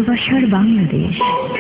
ভালোবাসার বাংলাদেশ।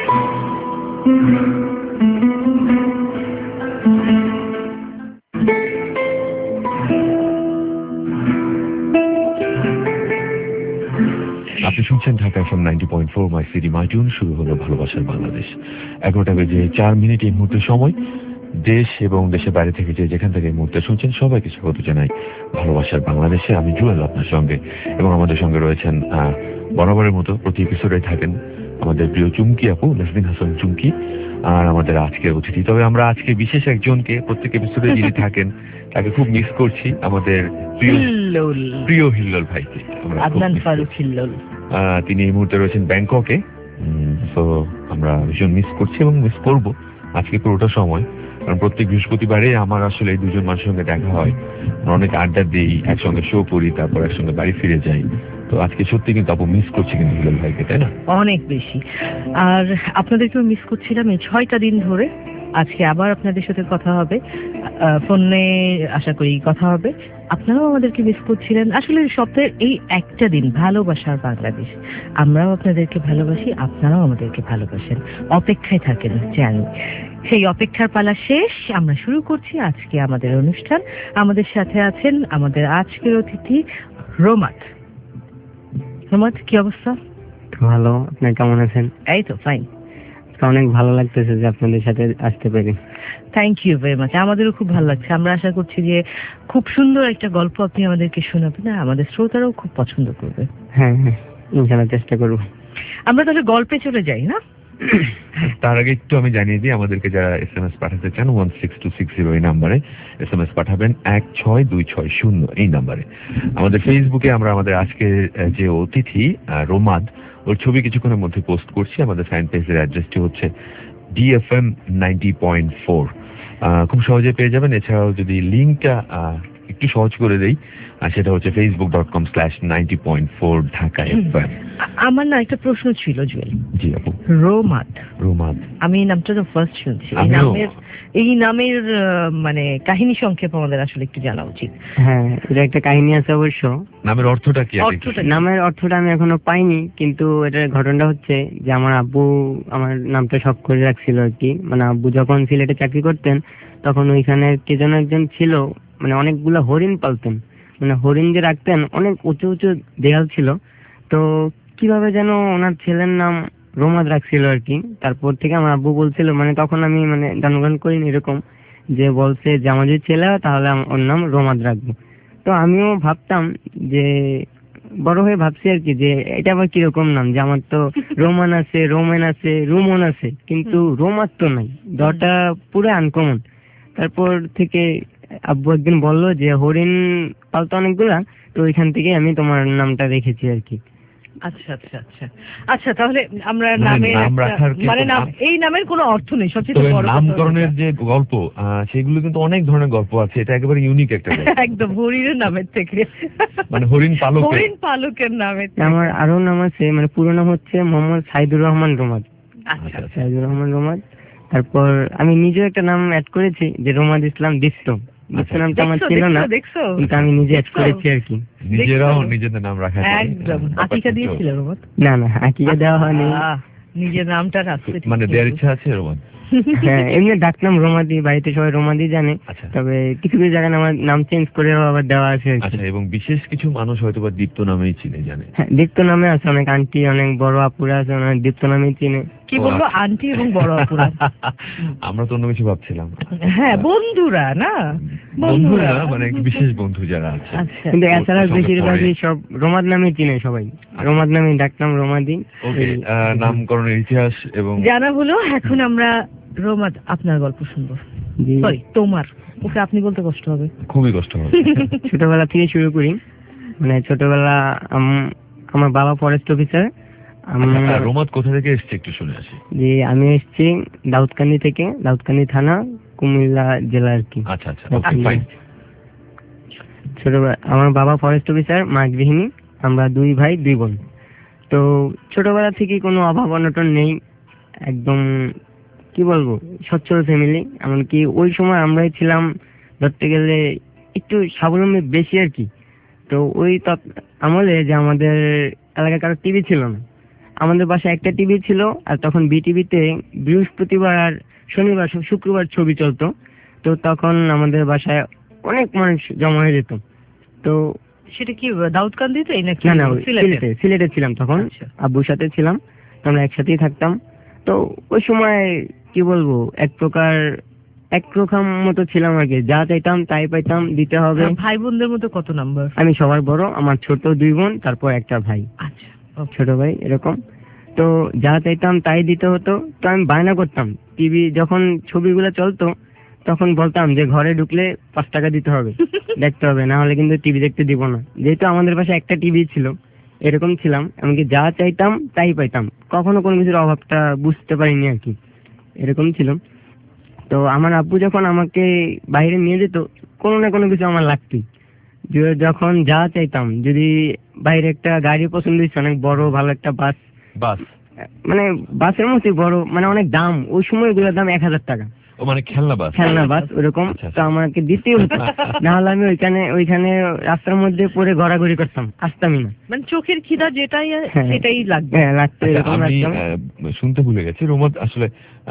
আপনি শুনছেন Dhaka FM 90.4 my city my tune. শুরু হলো ভালোবাসার বাংলাদেশ। 11টা বেজে 4 মিনিট এই মুহূর্তে সময়। দেশ এবং দেশের বাইরে থেকে যেখান থেকে এই মুহূর্তে শুনছেন সবাইকে স্বাগত জানাই ভালোবাসার বাংলাদেশে। আমি জুয়েল আপনার সঙ্গে, এবং আমাদের সঙ্গে রয়েছেন বরাবরের মতো প্রতি এপিসোডে থাকেন আমাদের প্রিয় চুমকি আপু, নাসরিন হাসান চুমকি, আর আমাদের আজকের অতিথি। তবে আমরা আজকে বিশেষ একজনকে প্রত্যেক এপিসোডে যিনি থাকেন তাকে খুব মিস করছি, আমাদের প্রিয় হিল্লোল ভাইকে। তিনি এই মুহূর্তে রয়েছেন ব্যাংককে। তো আমরা ভীষণ মিস করছি এবং মিস করব আজকে পুরোটা সময়, কারণ প্রত্যেক বৃহস্পতিবারে আমার আসলে এই দুজন মানুষের সঙ্গে দেখা হয়, অনেক আড্ডা দিই, একসঙ্গে শো করি, তারপর একসঙ্গে বাড়ি ফিরে যাই। তো আজকে সত্যি কিন্তু আপু মিস করছি কিন্তু হিলাল ভাইকে, তাই না? অনেক বেশি। আর আপনাদেরকেও মিস করছিলাম এই 6টা দিন ধরে। আজকে আবার আপনাদের সাথে কথা হবে, ফোনে আশা করি কথা হবে। আপনারাও আমাদেরকে মিস করছিলেন। আসলে সপ্তাহের এই একটা দিন ভালোবাসার বাংলাদেশ, আমরাও আপনাদেরকে ভালোবাসি, আপনারাও আমাদেরকে ভালোবাসেন, অপেক্ষায় থাকেন জানি। সেই অপেক্ষার পালা শেষ, আমরা শুরু করছি আজকে আমাদের অনুষ্ঠান। আমাদের সাথে আছেন আমাদের আজকের অতিথি রোমাত। রোমাত, কি অবস্থা? ভালো, আপনি কেমন আছেন? এই তো ফাইন। অনেক ভালো লাগতেছে যে আপনাদের সাথে আসতে পেরে। Thank you very much. আমাদেরও খুব ভালো লাগছে। আমরা আশা করছি যে খুব সুন্দর একটা গল্প আপনি আমাদেরকে শোনাবেন, আর আমাদের শ্রোতারাও খুব পছন্দ করবে। হ্যাঁ হ্যাঁ, ইনশাআল্লাহ চেষ্টা করব। আমরা তাহলে গল্পে চলে যাই না? তার আগে একটু আমি জানিয়ে দিই, আমাদেরকে যারা SMS পাঠাতে চান 16260 এই নাম্বারে SMS পাঠাবেন, 16260 এই নাম্বারে। আমাদের ফেসবুকে আমরা আমাদের আজকে যে অতিথি রোমাদ, ওর ছবি কিছুক্ষণের মধ্যে পোস্ট করছি। আমাদের ফ্যান পেজের অ্যাড্রেসটি হচ্ছে DFM 90.4, খুব সহজে পেয়ে যাবেন। এছাড়াও যদি লিঙ্কটা একটু সহজ করে দেই, সেটা হচ্ছে facebook.com/90.4 ঢাকা FM। আমার না একটা প্রশ্ন ছিল জুয়েল। জি আপু। রোমাদ, আমি এই নামটা তো ফার্স্ট শুনছি। এই নামের মানে কাহিনী সংক্ষেপ আমাদের আসলে একটু জানা উচিত। হ্যাঁ, এটা একটা কাহিনী আছে অবশ্য। নামের অর্থটা কি? নামের অর্থটা আমি এখনো পাইনি, কিন্তু এটার ঘটনাটা হচ্ছে যে আমার আব্বু আমার নামটা শখ করে রাখছিল আর কি। মানে আব্বু যখন সিলেটে চাকরি করতেন তখন ওইখানে কে যেন একজন ছিল, মানে অনেকগুলো হরিণ পালতেন। মানে হরিণ যে রাখতেন, অনেক উঁচু উঁচু দেয়াল ছিল। তো কিভাবে যেন ওনার ছেলের নাম রোমাদ রাখছিল আর কি। তারপর থেকে আমার আব্বু বলছিল, মানে তখন আমি মানে জন্মগ্রহণ করিনি, এরকম যে বলছে যে আমার যদি ছেলে হয় তাহলে ওর নাম রোমাদ রাখবো। তো আমিও ভাবতাম যে, বড় হয়ে ভাবছি আর কি, যে এটা আবার কিরকম নাম, যে আমার তো রোমান আছে, রোমেন আছে, রুমন আছে, কিন্তু রোমাদ তো নাই, দটা পুরো আনকমন। তারপর থেকে আব্বু একদিন বললো যে হরিণ পালতো অনেকগুলা, তো ওইখান থেকে আমি তোমার নামটা রেখেছি আর কি। আচ্ছা আচ্ছা আচ্ছা আচ্ছা, তাহলে আমরা নামের মানে এই নামের কোনো অর্থ নেই। সবচেয়ে বড় নামকরণের যে গল্প, সেগুলো কিন্তু অনেক ধরনের গল্প আছে। এটা একেবারে ইউনিক একটা গল্প। একদম হরিণের নামের থেকে, মানে হরিণ পালকের নামের। আমার আরো নাম আছে, মানে পুরো নাম হচ্ছে মোহাম্মদ সাইদুর রহমান রোমাদ। আচ্ছা, সাইদুর রহমান রোমাদ। তারপর আমি নিজেও একটা নাম অ্যাড করেছি, যে রোমাদ ইসলাম দীপ্ত। নামটা আমার ছিল না, কিন্তু আমি নিজে অ্যাড করেছি আর কি। নিজেরাও নিজেদের নাম রাখা। একদম। আকিকা দিয়েছিল রোমাদ? না না, আকিকা দেওয়া হয়নি। নিজের নামটা রাখতে মানে দেওয়ার ইচ্ছা আছে রোমাদ? হ্যাঁ, এমনি ডাকনাম রোমাদি, বাড়িতে সবাই রোমাদি জানে। তবে কিছু কিছু জায়গায় আমার নাম চেঞ্জ করে আবার দেওয়া আছে। আচ্ছা, এবং বিশেষ কিছু মানুষ হয়তো বা দীপ্ত নামেই চিনে জানে। হ্যাঁ, দীপ্ত নামে আছে অনেক আন্টি, অনেক বড় আপুরা আছে, অনেক দীপ্ত নামেই চিনে। কি বলবো, আন্টি এবং বড় আপুরা? আমরা তো অন্য কিছু ভাবছিলাম। হ্যাঁ, বন্ধুরা না, বন্ধুরা মানে বিশেষ বন্ধু যারা আছে। কিন্তু এছাড়া বেশিরভাগই সব রোমাদ নামেই চিনে সবাই। রোমাদ নামে ডাকনাম রোমাদি। ওকে, নামকরণের ইতিহাস এবং জানা হলো। এখন আমরা রোমাদ আপনার গল্প শুনবো। সরি, তোমার। ওকে আপনি বলতে কষ্ট হবে, খুবই কষ্ট হবে। ছোটবেলা থেকে শুরু করি। মানে ছোটবেলা আমার বাবা ফরেস্ট অফিসার। রোমাদ কোথা থেকে এসছে একটু শুনে আসি। জি, আমি এসেছি দাউদকান্দি থেকে, দাউদকান্দি থানা, কুমিল্লা জেলা আর কি। আচ্ছা আচ্ছা, ওকে ফাইন। ছোটবেলা আমার বাবা ফরেস্ট অফিসার, মা গৃহিণী, আমরা 2 ভাই 2 বোন। তো ছোটবেলা থেকে কোনো অভাব অনটন নেই, একদম কি বলবো সচ্ছল ফ্যামিলি। এমনকি ওই সময় আমরাই ছিলাম ধরতে গেলে একটু স্বাবলম্বী বেশি আর কি। তো ওই আমলে যে আমাদের এলাকায় কারো টিভি ছিল না, আমাদের বাসায় একটা টিভি ছিল, আর তখন বিটিভিতে বৃহস্পতিবার আর শনিবার শুক্রবার ছবি চলতো। তো তখন আমাদের বাসায় অনেক মানুষ জমা হয়ে যেত। তো সেটা কি দাউদকান্দিতে নাকি না না, সিলেটে? সিলেটে ছিলাম তখন, আচ্ছা। আব্বুর সাথে ছিলাম, তো আমরা একসাথেই থাকতাম। তো ওই সময় কি বলবো, এক প্রকার একরকম মতো ছিলাম আর কি, যা চাইতাম তাই পাইতাম, দিতে হবে। ভাই বোনদের মধ্যে কত নাম্বার? আমি সবার বড়, আমার ছোট 2 বোন, তারপর একটা ভাই, আচ্ছা। ছোট ভাই এরকম। তো যা চাইতাম তাই দিতে হতো। তো আমি বায়না করতাম, টিভি যখন ছবিগুলো চলতো তখন বলতাম যে ঘরে ঢুকলে 5 টাকা দিতে হবে, দেখতে হবে, না হলে কিন্তু টিভি দেখতে দিব না। যেহেতু আমাদের পাশে একটা টিভি ছিল, এরকম ছিলাম, এমনকি যা চাইতাম তাই পাইতাম, কখনো কোনো কিছুর অভাবটা বুঝতে পারিনি আর কি, এরকম ছিল। তো আমার আব্বু যখন আমাকে বাইরে নিয়ে যেত, কোনো না কোনো কিছু আমার লাগতই। যখন যা চাইতাম, যদি বাইরে একটা গাড়ি পছন্দ হয়েছে, অনেক বড় ভালো একটা বাস, বাস? মানে বাসের মতোই বড়, মানে অনেক দাম, ওই সময় এগুলোর দাম 1000 টাকা, ও মানে খেলনা বাস? খেলনা বাস ওরকম। আচ্ছা, আচ্ছা। তো আমাকে দিতেই হতো, না হলে আমি ওইখানে রাস্তার মধ্যে পরে ঘোরাঘুরি করতাম, আসতামই না। মানে চোখের খিদা যেটাই হ্যাঁ, সেটাই লাগবে। হ্যাঁ লাগতো, আচ্ছা, এরকম আমি লাগতাম। শুনতে ভুলে গেছি, রোমত আসলে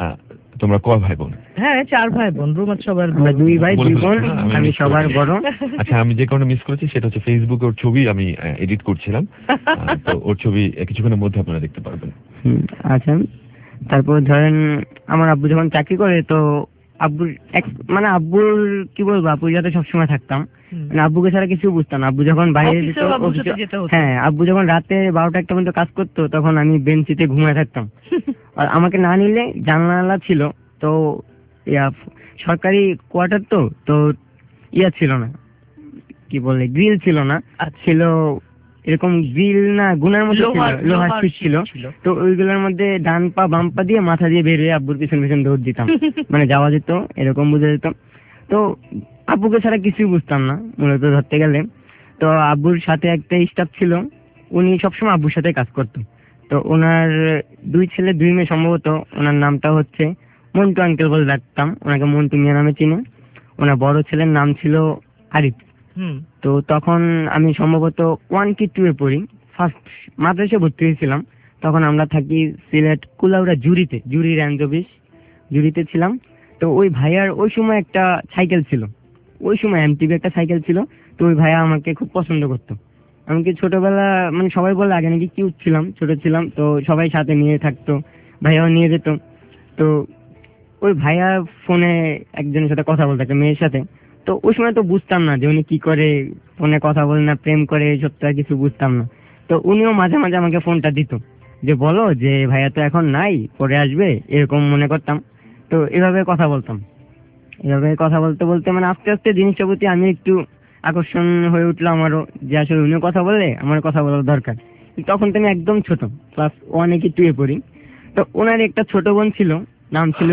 তোমরা কয় ভাই বোন? হ্যাঁ 4 ভাই বোন, রুমাত সবার আমরা 2 ভাই বলে 2 বোন, ফেলেছি না? আমি আমি miss সবার করেছি। বড়। আচ্ছা, আমি যে কারণে মিস করেছি সেটা হচ্ছে ফেসবুকে ওর ছবি আমি এডিট করছিলাম, তো ওর ছবি কিছুক্ষণের মধ্যে আপনারা দেখতে পারবেন। আচ্ছা, তারপর ধরেন আমার আব্বু যখন চাকরি করে, তো আব্বুর মানে আব্বুর কি বলবো, আব্বুর সাথে সবসময় থাকতাম, মানে আব্বুকে ছাড়া কিছু বুঝতাম না। আব্বু যখন বাইরে যেত, অফিসেও আব্বুর সাথে যেতে হতো। হ্যাঁ, আব্বু যখন রাতে 12টা-1টা পর্যন্ত কাজ করতো, তখন আমি বেঞ্চিতে ঘুমায় থাকতাম। আর আমাকে না নিলে, জানালা ছিল তো, ইয়া সরকারি কোয়ার্টার, তো তো ইয়া ছিল না, কি বলে, গ্রিল ছিল না, ছিল এরকম গ্রিল না, গুনার মতো ছিল, লোহার শীট ছিল। তো ওইগুলোর মধ্যে ডান পা বাম পা দিয়ে মাথা দিয়ে বেরিয়ে আব্বুর পিছন পিছন দৌড় দিতাম, মানে যাওয়া যেত, এরকম বুঝে যেত। তো আব্বুকে ছাড়া কিছুই বুঝতাম না মূলত ধরতে গেলে। তো আব্বুর সাথে একটা স্টাফ ছিল, উনি সবসময় আব্বুর সাথে কাজ করতো। তো ওনার 2 ছেলে 2 মেয়ে সম্ভবত। ওনার নামটা হচ্ছে মন্টু আঙ্কেল বলে ডাকতাম, ওনাকে মন্টু মিয়া নামে চিনে। ওনার বড় ছেলের নাম ছিল আরিফ। তো তখন আমি সম্ভবত 1 কি 2 এ পড়ি, ফার্স্ট মাদ্রাসায় ভর্তি হয়েছিলাম। তখন আমরা থাকি সিলেট কুলাউড়া জুরি রেঞ্জ অফিস, জুরিতে ছিলাম। তো ওই ভাইয়ার ওই সময় একটা সাইকেল ছিল, ওই সময় এমটিভি একটা সাইকেল ছিল। তো ওই ভাইয়া আমাকে খুব পছন্দ করতো। এমনকি ছোটবেলা, মানে সবাই বলে আগে নাকি কিউট ছিলাম, ছোট ছিলাম, তো সবাই সাথে নিয়ে থাকতো, ভাইয়াও নিয়ে যেত। তো ওই ভাইয়া ফোনে একজনের সাথে কথা বলতো, একটা মেয়ের সাথে। তো ওই সময় তো বুঝতাম না যে উনি কি করে, ফোনে কথা বলে না প্রেম করে, এইসব তো আর কিছু বুঝতাম না। তো উনিও মাঝে মাঝে আমাকে ফোনটা দিত, যে বলো যে ভাইয়া তো এখন নাই, পরে আসবে, এরকম মনে করতাম। তো এভাবে কথা বলতাম, এভাবে কথা বলতে বলতে মানে আস্তে আস্তে জিনিসটার প্রতি আমি একটু আকর্ষণ হয়ে উঠলো আমারও, যে আসলে উনিও কথা বললে আমার কথা বলার দরকার। তখন তো আমি একদম ছোট, ক্লাস 1 কি 2 এ পড়ি। তো ওনার একটা ছোট বোন ছিল, নাম ছিল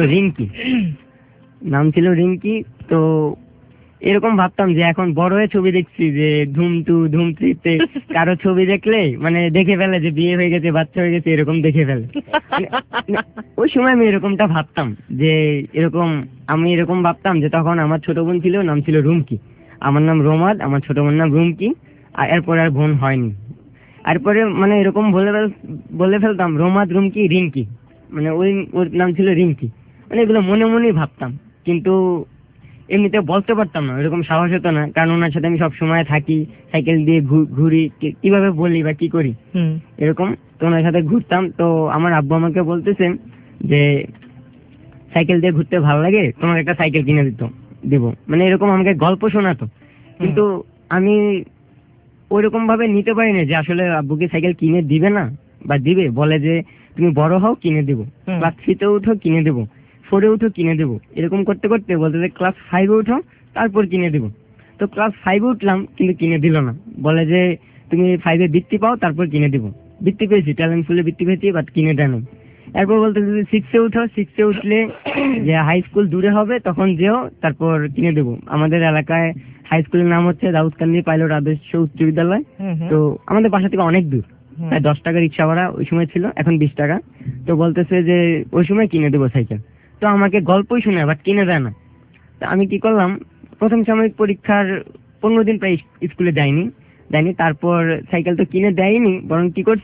রিঙ্কি। তো এরকম ভাবতাম যে এখন বড় হয়ে ছবি দেখছি, যে ধুম 2 ধুম 3 তে কারো ছবি দেখলে মানে দেখে ফেলে যে বিয়ে হয়ে গেছে, বাচ্চা হয়ে গেছে, এরকম দেখে ফেলে। মানে ওই সময় আমি এরকমটা ভাবতাম, যে আমি এরকম ভাবতাম যে তখন আমার ছোট বোন ছিল, নাম ছিল রুমকি, আমার নাম রোমাদ, আমার ছোট বোন নাম রুমকি। আর এরপরে আর বোন হয়নি। এরপরে মানে এরকম বলে ফেলতাম রোমাদ, রুমকি, রিঙ্কি, মানে ওর নাম ছিল রিঙ্কি। মানে এগুলো মনে মনেই ভাবতাম, কিন্তু এমনিতে বলতে পারতাম না, এরকম সাহস হতো না, কারণ ওনার সাথে আমি সবসময় থাকি, সাইকেল দিয়ে ঘুরি, কিভাবে বলি বা কি করি এরকম। তো ওনার সাথে ঘুরতাম। তো আমার আব্বু আমাকে বলতেছেন যে সাইকেল দিয়ে ঘুরতে ভালো লাগে, তোমাকে একটা সাইকেল কিনে দিব, মানে এরকম আমাকে গল্প শোনাতো। কিন্তু আমি ওইরকম ভাবে নিতে পারি না যে আসলে আব্বুকে সাইকেল কিনে দিবে না বা দিবে, বলে যে তুমি বড় হও কিনে দেবো, ক্লাস 3-তে উঠো কিনে দেবো, 4-এ উঠো কিনে দেবো, এরকম করতে করতে বলতে যে ক্লাস 5-এ উঠো তারপর কিনে দেবো। তো ক্লাস 5-এ উঠলাম, কিন্তু কিনে দিল না, বলে যে তুমি 5-এ বৃত্তি পাও তারপর কিনে দেবো। বৃত্তি পেয়েছি, ট্যালেন্ট ফুলে বৃত্তি পেয়েছি, বাট কিনে দেয় না। এরপর বলতে যদি 6-এ উঠো, 6-এ উঠলে যে হাই স্কুল দূরে হবে তখন যেও, তারপর কিনে দেবো। আমাদের এলাকায় হাই স্কুলের নাম হচ্ছে দাউদকান্দি পাইলট আদর্শ উচ্চ বিদ্যালয়। তো আমাদের বাসা থেকে অনেক দূর, প্রায় 10 টাকা রিক্সা ভাড়া ওই সময় ছিল, এখন 20 টাকা। তো বলতেছে যে ওই সময় কিনে দেবো সাইকেল। তো আমাকে গল্পই শুনে, বাট কিনে দেয় না। তো আমি কি করলাম, প্রথম সাময়িক পরীক্ষার 15 দিন প্রায় স্কুলে যাইনি। তারপর সাইকেল তো কিনে দেয়নি, বরং কি করছে,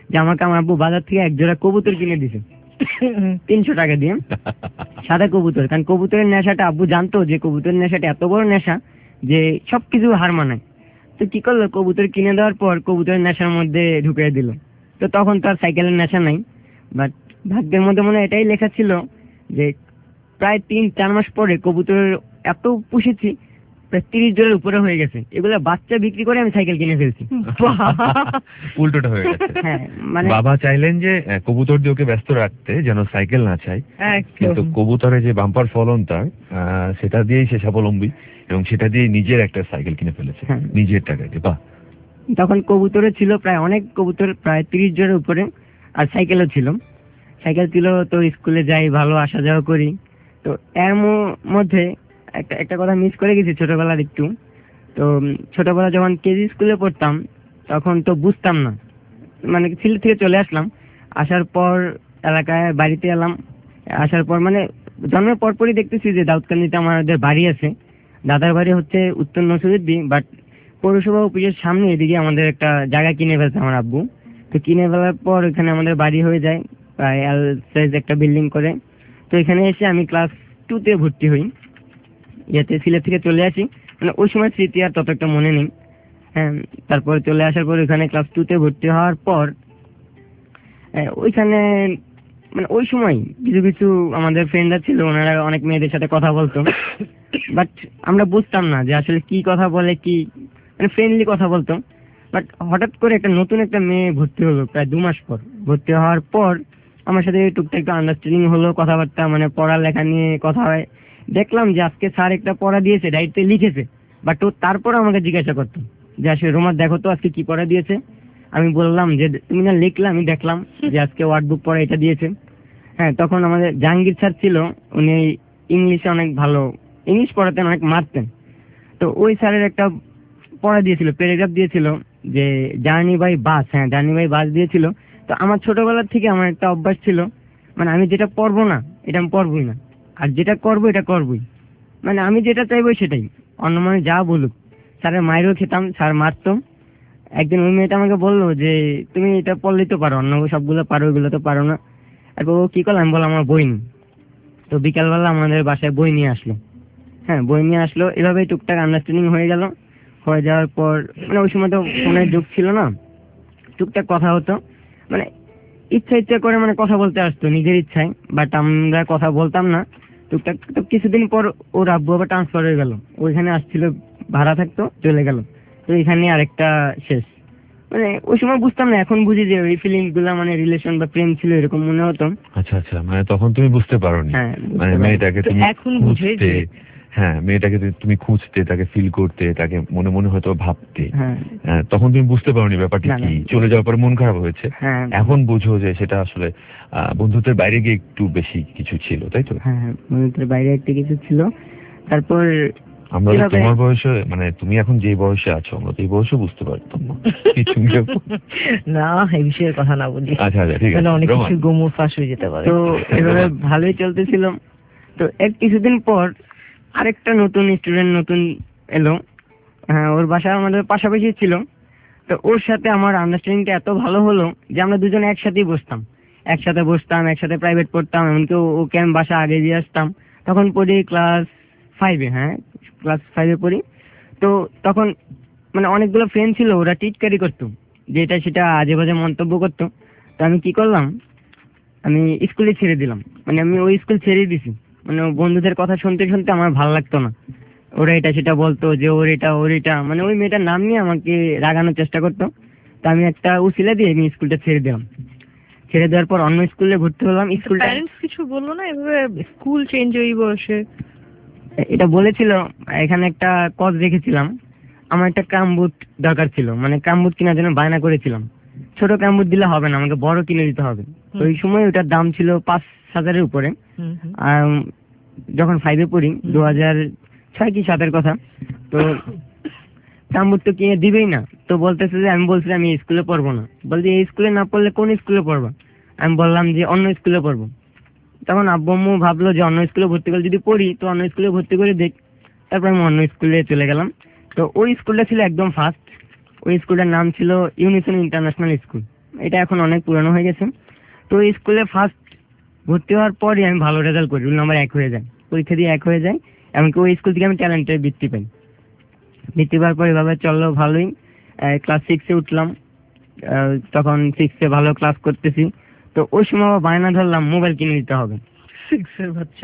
যে আমাকে আমার আব্বু বাজার থেকে এক জোড়া কবুতর কিনে দিছে 300 টাকা দিয়ে, সাদা কবুতর। কারণ কবুতরের নেশাটা আব্বু জানতো যে কবুতরের নেশাটা এত বড় নেশা যে সবকিছু হার মানায়। তো কি করলো, কবুতর কিনে দেওয়ার পর কবুতরের নেশার মধ্যে ঢুকিয়ে দিল। তো তখন তো আর সাইকেলের নেশা নাই, বাট ভাগ্যের মধ্যে মনে হয় এটাই লেখা ছিল যে প্রায় 3-4 মাস পরে কবুতর এত পুষেছি, প্রায় 30 জোড়ার উপরে হয়ে গেছে। এগুলো বাচ্চা বিক্রি করে আমি সাইকেল কিনে ফেলছি। উল্টোটা হয়ে গেছে। হ্যাঁ, মানে বাবা চাইলেন যে কবুতর দিয়ে ওকে ব্যস্ত রাখতে, যেন সাইকেল না চাই, কিন্তু কবুতরের যে বাম্পার ফলন তার, সেটা দিয়েই সে স্বাবলম্বী এবং সেটা দিয়ে নিজের একটা সাইকেল কিনে ফেলেছে নিজের টাকায়। বাহ। তখন কবুতরও ছিল প্রায় অনেক কবুতর, প্রায় 30 জোড়ার উপরে, আর সাইকেলও ছিল। সাইকেল ছিল তো স্কুলে যাই, ভালো আসা যাওয়া করি। তো এর মধ্যে একটা কথা মিস করে গেছি ছোটবেলার একটু। তো ছোটবেলা যখন কেজি স্কুলে পড়তাম তখন তো বুঝতাম না, মানে সিলেট থেকে চলে আসলাম, আসার পর এলাকায় বাড়িতে এলাম। আসার পর মানে জন্মের পরপরই দেখতেছি যে দাউদকান্দিতে আমাদের বাড়ি আছে। দাদার বাড়ি হচ্ছে উত্তর নসরুদ্দি, বাট পৌরসভা অফিসের সামনে এদিকে আমাদের একটা জায়গা কিনে ফেলছে আমার আব্বু। তো কিনে ফেলার পর এখানে আমাদের বাড়ি হয়ে যায়, প্রায় এল সাইজ একটা বিল্ডিং করে। তো এখানে এসে আমি ক্লাস 2-তে ভর্তি হই। ইয়াতে সিলেট থেকে চলে আসি, মানে ওই সময় স্মৃতি আর তত একটা মনে নেই। হ্যাঁ, তারপর চলে আসার পর এখানে ক্লাস 2-তে ভর্তি হওয়ার পর ওইখানে মানে ওই সময় কিছু কিছু আমাদের ফ্রেন্ডরা ছিল, ওনারা অনেক মেয়েদের সাথে কথা বলতো, বাট আমরা বুঝতাম না যে আসলে কি কথা বলে, কি মানে ফ্রেন্ডলি কথা বলতো। বাট হঠাৎ করে একটা নতুন একটা মেয়ে ভর্তি হলো প্রায় 2 মাস পর। ভর্তি হওয়ার পর আমার সাথে টুকটাক একটু আন্ডারস্ট্যান্ডিং হলো, কথাবার্তা মানে পড়ালেখা নিয়ে কথা হয়। দেখলাম যে আজকে স্যার একটা পড়া দিয়েছে, ডায়েরিতে লিখেছে, বাট ও তারপর আমাকে জিজ্ঞাসা করতো যে আসলে রোমা দেখো তো আজকে কি পড়া দিয়েছে। আমি বললাম যে তুমি না লিখলে, আমি দেখলাম যে আজকে ওয়ার্ডবুক পড়া এটা দিয়েছে। হ্যাঁ, তখন আমাদের জাহাঙ্গীর স্যার ছিল, উনি ইংলিশে অনেক ভালো, ইংলিশ পড়াতেন, অনেক মারতেন। তো ওই স্যারের একটা পড়া দিয়েছিল, প্যারাগ্রাফ দিয়েছিল যে জার্নি বাই বাস। হ্যাঁ, জার্নি বাই বাস দিয়েছিল। তো আমার ছোটবেলার থেকে আমার একটা অভ্যাস ছিল, মানে আমি যেটা পড়বো না এটা আমি পড়বই না, আর যেটা করবো এটা করবই। মানে আমি যেটা চাইবো সেটাই, অন্য মানুষ যা বলুক। স্যারের মায়েরও খেতাম, স্যার মারতো। একদিন ওই মেয়েটা আমাকে বললো যে তুমি এটা পড়লেই তো পারো, অন্য সবগুলো পারো, ওইগুলো তো পারো না। এরপর ও কি করলো, আমি বললাম আমার বই নেই। তো বিকালবেলা আমাদের বাসায় বই নিয়ে আসলো। হ্যাঁ, বই নিয়ে আসলো, এভাবেই টুকটাক আন্ডারস্ট্যান্ডিং হয়ে গেল। হয়ে যাওয়ার পর মানে ওই সময় তো ফোনের যুগ ছিল না, টুকটাক কথা হতো, মানে ইচ্ছা ইচ্ছা করে মানে কথা বলতে আসতো নিজের ইচ্ছায়, বাট আমরা কথা বলতাম না টুকটাক। তো কিছুদিন পর ওর আব্বু আবার ট্রান্সফার হয়ে গেল, ওইখানে আসছিল, ভাড়া থাকতো, চলে গেল। তো এখানে আরেকটা শেষ। মানে ওই সময় বুঝতাম না, এখন বুঝি যে ওই ফিলিংস গুলা মানে রিলেশন বা প্রেম ছিল, এরকম মনে হতো। আচ্ছা আচ্ছা, মানে তখন তুমি বুঝতে পারোনি, হ্যাঁ, মানে মেয়েটাকে তুমি এখন বুঝে খুঁজতে, হ্যাঁ মেয়েটাকে তুমি খুঁজতে, তাকে ফিল করতে, তাকে মনে মনে হয়তো ভাবতে, তখন তুমি বুঝতে পারোনি ব্যাপারটা কি। চলে যাওয়ার পর মন খারাপ হয়েছে, এখন বুঝো যে সেটা আসলে বন্ধুত্বের বাইরে গিয়ে একটু বেশি কিছু ছিল, তাই তো? হ্যাঁ, বন্ধুত্বের বাইরে একটু কিছু ছিল। তারপর আমরা তোমার বয়সে, মানে তুমি এখন যে বয়সে আছো, আমরা তো এই বয়সে বুঝতে পারতাম না কিছু। না, এই বিষয়ে কথা না বলি। আচ্ছা আচ্ছা, ঠিক আছে, অনেক কিছু গোমর ফাঁস হয়ে যেতে পারে। তো এভাবে ভালোই চলতেছিল। তো এর কিছুদিন পর আরেকটা নতুন স্টুডেন্ট নতুন এলো। হ্যাঁ, ওর বাসা আমাদের পাশাপাশি ছিল। তো ওর সাথে আমার আন্ডারস্ট্যান্ডিংটা এত ভালো হলো যে আমরা দুজনে একসাথেই বসতাম, একসাথে প্রাইভেট পড়তাম। এমনকি ওকে আমি বাসা আগে দিয়ে আসতাম। তখন পড়ি ক্লাস 5-এ। হ্যাঁ, ক্লাস 5-এ পড়ি। তো তখন মানে অনেকগুলো ফ্রেন্ড ছিল, ওরা টিটকারি করতো, যেটা সেটা আজে বাজে মন্তব্য করতো। তো আমি কি করলাম, আমি স্কুলে ছেড়ে দিলাম, মানে আমি ওই স্কুল ছেড়ে দিছি। মানে বন্ধুদের কথা শুনতে শুনতে আমার ভালো লাগতো না। ওরা এটা সেটা বলতো যে ওর এটা, মানে ওই মেয়েটার নাম নিয়ে আমাকে রাগানোর চেষ্টা করতো। তো আমি একটা উছিলা দিয়ে আমি স্কুলটা ছেড়ে দিলাম। ছেড়ে দেওয়ার পর অন্য স্কুলে ভর্তি হলাম। স্কুলটা প্যারেন্টস কিছু বললো না এভাবে স্কুল চেঞ্জ ওই বয়সে? এটা বলেছিল, এখানে একটা কজ রেখেছিলাম, আমার একটা ক্রামবুট দরকার ছিল, মানে ক্রামবুট কেনার জন্য বায়না করেছিলাম। ছোট ক্রামবুট দিলে হবে না, আমাকে বড় কিনে দিতে হবে। তো ওই সময় ওটার দাম ছিল 5,000-এর উপরে। আর যখন 5-এ পড়ি, 2006 কি 7-এর কথা, তো ক্রামবুট তো কিনে দিবেই না। তো বলতেছে যে, আমি বলছিলাম আমি স্কুলে পড়বো না। বলছি এই স্কুলে না পড়লে কোন স্কুলে পড়বা? আমি বললাম যে অন্য স্কুলে পড়বো। তখন আব্বু আম্মু ভাবলো যে অন্য স্কুলে ভর্তি করে যদি পড়ি তো অন্য স্কুলে ভর্তি করে দেখ। তারপর আমি অন্য স্কুলে চলে গেলাম। তো ওই স্কুলটা ছিল একদম ফার্স্ট। ওই স্কুলটার নাম ছিল ইউনিসন ইন্টারন্যাশনাল স্কুল, এটা এখন অনেক পুরানো হয়ে গেছে। তো স্কুলে ফার্স্ট ভর্তি হওয়ার পরই আমি ভালো রেজাল্ট করি, রোল নাম্বার 1 হয়ে যায়, পরীক্ষা দিয়ে 1 হয়ে যায়। এমনকি ওই স্কুল থেকে আমি ট্যালেন্টের বৃত্তি পাই। বৃত্তি পাওয়ার পর এভাবে চললো ভালোই। ক্লাস 6-এ উঠলাম, তখন 6-এ ভালো ক্লাস করতেছি। তো ওই সময় আবার বায়না ধরলাম মোবাইল কিনে দিতে হবে। 6-এর বাচ্চা।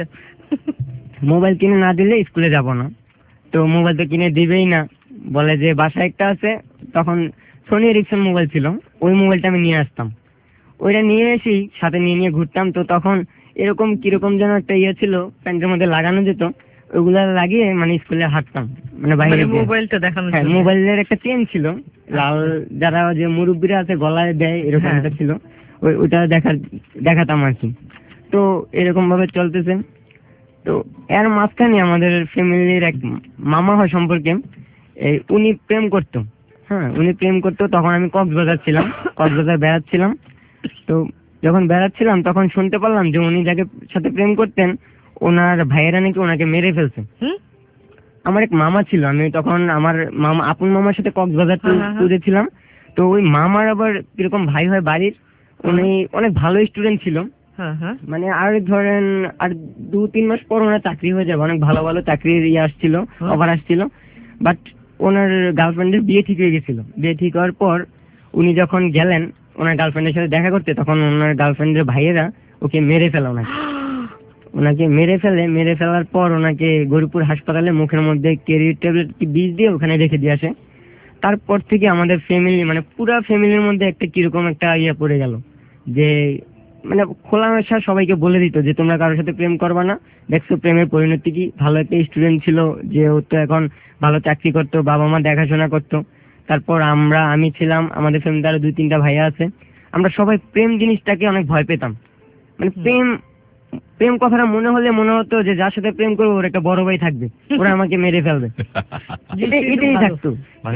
মোবাইল কিনে না দিলে স্কুলে যাব না। তো মোবাইল তো কিনে দিবেই না, বলে যে বাসায় একটা আছে, তখন সোনি এরিকসন মোবাইল ছিল, ওই মোবাইলটা আমি নিয়ে আসতাম। ওইটা নিয়ে এসে সাথে নিয়ে নিয়ে ঘুরতাম। তো তখন এরকম কিরকম যেন একটা ইয়ে ছিল, প্যান্টের মধ্যে লাগানো যেত, ওইগুলা লাগিয়ে মানে স্কুলে হাঁটতাম, মানে বাইরে দিয়ে। মোবাইলটা দেখানো, হ্যাঁ, মোবাইলের একটা চেন ছিল লাল, যারা যে মুরব্বীরা আছে গলায় দেয়, এরকম একটা ছিল, ওইটা দেখাতাম আর কি। তো এরকম ভাবে চলতেছে। তো এর মাঝখানে আমাদের ফ্যামিলির এক মামা হয় সম্পর্কে, উনি প্রেম করতো। হ্যাঁ, উনি প্রেম করতো। তখন আমি কক্সবাজার ছিলাম, কক্সবাজার বেড়াচ্ছিলাম। তো যখন বেড়াচ্ছিলাম তখন শুনতে পারলাম যে উনি যাকে সাথে প্রেম করতেন, ওনার ভাইয়েরা নাকি ওনাকে মেরে ফেলছে। আমার এক মামা ছিল, আমি তখন আমার মামা, আপন মামার সাথে কক্সবাজার ট্যুরে ছিলাম। তো ওই মামার আবার কিরকম ভাই হয় বাড়ির, উনি অনেক ভালো স্টুডেন্ট ছিল। মানে আর ধরেন আর 2-3 মাস পর ওনার চাকরি হয়ে যাবে, অনেক ভালো ভালো চাকরির ইয়ে আসছিল, অফার আসছিল। বাট ওনার গার্লফ্রেন্ডের বিয়ে ঠিক হয়ে গেছিল। বিয়ে ঠিক হওয়ার পর উনি যখন গেলেন ওনার গার্লফ্রেন্ডের সাথে দেখা করতে, তখন ওনার গার্লফ্রেন্ডের ভাইয়েরা ওকে মেরে ফেলা, ওনাকে মেরে ফেলার পর ওনাকে গরিপুর হাসপাতালে মুখের মধ্যে ক্যারিয়ার ট্যাবলেট কি বিষ দিয়ে ওখানে রেখে দিয়ে আসে। তারপর থেকে আমাদের ফ্যামিলি, মানে পুরা ফ্যামিলির মধ্যে একটা কিরকম একটা ইয়ে পড়ে গেল যে মানে খোলামেশা সবাইকে বলে দিত যে তোমরা কারোর সাথে প্রেম করবা না। দেখছো প্রেমের পরিণতি কি। ভালো একটা স্টুডেন্ট ছিল, যে ও তো এখন ভালো চাকরি করতো, বাবা মা দেখাশোনা করতো। তারপর আমি ছিলাম, আমাদের ফ্যামিলিতে আরো 2-3টা ভাইয়া আছে। আমরা সবাই প্রেম জিনিসটাকে অনেক ভয় পেতাম। মানে প্রেম কথাটা মনে হতো যে যার সাথে প্রেম করবো ওর একটা বড় ভাই থাকবে, ওরা আমাকে মেরে ফেলবে, এটাই থাকতো।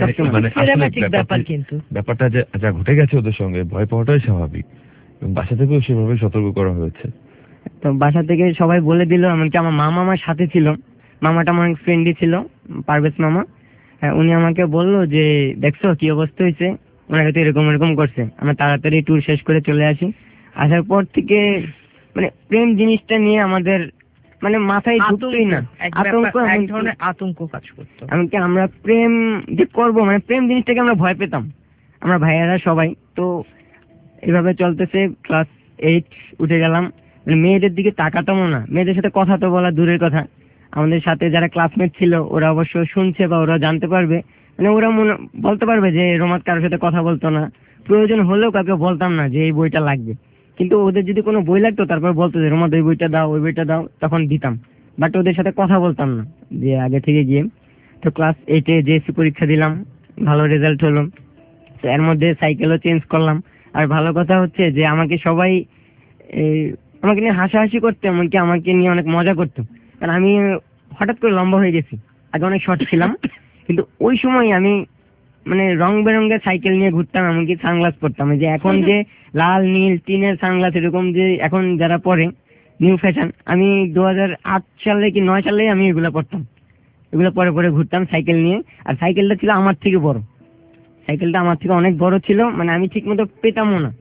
ব্যাপারটা যা ঘটে গেছে ওদের সঙ্গে, ভয় পাওয়াটাই স্বাভাবিক। বাসা থেকেও সেভাবে সতর্ক করা হয়েছে। তো বাসা থেকে সবাই বলে দিল, এমনকি আমার মামা আমার সাথে ছিল, মামাটা আমার ফ্রেন্ডই ছিল, পারভেজ মামা। হ্যাঁ, উনি আমাকে বললো যে দেখছো কি অবস্থা হয়েছে, ওনাকে তো এরকম এরকম করছে। আমরা তাড়াতাড়ি ট্যুর শেষ করে চলে আসি। আসার পর থেকে মানে প্রেম জিনিসটা নিয়ে আমাদের মানে মাথায় ঢুকতোই না, আতঙ্ক কাজ করতো। এমনকি আমরা প্রেম যে করবো, মানে প্রেম জিনিসটাকে আমরা ভয় পেতাম, আমরা ভাইয়ারা সবাই। তো এভাবে চলতেছে। ক্লাস 8 উঠে গেলাম, মেয়েদের দিকে তাকাতামও না, মেয়েদের সাথে কথা তো বলা দূরের কথা। আমাদের সাথে যারা ক্লাসমেট ছিল ওরা অবশ্য শুনছে বা ওরা জানতে পারবে, মানে ওরা বলতে পারবে যে রোমাত কারোর সাথে কথা বলতো না। প্রয়োজন হলেও কাউকে বলতাম না যে এই বইটা লাগবে, কিন্তু ওদের যদি কোনো বই লাগতো তারপর বলতো যে রোমাত ওই বইটা দাও, ওই বইটা দাও, তখন দিতাম। বাট ওদের সাথে কথা বলতাম না যে আগে থেকে গিয়ে। তো ক্লাস 8-এ জেএসসি পরীক্ষা দিলাম, ভালো রেজাল্ট হলো। তো এর মধ্যে সাইকেলও চেঞ্জ করলাম। আর ভালো কথা হচ্ছে যে আমাকে সবাই আমাকে নিয়ে হাসাহাসি করতো, এমনকি আমাকে নিয়ে অনেক মজা করতো। কারণ আমি হঠাৎ করে লম্বা হয়ে গেছি, আগে অনেক শর্ট ছিলাম। কিন্তু ওই সময় আমি মানে রং বেরঙের সাইকেল নিয়ে ঘুরতাম, এমনকি সানগ্লাস পরতাম। যে এখন যে লাল নীল টিনের সানগ্লাস এরকম যে এখন যারা পরে নিউ ফ্যাশন, আমি 2008 সালে কি 9 সালে আমি এগুলো পরতাম, এগুলো পরে পরে ঘুরতাম সাইকেল নিয়ে। আর সাইকেলটা ছিল আমার থেকে বড়, সাইকেলটা আমার থেকে অনেক বড় ছিল, মানে আমি ঠিক মতো পেতামও না,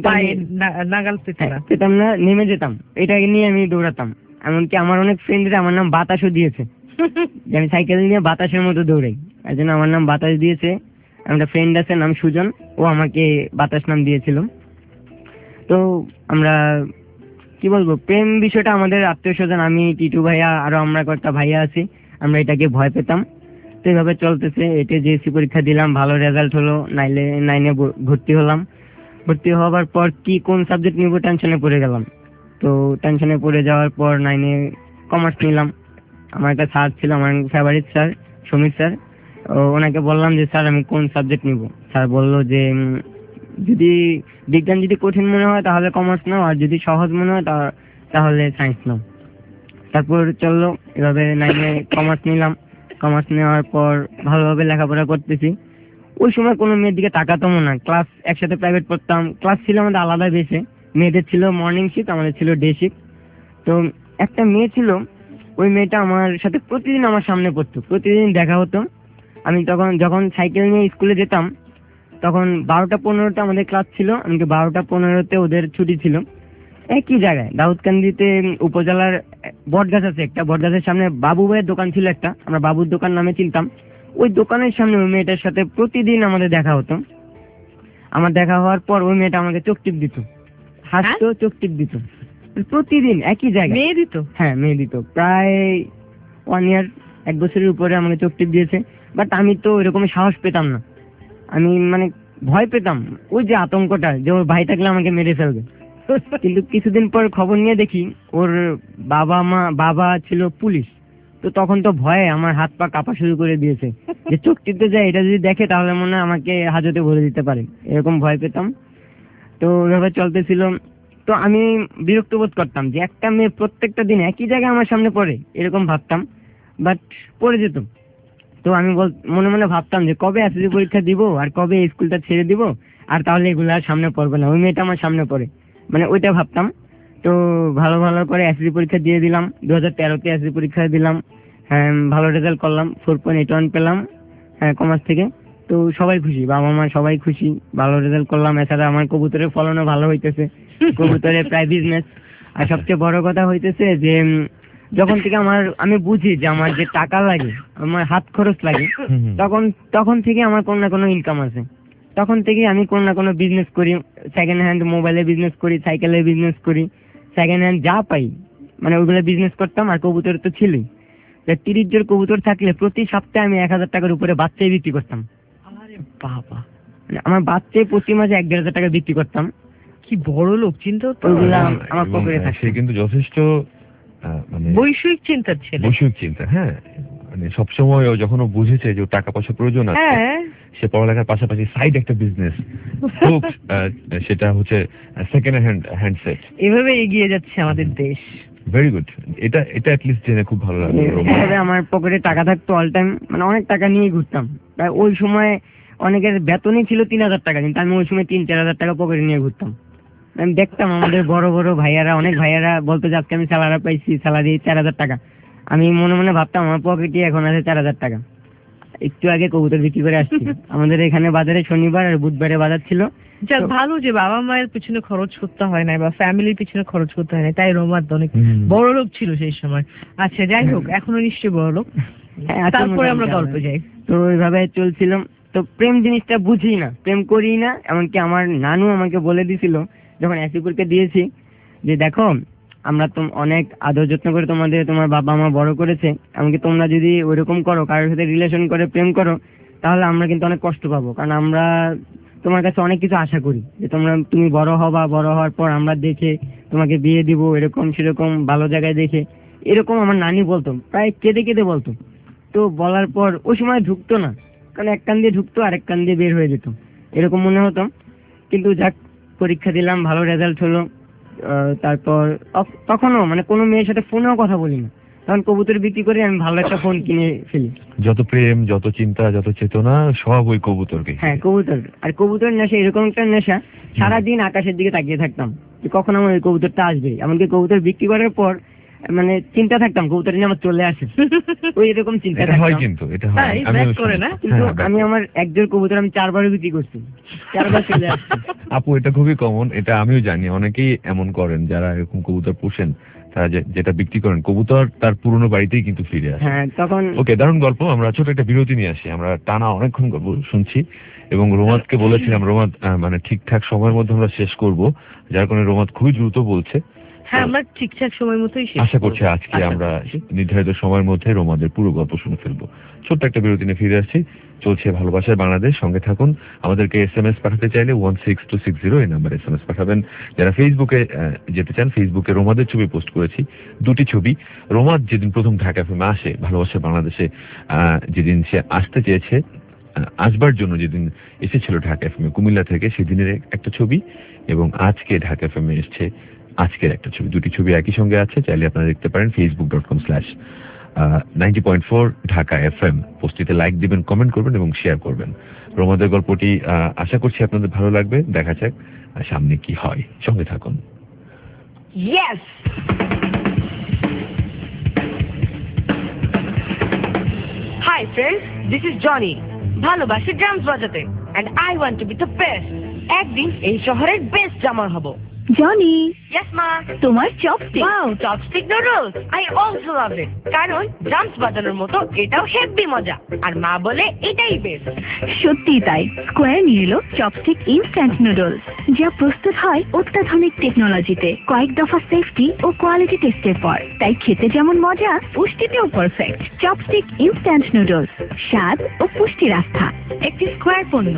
পেতাম না, নেমে যেতাম, এটাকে নিয়ে আমি দৌড়াতাম। এমনকি আমার অনেক ফ্রেন্ডরা আমার নাম বাতাসও দিয়েছে, যে আমি সাইকেল নিয়ে বাতাসের মতো দৌড়াই, এই জন্য আমার নাম বাতাস দিয়েছে। একটা ফ্রেন্ড আছে নাম সুজন, ও আমাকে বাতাস নাম দিয়েছিল। তো আমরা কি বলবো, প্রেম বিষয়টা আমাদের আত্মীয় স্বজন, আমি টিটু ভাইয়া আরো আমরা কয়েকটা ভাইয়া আছি, আমরা এটাকে ভয় পেতাম। তো এইভাবে চলতেছে। এতে জেএসসি পরীক্ষা দিলাম, ভালো রেজাল্ট হলো, 9-এ ভর্তি হলাম। ভর্তি হওয়ার পর কি কোন সাবজেক্ট নিব টেনশনে পড়ে গেলাম। তো টেনশনে পড়ে যাওয়ার পর 9-এ কমার্স নিলাম। আমার একটা স্যার ছিল, আমার ফেভারিট স্যার সমীর স্যার, ওনাকে বললাম যে স্যার আমি কোন সাবজেক্ট নিব। স্যার বলল যে যদি বিজ্ঞান যদি কঠিন মনে হয় তাহলে কমার্স নাও, আর যদি সহজ মনে হয় তাহলে সায়েন্স নাও। তারপর চললো এভাবে 9-এ কমার্স নিলাম। কমার্স নেওয়ার পর ভালোভাবে লেখাপড়া করতেছি। ওই সময় কোনো মেয়ের দিকে তাকাতাম না, ক্লাস একসাথে প্রাইভেট পড়তাম, ক্লাস ছিল আমাদের আলাদা বেসে, মেয়েদের ছিল মর্নিং শিফট, আমাদের ছিল ডে শিফট। তো একটা মেয়ে ছিল, ওই মেয়েটা আমার সাথে প্রতিদিন আমার সামনে পড়তো, প্রতিদিন দেখা হতো। আমি তখন যখন সাইকেল নিয়ে স্কুলে যেতাম, তখন 12টা 15-তে আমাদের ক্লাস ছিল, এমনকি 12টা 15-তে ওদের ছুটি ছিল। একই জায়গায় দাউদকান্দিতে উপজেলার বটগাছ আছে একটা, বটগাছের সামনে বাবু ভাইয়ের দোকান ছিল একটা, আমরা বাবুর দোকান নামে চিনতাম। ওই দোকানের সামনে ওই মেয়েটার সাথে প্রতিদিন আমাদের দেখা হতো। আমার দেখা হওয়ার পর ওই মেয়েটা আমাকে চোখ টিপ দিত, হাসতো, চোখ টিপ দিত প্রতিদিন একই জায়গায়। মেয়ে দিত? হ্যাঁ, মেয়ে দিত। প্রায় 1 ইয়ার, 1 বছরের উপরে আমাকে চোখ টিপ দিয়েছে। বাট আমি তো ওইরকম সাহস পেতাম না, আমি মানে ভয় পেতাম, ওই যে আতঙ্কটা যে ওর ভাই থাকলে আমাকে মেরে ফেলবে। কিন্তু কিছুদিন পর খবর নিয়ে দেখি ওর বাবা ছিল পুলিশ। তো তখন তো ভয়ে আমার হাত পা কাঁপা শুরু করে দিয়েছে, যে চোখ টিপতে যায় এটা যদি দেখে তাহলে মনে হয় আমাকে হাজতে ভরে দিতে পারে, এরকম ভয় পেতাম। তো ওইভাবে চলতেছিল। তো আমি বিরক্ত বোধ করতাম যে একটা মেয়ে প্রত্যেকটা দিন একই জায়গায় আমার সামনে পড়ে, এরকম ভাবতাম। বাট পড়ে যেত। তো আমি মনে মনে ভাবতাম যে কবে এসএসসি পরীক্ষা দিব আর কবে এই স্কুলটা ছেড়ে দিব, আর তাহলে এগুলো আর সামনে পড়বে না, ওই মেয়েটা আমার সামনে পড়ে, মানে ওইটা ভাবতাম। তো ভালো ভালো করে এসএসসি পরীক্ষা দিয়ে দিলাম, 2013-তে এসএসসি পরীক্ষা দিলাম। হ্যাঁ, ভালো রেজাল্ট করলাম, 4.81 পেলাম, হ্যাঁ, কমার্স থেকে। তো সবাই খুশি, বাবা মা সবাই খুশি, ভালো রেজাল্ট করলাম। এছাড়া আমার কবুতরের ফলনও ভালো হইতেছে, কবুতরের প্রায় বিজনেস। আর সবচেয়ে বড় কথা হইতেছে যে যখন থেকে আমি বুঝি যে আমার যে টাকা লাগে, আমার হাত খরচ লাগে, তখন থেকে আমার কোনো না কোনো ইনকাম আছে। তখন থেকে আমি কোনো না কোনো বিজনেস করি, সেকেন্ড হ্যান্ড মোবাইলে বিজনেস করি, সাইকেলের বিজনেস করি, সেকেন্ড হ্যান্ড যা পাই মানে ওইগুলো বিজনেস করতাম। আর কবুতর তো ছিলই, 30 জন কবুতর থাকলে প্রতি সপ্তাহে আমি 1000 টাকার উপরে বাচ্চাই বিক্রি করতাম। আরে বাবা, মানে আমার বাচ্চাই প্রতি মাসে 1-1.5 টাকা বিক্রি করতাম। কি বড় লোক, চিন্তা তো। আমার পকেটে থাকছে। সে কিন্তু যথেষ্ট মানে বৈষয়িক চিন্তার ছেলে। বৈষয়িক চিন্তা, হ্যাঁ, মানে সবসময় ও যখন ও বুঝেছে যে ওর টাকা পয়সা প্রয়োজন আছে, হ্যাঁ, সে পড়ালেখার পাশাপাশি সাইড একটা বিজনেস হোক, সেটা হচ্ছে সেকেন্ড হ্যান্ডসেট। এভাবে এগিয়ে যাচ্ছে আমাদের দেশ। Very good. এটা অ্যাটলিস্ট জেনে খুব ভালো লাগলো। এভাবে আমার পকেটে টাকা থাকতো অল টাইম, মানে অনেক টাকা নিয়ে ঘুরতাম। তাই ওই সময় অনেকের বেতনই ছিল 3000 টাকা, কিন্তু আমি ওই সময় 3-4 হাজার টাকা পকেটে নিয়ে ঘুরতাম। আমি দেখতাম আমাদের বড় বড় ভাইয়ারা, অনেক ভাইয়ারা বলতো যে আজকে আমি স্যালারি পাইছি, স্যালারি 4000 টাকা। আমি মনে মনে ভাবতাম আমার পকেটে এখন আছে 4000 টাকা। একটু আগে কবুতর বিক্রি করে আসছি। আমাদের এখানে বাজারে শনিবার আর বুধবারে বাজার ছিল। যাক, ভালো যে বাবা মায়ের পিছনে খরচ করতে হয় না বা ফ্যামিলির পিছনে খরচ করতে হয় না, তাই রোমার অনেক বড় লোক ছিল সেই সময়। আচ্ছা, যাই হোক, এখনো নিশ্চয়ই বড় লোক। তারপরে আমরা গল্পে যাই। তো ওইভাবে চলছিল। তো প্রেম জিনিসটা বুঝি না, প্রেম করি না। এমনকি আমার নানু আমাকে বলে দিছিল যখন এসিপুরকে দিয়েছি যে দেখো, আমরা তো অনেক আদর যত্ন করে তোমার বাবা মা বড় করেছে, এমনকি তোমরা যদি ওইরকম করো, কারোর সাথে রিলেশন করে প্রেম করো, তাহলে আমরা কিন্তু অনেক কষ্ট পাবো। কারণ আমরা তোমার কাছে অনেক কিছু আশা করি যে তুমি বড় হবা, বড় হওয়ার পর আমরা দেখে তোমাকে বিয়ে দিব, এরকম সেরকম ভালো জায়গায় দেখে। এরকম আমার নানি বলতো, প্রায় কেঁদে কেঁদে বলতো। তো বলার পর ওই সময় ঢুকতো না, কারণ এক কান দিয়ে ঢুকতো আর এক কান দিয়ে বের হয়ে যেত, এরকম মনে হতো। কিন্তু যাক, পরীক্ষা দিলাম, ভালো রেজাল্ট হলো। তারপর তখনও মানে কোনো মেয়ের সাথে ফোনেও কথা বলি না, তখন কবুতর বিক্রি করে আমি ভালো একটা ফোন কিনে ফেলি। যত প্রেম, যত চিন্তা, যত চেতনা, সব ওই কবুতরকে। হ্যাঁ, কবুতর। আর কবুতর নেশা এরকম একটা নেশা, সারাদিন আকাশের দিকে তাকিয়ে থাকতাম যে কখন আমার ওই কবুতরটা আসবে। এমনকি কবুতর বিক্রি করার পর মানে চিন্তা থাকতাম কবুতর নিয়ে আমার চলে আসে, ওই এরকম চিন্তা হয়। কিন্তু এটা হয়, কিন্তু আমি আমার একজোড় কবুতর আমি 4 বারও বিক্রি করছি, 4 বার চলে আসছে। আপু, এটা খুবই কমন, এটা আমিও জানি। অনেকেই এমন করেন যারা এরকম কবুতর পোষেন, তারা যেটা বিক্রি করেন, কবুতর তার পুরনো বাড়িতেই কিন্তু ফিরে আসে। হ্যাঁ, তখন ওকে, দারুণ গল্প। আমরা ছোট একটা বিরতি নিয়ে আসি। আমরা টানা অনেকক্ষণ গল্প শুনছি এবং রোমাদকে বলেছিলাম রোমাদ মানে ঠিকঠাক সময়ের মধ্যে আমরা শেষ করব, যার কারণে রোমাদ খুবই দ্রুত বলছে। হ্যাঁ, আমরা ঠিকঠাক সময় মতোই শেষ আশা করছি আজকে আমরা নির্ধারিত সময়ের মধ্যে রোমাদের পুরো গল্প শুনে ফেলবো। ছোট্ট একটা বিরতি নিয়ে ফিরে আসছি। চলছে ভালোবাসার বাংলাদেশ, সঙ্গে থাকুন। আমাদেরকে SMS পাঠাতে চাইলে 16260 এই নাম্বারে SMS পাঠাবেন। যারা ফেসবুকে যেতে চান, ফেসবুকে রোমাদের ছবি পোস্ট করেছি, 2টি ছবি। রোমাদ যেদিন প্রথম ঢাকা এফএমে আসে, ভালোবাসার বাংলাদেশে যেদিন সে আসতে চেয়েছে, আসবার জন্য যেদিন এসেছিল ঢাকা এফএমে কুমিল্লা থেকে, সেদিনের একটা ছবি, এবং আজকে ঢাকা এফএমে এসছে আজকের একটা ছবি। 2টি ছবি একই সঙ্গে আছে, চাইলে আপনারা দেখতে পারেন facebook.com/90.4 ঢাকা এফএম। পোস্টটিতে লাইক দিবেন, কমেন্ট করবেন এবং শেয়ার করবেন। রোমাদের গল্পটি আশা করছি আপনাদের ভালো লাগবে। দেখা যাক সামনে কি হয়, সঙ্গে থাকুন। Yes! Hi friends, this is Johnny. ভালোবাসি ড্রামস বাজাতে, and I want to be the best. একদিন এই শহরের বেস্ট জামার হব। জনি, Yes মা। তোমার chopstick. Wow, chopstick noodles. I also love it. কারণ ড্রামস বাজানোর মতো এটাও হেভি মজা। আর মা বলে এটাই বেস্ট। সত্যি তাই, স্কোয়ার নিয়ে এলো চপস্টিক ইনস্ট্যান্ট নুডলস, যা প্রস্তুত হয় অত্যাধুনিক টেকনোলজিতে, কয়েক দফা সেফটি ও কোয়ালিটি টেস্টের পর। তাই খেতে যেমন মজা, পুষ্টিতেও পারফেক্ট। চপস্টিক ইনস্ট্যান্ট নুডলস, স্বাদ ও পুষ্টির আস্থা, একটি স্কোয়ার পণ্য।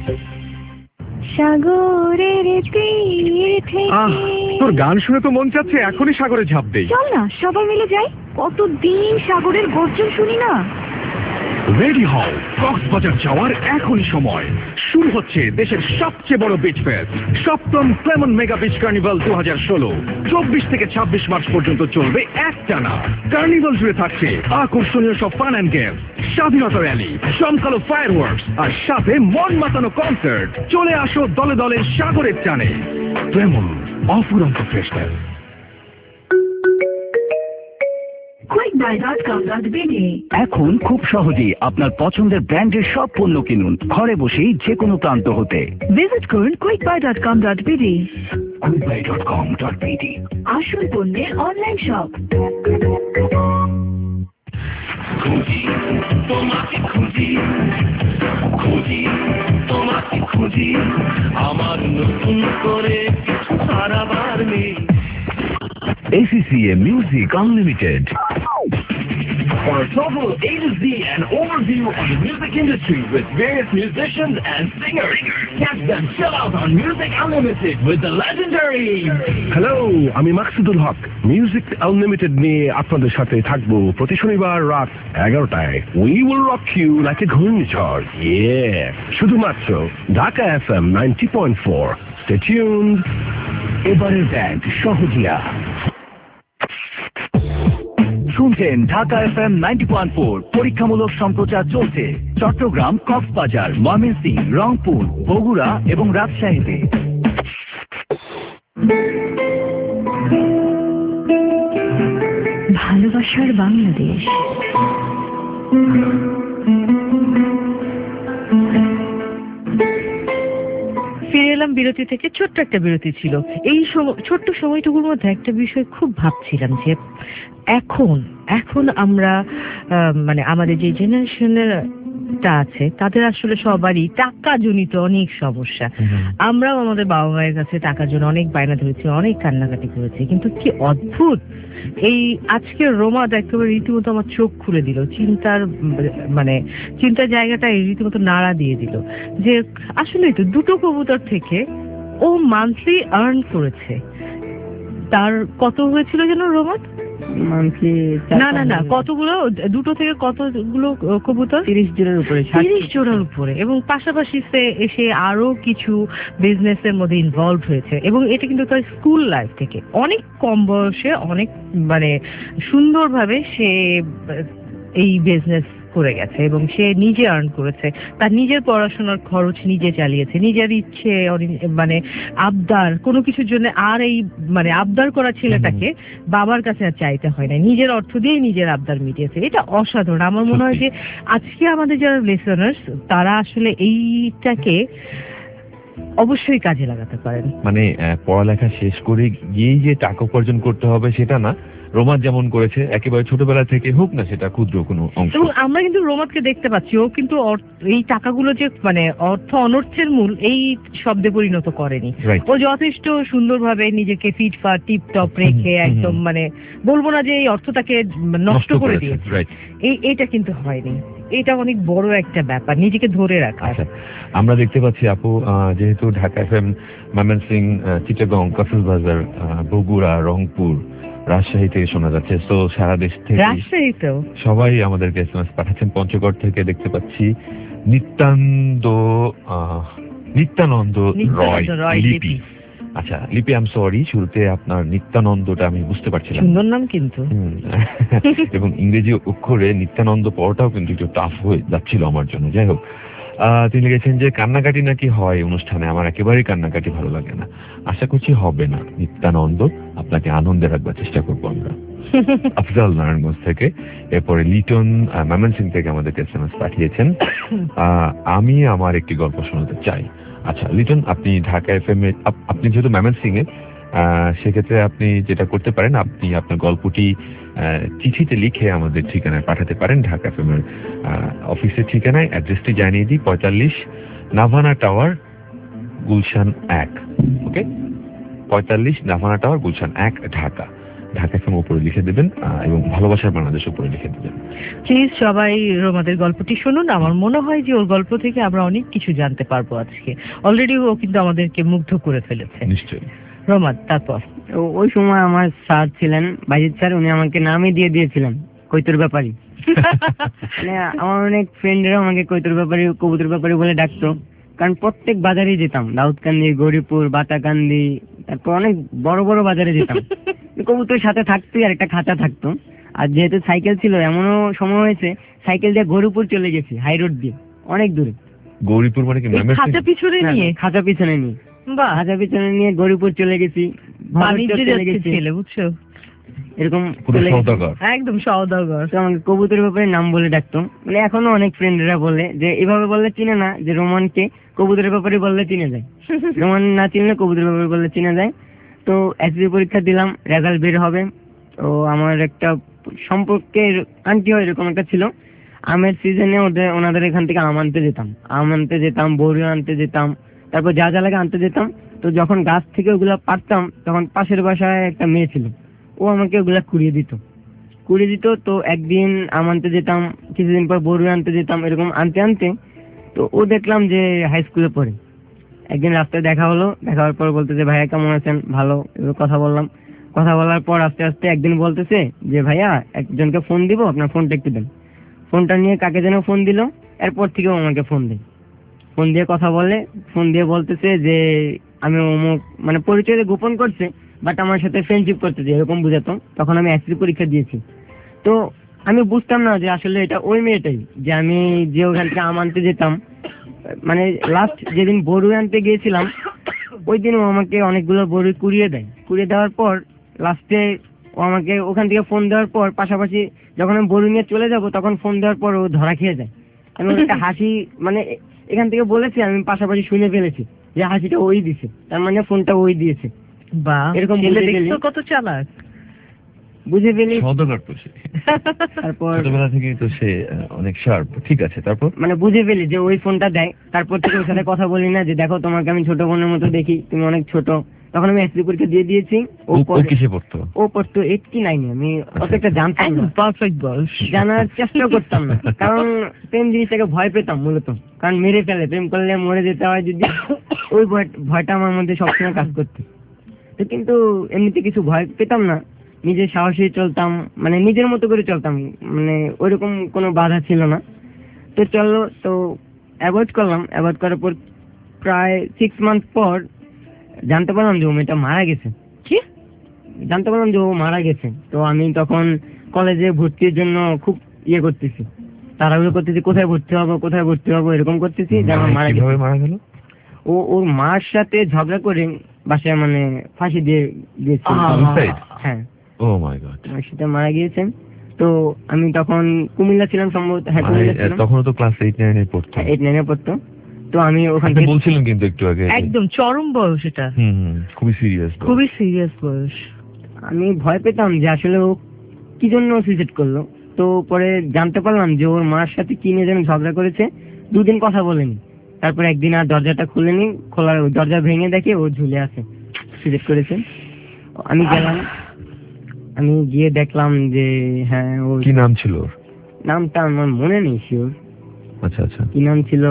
সাগরের তীর থেকে। তোর গান শুনে তো মন চাচ্ছে এখনই সাগরে ঝাঁপ দেই। চল না, সবাই মিলে যাই। কতদিন সাগরের গর্জন শুনি না। রেডি হও, কক্সবাজার যাওয়ার এখনই সময়। শুরু হচ্ছে দেশের সবচেয়ে বড় বিচ ফেস্ট, 7ম ক্লেমন মেগা বিচ কার্নিভাল 2016। 24 থেকে 26 মার্চ পর্যন্ত চলবে একটানা। কার্নিভাল জুড়ে থাকছে আকর্ষণীয় সব ফান অ্যান্ড গেমস, স্বাধীনতা র্যালি, জমকালো ফায়ারওয়ার্কস আর সাথে মন মাতানো কনসার্ট। চলে আসো দলে দলে সাগরের টানে। ক্লেমন, অফুরন্ত ফ্রেশনেস। এখন খুব সহজেই আপনার পছন্দের ব্র্যান্ডের সব পণ্য কিনুন ঘরে বসেই যে কোনো প্রান্ত হতে। ভিজিট করুন quickbuy.com.bd। quickbuy.com.bd আসল পণ্যের অনলাইন শপ। খুঁজি তোমাকে, খুঁজি খুঁজি তোমাকে, খুঁজি আমার নতুন করে কিছু হারাবার নেই। ACCA Music Unlimited. For a total A to Z and overview of the music industry with various musicians and singers, catch them chill out on Music Unlimited with the legendary. Hello, আমি মাকসুদুল হক। Music unlimited নিয়ে আপনাদের সাথে থাকবো প্রতি শনিবার রাত 11টায়। We will rock you like a ঘূর্ণিঝড়। শুধুমাত্র ঢাকা FM 90.4। Stay tuned. এবারের ব্যান্ড সহজিয়া। শুনছেন ঢাকা FM 90.4। পরীক্ষামূলক সম্প্রচার চলছে চট্টগ্রাম, কক্সবাজার, ময়মনসিংহ, রংপুর, বগুড়া এবং রাজশাহীতে। ভালোবাসার বাংলাদেশ। ফিরে এলাম বিরতি থেকে। ছোট্ট একটা বিরতি ছিল। এই ছোট্ট সময়টুকুর মধ্যে একটা বিষয় খুব ভাবছিলাম যে এখন আমরা মানে আমাদের যে জেনারেশনের টা আছে তাদের আসলে সবারই টাকা জনিত অনেক সমস্যা। আমরাও আমাদের বাবা মায়ের কাছে টাকার জন্য অনেক বায়না ধরেছি, অনেক কান্নাকাটি করেছি, কিন্তু কি অদ্ভুত এই আজকের রোমাদ একেবারে রীতিমতো আমার চোখ খুলে দিল। চিন্তার জায়গাটা রীতিমতো নাড়া দিয়ে দিল যে আসলেই তো দুটো কবুতর থেকে ও মান্থলি আর্ন করেছে। তার কত হয়েছিল যেন রোমাদ? মান্থলি না কতগুলো, দুটো থেকে কতগুলো কবুতর? 30 জোড়ার উপরে। 30 জোড়ার উপরে। এবং পাশাপাশি এসে আরো কিছু বিজনেসের মধ্যে ইনভলভ হয়েছে। এবং এটা কিন্তু তার স্কুল লাইফ থেকে অনেক কম বয়সে অনেক সুন্দরভাবে সে এই বিজনেস করে গেছে এবং সে নিজে আর্ন করেছে। তার নিজের পড়াশোনার খরচ নিজে চালিয়েছে, নিজের ইচ্ছে আবদার কোনো কিছুর জন্য আর এই আবদার করা ছেলেটাকে বাবার কাছে আর চাইতে হয় না, নিজের অর্থ দিয়ে নিজের আবদার মিটিয়েছে। এটা অসাধারণ। আমার মনে হয় যে আজকে আমাদের যারা লিসেনার্স তারা আসলে এইটাকে অবশ্যই কাজে লাগাতে পারেন। পড়ালেখা শেষ করে গিয়েই যে টাকা উপার্জন করতে হবে সেটা না, রোমাদ যেমন করেছে একেবারে ছোটবেলা থেকে হোক না সেটা ক্ষুদ্র কোনো অংশ। এবং আমরা কিন্তু রোমাদকে দেখতে পাচ্ছি ও কিন্তু এই টাকাগুলো যে অর্থ অনর্থের মূল এই শব্দে পরিণত করেনি। ও যথেষ্ট সুন্দরভাবে নিজেকে ফিটফাট টিপটপ রেখে একদম বলবো না যে এই অর্থটাকে নষ্ট করে দিয়েছে, এইটা কিন্তু হয়নি। এটা অনেক বড় একটা ব্যাপার, নিজেকে ধরে রাখা। আমরা দেখতে পাচ্ছি আপু যেহেতু ঢাকা FM, ময়মনসিংহ, চিটাগং, কক্সবাজার, বগুড়া, রংপুর, রাজশাহী থেকে শোনা যাচ্ছে। তো সারা দেশ থেকে রাজশাহীতেও সবাই আমাদেরকে এসএমএস পাঠাচ্ছেন। পঞ্চগড় থেকে দেখতে পাচ্ছি নিত্যানন্দ রয় লিপি। আচ্ছা লিপি, আই এম সরি, শুরুতে আপনার নিত্যানন্দটা আমি বুঝতে পারছিলাম, সুন্দর নাম কিন্তু। এবং ইংরেজি অক্ষরে নিত্যানন্দ পড়াটাও কিন্তু একটু টাফ হয়ে যাচ্ছিল আমার জন্য। যাই হোক, তিনি লিখেছেন যে কান্নাকাটি নাকি হয় অনুষ্ঠানে, আমার একেবারেই কান্নাকাটি ভালো লাগে না। আশা করছি হবে না। নিত্যানন্দ, আপনাকে আনন্দে রাখবার চেষ্টা করবো আমরা। আফজাল নারায়ণগঞ্জ থেকে, এরপরে লিটন ময়মনসিংহ থেকে আমাদেরকে এসএমএস পাঠিয়েছেন। আমি আমার একটি গল্প শোনাতে চাই। আচ্ছা লিটন, আপনি ঢাকা এফএম এ, আপনি যেহেতু ময়মনসিংহ এ, সেক্ষেত্রে আপনি যেটা করতে পারেন, আপনি আপনার গল্পটি চিঠিতে লিখে আমাদের ঠিকানায় পাঠাতে পারেন। ঢাকা এফএম এর অফিসের ঠিকানায়, অ্যাড্রেসটি জানিয়ে দিই, 45 Navana tower, Gulshan 1। Okay, 45 Navana tower, Gulshan 1, Dhaka. Dhaka FM উপরে লিখে দেবেন এবং ভালোবাসার বাংলাদেশ উপরে লিখে দেবেন। প্লিজ সবাই রোমাদের গল্পটি শুনুন। আমার মনে হয় যে ওর গল্প থেকে আমরা অনেক কিছু জানতে পারবো আজকে। অলরেডি ও কিন্তু আমাদেরকে মুগ্ধ করে ফেলেছে। নিশ্চয়ই। রোমাদ, তারপর? ওই সময় আমার স্যার ছিলেন, বাইজিৎ স্যার, উনি আমাকে নামই দিয়ে দিয়েছিলেন কৈতর ব্যাপারী। মানে আমার অনেক ফ্রেন্ডরা আমাকে কৈতর ব্যাপারী, কবুতর ব্যাপারী বলে ডাকতো, কারণ প্রত্যেক বাজারেই যেতাম, দাউদকান্দি, গৌরীপুর, বাতাকান্দি, তারপর অনেক বড় বড় বাজারে যেতাম। কবুতর সাথে থাকতোই, আর একটা খাঁচা থাকতো। আর যেহেতু সাইকেল ছিল, এমনও সময় হয়েছে সাইকেল দিয়ে গৌরীপুর চলে গেছি, হাই রোড দিয়ে, অনেক দূরে। গৌরীপুর মানে কি? খাঁচা পিছনে নিয়ে? খাঁচা পিছনে নিয়ে, বাহ, খাঁচা পিছনে নিয়ে গৌরীপুর চলে গেছি, বাণিজ্যে যাচ্ছে ছেলে, বুঝছো, এরকম একদম সওদাগর। তো আমাকে কবুতর ব্যাপারে নাম বলে ডাকতো। মানে এখনো অনেক ফ্রেন্ডরা বলে যে এভাবে বললে চিনে না, যে রোমানকে কবুতরের ব্যাপারে বললে চিনে যায়, রোমান না চিনলে কবুতরের ব্যাপারে বললে চিনে যায়। তো এসএসসি পরীক্ষা দিলাম, রেজাল্ট বের হবে। তো আমার একটা সম্পর্কের আন্টি হয়, এরকম একটা ছিল। আমের সিজনে ওনাদের এখান থেকে আম আনতে যেতাম, বড়ি আনতে যেতাম, তারপর যা যা লাগে আনতে যেতাম। তো যখন গাছ থেকে ওগুলা পারতাম, তখন পাশের বাসায় একটা মেয়ে ছিল, ও আমাকে ওগুলা কুড়িয়ে দিত। তো একদিন আম আনতে যেতাম, কিছুদিন পর বড়ি আনতে যেতাম, এরকম আনতে আনতে তো ও দেখলাম যে হাই স্কুলে পড়ে। একদিন রাস্তায় দেখা হলো, দেখা হওয়ার পর বলতেছে, ভাইয়া কেমন আছেন? ভালো। এবার কথা বললাম, কথা বলার পর আস্তে আস্তে একদিন বলতেছে যে ভাইয়া একজনকে ফোন দিব, আপনার ফোনটা একটু দেন। ফোনটা নিয়ে কাকে যেন ফোন দিল, এরপর থেকেও আমাকে ফোন দেয়, ফোন দিয়ে কথা বলে, ফোন দিয়ে বলতেছে যে আমি অমুক, মানে পরিচয় গোপন করছে, বাট আমার সাথে ফ্রেন্ডশিপ করতেছে, এরকম বুঝাতো। তখন আমি এসএসসি পরীক্ষা দিয়েছি। তো আমি বুঝতাম না যে আসলে এটা ওই মেয়েটাই, যে আমি যে ওখান থেকে আম আনতে যেতাম। মানে লাস্ট যেদিন বড়ি আনতে গিয়েছিলাম, ওই দিন ও আমাকে অনেকগুলো বড়ি কুড়িয়ে দেওয়ার পর লাস্টে ও আমাকে ওখান থেকে ফোন দেওয়ার পর, পাশাপাশি যখন আমি বড়ি নিয়ে চলে যাব, তখন ফোন দেওয়ার পর ও ধরা খেয়ে যায়। আমি একটা হাসি, মানে এখান থেকে বলেছি, আমি পাশাপাশি শুনে ফেলেছি যে হাসিটা ওই দিছে, তার মানে ফোনটা ওই দিয়েছে। বাহ, এরকম কত চালাক, বুঝে ফেলি। তারপর ছোটবেলা থেকেই তো সে অনেক শার্প। ঠিক আছে, তারপর মানে বুঝে ফেলি যে ওই ফোনটা দেয়। তারপর থেকে ওর সাথে কথা বলি না, যে দেখো তোমাকে আমি ছোট বোনের মতো দেখি, তুমি অনেক ছোট। তখন আমি এসএসসি পরীক্ষা দিয়ে দিয়েছি। ও কিসে পড়তো? ও পড়তো 8 কি 9 এ। আমি অত একটা জানতাম না, পারফেক্ট বয়স, জানার চেষ্টা করতাম না, কারণ প্রেম জিনিসটাকে ভয় পেতাম মূলত, কারণ মেরে ফেলে, প্রেম করলে মরে যেতে হয় যদি, ওই ভয়টা আমার মধ্যে সবসময় কাজ করতো। তো কিন্তু এমনিতে কিছু ভয় পেতাম না, নিজের সাহসে চলতাম, মানে নিজের মতো করে চলতাম, মানে ওইরকম কোনো বাধা ছিল না। তো চললো, তো অ্যাভয়েড করার পর প্রায় 6 মান্থ পর জানতে পারলাম যে ও মেয়েটা মারা গেছে। কি জানতে পারলাম যে ও মারা গেছে। তো আমি তখন কলেজে ভর্তির জন্য খুব করতেছি, তাড়াহুড়ো করতেছি, কোথায় ভর্তি হবো এরকম করতেছি। মারা গেল? ওর মার সাথে ঝগড়া করে বাসায় মানে ফাঁসি দিয়ে দিয়েছে। হ্যাঁ, ও মাই গড, সেটা মারা গিয়েছেন। তো আমি তখন কুমিল্লা ছিলাম সম্ভবত। হ্যাঁ, কুমিল্লা ছিলাম। তখন তো ক্লাস 8-9 এ পড়তো। 8-9 এ পড়তো। তো আমি ওখান থেকে বলছিলাম কিন্তু একটু আগে, একদম চরম বয়স এটা। খুবই সিরিয়াস বয়স। আমি ভয় পেতাম যে আসলে ও কি জন্য সুইসাইড করলো। তো পরে জানতে পারলাম যে ওর মার সাথে কি নিয়ে যেন ঝগড়া করেছে, 2 দিন কথা বলেনি। তারপর একদিন আর দরজাটা খুলেনি, খোলার দরজা ভেঙে দেখে ও ঝুলে আছে, সুইসাইড করেছে। আমি গেলাম, আমি গিয়ে দেখলাম যে হ্যাঁ। ও কি নাম ছিল? নামটা আমার মনে নেই শিওর। আচ্ছা, কি নাম ছিল,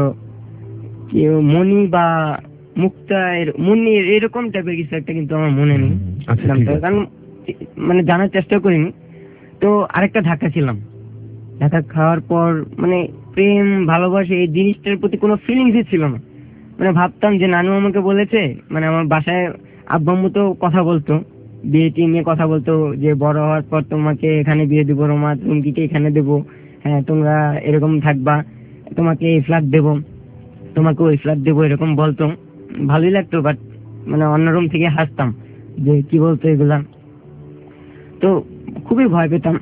মনি বা মুক্তা, মুন্নি, এরকম টাইপের কিছু একটা, কিন্তু আমার মনে নেই নামটা, কারণ মানে জানার চেষ্টা করিনি। তো আরেকটা ধাক্কা ছিলাম, ধাক্কা খাওয়ার পর মানে প্রেম ভালোবাসা এই জিনিসটার প্রতি কোনো ফিলিংসই ছিল না। মানে ভাবতাম যে নানু আমাকে বলেছে, মানে আমার বাসায় আব্বু আম্মু তো কথা বলতো, বিয়ে নিয়ে কথা বলতো, যে বড় হওয়ার পর তোমাকে এখানে বিয়ে দেবো, রোমা চুমকিকে এখানে দেবো, হ্যাঁ তোমরা এরকম থাকবা, তোমাকে এই ফ্ল্যাট দেবো, তোমাকে ওই ফ্ল্যাট দেবো, এরকম বলতো। ভালোই লাগতো, বাট মানে অন্য রুম থেকে হাসতাম যে কি বলতো এগুলা। তো খুবই ভয় পেতাম,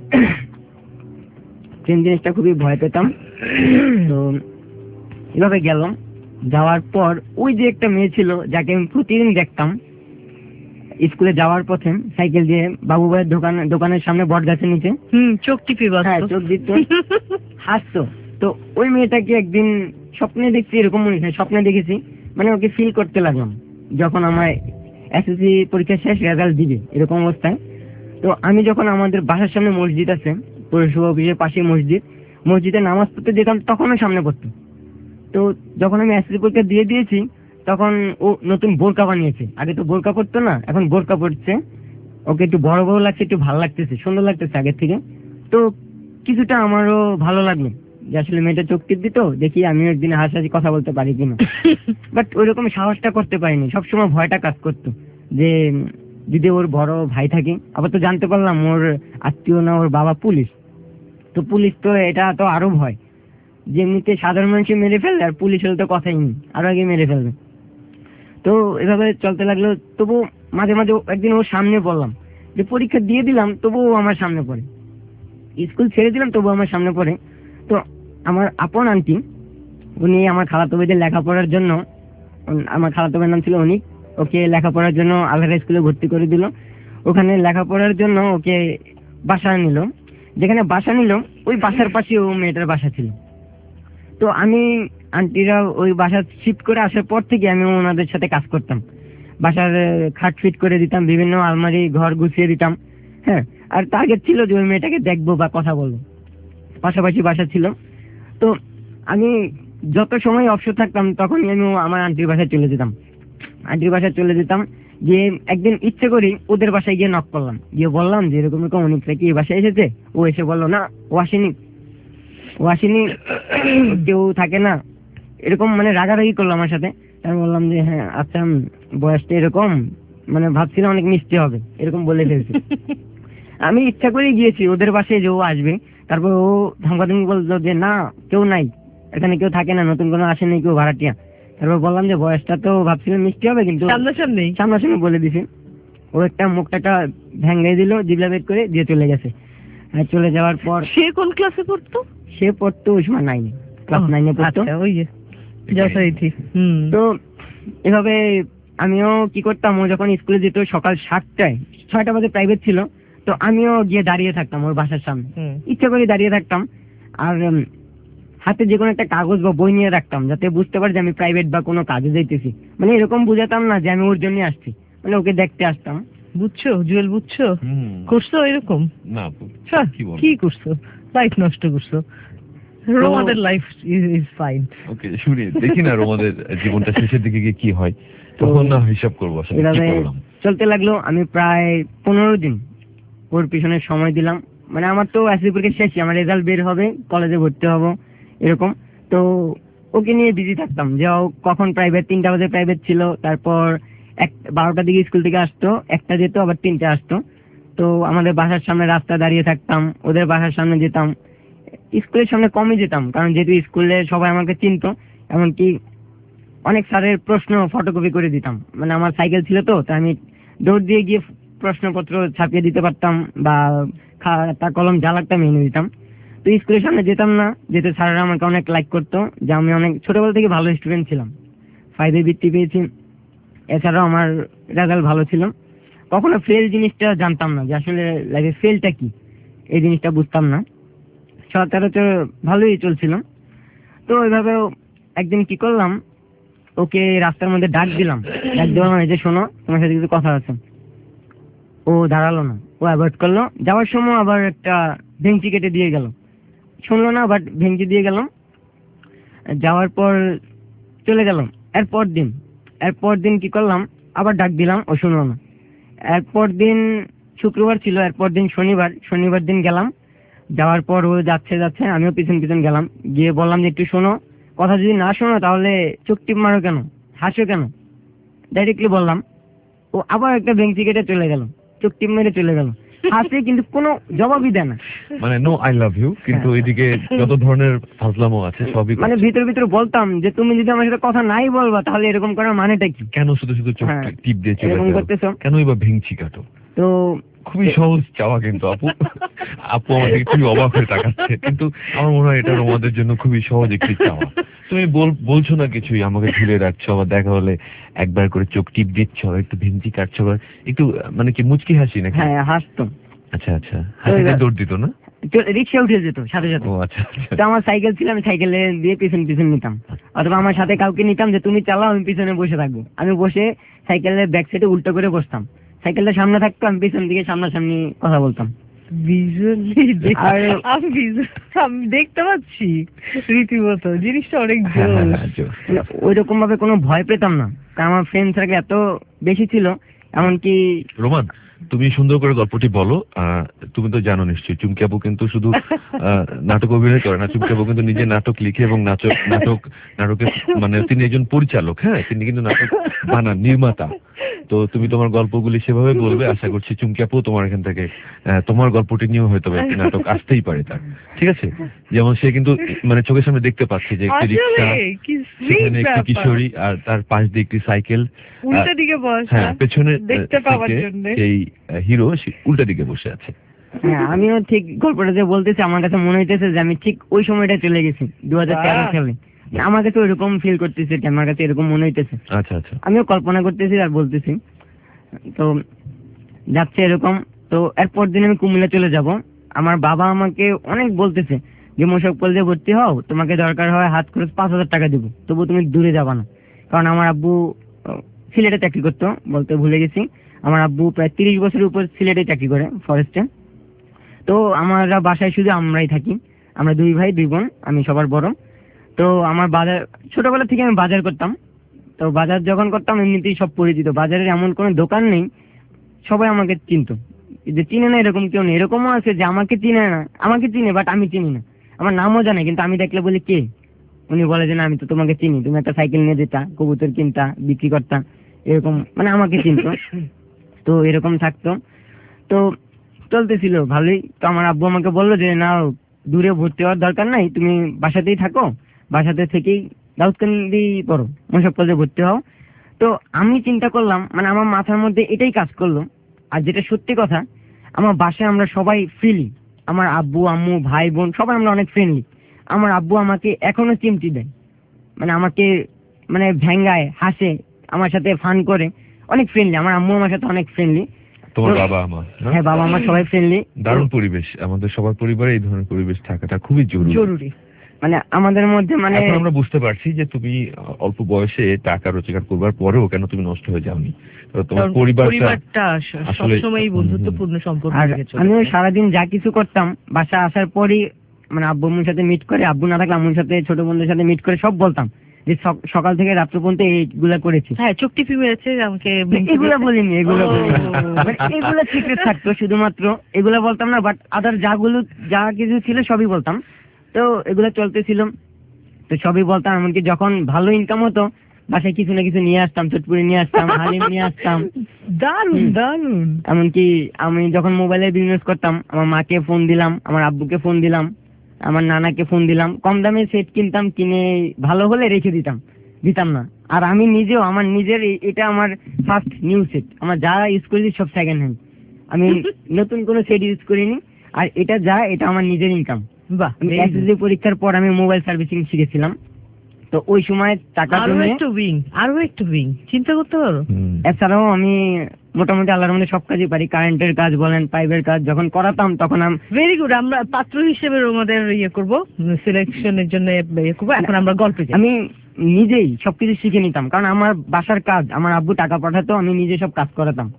ট্রেন জিনিসটা খুবই ভয় পেতাম। তো এভাবে গেলাম, যাওয়ার পর ওই যে একটা মেয়ে ছিল যাকে আমি প্রতিদিন দেখতাম স্কুলে যাওয়ার পথে সাইকেল দিয়ে বাবু ভাইয়ের দোকানের সামনে বট গাছের নিচে চোখ টিপে হ্যাঁ চোখ দিত, হাসতো। তো ওই মেয়েটাকে একদিন স্বপ্নে দেখছি, এরকম মনে হয় স্বপ্নে দেখেছি, মানে ওকে ফিল করতে লাগলাম যখন আমার এসএসসি পরীক্ষা শেষ, রেজাল্ট দিবে এরকম অবস্থায়। তো আমি যখন আমাদের বাসার সামনে মসজিদ আছে, পৌরসভা অফিসের পাশে মসজিদে নামাজ পড়তে যেতাম, তখনও সামনে পড়তো। তো যখন আমি এসএসসি পরীক্ষা দিয়ে দিয়েছি তখন ও নতুন বোরকা বানিয়েছে, আগে তো বোরকা পড়তো না, এখন বোরকা পড়ছে। ওকে একটু বড় বড় লাগছে, একটু ভালো লাগতেছে, সুন্দর লাগতেছে আগের থেকে। তো কিছুটা আমারও ভালো লাগলো যে আসলে মেয়েটা চোখ টিপ দিত, দেখি আমিও একদিন হাসাহাসি কথা বলতে পারি কিনা। বাট ওইরকম সাহসটা করতে পারিনি, সবসময় ভয়টা কাজ করতো যে যদি ওর বড় ভাই থাকে। আবার তো জানতে পারলাম ওর আত্মীয় না, ওর বাবা পুলিশ। তো পুলিশ তো এটা তো আরো ভয়, যে এমনিতে সাধারণ মানুষ মেরে ফেলবে, আর পুলিশ হলে তো কথাই নেই, আরো আগে মেরে ফেলবে। তো এভাবে চলতে লাগলো। তবু মাঝে মাঝে একদিন ওর সামনে বললাম যে পরীক্ষা দিয়ে দিলাম, তবু আমার সামনে পড়ে, স্কুল ছেড়ে দিলাম তবু আমার সামনে পড়ে। তো আমার আপন আন্টি, উনি আমার খালাতো ভাইদের লেখাপড়ার জন্য, আমার খালাতো ভাইয়ের নাম ছিল অনিক, ওকে লেখাপড়ার জন্য আলহারা স্কুলে ভর্তি করে দিল। ওখানে লেখাপড়ার জন্য ওকে বাসা নিল, যেখানে বাসা নিল ওই বাসার পাশে ও মেয়েটার বাসা ছিল। তো আমি আন্টিরা ওই বাসা শিফট করে আসার পর থেকে আমি ওনাদের সাথে কাজ করতাম, বাসার খাট ফিট করে দিতাম, বিভিন্ন আলমারি ঘর গুছিয়ে দিতাম। হ্যাঁ, আর টার্গেট ছিল যে ওই মেয়েটাকে দেখবো বা কথা বলবো, পাশাপাশি বাসা ছিল। তো আমি যত সময় অবসর থাকতাম তখনই আমি আমার আন্টির বাসায় চলে যেতাম। গিয়ে একদিন ইচ্ছে করি ওদের বাসায় গিয়ে নক করলাম, গিয়ে বললাম যে এরকম এরকম অনেকটা কি বাসায় এসেছে। ও এসে বললো না, ও আসেনি, কেউ থাকে না, এরকম মানে রাগারাগি করলো আমার সাথে। আমি বললাম যে হ্যাঁ আচ্ছা, বয়সটা এরকম, মানে ভাবছিলাম অনেক মিষ্টি হবে, এরকম বলে ফেলছি। আমি ইচ্ছা করে গিয়েছি ওদের বাসায় যে ও আসবে, তারপর ও ধমকাধমকি বললো যে না কেউ নাই, এখানে কেউ থাকে না, নতুন কোনো আসেনি, কেউ ভাড়াটিয়া। তারপর বললাম যে বয়সটা তো ভাবছিলাম মিষ্টি হবে, কিন্তু সামনাসামনি বলে দিছি। ও একটা মুখটা একটা ভেঙে দিল, জিবলা বের করে দিয়ে চলে গেছে। আর চলে যাওয়ার পর সে কোন ক্লাসে পড়তো? সে পড়তো ওই সময় 9, ক্লাস 9 পড়তো। ওই যে যথারীতি। তো এভাবে আমিও কি করতাম, ও যখন স্কুলে যেত সকাল 7টায়, 6টা বাজে প্রাইভেট ছিল, তো আমিও গিয়ে দাঁড়িয়ে থাকতাম ওর বাসার সামনে, ইচ্ছা করে দাঁড়িয়ে থাকতাম। আর হাতে যে কোনো একটা কাগজ বা বই নিয়ে রাখতাম, যাতে বুঝতে পারে যে আমি প্রাইভেট বা কোনো কাজে যাইতেছি। মানে এরকম বুঝাতাম না যে আমি ওর জন্য আসছি, মানে ওকে দেখতে আসতাম। বুঝছো জুয়েল, বুঝছো? করছো এরকম? না কি করছো? লাইফ নষ্ট করছো। রোমাদের লাইফ ইজ ফাইন। ওকে, শুনি দেখি না রোমাদের জীবনটা শেষের দিকে গিয়ে কি হয়, তখন না হিসাব করবো আসলে কি করলাম। চলতে লাগলো, আমি প্রায় 15 দিন ওর পিছনে সময় দিলাম। মানে আমার তো এসএসসি পরীক্ষা শেষই, আমার রেজাল্ট বের হবে, কলেজে ভর্তি হব এরকম। তো ওকে নিয়ে বিজি থাকতাম, যে কখন প্রাইভেট, 3টা বাজে প্রাইভেট ছিল, তারপর 12টার দিকে স্কুল থেকে আসতো, 1টা যেত, আবার 3টে আসতো। তো আমাদের বাসার সামনে রাস্তা দাঁড়িয়ে থাকতাম, ওদের বাসার সামনে যেতাম। স্কুলের সামনে কমই যেতাম, কারণ যেহেতু স্কুলে সবাই আমাকে চিনতো, এমনকি অনেক স্যারের প্রশ্ন ফটোকপি করে দিতাম। মানে আমার সাইকেল ছিল তো, তাই আমি দৌড় দিয়ে গিয়ে প্রশ্নপত্র ছাপিয়ে দিতে পারতাম, বা খাতা কলম যা লাগতাম এনে দিতাম। তো স্কুলের সামনে যেতাম না, যেতে স্যাররা আমাকে অনেক লাইক করতো, যে আমি অনেক ছোটবেলা থেকে ভালো স্টুডেন্ট ছিলাম, 5 বৃত্তি পেয়েছি। এছাড়াও আমার রেজাল্ট ভালো ছিল। কখনো ফেল জিনিসটা জানতাম না, যে আসলে লাইফে ফেলটা কি, এই জিনিসটা বুঝতাম না। সচরাচর ভালোই চলছিল। তো ওইভাবে একদিন কি করলাম, ওকে রাস্তার মধ্যে ডাক দিলাম, মানে যে শোনো তোমার সাথে কিছু কথা আছে। ও দাঁড়ালো না, ও অ্যাভয়েড করলো। যাওয়ার সময় আবার একটা ভেঙচি কেটে দিয়ে গেল, শুনলো না, বাট ভেঙচি দিয়ে গেল। যাওয়ার পর চলে গেলাম। এরপর দিন কি করলাম, আবার ডাক দিলাম, ও শুনলো না। এরপর দিন শুক্রবার ছিল, এরপর দিন শনিবার দিন গেলাম। যাওয়ার পর ও যাচ্ছে, আমিও পিছন গেলাম, গিয়ে বললাম যে একটু শোনো, কথা যদি না শোনো তাহলে চোখ টিপ মারো কেন, হাসো কেন, ডাইরেক্টলি বললাম। ও আবার একটা ভেঙচি কেটে চলে গেল, চোখ টিপ মেরে চলে গেল, হাসে কিন্তু কোনো জবাবই দেয় না। মানে নো আই লাভ ইউ, কিন্তু এদিকে যত ধরনের ফাজলামো আছে সবই, মানে ভিতর বলতাম যে তুমি যদি আমার সাথে কথা নাই বলবা তাহলে এরকম করার মানেটা কি, কেন শুধু চোখ টিপ দিয়ে চলে এরকম করতেছো, কেনই বা ভেঙচি কাটো। তো খুবই সহজ চাওয়া কিন্তু আপু আপু আমাদেরকে খুবই অবাক হয়ে তাকাচ্ছে, কিন্তু আমার মনে হয় এটা আমাদের জন্য খুবই সহজ একটি চাওয়া। তুমি বলছো না কিছুই, আমাকে ঝুলে রাখছো, আবার দেখা হলে একবার করে চোখ টিপ দিচ্ছ, একটু ভেঞ্চি কাটছো, একটু মানে কি মুচকি হাসি নাকি? হ্যাঁ, হাসতো। আচ্ছা আচ্ছা, হাসিতে দৌড় দিত না? রিক্সা উঠে যেত সাথে সাথে। ও আচ্ছা আচ্ছা। তো আমার সাইকেল ছিল, আমি সাইকেলে দিয়ে পিছন পিছন নিতাম, অথবা আমার সাথে কাউকে নিতাম যে তুমি চালাও, আমি পিছনে বসে থাকবো। আমি বসে সাইকেলের ব্যাক সাইডে উল্টো করে বসতাম, সাইকেলটা সামনে থাকতো, আমি পিছন দিকে সামনাসামনি কথা বলতাম। আমি দেখতে পাচ্ছি রীতিমতো জিনিসটা অনেক ওই রকম ভাবে কোনো ভয় পেতাম না, কারণ আমার ফ্রেন্ড সার্কেল এত বেশি ছিল। এমনকি রোমান, তুমি সুন্দর করে গল্পটি বলো। তুমি তো জানো নিশ্চয়ই চুমকি আপু কিন্তু শুধু নাটক অভিনয় করে না, চুমকি আপু কিন্তু নিজে নাটক লিখে এবং নাটকের মানে তিনি একজন পরিচালক। হ্যাঁ, তিনি কিন্তু নাটক বানান, নির্মাতা। তো তুমি তোমার গল্পগুলি সেভাবে বলবে, আশা করছি চুমকি আপু তোমার এখান থেকে তোমার গল্পটি নিয়েও হয়তো একটি নাটক আসতেই পারে তার। ঠিক আছে, যেমন সে কিন্তু মানে চোখের সামনে দেখতে পাচ্ছে যে একটি রিক্সা, সেখানে একটি কিশোরী, আর তার পাশ দিয়ে একটি সাইকেল, উল্টা দিকে বসে, হ্যাঁ পেছনে দেখতে পাওয়ার জন্য সেই হিরো উল্টা দিকে বসে আছে। হ্যাঁ, আমিও ঠিক গল্পটা যে বলতেছি, আমার কাছে মনে হইতেছে যে আমি ঠিক ওই সময়টা চলে গেছি 2013 সালে। আমার কাছে ওইরকম ফিল করতেছে, আমার কাছে এরকম মনে হইতেছে। আচ্ছা আচ্ছা, আমিও কল্পনা করতেছি আর বলতেছি। তো যাচ্ছে এরকম। তো এরপর দিন আমি কুমিল্লা চলে যাব। আমার বাবা আমাকে অনেক বলতেছে যে মোশাক কলেজে ভর্তি হও, তোমাকে দরকার হয় হাত খরচ 5,000 টাকা দিব, তবু তুমি দূরে যাবা না। কারণ আমার আব্বু সিলেটে চাকরি করতো, বলতে ভুলে গেছি। আমার আব্বু প্রায় 30 বছরের উপর সিলেটে চাকরি করে, ফরেস্টে। তো আমরা বাসায় শুধু আমরাই থাকি, আমরা 2 ভাই 2 বোন, আমি সবার বড়। তো আমার বাজার, ছোটবেলা থেকে আমি বাজার করতাম। তো বাজার যখন করতাম এমনিতেই সব পরিচিত, বাজারের এমন কোনো দোকান নেই সবাই আমাকে চিনতো। যে চিনে না এরকম কেউ নেই। এরকমও আছে যে আমাকে চিনে না, আমাকে চিনে বাট আমি চিনি না, আমার নামও জানে, কিন্তু আমি দেখলে বলি কে, উনি বলে যে না আমি তো তোমাকে চিনি, তুমি একটা সাইকেল নিয়ে যেতা, কবুতর কিনতা, বিক্রি করতা, এরকম মানে আমাকে চিনতো। তো এরকম থাকতো। তো চলতেছিল ভালোই। তো আমার আব্বু আমাকে বললো যে না, দূরে ভর্তি হওয়ার দরকার নাই, তুমি বাসাতেই থাকো, বাসাতে থেকেই দাউদকান্দি পড়ো, মোশাক কলেজে ভর্তি হও। তো আমি চিন্তা করলাম, মানে আমার মাথার মধ্যে এটাই কাজ করলো। আর যেটা সত্যি কথা, আমার বাসায় আমরা সবাই ফ্রেন্ডলি, আমার আব্বু আম্মু ভাই বোন সবাই আমরা অনেক ফ্রেন্ডলি। আমার আব্বু আমাকে এখনো চিমটি দেয়, মানে আমাকে মানে ভেঙ্গায়, হাসে, আমার সাথে ফান করে, অনেক ফ্রেন্ডলি। আমার আম্মু আমার সাথে অনেক ফ্রেন্ডলি। তোমার বাবা মা? হ্যাঁ, বাবা মা সবাই ফ্রেন্ডলি। দারুণ পরিবেশ, আমাদের সবার পরিবারে এই ধরনের পরিবেশ থাকাটা খুবই জরুরি। মানে আমাদের মধ্যে মানে এখন আমরা বুঝতে পারছি যে তুমি অল্প বয়সে টাকা রোজগার করবার পরেও কেন তুমি নষ্ট হয়ে যাওনি। তোমার পরিবারটা সবসময়ই বন্ধুত্বপূর্ণ সম্পর্ক। আমিও সারাদিন যা কিছু করতাম, বাসা আসার পরই মানে আব্বু আম্মুর সাথে মিট করে, আব্বু না থাকলে আম্মুর সাথে, ছোট বোনদের সাথে মিট করে সব বলতাম যে সকাল থেকে রাত্র পর্যন্ত এইগুলা করেছি। হ্যাঁ, চোখ টিপি মেরেছে আমাকে, এগুলা বলিনি, এগুলো এগুলা সিক্রেট থাকতো, শুধুমাত্র এগুলা বলতাম না, বাট আদার যা কিছু ছিল সবই বলতাম। তো এগুলো চলতেছিল, তো সবই বলতাম। এমনকি যখন ভালো ইনকাম হতো, বাসায় কিছু না কিছু নিয়ে আসতাম, চটপুরি নিয়ে আসতাম, হালিম নিয়ে আসতাম। দারুন দারুন। এমনকি আমি যখন মোবাইলে বিজনেস করতাম, আমার মাকে ফোন দিলাম, আমার আব্বুকে ফোন দিলাম, আমার নানাকে ফোন দিলাম, কম দামে সেট কিনতাম, কিনে ভালো হলে রেখে দিতাম না। আর আমি নিজেও আমার নিজের, এটা আমার ফার্স্ট নিউ সেট, আমার যা ইউজ করেছি সব সেকেন্ড হ্যান্ড, আমি নতুন কোনো সেট ইউজ করিনি। আর এটা এটা আমার নিজের ইনকাম। বাহ, এসএসসি পরীক্ষার পর আমি মোবাইল সার্ভিসিং শিখেছিলাম। তো ওই সময় টাকা আরো একটু চিন্তা করতে পারো। এছাড়াও আমি মোটামুটি আল্লাহর মধ্যে সব কাজই পারি, কারেন্টের কাজ বলেন, পাইপের কাজ যখন করাতাম তখন ভেরি গুড। আমরা পাত্র হিসেবে আমাদের করবো, সিলেকশনের জন্য করবো। এখন আমরা গল্পে যাই। আমি নিজেই সবকিছু শিখে নিতাম, কারণ আমার বাসার কাজ, আমার আব্বু টাকা পাঠাতো, আমি নিজে সব কাজ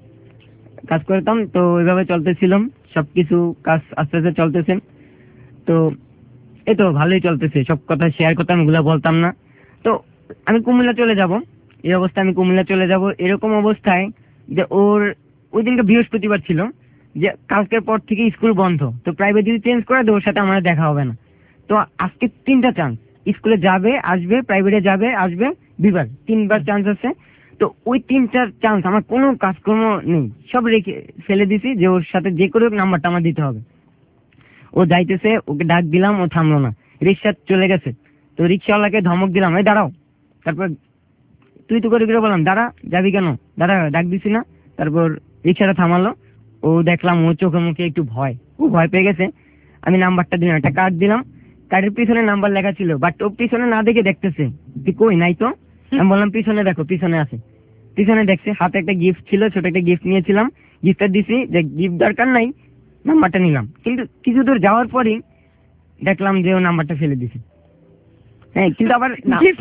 করতাম। তো ওইভাবে চলতেছিলাম, সবকিছু কাজ আস্তে আস্তে চলতেছে। তো এই তো ভালোই চলতেছে, সব কথা শেয়ার করতাম, এগুলা বলতাম না। তো আমি কুমিল্লা চলে যাব, এই অবস্থায় আমি কুমিল্লা চলে যাব, এরকম অবস্থায় যে ওর ওই দিনকে বৃহস্পতিবার ছিল, যে কালকের পর থেকে স্কুল বন্ধ, তো প্রাইভেট যদি চেঞ্জ করে দেয় ওর সাথে আমার দেখা হবে না। তো আজকে 3টা চান্স, স্কুলে যাবে আসবে, প্রাইভেটে যাবে আসবে, 2বার 3বার চান্স আছে। তো ওই 3টার চান্স আমার কোনো কাজকর্ম নেই, সব রেখে ফেলে দিছি, যে ওর সাথে যে করে নাম্বারটা আমার দিতে হবে। ও যাইতেছে, ওকে ডাক দিলাম, ও থামলো না, রিক্সা চলে গেছে। তো রিক্সাওয়ালাকে ধমক দিলাম, এই দাঁড়াও। তারপর তুই তো করে বললাম, দাঁড়া, যাবি কেন, দাঁড়া, ডাক দিছি না। তারপর রিক্সাটা থামালো, ও দেখলাম ও চোখে মুখে একটু ও ভয় পেয়ে গেছে। আমি নাম্বারটা দিলাম, একটা কার্ড দিলাম, কার্ডের পিছনে নাম্বার লেখা ছিল, বাট ও পিছনে না দেখে দেখতেছে যে কই নাই তো। আমি বললাম পিছনে দেখো, পিছনে আছে। পিছনে দেখছে, হাতে একটা গিফট ছিল, ছোট একটা গিফট নিয়েছিলাম, গিফটটা দিছি, যে গিফট দরকার নাই, নাম্বারটা নিলাম। কিন্তু কিছু দূর যাওয়ার পরই দেখলাম যে ও নাম্বারটা ফেলে দিছে। হ্যাঁ, কিন্তু আবার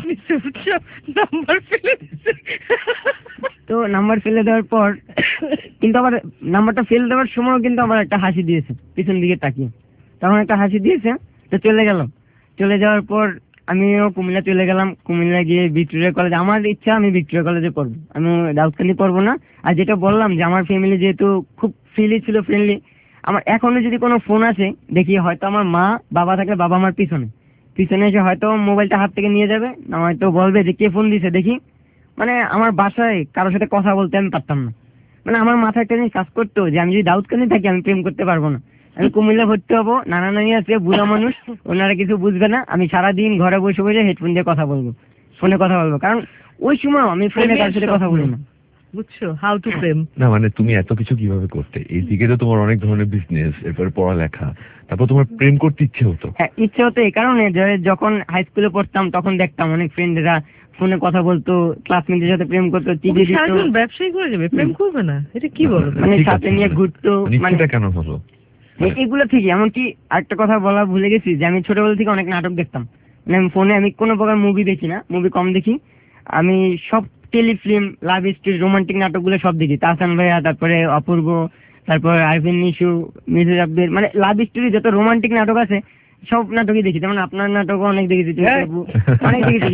তো নাম্বার ফেলে দেওয়ার পর কিন্তু আবার নাম্বারটা ফেলে দেওয়ার সময়ও কিন্তু আবার একটা হাসি দিয়েছে পিছন দিকে তাকিয়ে, তখন একটা হাসি দিয়েছে। তো চলে গেল। চলে যাওয়ার পর আমিও কুমিল্লা চলে গেলাম। কুমিল্লা গিয়ে ভিক্টোরিয়া কলেজে, আমার ইচ্ছা আমি ভিক্টোরিয়া কলেজে পড়বো, আমি দাউদকান্দি পড়বো না। আর যেটা বললাম যে আমার ফ্যামিলি যেহেতু খুব ফ্রেন্ডলি, আমার এখনো যদি কোনো ফোন আসে দেখি, হয়তো আমার মা বাবা থাকলে বাবা আমার পিছনে এসে হয়তো মোবাইলটা হাত থেকে নিয়ে যাবে, না হয়তো বলবে যে কে ফোন দিছে দেখি। মানে আমার বাসায় কারোর সাথে কথা বলতে আমি পারতাম না। মানে আমার মাথায় একটা জিনিস কাজ করতো যে আমি যদি দাউদকান্দি থাকি আমি প্রেম করতে পারবো না, আমি কুমিল্লা ভর্তি হবো, নানা নানি আছে, বুড়া মানুষ, ওনারা কিছু বুঝবে না, আমি সারাদিন ঘরে বসে বসে হেডফোন দিয়ে কথা বলবো, ফোনে কথা বলবো, কারণ ওই সময় আমি ফোনে কারোর সাথে কথা বলি না। বুঝছো হাউ টু প্রেম। না মানে তুমি এত কিছু কিভাবে করতে? এইদিকে তো তোমার অনেক ধরনের বিজনেস, এরপরে পড়ালেখা, তারপর তোমার প্রেম করতে ইচ্ছে হতো? হ্যাঁ, ইচ্ছে হতো এই কারণে যে যখন হাই স্কুলে পড়তাম তখন দেখতাম অনেক ফ্রেন্ডরা ফোনে কথা বলতো, ক্লাসমেটদের সাথে প্রেম করতো, টিভি দেখতো। ব্যবসায়ী করে যাবে, প্রেম করবে না, এটা কি বলো? মানে সাথে নিয়ে ঘুরতো। মানে কেন হলো এগুলো থেকে এমনকি আরেকটা কথা বলা ভুলে গেছি যে আমি ছোটবেলা থেকে অনেক নাটক দেখতাম। মানে ফোনে আমি কোনো প্রকার মুভি দেখি না, মুভি কম দেখি। আমি সব টেলিফিল্ম, লাভ স্টোরি, রোমান্টিক নাটকগুলো সব দেখি। তাহসান ভাইয়া, তারপরে অপূর্ব, তারপর আরফিন নিশু, মির্জা আব্দের, মানে লাভ স্টোরি যত রোমান্টিক নাটক আছে সব নাটকই দেখি। যেমন আপনার নাটকও অনেক দেখেছি, অনেক দেখেছি।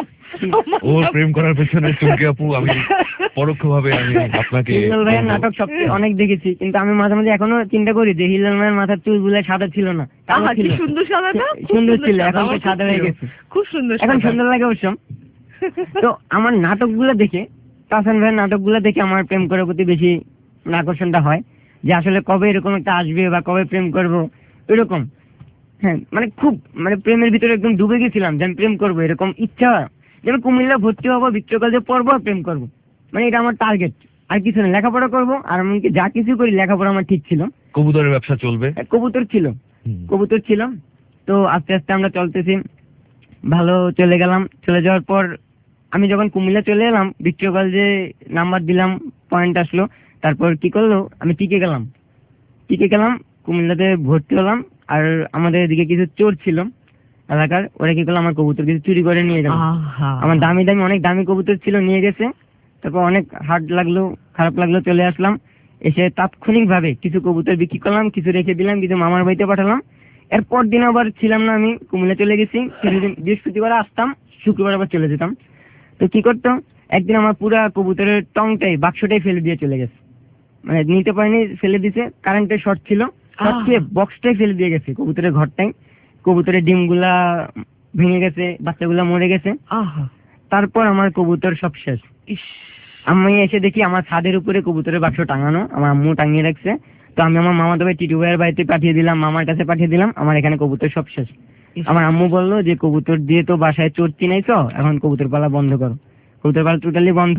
ওর প্রেম করার পেছনে চুমকি আপু, আমি পরোক্ষভাবে আমি আপনাকে হিলাল ভাইয়ের নাটক সবচেয়ে অনেক দেখেছি। কিন্তু আমি মাঝে মাঝে এখনো চিন্তা করি যে হিলাল ভাইয়ের মাথার চুলগুলো সাদা ছিল না, সুন্দর সাদা না, সুন্দর ছিল, এখন তো সাদা হয়ে গেছে, খুব সুন্দর, এখন সুন্দর লাগে অবশ্য। তো আমার নাটকগুলো দেখে, তাহসান ভাইয়ের নাটকগুলো দেখে আমার প্রেম করার প্রতি বেশি আকর্ষণটা হয়, যে আসলে কবে এরকম একটা আসবে বা কবে প্রেম করব এরকম। হ্যাঁ, মানে খুব মানে প্রেমের ভিতরে একদম ডুবে গেছিলাম যে আমি প্রেম করবো, এরকম ইচ্ছা যে আমি কুমিল্লা ভর্তি হবো, ভিক্টোরিয়া কলেজে পড়বো, প্রেম করবো। মানে এটা আমার টার্গেট, আর কিছু না। লেখাপড়া করবো, আর এমনকি যা কিছু করি লেখাপড়া আমার ঠিক ছিল। কবুতরের ব্যবসা চলবে, কবুতর ছিল। তো আস্তে আস্তে আমরা চলতেছি, ভালো চলে গেলাম। চলে যাওয়ার পর আমি যখন কুমিল্লা চলে এলাম, ভিক্টোরিয়া কলেজে নাম্বার দিলাম, পয়েন্ট আসলো। তারপর কি করলো, আমি টিকে গেলাম, কুমিল্লাতে ভর্তি হলাম। আর আমাদের এদিকে কিছু চোর ছিল এলাকার, ওরা কি করলো, আমার কবুতর কিছু চুরি করে নিয়ে গেল। আমার অনেক দামি কবুতর ছিল, নিয়ে গেছে। তারপর অনেক হার্ড লাগলো, খারাপ লাগলো, চলে আসলাম। এসে তাৎক্ষণিক ভাবে কিছু কবুতর বিক্রি করলাম, কিছু রেখে দিলাম, কিছু মামার বাড়িতে পাঠালাম। এরপর দিন আবার ছিলাম না, আমি কুমিল্লা চলে গেছি। কিছুদিন বৃহস্পতিবার আসতাম, শুক্রবার আবার চলে যেতাম। তো কি করতাম, একদিন আমার পুরা কবুতরের টংটাই, বাক্সটাই ফেলে দিয়ে চলে গেছে। মানে নিতে পারিনি, ফেলে দিছে, কারেন্টের শর্ট ছিল, বক্সটাই ফেলে দিয়ে গেছে, কবুতরের ঘরটাই। কবুতরের ডিমগুলা ভেঙে গেছে, বাচ্চাগুলা মরে গেছে। তারপর আমার কবুতর সব শেষ। আমি এসে দেখি আমার ছাদের উপরে কবুতরের বাক্স টাঙানো, আমার আম্মু টাঙিয়ে রাখছে। তো আমি আমার মামাতো ভাই টিটু ভাইয়ের বাড়িতে পাঠিয়ে দিলাম, মামার কাছে পাঠিয়ে দিলাম, আমার এখানে কবুতর সব শেষ। আমার আম্মু বললো যে কবুতর দিয়ে তো বাসায় চোর চিনাইছো, এখন কবুতর পালা বন্ধ করো। কবুতর পালা টোটালি বন্ধ।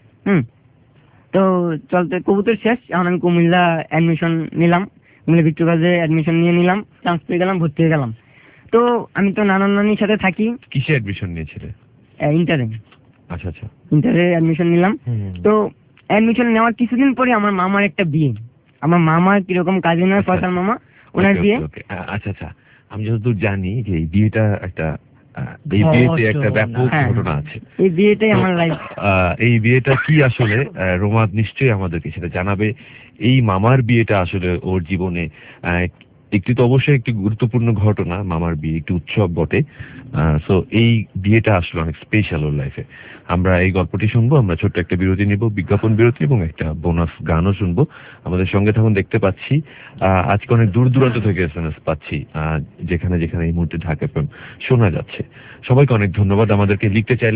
তো চলতে কবুতর শেষ। এখন আমি কুমিল্লা অ্যাডমিশন নিলাম, কুমিল্লা ভিক্টোরিয়া কলেজে অ্যাডমিশন নিয়ে নিলাম, চান্স পেয়ে গেলাম, ভর্তি হয়ে গেলাম। তো আমি তো নানা নানির সাথে থাকি। কিসে অ্যাডমিশন নিয়েছিলে? ইন্টারে। আচ্ছা আচ্ছা, ইন্টারে অ্যাডমিশন নিলাম। তো অ্যাডমিশন নেওয়ার কিছুদিন পরে আমার মামার একটা বিয়ে। আমার মামার কিরকম কাজিন হয়, ফয়সাল মামা, ওনার বিয়ে। আচ্ছা আচ্ছা, আমি যতদূর জানি যে এই বিয়েটা একটা, এই বিয়েতে একটা ব্যাপক ঘটনা আছে। এই বিয়েটাই আমার লাইফ। এই বিয়েটা কি আসলে, রোমাদ নিশ্চয়ই আমাদেরকে সেটা জানাবে। এই মামার বিয়েটা আসলে ওর জীবনে একটি তো অবশ্যই একটি গুরুত্বপূর্ণ ঘটনা, মামার বিয়ে একটি উৎসব বটে। সো এই বিয়েটা আসলে অনেক স্পেশাল ওর লাইফে। আমরা এই গল্পটি শুনবো, আমরা ছোট্ট একটা বিরতি নিব, বিজ্ঞাপন বিরতি, এবং একটা বোনাস গানও শুনবো। আমাদের সঙ্গে থাকুন। দেখতে পাচ্ছি আজকে অনেক দূর দূরান্ত থেকে এসএমএস পাচ্ছি, যেখানে যেখানে এই মুহূর্তে ঢাকা এফএম শোনা যাচ্ছে। সবাইকে অনেক ধন্যবাদ। আমাদেরকে লিখতে চাইলে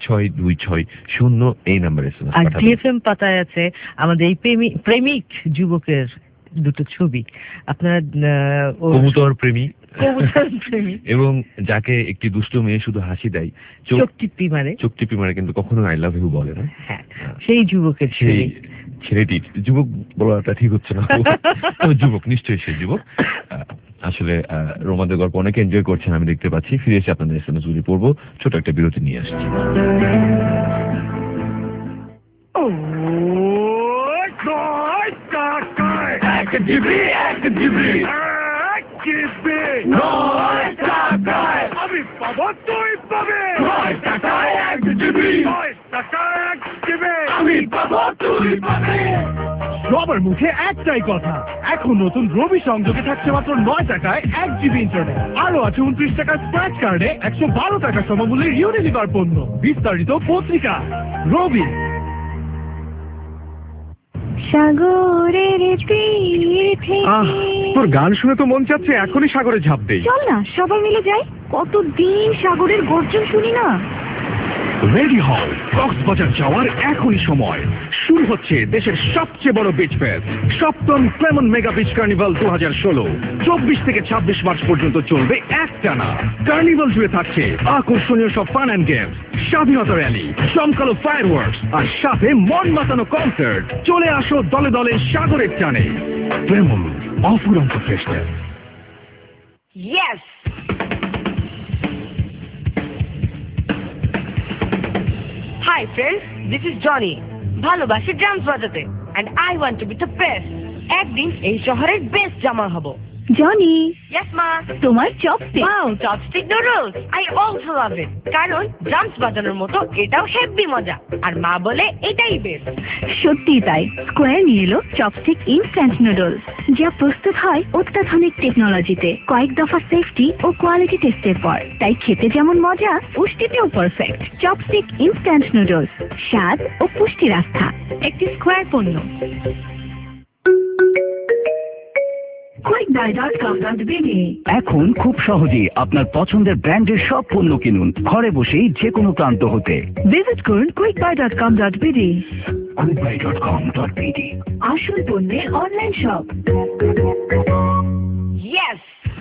16260 এই নাম্বারে এসএমএস আর পাঠাবেন। টিএফএম পাতায় আছে আমাদের এই প্রেমিক যুবকের দুটো ছবি। আপনার কবুতর প্রেমী প্রেমী এবং যাকে একটি দুষ্ট মেয়ে শুধু হাসি দেয়, চোখ টিপি মারে, কিন্তু কখনো আই লাভ ইউ বলে না। হ্যাঁ, সেই যুবকের ছবি। ছেলেটির, যুবক বলাটা ঠিক হচ্ছে না, তবে যুবক, নিশ্চয়ই সে যুবক। আসলে রোমান্টিক গল্প অনেকে এনজয় করছেন আমি দেখতে পাচ্ছি। ফিরে এসে আপনাদের এসএমএস গুলি পড়বো, ছোট একটা বিরতি নিয়ে আসছি। আমি পাবো, তুই পাবে। আমি পাবো, তুই পাবে। সবার মুখে একটাই কথা, এখন নতুন রবি সংযোগে থাকছে মাত্র 9 টাকায় 1 GB ইন্টারনেট। আরো আছে 29 টাকার স্ক্র্যাচ কার্ডে 112 টাকা সমমূল্যের ইউনিলিভার পণ্য। বিস্তারিত পত্রিকা রবি। সাগরের তীর থেকে তোর গান শুনে তো মন চাচ্ছে এখনই সাগরে ঝাঁপ দেই। চল না সবাই মিলে যাই, কতদিন সাগরের গর্জন শুনি না। রেডি হও, কক্সবাজার যাওয়ার এখনই সময়। শুরু হচ্ছে দেশের সবচেয়ে বড় বিচ ফেস্ট, 7ম ক্লেমন মেগা বিচ কার্নিভাল 2016। 24 থেকে 26 মার্চ পর্যন্ত চলবে একটানা। কার্নিভাল জুড়ে থাকছে আকর্ষণীয় সব ফান অ্যান্ড গেমস, স্বাধীনতা র্যালি, জমকালো ফায়ারওয়ার্কস আর সাথে মন মাতানো কনসার্ট। চলে আসো দলে দলে সাগরের টানে। ক্লেমন অফুরন্ত festive. Yes! Hi friends, this is Johnny. ভালোবাসি ড্রামস বাজাতে and I want to be the best. একদিন এই শহরের বেস্ট জামা হব। জনি, Yes মা। তোমার chopstick. Wow, chopstick noodles. I also love it. কারণ ড্রামস বাজানোর মতো এটাও হেভি মজা, আর মা বলে এটাই বেস্ট। সত্যি তাই, স্কোয়ার নিয়ে এলো চপস্টিক ইনস্ট্যান্ট নুডলস, যা প্রস্তুত হয় অত্যাধুনিক টেকনোলজিতে, কয়েক দফা সেফটি ও কোয়ালিটি টেস্টের পর। তাই খেতে যেমন মজা, পুষ্টিতেও পারফেক্ট। চপস্টিক ইনস্ট্যান্ট নুডলস, স্বাদ ও পুষ্টির আস্থা, একটি স্কোয়ার পণ্য। এখন খুব সহজেই আপনার পছন্দের ব্র্যান্ডের সব পণ্য কিনুন ঘরে বসেই যে কোনো প্রান্ত হতে। ভিজিট করুন quickbuy.com.bd। quickbuy.com.bd আসল পণ্যের online shop. Yes!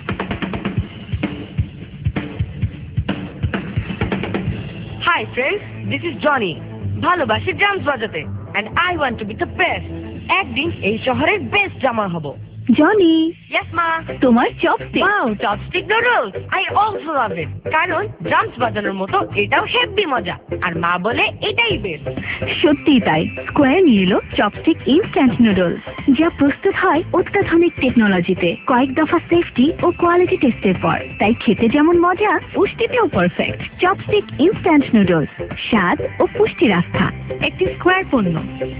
Hi friends, this is Johnny. ভালোবাসি ড্রামস বাজাতে and I want to be the best. একদিন এই শহরের বেস্ট জামা হব। জনি, Yes মা। তোমার chopstick. Wow, chopstick noodles. I also love it. কারণ ড্রামস বাজানোর মতো এটাও হেভি মজা, আর মা বলে এটাই বেস্ট। সত্যি তাই, স্কোয়ার নিয়ে এলো চপস্টিক ইনস্ট্যান্ট নুডলস, যা প্রস্তুত হয় অত্যাধুনিক টেকনোলজিতে, কয়েক দফা সেফটি ও কোয়ালিটি টেস্টের পর। তাই খেতে যেমন মজা, পুষ্টিতেও পারফেক্ট। চপস্টিক ইনস্ট্যান্ট নুডলস, স্বাদ ও পুষ্টির আস্থা, একটি স্কোয়ার পণ্য।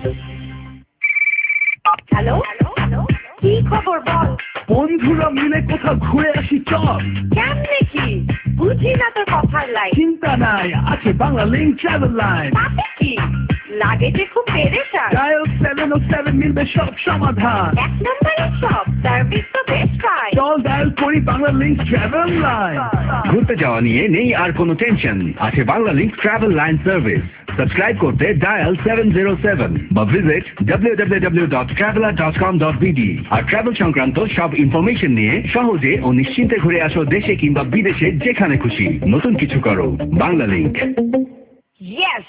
হ্যালো, কি খবর বল? বন্ধুরা মিলে কোথাও ঘুরে আসি চল। কেমনে কি? বুঝি না তোর কথার লাইন। চিন্তা নাই, আছে বাংলা লিংক ট্রাভেল লাইন। তাতে কি? লাগে যে খুব পেরেশান। ডায়াল 707 মিলবে সব সমাধান। এক নম্বরে সব সার্ভিস তো বেশ পাই। চল ডায়াল করি বাংলা লিংক ট্রাভেল লাইন। ঘুরতে যাওয়া নিয়ে নেই আর কোনো টেনশন, আছে Bangla link travel line service. Subscribe করতে ডায়াল 707 বা ভিজিট www.traveler.com.bd। আর ট্রাভেল সংক্রান্ত সব ইনফরমেশন নিয়ে সহজে ও নিশ্চিন্তে ঘুরে আসো দেশে কিংবা বিদেশে, যেখানে খুশি। নতুন কিছু করো, Bangla link. Yes!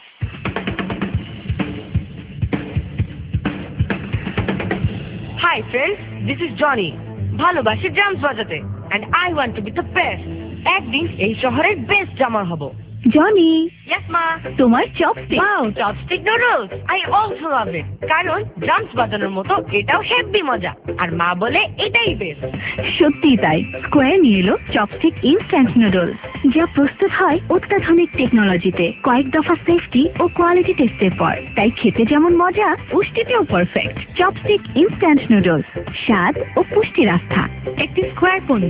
Hi friends, this is Johnny. ভালোবাসি ড্রামস বাজাতে and I want to be the best. একদিন এই শহরের বেস্ট জামা হব। জনি, Yes মা। তোমার chopstick. Wow, chopstick noodles. I also love it. কারণ ড্রামস বাজানোর মতো এটাও হেভি মজা, আর মা বলে এটাই বেস্ট। সত্যি তাই, স্কোয়ার নিয়ে এলো চপস্টিক ইনস্ট্যান্ট নুডলস, যা প্রস্তুত হয় অত্যাধুনিক টেকনোলজিতে, কয়েক দফা সেফটি ও কোয়ালিটি টেস্টের পর। তাই খেতে যেমন মজা, পুষ্টিতেও পারফেক্ট। চপস্টিক ইনস্ট্যান্ট নুডলস, স্বাদ ও পুষ্টির আস্থা, একটি স্কোয়ার পণ্য।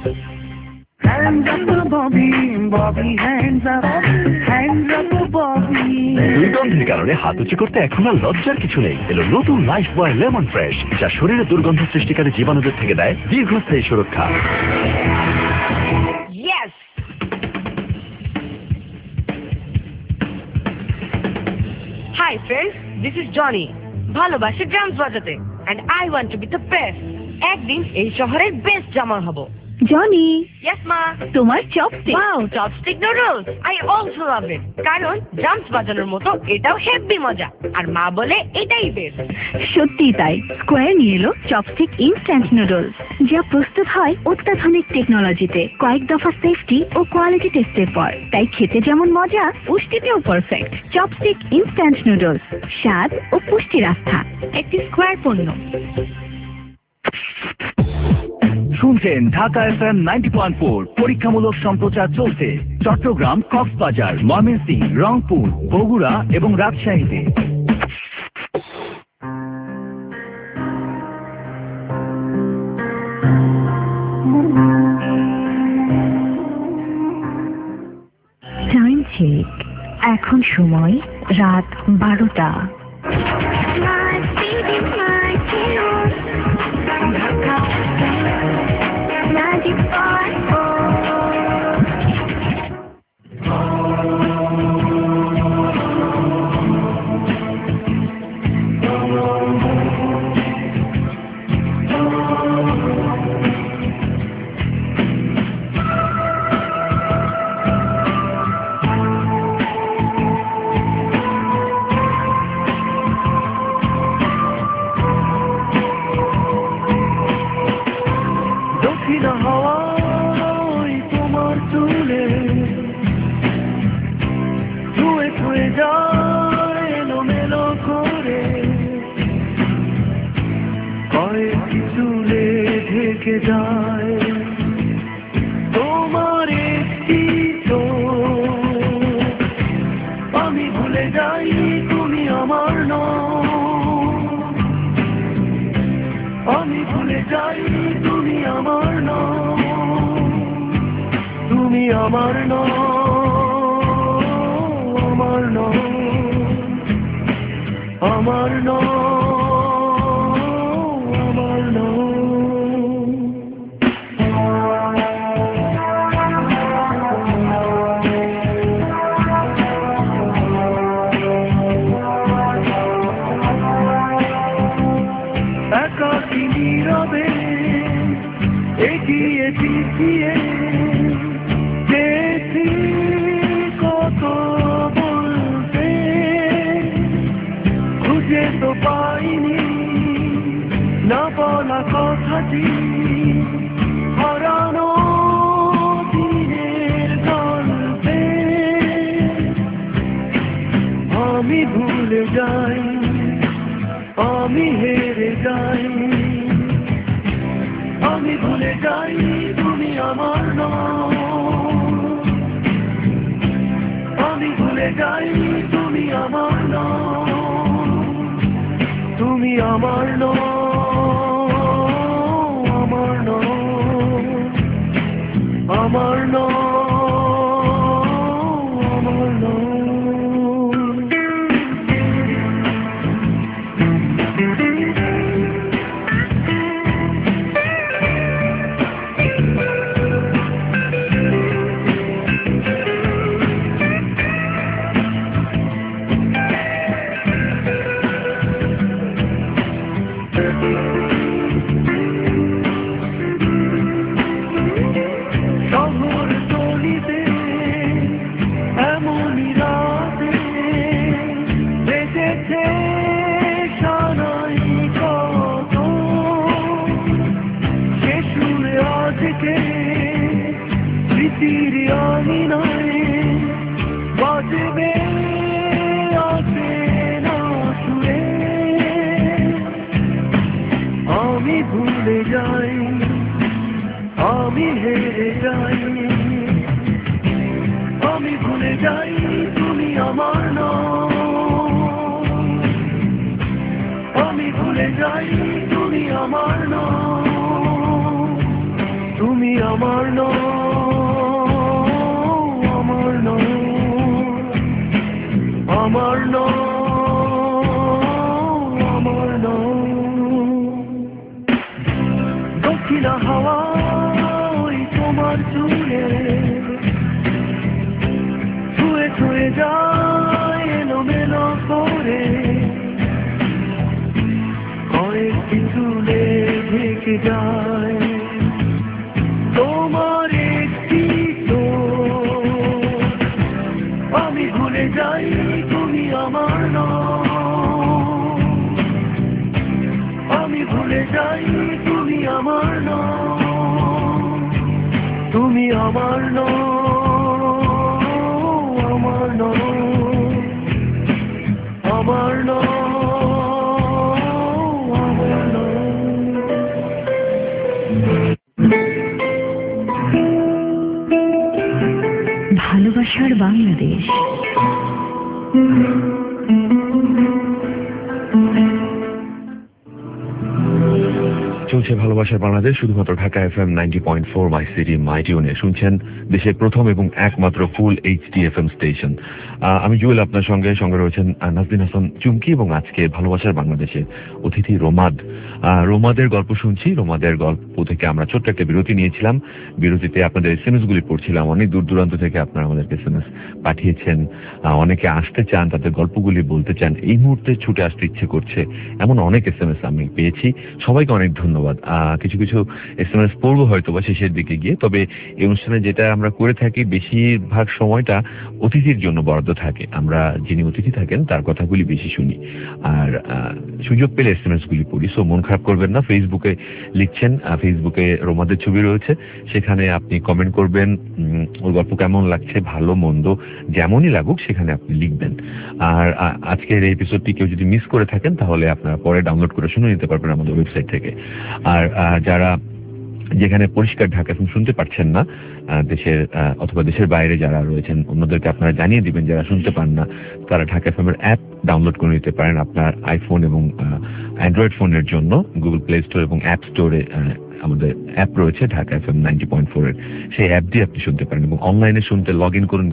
দুর্গন্ধের কারণে হাত উঁচু করতে এখন আর লজ্জার কিছু নেই। এলো নতুন লাইফ বয় লেমন ফ্রেশ, যা শরীরে দুর্গন্ধ সৃষ্টিকারী জীবাণুদের থেকে দেয় দীর্ঘস্থায়ী সুরক্ষা। Yes! Hi friends, this is Johnny. ভালোবাসি ড্রামস বাজাতে and I want to be the best. একদিন এই শহরের বেস্ট জামা হব। Johnny, Yes, Ma. তোমার chopstick. Wow, chopstick noodles. I also love it. কারণ জাম্পস বাজানোর মতো এটাও হেভি মজা। আর মা বলে এটাই বেস্ট। সত্যি তাই, স্কোয়ার নিয়ে এলো চপস্টিক ইনস্ট্যান্ট নুডলস, যা প্রস্তুত হয় অত্যাধুনিক টেকনোলজিতে, কয়েক দফা সেফটি ও কোয়ালিটি টেস্টের পর। তাই খেতে যেমন মজা, পুষ্টিতেও পারফেক্ট। চপস্টিক ইনস্ট্যান্ট নুডলস, স্বাদ ও পুষ্টির আস্থা। একটি স্কোয়ার পণ্য। শুনছেন ঢাকা FM 90.4 পরীক্ষামূলক সম্প্রচার চলছে চট্টগ্রাম, কক্সবাজার, ময়মনসিংহ, রংপুর, বগুড়া এবং রাজশাহীতে। টাইম চেক, এখন সময় রাত 12টা। কয়েকটি চুলে ঢেকে যায় যাই তুমি আমার নও, তুমি আমার নও, আমার নও, আমার নও, আমার নও। ভালোবাসার বাংলাদেশ। চলছে ভালোবাসার বাংলাদেশ, শুধুমাত্র Dhaka FM 90.4 my city my টিউনে। শুনছেন দেশের প্রথম এবং একমাত্র ফুল এইচডি FM স্টেশন। আমি জুয়েল, আপনার সঙ্গে রয়েছেন নাজদিন হাসান চুমকি এবং আজকে ভালোবাসার বাংলাদেশে অতিথি রোমাদ। রোমাদের গল্প শুনছি। রোমাদের গল্প থেকে আমরা ছোট্ট একটা বিরতি নিয়েছিলাম। বিরতিতে আপনাদের SMS গুলি পড়ছিলাম। অনেক দূর দূরান্ত থেকে আপনারা আমাদেরকে SMS পাঠিয়েছেন। অনেকে আসতে চান, তাদের গল্পগুলি বলতে চান, এই মুহূর্তে ছুটে আসতে ইচ্ছে করছে, এমন অনেক SMS আমি পেয়েছি। সবাইকে অনেক ধন্যবাদ। কিছু কিছু SMS পড়বো হয়তো বা শেষের দিকে গিয়ে। তবে এই অনুষ্ঠানে যেটা আমরা করে থাকি, বেশিরভাগ সময়টা অতিথির জন্য বরাদ্দ থাকে। আমরা যিনি অতিথি থাকেন তার কথাগুলি বেশি শুনি, আর সুযোগ পেলে SMS গুলি পড়ি। সো মন খারাপ করবেন না। ফেসবুকে লিখছেন, ফেসবুকে রোমাদের ছবি রয়েছে, সেখানে আপনি কমেন্ট করবেন। ওর গল্প কেমন লাগছে, ভালো মন্দ যেমনই লাগুক সেখানে আপনি লিখবেন। আর আজকের এই এপিসোডটি কেউ যদি মিস করে থাকেন তাহলে আপনারা পরে ডাউনলোড করে শুনে নিতে পারবেন আমাদের ওয়েবসাইট থেকে। আর যারা যেখানে পরিষ্কার ঢাকা FM শুনতে পারছেন না, দেশের অথবা দেশের বাইরে যারা রয়েছেন, অন্যদেরকে আপনারা জানিয়ে দিবেন যারা শুনতে পান না, তারা ঢাকা FM এর অ্যাপ ডাউনলোড করে নিতে পারেন আপনার আইফোন এবং অ্যান্ড্রয়েড ফোনের জন্য। গুগল প্লে স্টোর এবং অ্যাপ স্টোরে আমাদের অ্যাপ রয়েছে ঢাকা FM 90.4 এর, সেই অ্যাপ দিয়ে আপনি শুনতে পারেন। এবং অনলাইনে শুনতে লগ ইন করুন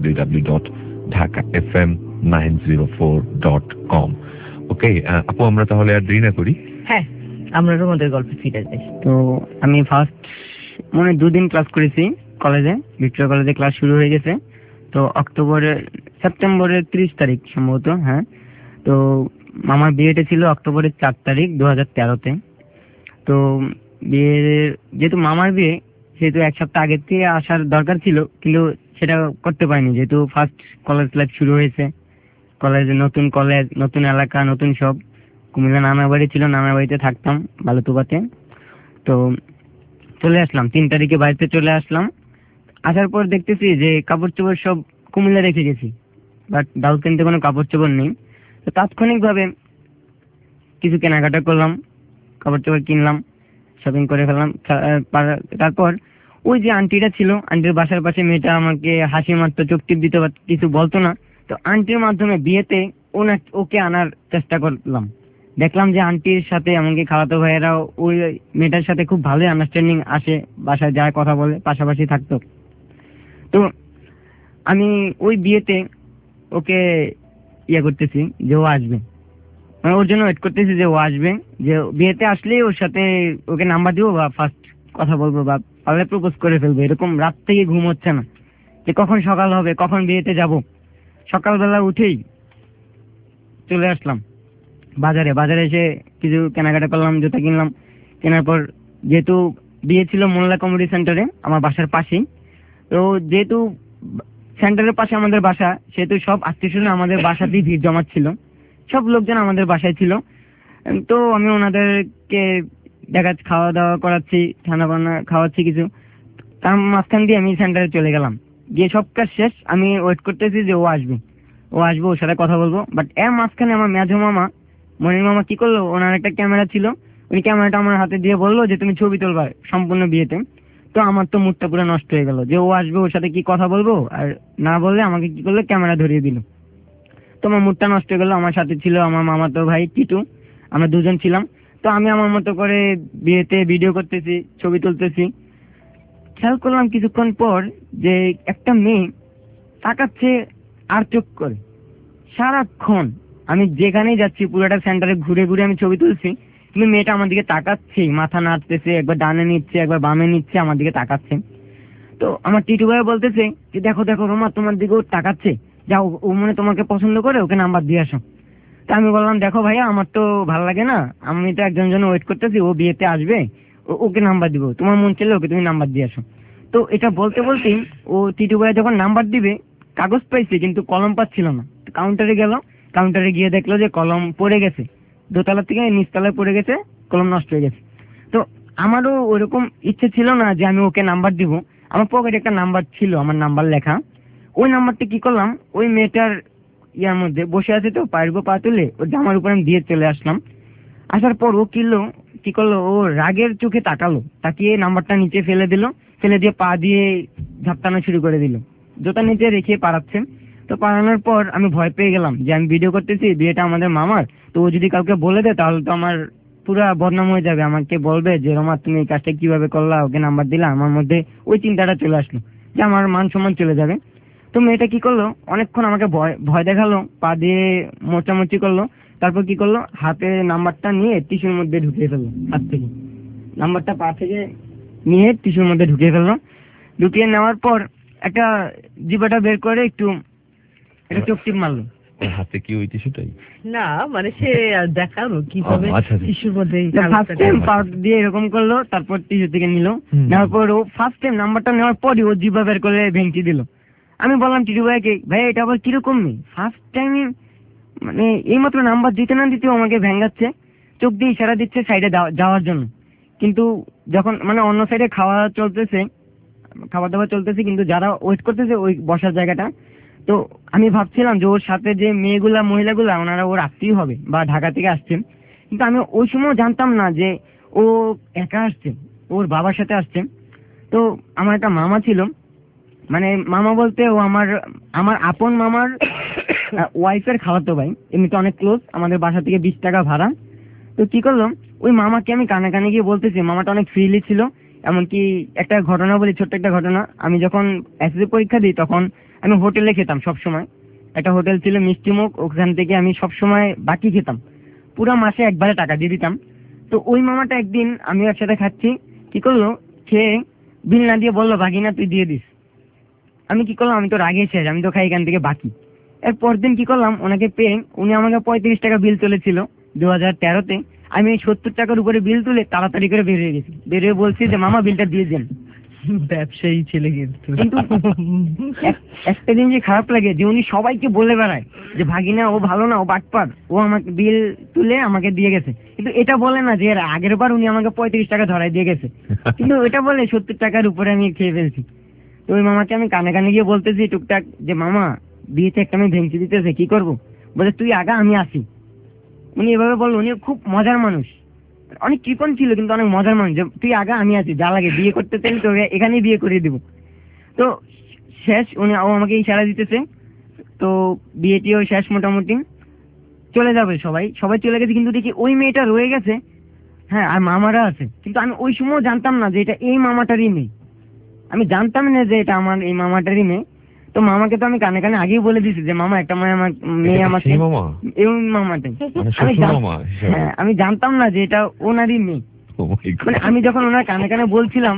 www.dhakafm904.com। ওকে আপু, আমরা তাহলে আর দেরি না করি। হ্যাঁ, আমরা রোমাদের গল্পে ফিরে যাই। তো আমি ফার্স্ট 2 দিন ক্লাস করেছি কলেজে, ভিক্টোরিয়া কলেজে ক্লাস শুরু হয়ে গেছে। তো সেপ্টেম্বরের 30 তারিখ সম্ভবত। হ্যাঁ, তো আমার বিয়েটা ছিল অক্টোবরের 4 তারিখ 2013-তে। তো বিয়ের যেহেতু মামার বিয়ে, সেহেতু 1 সপ্তাহ আগের থেকে আসার দরকার ছিল, কিন্তু সেটা করতে পারিনি যেহেতু ফার্স্ট কলেজ লাইফ শুরু হয়েছে। কলেজে নতুন কলেজ, নতুন এলাকা, নতুন সব। কুমিল্লা নানার বাড়ি ছিল, নানার বাড়িতে থাকতাম বালুতুবাতে। তো চলে আসলাম 3 তারিখে বাড়িতে চলে আসলাম। আসার পর দেখতেছি যে কাপড় চোপড় সব কুমিল্লা রেখে গেছি, বাট দাউদকান্দিতে কোনো কাপড় চোপড় নেই। তো তাৎক্ষণিকভাবে কিছু কেনাকাটা করলাম, কাপড় চোপড় কিনলাম, শপিং করে ফেললাম। তারপর ওই যে আন্টিটা ছিল, আন্টির বাসার পাশে মেয়েটা আমাকে হাসি মারতো, চোখ টিপ দিতে, কিছু বলতো না। তো আন্টির মাধ্যমে বিয়েতে ওকে আনার চেষ্টা করলাম। দেখলাম যে আন্টির সাথে এমনকি খালাতো ভাইয়েরাও ওই মেয়েটার সাথে খুব ভালোই আন্ডারস্ট্যান্ডিং আসে, বাসায় যায়, কথা বলে, পাশাপাশি থাকতো। তো আমি ওই বিয়েতে ওকে করতেছি যে ও আসবে, ওর জন্য ওয়েট করতেছি যে ও আসবে, যে বিয়েতে আসলেই ওর সাথে ওকে নাম্বার দিব বা ফার্স্ট কথা বলবো বা পারলে প্রপোজ করে ফেলবো। এরকম রাত থেকে ঘুম হচ্ছে না যে কখন সকাল হবে, কখন বিয়েতে যাব। সকালবেলা উঠেই চলে আসলাম বাজারে এসে কিছু কেনাকাটা করলাম, জুতা কিনলাম। কেনার পর যেহেতু বিয়ে ছিল মোল্লা কমিউনিটি সেন্টারে, আমার বাসার পাশেই, তো যেহেতু সেন্টারের পাশে আমাদের বাসা, সেহেতু সব আত্মীয়স্বজন আমাদের বাসাতেই ভিড় জমাচ্ছিল, সব লোকজন আমাদের বাসায় ছিল। তো আমি ওনাদেরকে খাওয়া দাওয়া করাচ্ছি, ঠান্ডা পান্না খাওয়াচ্ছি কিছু। তার মাঝখান দিয়ে আমি সেন্টারে চলে গেলাম, গিয়ে সব কাজ শেষ, আমি ওয়েট করতেছি যে ও আসবে, ওর সাথে কথা বলবো। বাট এর মাঝখানে আমার মেজো মামা, মনির মামা কি করলো, ওনার একটা ক্যামেরা ছিল, উনি ক্যামেরাটা আমার হাতে দিয়ে বললো যে তুমি ছবি তুলবা সম্পূর্ণ বিয়েতে। তো আমার তো মুডটা পুরো নষ্ট হয়ে গেল যে ও আসবে, ওর সাথে কি কথা বলবো, আর না বললে আমাকে কি করলো, ক্যামেরা ধরিয়ে দিল। তো আমার মুডটা নষ্ট হয়ে গেল। আমার সাথে ছিল আমার মামাতো ভাই টিটু, আমরা দুজন ছিলাম। তো আমি আমার মতো করে বিয়েতে ভিডিও করতেছি, ছবি তুলতেছি। খেয়াল করলাম কিছুক্ষণ পর যে একটা মেয়ে তাকাচ্ছে আর চোখ করে সারাক্ষণ। আমি যেখানেই যাচ্ছি পুরোটা সেন্টারে ঘুরে ঘুরে আমি ছবি তুলছি, কিন্তু মেয়েটা আমার দিকে তাকাচ্ছে, মাথা নাড়তেছে, একবার ডানে নিচ্ছে, একবার বামে নিচ্ছে, আমার দিকে তাকাচ্ছে। তো আমার টিটু ভাই বলতেছে যে দেখো রোমা, তোমার দিকে ও তাকাচ্ছে, যাও, ও মনে তোমাকে পছন্দ করে, ওকে নাম্বার দিয়ে আসো। তা আমি বললাম দেখো ভাইয়া, আমার তো ভালো লাগে না, আমি তো একজন জন্য ওয়েট করতেছি, ও বিয়েতে আসবে, ওকে নাম্বার দিব, তোমার মন চাইলে ওকে তুমি নাম্বার দিয়ে আসো। তো এটা বলতে বলতেই ও টিটু ভাই যখন নাম্বার দিবে, কাগজ পাইছে কিন্তু কলম পাচ্ছিল না। কাউন্টারে গেল, কাউন্টারে গিয়ে দেখলো যে কলম পড়ে গেছে। দোতলা থেকে নিচতলায় পড়ে গেছে, কলম নষ্ট হয়ে গেছে। তো আমারও ওইরকম ইচ্ছে ছিল না যে আমি ওকে নাম্বার দিব। আমার পকেটে একটা নাম্বার ছিল, আমার নাম্বার লেখা। ওই নাম্বারটা কি করলাম, ওই মেয়েটার ইয়ার মধ্যে বসে আছে, তো পায়ের উপর পা তুলে ওর জামার উপরে আমি দিয়ে চলে আসলাম। আসার পর ও কি করলো, ও রাগের চোখে তাকালো, তাকিয়ে নাম্বারটা নিচে ফেলে দিল, ফেলে দিয়ে পা দিয়ে ঝাপটানো শুরু করে দিল, জোতা নিচে রেখে পাড়াচ্ছে। তো পাড়ানোর পর আমি ভয় পেয়ে গেলাম যে আমি ভিডিও করতেছি, বিয়েটা আমাদের মামার, তো ও যদি কাউকে বলে দেয় তাহলে তো আমার পুরা বদনাম হয়ে যাবে, আমাকে বলবে যে রোমা তুমি এই কাজটা কিভাবে করলা, ওকে নাম্বার দিলা। আমার মধ্যে ওই চিন্তাটা চলে আসলো যে আমার মান সম্মান চলে যাবে। তো মেয়েটা কি করলো, অনেকক্ষণ আমাকে ভয় দেখালো, পা দিয়ে মোচামুচি করলো, তারপর কি করলো, হাতে নাম্বারটা নিয়ে টিস্যুর মধ্যে ঢুকিয়ে ফেললো। হাত থেকে নাম্বারটা পা থেকে নিয়ে টিস্যুর মধ্যে ঢুকিয়ে ফেললো। ঢুকিয়ে নেওয়ার পর একটা জিবাটা বের করে একটু একটা চোখ টিপ মারলো। হাতে কি ওই টিস্যুটাই? না মানে সে দেখালো কিভাবে আচ্ছা। টিস্যুর মধ্যে ফার্স্ট টাইম পা দিয়ে এরকম করলো, তারপর টিস্যু থেকে নিল। নেওয়ার পর ও ফার্স্ট টাইম নাম্বারটা নেওয়ার পরই ও জিবা বের করে ভেঙচি দিল। আমি বললাম টিটু ভাইকে, ভাই এটা আবার কিরকম নেই, ফার্স্ট টাইমে মানে এইমাত্র নাম্বার দিতে না দিতেও আমাকে ভেঙাচ্ছে, চোখ দিয়ে ইশারা দিচ্ছে সাইডে যাওয়ার জন্য। কিন্তু যখন মানে অন্য সাইডে খাওয়া দাওয়া চলতেছে, কিন্তু যারা ওয়েট করতেছে ওই বসার জায়গাটা, তো আমি ভাবছিলাম যে ওর সাথে যে মহিলাগুলা ওনারা ওর আত্মীয় হবে বা ঢাকা থেকে আসছেন। কিন্তু আমি ওই সময় জানতাম না যে ও একা আসছে, ওর বাবার সাথে আসছে। তো আমার একটা মামা ছিল, মানে মামা বলতে ও আমার আপন মামার ওয়াইফের খালাতো ভাই, এমনিতে অনেক ক্লোজ, আমাদের বাসা থেকে 20 টাকা ভাড়া। তো কি করলাম, ওই মামাকে আমি কানে কানে গিয়ে বলতেছি, মামাটা অনেক ফ্রিলি ছিল। এমনকি একটা ঘটনা বলি, ছোট্ট একটা ঘটনা। আমি যখন এসএসসি পরীক্ষা দিই তখন আমি হোটেলে খেতাম সবসময়, একটা হোটেল ছিল মিষ্টিমুখ, ওখান থেকে আমি সবসময় বাকি খেতাম, পুরো মাসে একবারে টাকা দিয়ে দিতাম। তো ওই মামাটা একদিন আমি একসাথে খাচ্ছি, কি করলো, খেয়ে বিল না দিয়ে বললো ভাগিনা তুই দিয়ে দিস। আমি কি করলাম, আমি তো রাগে শেষ, আমি তো খাই এখান থেকে বাকি। এর পরদিন কি করলাম, ওনাকে পেয়ে উনি আমাকে 35 টাকা বিল তুলেছিল 2013-তে। আমি 70 টাকার উপরে বিল তুলে তাড়াতাড়ি করে বেরিয়ে গেছি, বেরিয়ে বলছি যে মামা বিলটা দিয়ে দেন। ব্যবসায়ী ছেলে কিন্তু একটা জিনিস খারাপ লাগে যে উনি সবাইকে বলে বেড়ায় যে ভাগিনা ও ভালো না, ও বাটপার, ও আমাকে বিল তুলে আমাকে দিয়ে গেছে। কিন্তু এটা বলে না যে এর আগের বার উনি আমাকে 35 টাকা ধরাই দিয়ে গেছে, কিন্তু এটা বলে 70 টাকার উপরে আমি খেয়ে ফেলছি। তো ওই মামাকে আমি কানে কানে গিয়ে বলতেছি টুকটাক যে মামা বিয়েতে একটা আমি ভেঙচি দিতেছে, কি করবো? বলে তুই আগা আমি আসি। উনি এভাবে বললো, উনি খুব মজার মানুষ, অনেক কৃপণ ছিল কিন্তু অনেক মজার মানুষ, যে তুই আগা আমি আছি, যা লাগে বিয়ে করতে চাইলে তো এখানেই বিয়ে করিয়ে দিব। তো শেষ ও আমাকে ইশারা দিতেছে, তো বিয়েটিও শেষ, মোটামুটি চলে যাবে, সবাই চলে গেছে, কিন্তু দেখি ওই মেয়েটা রয়ে গেছে। হ্যাঁ, আর মামারা আছে, কিন্তু আমি ওই সময় জানতাম না যে এটা এই মামাটারই মেয়ে, আমি জানতাম না যে এটা আমার এই মামাটারই মেয়ে। তো মামাকে তো আমি কানে কানে আগেই বলে দিছি যে মামা একটা মেয়ে আমাকে, এই মামাটাই। হ্যাঁ, আমি জানতাম না যে এটা ওনারই মেয়ে। মানে আমি যখন ওনার কানে কানে বলছিলাম,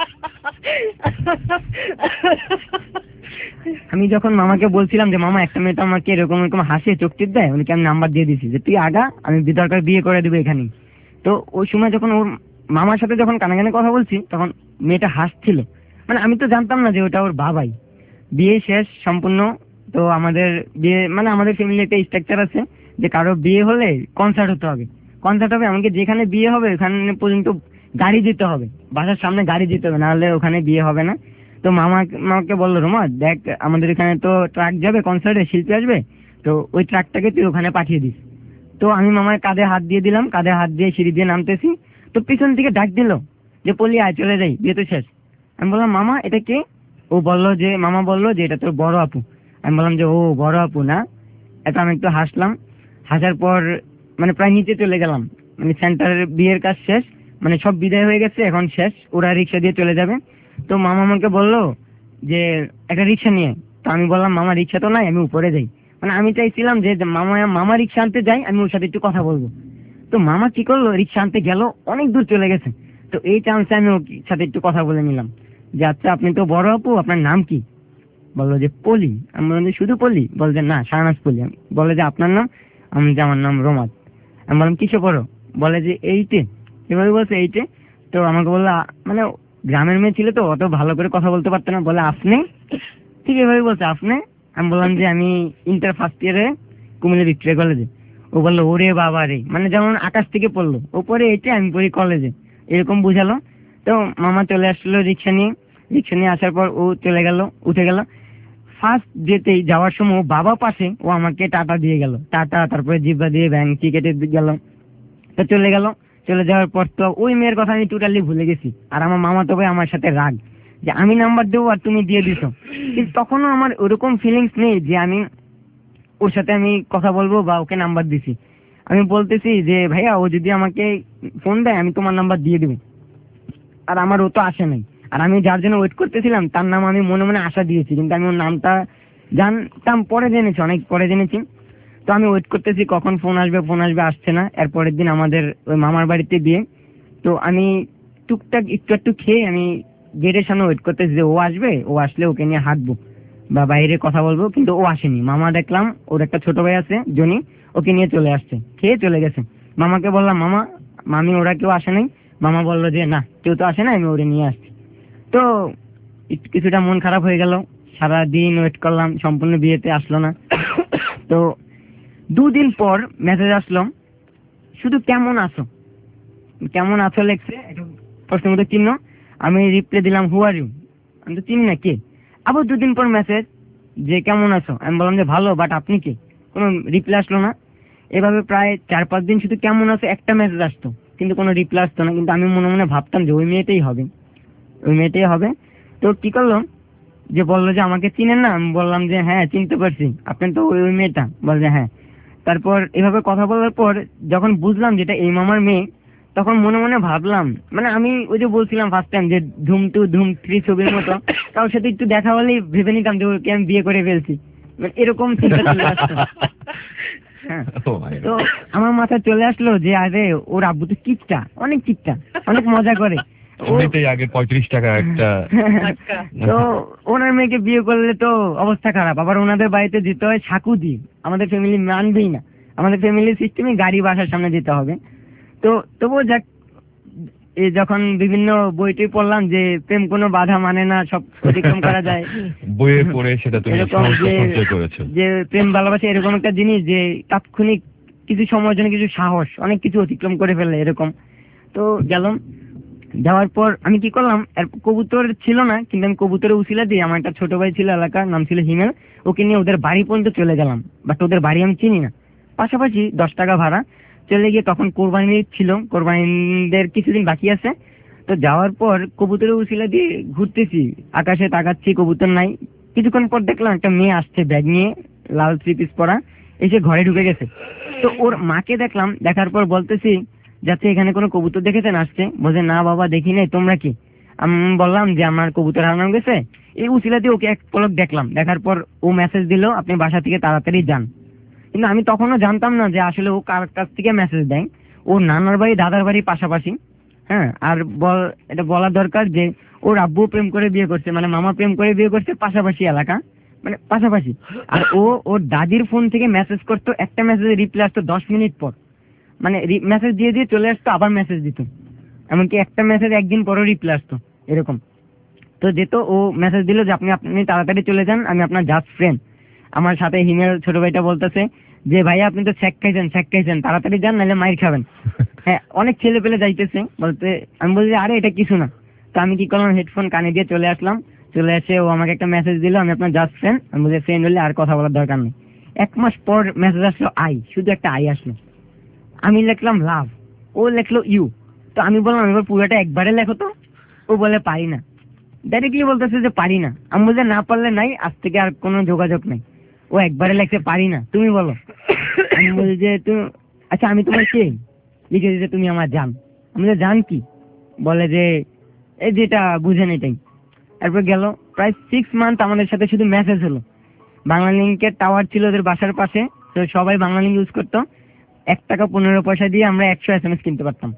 আমি যখন মামাকে বলছিলাম যে মামা একটা মেয়ে তো আমাকে এরকম এরকম হাসে, চোখ টিপ দেয়, উনিকে আমি নাম্বার দিয়ে দিছি যে তুই আগা, আমি দরকার বিয়ে করে দেবো এখানেই। তো ওই সময় যখন ওর মামার সাথে যখন কানে কানে কথা বলছি তখন মেয়েটা হাসছিল, মানে আমি তো জানতাম না যে ওটা ওর বাবাই। বিয়ে শেষ সম্পূর্ণ। তো আমাদের বিয়ে মানে আমাদের ফ্যামিলিতে স্ট্রাকচার আছে যে কারো বিয়ে হলে কনসার্ট হতে হবে, কনসার্ট হবে, এমনকি যেখানে বিয়ে হবে ওখানে পর্যন্ত গাড়ি যেতে হবে, বাসার সামনে গাড়ি যেতে হবে, নাহলে ওখানে বিয়ে হবে না। তো মামাকে বললো, রোমা দেখ আমাদের এখানে তো ট্রাক যাবে, কনসার্টে শিল্পী আসবে, তো ওই ট্রাকটাকে তুই ওখানে পাঠিয়ে দিস। তো আমি মামার কাঁধে হাত দিয়ে দিলাম, কাঁধে হাত দিয়ে সিঁড়ি দিয়ে নামতেছি, তো পিছন থেকে ডাক দিল যে পলি আয়, চলে যাই, বিয়ে তো শেষ। আমি বললাম মামা এটা কে? মামা বললো যে এটা তোর বড় আপু। আমি বললাম যে ও বড় আপু না, এটা আমি একটু হাসলাম। হাসার পর মানে প্রায় নিচে চলে গেলাম, মানে সেন্টারের বিয়ের কাজ শেষ, মানে সব বিদায় হয়ে গেছে, এখন শেষ, ওরা রিক্সা দিয়ে চলে যাবে। তো মামা আমাকে বললো যে একটা রিক্সা নিয়ে। তো আমি বললাম মামা রিক্সা তো নাই, আমি উপরে যাই। মানে আমি চাইছিলাম যে মামা রিক্সা আনতে যাই, আমি ওর সাথে একটু কথা বলবো। তো মামা কি করলো, রিক্সা আনতে গেল, অনেক দূর চলে গেছে। তো এই চান্সে আমি ওর সাথে একটু কথা বলে নিলাম যে আচ্ছা আপনি তো বড় আপু, আপনার নাম কি? বললো যে পলি। আমি বললাম যে শুধু পলি? বল যে না, শাহনাজ পলি। বলে যে আপনার নাম? আমি যে আমার নাম রোমাত। আমি বললাম কিসে পড়ো? বলে যে 8-এ। এভাবে বলছে 8-এ। তো আমাকে বললো, মানে গ্রামের মেয়ে ছিল তো অত ভালো করে কথা বলতে পারতো না, বলে আপনি? ঠিক এভাবে বলছে আপনি। আমি বললাম যে আমি ইন্টার ফার্স্ট ইয়ারে কুমিল্লা ভিক্টোরিয়া কলেজে। ও বললো ওরে বাবা রে, মানে যেমন আকাশ থেকে পড়লো, ও পরে এটা আমি পড়ি কলেজে, এরকম বুঝালো। তো মামা চলে আসলো রিক্সা নিয়ে আসার পর ও চলে গেল, উঠে গেল। ফার্স্ট যেতেই যাওয়ার সময় বাবা পাশে, ও আমাকে টাটা দিয়ে গেল, টাটা, তারপরে জিব্বা দিয়ে ব্যাংক কেটে গেল। তো চলে গেল, চলে যাওয়ার পর তো ওই মেয়ের কথা আমি টোটালি ভুলে গেছি। আর আমার মামা তো ভাই আমার সাথে রাগ যে আমি নাম্বার দেবো আর তুমি দিয়ে দিছো, কিন্তু তখনও আমার ওরকম ফিলিংস নেই যে আমি ওর সাথে আমি কথা বলবো বা ওকে নাম্বার দিছি। আমি বলতেছি যে ভাইয়া ও যদি আমাকে ফোন দেয় আমি তোমার নাম্বার দিয়ে দেবো। আর আমার ও তো আসে নাই, আর আমি যার জন্য ওয়েট করতেছিলাম তার নাম আমি মনে মনে আশা দিয়েছি, কিন্তু আমি ওর নামটা জানতাম পরে জেনেছি, অনেক পরে জেনেছি। তো আমি ওয়েট করতেছি কখন ফোন আসবে, আসছে না। এর পরের দিন আমাদের ওই মামার বাড়িতে বিয়ে। তো আমি টুকটাক একটু খেয়ে আমি গেটের সামনে ওয়েট করতেছি যে ও আসবে, ও আসলে ওকে নিয়ে হাঁটবো বা বাইরে কথা বলবো, কিন্তু ও আসেনি। মামা দেখলাম ওর একটা ছোট ভাই আছে জনি, ওকে নিয়ে চলে আসছে, খেয়ে চলে গেছে। মামাকে বললাম মামা, মামি ওরা কেউ আসে নাই? মামা বললো যে না, কেউ তো আসে না, আমি ওরে নিয়ে আসছি। তো কিছুটা মন খারাপ হয়ে গেল, সারাদিন ওয়েট করলাম, সম্পূর্ণ বিয়েতে আসলো না। তো 2 দিন পর মেসেজ আসলো, শুধু কেমন আছো লেখছে, প্রশ্নের মধ্যে চিহ্ন। আমি রিপ্লাই দিলাম হু আর ইউ, আমি তো চিনি না কে। আবার 2 দিন পর মেসেজ যে কেমন আছো, আমি বললাম যে ভালো, বাট আপনি কে? কোনো রিপ্লাই আসলো না। এভাবে প্রায় 4-5 দিন শুধু কেমন আছো একটা মেসেজ আসতো, কিন্তু কোনো রিপ্লাই আসতো না। কিন্তু আমি মনে মনে ভাবতাম যে ওই মেয়েটাই হবে। তো কি করলো, যে বললো যে আমাকে চিনেন না? আমি বললাম যে হ্যাঁ চিনতে পারছি, আপনি তো ওই মেয়েটা। বল যে হ্যাঁ। তারপর এভাবে কথা বলার পর যখন বুঝলাম যেটা এই মামার মেয়ে, তখন মনে মনে ভাবলাম, মানে আমি ওই যে বলছিলাম ফার্স্ট টাইম যে ধুম 2 ধুম 3 ছবির মতো কারোর সাথে একটু দেখা হলেই ভেবে নিতাম যে ওকে আমি বিয়ে করে ফেলছি, মানে এরকম চিন্তা চলে আসতো। হ্যাঁ, তো আমার মাথায় চলে আসলো যে আরে ওর আব্বু তো অনেক মজা করে, আগে 35 টাকা একটা। তো ওনার মেয়েকে বিয়ে করলে তো অবস্থা খারাপ। আবার ওনাদের বাড়িতে যেতে হয় সাকু দিয়ে, আমাদের ফ্যামিলি মানবেই না, আমাদের ফ্যামিলির সিস্টেমে গাড়ি বাসার সামনে যেতে হবে। তো তবুও যাক, যখন বিভিন্ন বইটি পড়লাম যে প্রেম কোনো বাধা মানে না, সব অতিক্রম করা যায়, বইয়ে পড়ে সেটা তুমি যে প্রেম ভালোবাসা এরকম একটা জিনিস যে তাৎক্ষণিক কিছু সময়ের জন্য কিছু সাহস অনেক কিছু অতিক্রম করে ফেলে এরকম। তো গেলাম, যাওয়ার পর আমি কি করলাম, কবুতর ছিল না, কিন্তু আমি কবুতরের উছিলা দিয়ে, আমার একটা ছোট ভাই ছিল এলাকার, নাম ছিল হিমেল, ওকে নিয়ে ওদের বাড়ি পর্যন্ত চলে গেলাম। বাট ওদের বাড়ি আমি চিনি না, পাশাপাশি 10 টাকা ভাড়া। চলে গিয়ে তখন কোরবানি ছিল, কোরবানিদের কিছুদিন বাকি আছে। তো যাওয়ার পর কবুতরের উছিলা দিয়ে ঘুরতেছি, আকাশে তাকাচ্ছি, কবুতর নাই। কিছুক্ষণ পর দেখলাম একটা মেয়ে আসছে ব্যাগ নিয়ে, লাল 3 পিস পরা, এসে ঘরে ঢুকে গেছে। তো ওর মাকে দেখলাম, দেখার পর বলতেছি যাচ্ছে এখানে কোনো কবুতর দেখেছেন আসছে? বলছে না বাবা দেখি নাই, তোমরা কি? আমি বললাম যে আমার কবুতর হারানো গেছে। এই উছিলা দিয়ে ওকে এক পলক দেখলাম, দেখার পর ও মেসেজ দিল আপনি বাসা থেকে তাড়াতাড়ি যান। কিন্তু আমি তখনও জানতাম না যে আসলে ও কার কাছ থেকে মেসেজ দেয়। ও নানার বাড়ি দাদার বাড়ি পাশাপাশি। হ্যাঁ, আর এটা বলা দরকার যে ওর আব্বু প্রেম করে বিয়ে করছে, মানে মামা প্রেম করে বিয়ে করছে, পাশাপাশি এলাকা, মানে পাশাপাশি। আর ওর দাদির ফোন থেকে মেসেজ করতো, একটা মেসেজে রিপ্লাই আসতো 10 মিনিট পর, মানে মেসেজ দিয়ে চলে আসতো, আবার মেসেজ দিত, এমনকি একটা মেসেজ একদিন পরও রিপ্লাই আসতো এরকম। তো যেত, ও মেসেজ দিল যে আপনি তাড়াতাড়ি চলে যান, আমি আপনার জাস্ট ফ্রেন্ড। আমার সাথে হিমেল ছোট ভাইটা বলতেছে যে ভাইয়া আপনি তো শেক খাইছেন, তাড়াতাড়ি যান নাহলে মাইর খাবেন। হ্যাঁ, অনেক ছেলে পেলে যাইতেছে বলতে, আমি বলছি আরে এটা কিছু না। তো আমি কি করলাম, হেডফোন কানে দিয়ে চলে আসলাম। চলে এসে ও আমাকে একটা মেসেজ দিল, আমি আপনার জাস্ট ফ্রেন্ড। আমি বলছি ফ্রেন্ড হলে আর কথা বলার দরকার নেই। 1 মাস পর মেসেজ আসলো শুধু একটা আই আসলো। আমি লিখলাম লাভ, ও লিখলো ইউ। তো আমি বললাম এবার পুরোটা একবারে লেখো তো। ও বলে পারি না, ডাইরেক্টলি বলতেছে যে পারি না। আমি বলছি না পারলে নাই, আজ থেকে আর কোনো যোগাযোগ নাই। ও একবারে লেখছে পারি না, তুমি বলো। আমি বলছি যে তুমি, আচ্ছা আমি তোমার কে? লিখে দিতে তুমি আমার জান। আমি বলছি জান কি? বলে যে এই যেটা বুঝেন এটাই। তারপর গেল প্রায় 6 মান্থ আমাদের সাথে শুধু মেসেজ হলো। বাংলা লিঙ্কের টাওয়ার ছিল ওদের বাসার পাশে, তো সবাই বাংলা লিঙ্ক ইউজ করতো। 1 টাকা 15 পয়সা দিয়ে আমরা 100 SMS কিনতে পারতাম।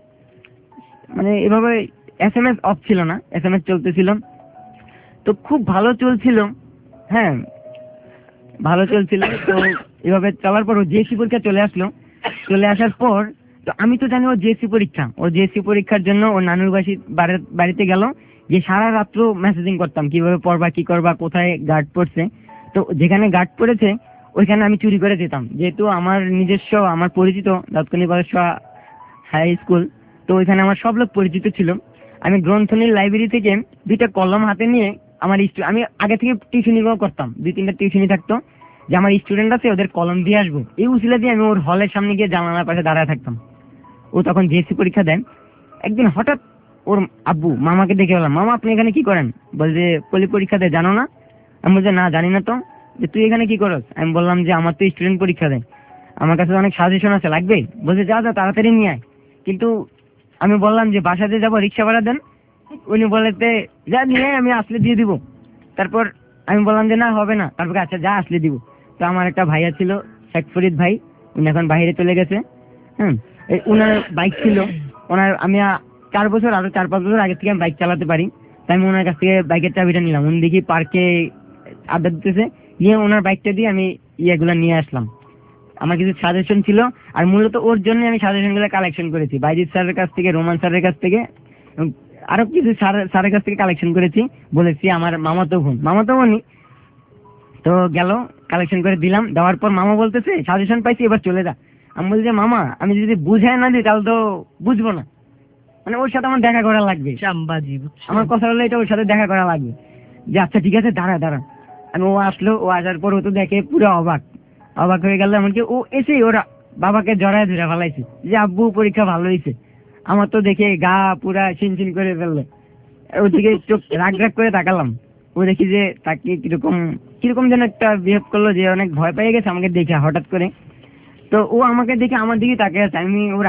মানে এভাবে SMS অফ ছিল না, SMS চলতেছিল। তো খুব ভালো চলছিল, হ্যাঁ ভালো চলছিল। তো এভাবে চলার পর ও জেএসসি পরীক্ষা চলে আসার পর, তো আমি তো জানি ও জেএসসি পরীক্ষার জন্য ও নানুর বাড়িতে গেল, যে সারা রাত্র মেসেজিং করতাম কিভাবে পড়বা, কি করবা, কোথায় গার্ড পড়ছে। তো যেখানে গার্ড পড়েছে ওইখানে আমি চুরি করে যেতাম, যেহেতু আমার নিজস্ব আমার পরিচিত দাউদকান্দি বালেশ্বর হাই স্কুল, তো ওইখানে আমার সব লোক পরিচিত ছিল। আমি গ্রন্থনীর লাইব্রেরি থেকে 2টা কলম হাতে নিয়ে আমি আগে থেকে টিউশনিও করতাম, 2-3টা টিউশনি থাকতো, যে আমার স্টুডেন্ট আছে ওদের কলম দিয়ে আসবো, এই উসিলা দিয়ে আমি ওর হলের সামনে গিয়ে জানালার পাশে দাঁড়ায় থাকতাম। ও তখন জিএসসি পরীক্ষা দেন। একদিন হঠাৎ ওর আব্বু মামাকে দেখে বললাম, মামা আপনি এখানে কি করেন? বলছে পলি পরীক্ষা দেয়, জানো না? আমি বলছি না জানি না তো। যে তুই এখানে কি করস? আমি বললাম যে আমার তো স্টুডেন্ট পরীক্ষা দেয়, আমার কাছে অনেক সাজেশন আছে, লাগবে? বলছে যা যা তাড়াতাড়ি নিয়ে আয়। কিন্তু আমি বললাম যে বাসাতে যাবো, রিক্সা ভাড়া দেন। উনি বলেতে যা নিয়ে আয়, আমি আসলে দিয়ে দিব। তারপর আমি বললাম যে না হবে না, তারপর আচ্ছা যা আসলে দিব। তো আমার একটা ভাইয়া ছিল শেখ ফরিদ ভাই, উনি এখন বাইরে চলে গেছে। উনার বাইক ছিল, আমি 4 বছর আরো 4-5 বছর আগে থেকে আমি বাইক চালাতে পারি, তাই আমি ওনার কাছ থেকে বাইকের চাবিটা নিলাম। উনি দেখি পার্কে আড্ডা দিতেছে, নিয়ে ওনার বাইকটা দিয়ে আমি ইয়েগুলো নিয়ে আসলাম। আমার কিছু সাজেশন ছিল, আর মূলত ওর জন্য আমি সাজেশন গুলো কালেকশন করেছি বাইজিৎ স্যারের কাছ থেকে, রোমান স্যারের কাছ থেকে, আরো কিছু স্যারের কাছ থেকে কালেকশন করেছি। বলেছি আমার মামাতো বোনই তো গেল, কালেকশন করে দিলাম। দেওয়ার পর মামা বলতেছে সাজেশন পাইছি, এবার চলে যা। আমি বলছি যে মামা আমি যদি বুঝাই না দিই তাহলে তো বুঝবো না, মানে ওর সাথে আমার দেখা করা লাগবে, আমার কথা হলো এটা, ওর সাথে দেখা করা লাগবে। যে আচ্ছা ঠিক আছে দাঁড়া। আমি ও আসলো, ও আসার পর ও তো দেখে পুরো অবাক হয়ে গেল। এমনকি ও এসে ওরা বাবাকে জড়ায় ধরে ফেলাইছে যে আব্বু পরীক্ষা ভালো হয়েছে। আমার তো দেখে গা পুরা চিনচিন করে ফেললো। ওদিকে চোখ রাগ করে তাকালাম, ও দেখি যে তাকে কিরকম যেন একটা বিহেভ করলো, যে অনেক ভয় পেয়ে গেছে আমাকে দেখে হঠাৎ করে। তো ও আমাকে দেখে আমার দিকে তাকিয়ে আছে। আমি ওর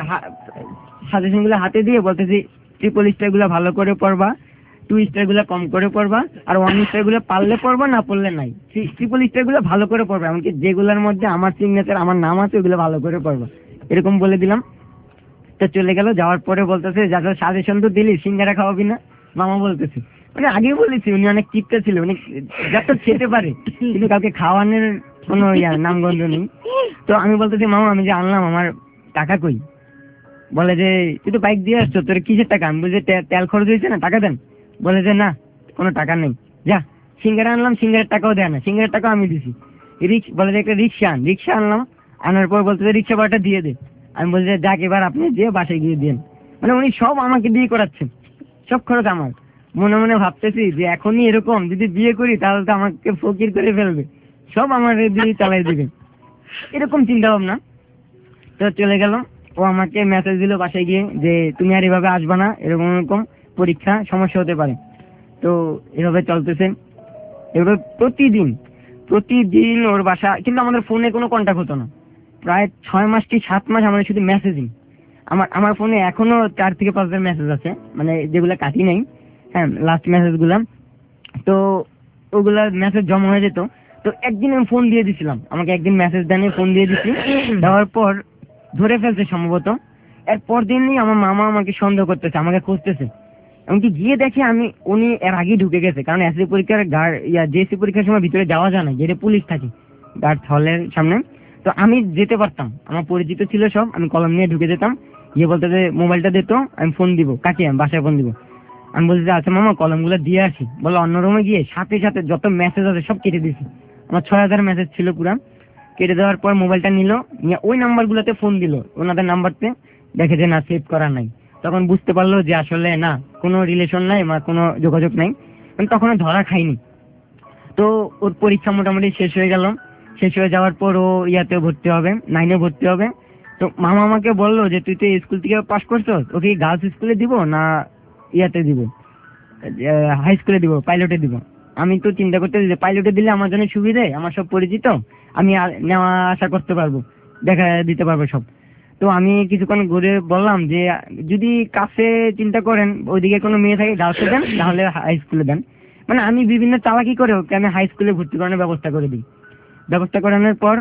সাজেশন গুলো হাতে দিয়ে বলতেছি ট্রিপল স্টার গুলো ভালো করে পড়বা, 2 স্টার গুলো কম করে পড়বা, আর 1 স্টার গুলো পারলে পড়বা, না পড়লে নাই। ট্রিপল স্টার গুলো ভালো করে পড়বা, এমনকি যেগুলোর মধ্যে আমার সিগনেচার আমার নাম আছে ওগুলো ভালো করে পড়বা, এরকম বলে দিলাম। তো চলে গেল। যাওয়ার পরে বলতেছে যা সাজেশন তো দিলি, সিঙ্গারা খাওয়াবি না? মামা বলতেছে, মানে আগেই বলেছি উনি অনেক কিপটা ছিল, উনি যা তো খেতে পারে কিন্তু কাউকে খাওয়ানোর কোনো নামগন্ধ নেই। তো আমি বলতেছি মামা আমি যে আনলাম আমার টাকা কই? বলে যে তুই তো বাইক দিয়ে আসছো, তোর কিসের টাকা? আমি বলছি তেল খরচ হয়েছে না, টাকা দেন। বলে যে না কোনো টাকা নেই, যা সিঙ্গারা আনলাম, সিঙ্গারের টাকাও দেয় না, সিঙ্গারের টাকাও আমি দিছি। বলে যে একটা রিক্সা আনলাম, আনার পর বলতে রিক্সা ভাড়াটা দিয়ে দে। আমি বলছি যাক এবার আপনি দিয়ে বাসায় গিয়ে দিন। মানে উনি সব আমাকে দিয়ে করাচ্ছেন, সব খরচ আমার। মনে মনে ভাবতেছি যে এখনই এরকম যদি বিয়ে করি তাহলে তো আমাকে ফকির করে ফেলবে, সব আমার দিয়ে চালাই দিবে, এরকম চিন্তা ভাবনা। তো চলে গেল। ও আমাকে মেসেজ দিল বাসায় গিয়ে যে তুমি আর এভাবে আসবা না, এরকম পরীক্ষা সমস্যা হতে পারে। তো এভাবে চলতেছে, এভাবে প্রতিদিন ওর বাসা, কিন্তু আমাদের ফোনে কোনো কন্ট্যাক্ট হতো না। প্রায় 6 মাস কি 7 মাস আমরা শুধু মেসেজিং। আমার ফোনে এখনো 4 থেকে 5 হাজার মেসেজ আছে, মানে যেগুলা কাটি নাই, হ্যাঁ লাস্ট মেসেজ গুলা। তো ওগুলা মেসেজ জমা হয়ে যেত। তো একদিন আমি ফোন দিয়ে দিছিলাম, আমাকে একদিন মেসেজ দেন, ফোন দিয়ে দিচ্ছি। দেওয়ার পর ধরে ফেলছে সম্ভবত। এর পর দিনই আমার মামা আমাকে সন্দেহ করতেছে, আমাকে খুঁজতেছে। এমনকি গিয়ে দেখে উনি এর আগেই ঢুকে গেছে, কারণ এসএসসি পরীক্ষার জেএসসি পরীক্ষার সময় ভিতরে যাওয়া যায় না, যেটা পুলিশ থাকে গার্ড হলের সামনে। তো আমি যেতে পারতাম, আমার পরিচিত ছিল সব, আমি কলম নিয়ে ঢুকে যেতাম। গিয়ে বলতে যে মোবাইলটা দিত, আমি ফোন দিব, কাকে? আমি বাসায় ফোন দিব। আমি বলছি যে আচ্ছা মামা কলমগুলো দিয়ে আসি। বলে অন্য রুমে গিয়ে সাথে যত মেসেজ আছে সব কেটে দিয়েছি। আমার 6000 মেসেজ ছিল পুরা। কেটে দেওয়ার পর মোবাইলটা নিল, নিয়ে ওই নাম্বারগুলোতে ফোন দিল, ওনাদের নাম্বারতে। দেখে যে না সেভ করা নাই। তখন বুঝতে পারলো যে আসলে না, কোনো রিলেশন নাই বা কোনো যোগাযোগ নাই, তখন ধরা খাইনি। তো ওর পরীক্ষা মোটামুটি শেষ হয়ে গেল। শেষ হয়ে যাওয়ার পর ও ইয়াতে ভর্তি হবে, 9-এ ভর্তি হবে। তো মামা আমাকে বললো যে তুই তো স্কুল থেকে পাস করছো, ওকে গার্লস স্কুলে দিব না ইয়াতে দিব, হাই স্কুলে দিব, পাইলটে দিব? আমি তো চিন্তা করতে যে পাইলটে দিলে আমার জন্য সুবিধে, আমার সব পরিচিত, আমি নেওয়া আসা করতে পারবো, দেখা দিতে পারবো সব। তো আমি কিছুক্ষণ ঘুরে বললাম যে যদি কাছে চিন্তা করেন ওইদিকে কোনো মেয়ে থাকে গার্লসে দেন, তাহলে হাই স্কুলে দেন। মানে আমি বিভিন্ন চালাকি করে ওকে আমি হাই স্কুলে ভর্তি করানোর ব্যবস্থা করে দিই। ব্যবস্থা করানোর পর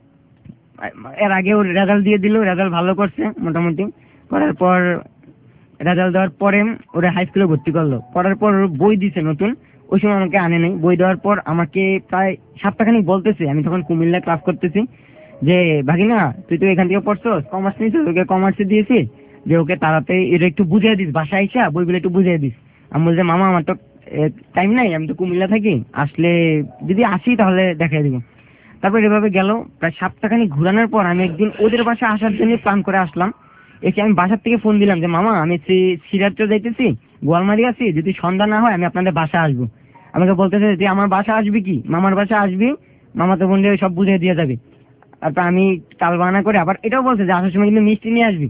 এর আগে ওর রেজাল্ট দিয়ে দিল, রেজাল্ট ভালো করছে মোটামুটি। করার পর রেজাল্ট দেওয়ার পরে ওরা হাই স্কুলে ভর্তি করলো। করার পর বই দিছে নতুন, ওই সময় আমাকে আনে নাই। বই দেওয়ার পর আমাকে প্রায় সপ্তাহখানিক বলতেছে, আমি তখন কুমিল্লায় ক্লাস করতেছি, যে ভাগিনা তুই তো এখান থেকে পড়ছস, কমার্স নিয়েছিস, ওকে কমার্সে দিয়েছি, যে ওকে তাড়াতাড়ি এটা একটু বুঝিয়ে দিস, বাসায় আইসা বইগুলো একটু বুঝিয়ে দিস। আমি বলছি মামা আমার তো টাইম নাই, আমি তো কুমিল্লা থাকি, আসলে যদি আসি তাহলে দেখাই দিব। তারপর এভাবে গেল প্রায় সপ্তাহখানি ঘুরানোর পর আমি একদিন ওদের বাসায় আসার জন্য প্ল্যান করে আসলাম। এসে আমি বাসার থেকে ফোন দিলাম যে মামা আমি সিরাজটা যাইতেছি, গোয়ালমারি আছি, যদি সন্ধ্যা না হয় আমি আপনাদের বাসা আসবো। আমাকে বলতেছে যে আমার বাসা আসবি কি, মামার বাসা আসবি, মামা তো বোনদের সব বুঝিয়ে দিয়ে যাবে। তারপর আমি কাল বাহানা করে আবার এটাও বলছে যে আসার সময় কিন্তু মিষ্টি নিয়ে আসবি,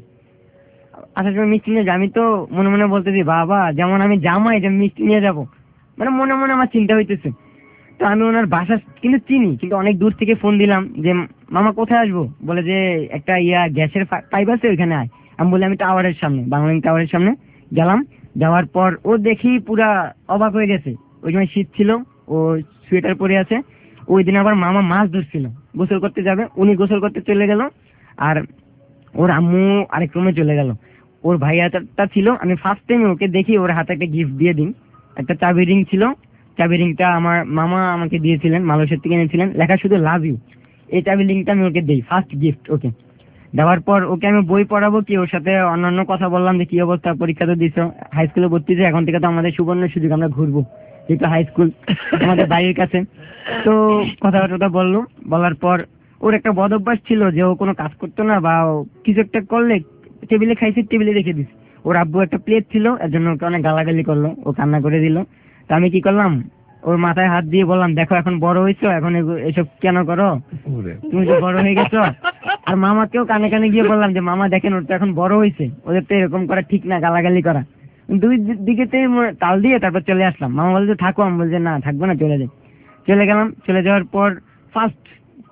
আসার সময় মিষ্টি নিয়ে যাবি। আমি তো মনে মনে বলতেছি বাবা যেমন আমি জামাই যে মিষ্টি নিয়ে যাব, মানে মনে মনে আমার চিন্তা হইতেছে। তো আমি ওনার বাসা কিন্তু চিনি, কিন্তু অনেক দূর থেকে ফোন দিলাম যে মামা কোথায় আসবো, বলে যে একটা গ্যাসের পাইপ আছে ওইখানে আয়। আমি বলি আমি টাওয়ারের সামনে, বাংলালিংক টাওয়ারের সামনে গেলাম। যাওয়ার পর ও দেখি পুরা অবাক হয়ে গেছে। ওই সময় শীত ছিল, ও সোয়েটার পরে আছে। ওই দিন আবার মামা মাছ ধরছিল, গোসল করতে যাবে, উনি গোসল করতে চলে গেল, আর ওর আম্মু আরেক রুমে চলে গেল। ওর ভাইয়াটা ছিল, আমি ফার্স্ট টাইম ওকে দেখি ওর হাতে একটা গিফট দিয়ে দিই, একটা চাবি রিং ছিল। চাবি রিংটা আমার মামা আমাকে দিয়েছিলেন, মালয়েশিয়া থেকে এনেছিলেন, লেখা শুধু লাভ ইউ। এই চাবি রিংটা আমি ওকে দিই, ফার্স্ট গিফট ওকে দেওয়ার পর ওকে আমি বই পড়াবো কি, ওর সাথে অন্যান্য কথা বললাম যে কি অবস্থা, পরীক্ষা তো দিছো, হাই স্কুলে ভর্তি যে, এখন থেকে তো আমাদের সুবর্ণ সুযোগ, আমরা ঘুরবো, যেহেতু হাই স্কুল আমাদের বাড়ির কাছে। তো কথাবার্তা বললো, বলার পর ওর একটা বদ অভ্যাস ছিল যে ও কোনো কাজ করতো না, বা কিছু একটা করলে টেবিলে খাইছে, টেবিলে রেখে দিস। ওর আব্বু একটা প্লেট ছিল, এর জন্য ওকে অনেক গালাগালি করলো, ও কান্না করে দিল। তো আমি কি করলাম, ওর মাথায় হাত দিয়ে বললাম দেখো এখন বড় হয়েছো, এখন এসব কেন করো, তুমি তো বড় হয়ে গেছো। আর মামাকেও কানে কানে গিয়ে বললাম যে মামা দেখেন ওর তো এখন বড় হয়েছে, ওদের তো এরকম করা ঠিক না, গালাগালি করা। দুই দিকেতে তাল দিয়ে তারপর চলে আসলাম। মামা বলছে থাকো, আমি বলছি না থাকবো না, চলে যাই। চলে গেলাম। চলে যাওয়ার পর ফার্স্ট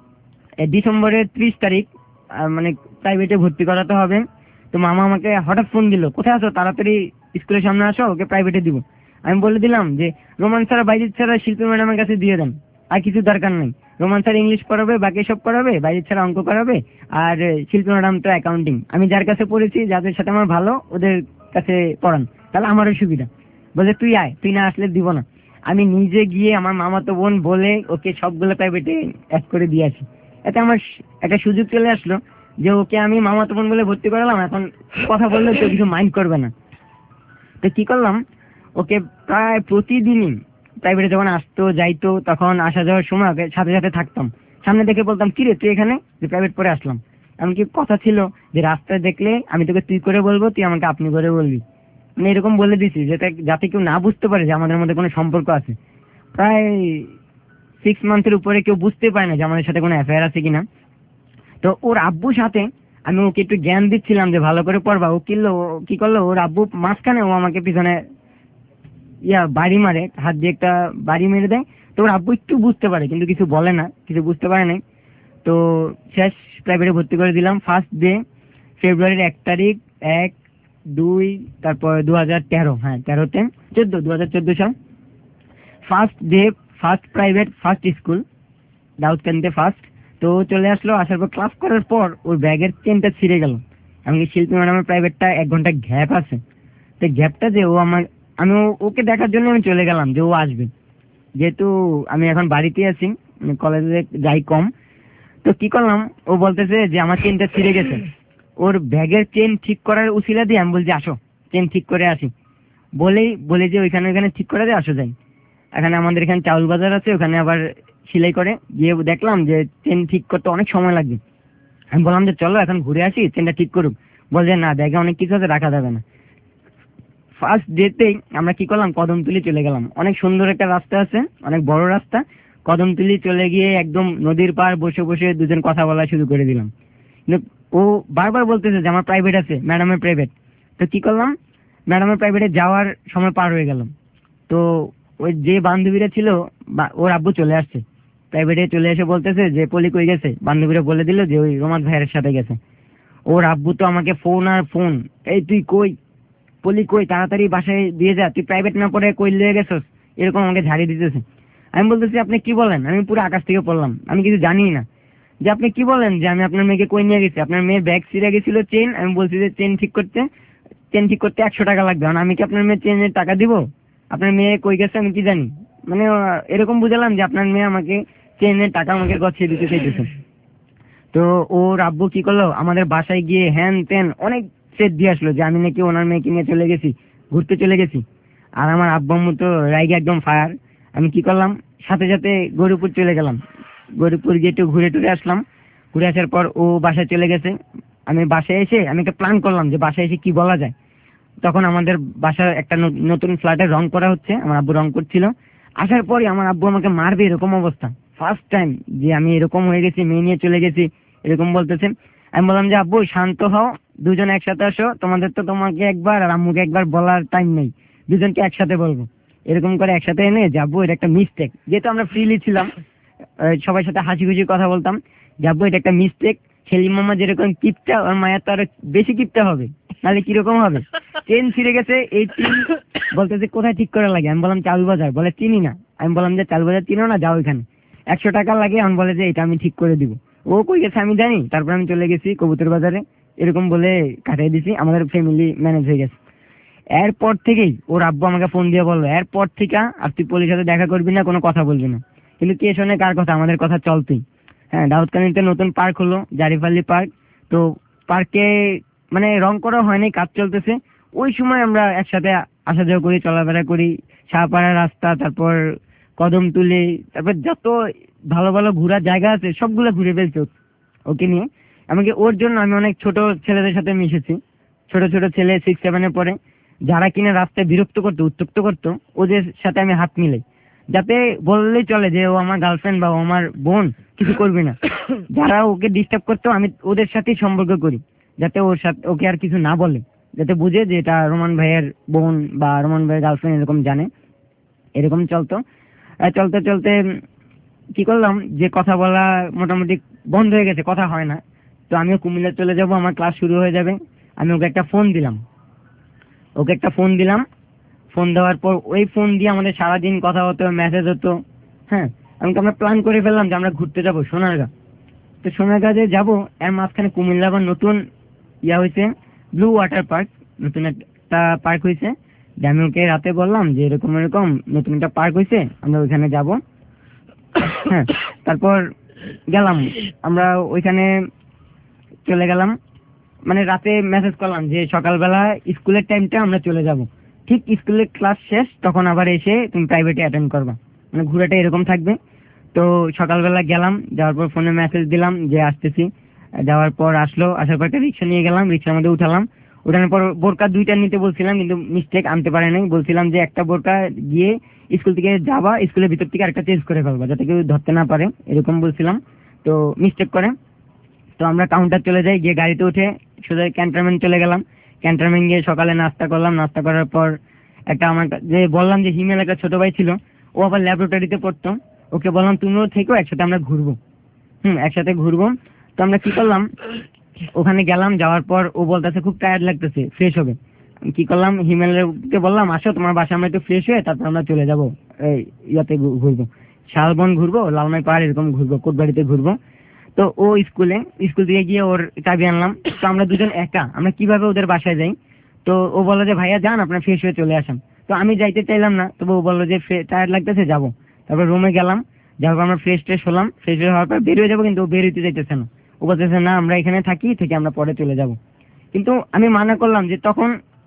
ডিসেম্বরের 30 তারিখ মানে প্রাইভেটে ভর্তি করাতে হবে। তো মামা আমাকে হঠাৎ ফোন দিল, কোথায় আছো, তাড়াতাড়ি স্কুলের সামনে আসো, ওকে প্রাইভেটে দিব। আমি বলে দিলাম যে রোমান স্যার, বাইজিৎ স্যার, শিল্পী ম্যাডামের কাছে দিয়ে দেন, আর কিছু দরকার নেই। রোমান স্যার ইংলিশ পড়াবে, বাকি সব করাবে, বাইজিৎ স্যার অঙ্ক করাবে, আর শিল্পী ম্যাডাম তো অ্যাকাউন্টিং। আমি যার কাছে পড়েছি, যাদের সাথে আমার ভালো, ওদের কাছে পড়ান, তাহলে আমারও সুবিধা। বলে তুই আয়, তুই না আসলে দিব না। আমি নিজে গিয়ে আমার মামাতো বোন বলে ওকে সবগুলো প্রাইভেটে অ্যাড করে দিয়ে আসি। এতে আমার একটা সুযোগ চলে আসলো যে ওকে আমি মামাতো বোন বলে ভর্তি করালাম, এখন কথা বললে কেউ কিছু মাইন্ড করবে না। তো কি করলাম, ওকে প্রায় প্রতিদিনই প্রাইভেটে যখন আসতো যাইতো, তখন আসা যাওয়ার সময় ওকে সাথে সাথে থাকতাম, সামনে দেখে বলতাম কি রে তুই এখানে, যে প্রাইভেট পড়ে আসলাম। এমনকি কথা ছিল যে রাস্তায় দেখলে আমি তোকে তুই করে বলবো, তুই আমাকে আপনি করে বলবি, মানে এরকম বলে দিছি যাতে কেউ না বুঝতে পারে যে আমাদের মধ্যে কোনো সম্পর্ক আছে। প্রায় 6 মান্থের উপরে কেউ বুঝতে পারে না যে আমাদের সাথে কোনো অ্যাফেয়ার আছে কিনা। তো ওর আব্বুর সাথে আমি ওকে একটু জ্ঞান দিচ্ছিলাম যে ভালো করে পড়বা। ও কি করলো, ওর আব্বু মাঝখানে ও আমাকে পিছনে বাড়ি মারে, হাত দিয়ে একটা বাড়ি মেরে দেয়। তো ওর আব্বু একটু বুঝতে পারে, কিন্তু কিছু বলে না, কিছু বুঝতে পারে নাই। তো শেষ প্রাইভেটে ভর্তি করে দিলাম। ফার্স্ট ডে ফেব্রুয়ারির 1 তারিখ, 1, 2, তারপর 2013, হ্যাঁ 2014 সাল। First day, first private, first school, দাউদকান্দিতে ফার্স্ট। তো চলে আসলো। আসার পর ক্লাস করার পর ওর ব্যাগের চেনটা ছিঁড়ে গেল। এমনকি শিল্পী ম্যাডামের প্রাইভেটটা 1 ঘন্টা গ্যাপ আছে। তো গ্যাপটা যে আমি ওকে দেখার জন্য আমি চলে গেলাম যে ও আসবে, যেহেতু আমি এখন বাড়িতে আছি, কলেজে যাই কম। তো কি করলাম, ও বলতেছে যে আমার চেনটা ছিঁড়ে গেছে। ওর ব্যাগের চেন ঠিক করার উছিলা দিয়ে আমি বলছি আসো চেন ঠিক করে আসি, বলে যে ওইখানে ঠিক করে দিয়ে আসো যাই। এখানে আমাদের এখানে চাউল বাজার আছে, ওখানে আবার সেলাই করে। গিয়ে দেখলাম যে চেন ঠিক করতে অনেক সময় লাগবে। আমি বললাম যে চলো এখন ঘুরে আসি, চেনটা ঠিক করুক। বলছে না, ব্যাগে অনেক কিছু আছে, রাখা যাবে না। ফার্স্ট ডেতেই আমরা কি করলাম, কদমতলি চলে গেলাম। অনেক সুন্দর একটা রাস্তা আছে, অনেক বড় রাস্তা। কদমতলি চলে গিয়ে একদম নদীর পাড় বসে বসে দুজন কথা বলা শুরু করে দিলাম। ও বারবার বলতেছে যে আমার প্রাইভেট আছে, ম্যাডামের প্রাইভেট। তো কি করলাম, ম্যাডামের প্রাইভেটে যাওয়ার সময় পার হয়ে গেল। তো ওই যে বান্ধবীরা ছিল, ওর আব্বু চলে আসছে প্রাইভেটে, চলে এসে বলতেছে যে পলি কই গেছে। বান্ধবীরা বলে দিল যে ওই রোমান ভাইয়ের সাথে গেছে। ওর আব্বু তো আমাকে ফোন আর ফোন, এই তুই কই, পলি কই, তাড়াতাড়ি বাসায় দিয়ে যা, তুই প্রাইভেট না পড়ে কই লিয়ে গেছস, এরকম আমাকে ঝাড়ি দিতেছে। আমি বলতেছি আপনি কি বলেন, আমি পুরো আকাশ থেকে পড়লাম, আমি কিছু জানি না। যে আপনি কি বলেন যে আমি আপনার মেয়েকে কই নিয়ে গেছি, আপনার মেয়ের ব্যাগ ছিঁড়ে গেছিল চেন। আমি বলছি যে চেন ঠিক করতে 100 টাকা লাগবে, আমি কি আপনার মেয়ের চেনের টাকা দিব, আপনার মেয়ে কই গেছে আমি কি জানি। মানে এরকম বুঝালাম যে আপনার মেয়ে আমাকে চেনের টাকা আমাকে গছিয়ে দিতে চাইতেছে। তো ওর আব্বু কি করলো, আমাদের বাসায় গিয়ে হ্যান ত্যান অনেক সেট দিয়ে আসলো যে আমি নাকি ওনার মেয়েকে নিয়ে চলে গেছি, ঘুরতে চলে গেছি। আর আমার আব্বু আম্মু তো রাইগে একদম ফায়ার। আমি কি করলাম, সাথে সাথে গরুপুর চলে গেলাম। গরিবপুর গিয়ে একটু ঘুরে টুরে আসলাম। ঘুরে আসার পর ও বাসায় চলে গেছে। আমি বাসায় এসে আমি একটা প্ল্যান করলাম যে বাসায় এসে কি বলা যায়। তখন আমাদের বাসার একটা নতুন ফ্ল্যাটে রং করা হচ্ছে, আমার আব্বু রং করছিল। আসার পরে আমার আব্বু আমাকে মারবে এরকম অবস্থা, ফার্স্ট টাইম যে আমি এরকম হয়ে গেছি, মেয়ে নিয়ে চলে গেছি এরকম বলতেছে। আমি বললাম যে আব্বু শান্ত হও, দুজন একসাথে আসো, তোমাকে একবার আর আম্মুকে একবার বলার টাইম নেই, দুজনকে একসাথে বলবো। এরকম করে একসাথে এনে যাবো, এটা একটা মিস্টেক, যেহেতু আমরা ফ্রিলি ছিলাম সবার সাথে হাসি খুশি কথা বলতাম, যাবো এটা একটা মিস্টেক। সেলিম মামা যেরকম কিপটা, ওর মায়ের তো আরো বেশি কিপটা হবে, নাহলে কিরকম হবে। চেন ছিঁড়ে গেছে, এই চেন বলতেছে কোথায় ঠিক করা লাগে। আমি বললাম চাল বাজার, বলে চিনি না। আমি বললাম যে চাল বাজার চিনো না, যাও এখানে 100 টাকা লাগে। আমি বলে যে এটা আমি ঠিক করে দিব। ও কই গেছে আমি জানি। তারপর আমি চলে গেছি কবুতর বাজারে, এরকম বলে কাটিয়ে দিছি, আমাদের ফ্যামিলি ম্যানেজ হয়ে গেছে। এরপর থেকেই ওর আব্বু আমাকে ফোন দিয়ে বললো, এরপর থেকে আর তুই পুলিশের সাথে দেখা করবি না, কোনো কথা বলবি না। কিন্তু কে শোনে কার কথা, আমাদের কথা চলতেই। হ্যাঁ, দাউদকান্দিতে নতুন পার্ক হলো, জারিফালি পার্ক। তো পার্কে মানে রং করা হয়নি, কাজ চলতেছে। ওই সময় আমরা একসাথে আসা যাওয়া করি, চলাফেরা করি। শাহপাড়া রাস্তা, তারপর কদমতলি, তারপর যত ভালো ভালো ঘোরার জায়গা আছে সবগুলো ঘুরে ফেলছি ওকে নিয়ে। এমনকি ওর জন্য আমি অনেক ছোট ছেলেদের সাথে মিশেছি, ছোট ছোট ছেলে 6-7-এ পড়ে, যারা কিনা রাস্তায় বিরক্ত করতো, উত্ত্যক্ত করতো, ওদের সাথে আমি হাত মিলাই, যাতে বললেই চলে যে ও আমার গার্লফ্রেন্ড বা ও আমার বোন, কিছু করবি না। যারা ওকে ডিস্টার্ব করতো আমি ওদের সাথেই সম্পর্ক করি, যাতে ওর সাথে ওকে আর কিছু না বলে, যাতে বুঝে যে এটা রোমান ভাইয়ের বোন বা রোমান ভাইয়ের গার্লফ্রেন্ড, এরকম জানে। এরকম চলতো। চলতে চলতে কি করলাম যে কথা বলা মোটামুটি বন্ধ হয়ে গেছে, কথা হয় না। তো আমিও কুমিল্লা চলে যাব, আমার ক্লাস শুরু হয়ে যাবে। আমি ওকে একটা ফোন দিলাম। ফোন দেওয়ার পর ওই ফোন দিয়ে আমাদের সারাদিন কথা হতো, মেসেজ হতো। হ্যাঁ, আমরা প্ল্যান করে ফেললাম যে আমরা ঘুরতে যাব সোনারগাঁ। তো সোনারগাঁয়ে যাবো, এর মাঝখানে কুমিল্লা আবার নতুন হয়েছে, ব্লু ওয়াটার পার্ক, নতুন একটা পার্ক হয়েছে। যে আমি ওকে রাতে বললাম যে এরকম এরকম নতুন একটা পার্ক হয়েছে, আমরা ওইখানে যাব। হ্যাঁ, তারপর গেলাম আমরা ওইখানে, চলে গেলাম। মানে রাতে মেসেজ করলাম যে সকালবেলা স্কুলের টাইমটা আমরা চলে যাব, ঠিক স্কুলের ক্লাস শেষ তখন আবার এসে তুমি প্রাইভেটে অ্যাটেন্ড করবা, মানে ঘোরাটা এরকম থাকবে। তো সকালবেলা গেলাম, যাওয়ার পর ফোনে মেসেজ দিলাম যে আসতেছি। যাওয়ার পর আসলো, আসার পর একটা রিক্সা নিয়ে গেলাম, রিক্সার মধ্যে উঠালাম। ওঠানোর পর বোরকা 2টা নিতে বলছিলাম, কিন্তু মিস্টেক আনতে পারে নাই। বলছিলাম যে একটা বোরকা গিয়ে স্কুল থেকে যাবা, স্কুলের ভিতর থেকে আরেকটা চেঞ্জ করে ফেলবা, যাতে কেউ ধরতে না পারে, এরকম বলছিলাম। তো মিস্টেক করে। তো আমরা কাউন্টার চলে যাই, গিয়ে গাড়িতে উঠে সোজা ক্যান্টনমেন্ট চলে গেলাম। ক্যান্টনমেন্ট গিয়ে সকালে নাস্তা করলাম। নাস্তা করার পর একটা আমার যে বললাম যে হিমেল একটা ছোট ভাই ছিল, ও আবার ল্যাবরেটরিতে পড়তো, ওকে বললাম তুমিও থেকো, একসাথে আমরা ঘুরবো। একসাথে ঘুরবো। তো আমরা কি করলাম, ওখানে গেলাম। যাওয়ার পর ও বলতেছে খুব টায়ার্ড লাগতেছে, ফ্রেশ হবে। কি করলাম, হিমেলকে বললাম আসো তোমার বাসা, আমরা একটু ফ্রেশ হয়ে তারপর আমরা চলে যাবো ইয়াতে ঘুরবো, শালবন ঘুরবো, লালমাই পাহাড় এরকম ঘুরবো, কোটবাড়িতে ঘুরবো। তো ও স্কুল থেকে গিয়ে ওর চাবি আনলাম। তো আমরা দুজন একা, আমরা কিভাবে ওদের বাসায় যাই। তো ও বললো যে ভাইয়া যান, আপনার ফ্রেশ হয়ে চলে আসেন। তো আমি যাইতে চাইলাম না, তবে ও বললো যে টায়ার্ড লাগতেছে যাবো। তারপর রুমে গেলাম, যাওয়ার পর আমরা ফ্রেশ হলাম। ফ্রেশ হওয়ার পর বের হয়ে যাবো, কিন্তু ও বের হইতে যাইতেছে না। ও বলতেছে না আমরা এখানে থাকি, থেকে আমরা পরে চলে যাব। কিন্তু আমি মানা করলাম যে তখন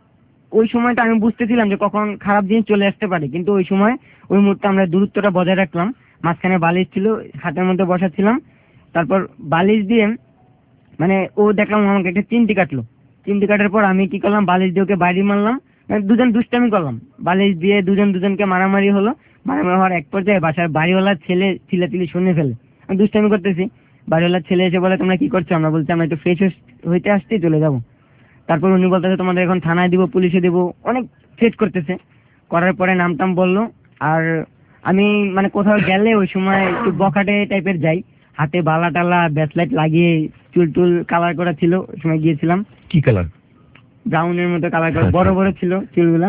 ওই সময়টা আমি বুঝতেছিলাম যে কখন খারাপ জিনিস চলে আসতে পারে, কিন্তু ওই সময় ওই মুহূর্তে আমরা দূরত্বটা বজায় রাখলাম। মাঝখানে বালিশ ছিল, খাটের মধ্যে বসাছিলাম। তারপর বালিশ দিয়ে মানে ও দেখলাম আমাকে একটা চিমটি কাটার পর আমি কি করলাম, বালিশ দিয়ে ওকে বাড়ি মারলাম। দুজন দুষ্টামি করলাম, বালিশ দিয়ে দুজনকে মারামারি হলো। মারামারি হওয়ার এক পর্যায়ে বাসার বাড়িওয়ালার ছেলে চিল্লাচিল্লি শুনে ফেলে। আমি দুষ্টামি করতেছি, বাড়িওয়ালার ছেলে এসে বলে তোমরা কি করছো? আমরা বলছি আমরা একটু ফ্রেশ হইতে আসছি, চলে যাবো। তারপর উনি বলতেছে তোমাদের এখন থানায় দিব, পুলিশে দিব, অনেক থ্রেট করতেছে। করার পরে নামটাম বললো। আর আমি মানে কোথাও গেলে ওই সময় একটু বখাটে টাইপের যাই, হাতে বালা টালা ব্যাসলাইট লাগিয়ে, চুল কালার করা ছিল। ওই সময় গিয়েছিলাম। কি কালার? ব্রাউনের মতো কালার করে, বড় বড় ছিল চুলগুলো।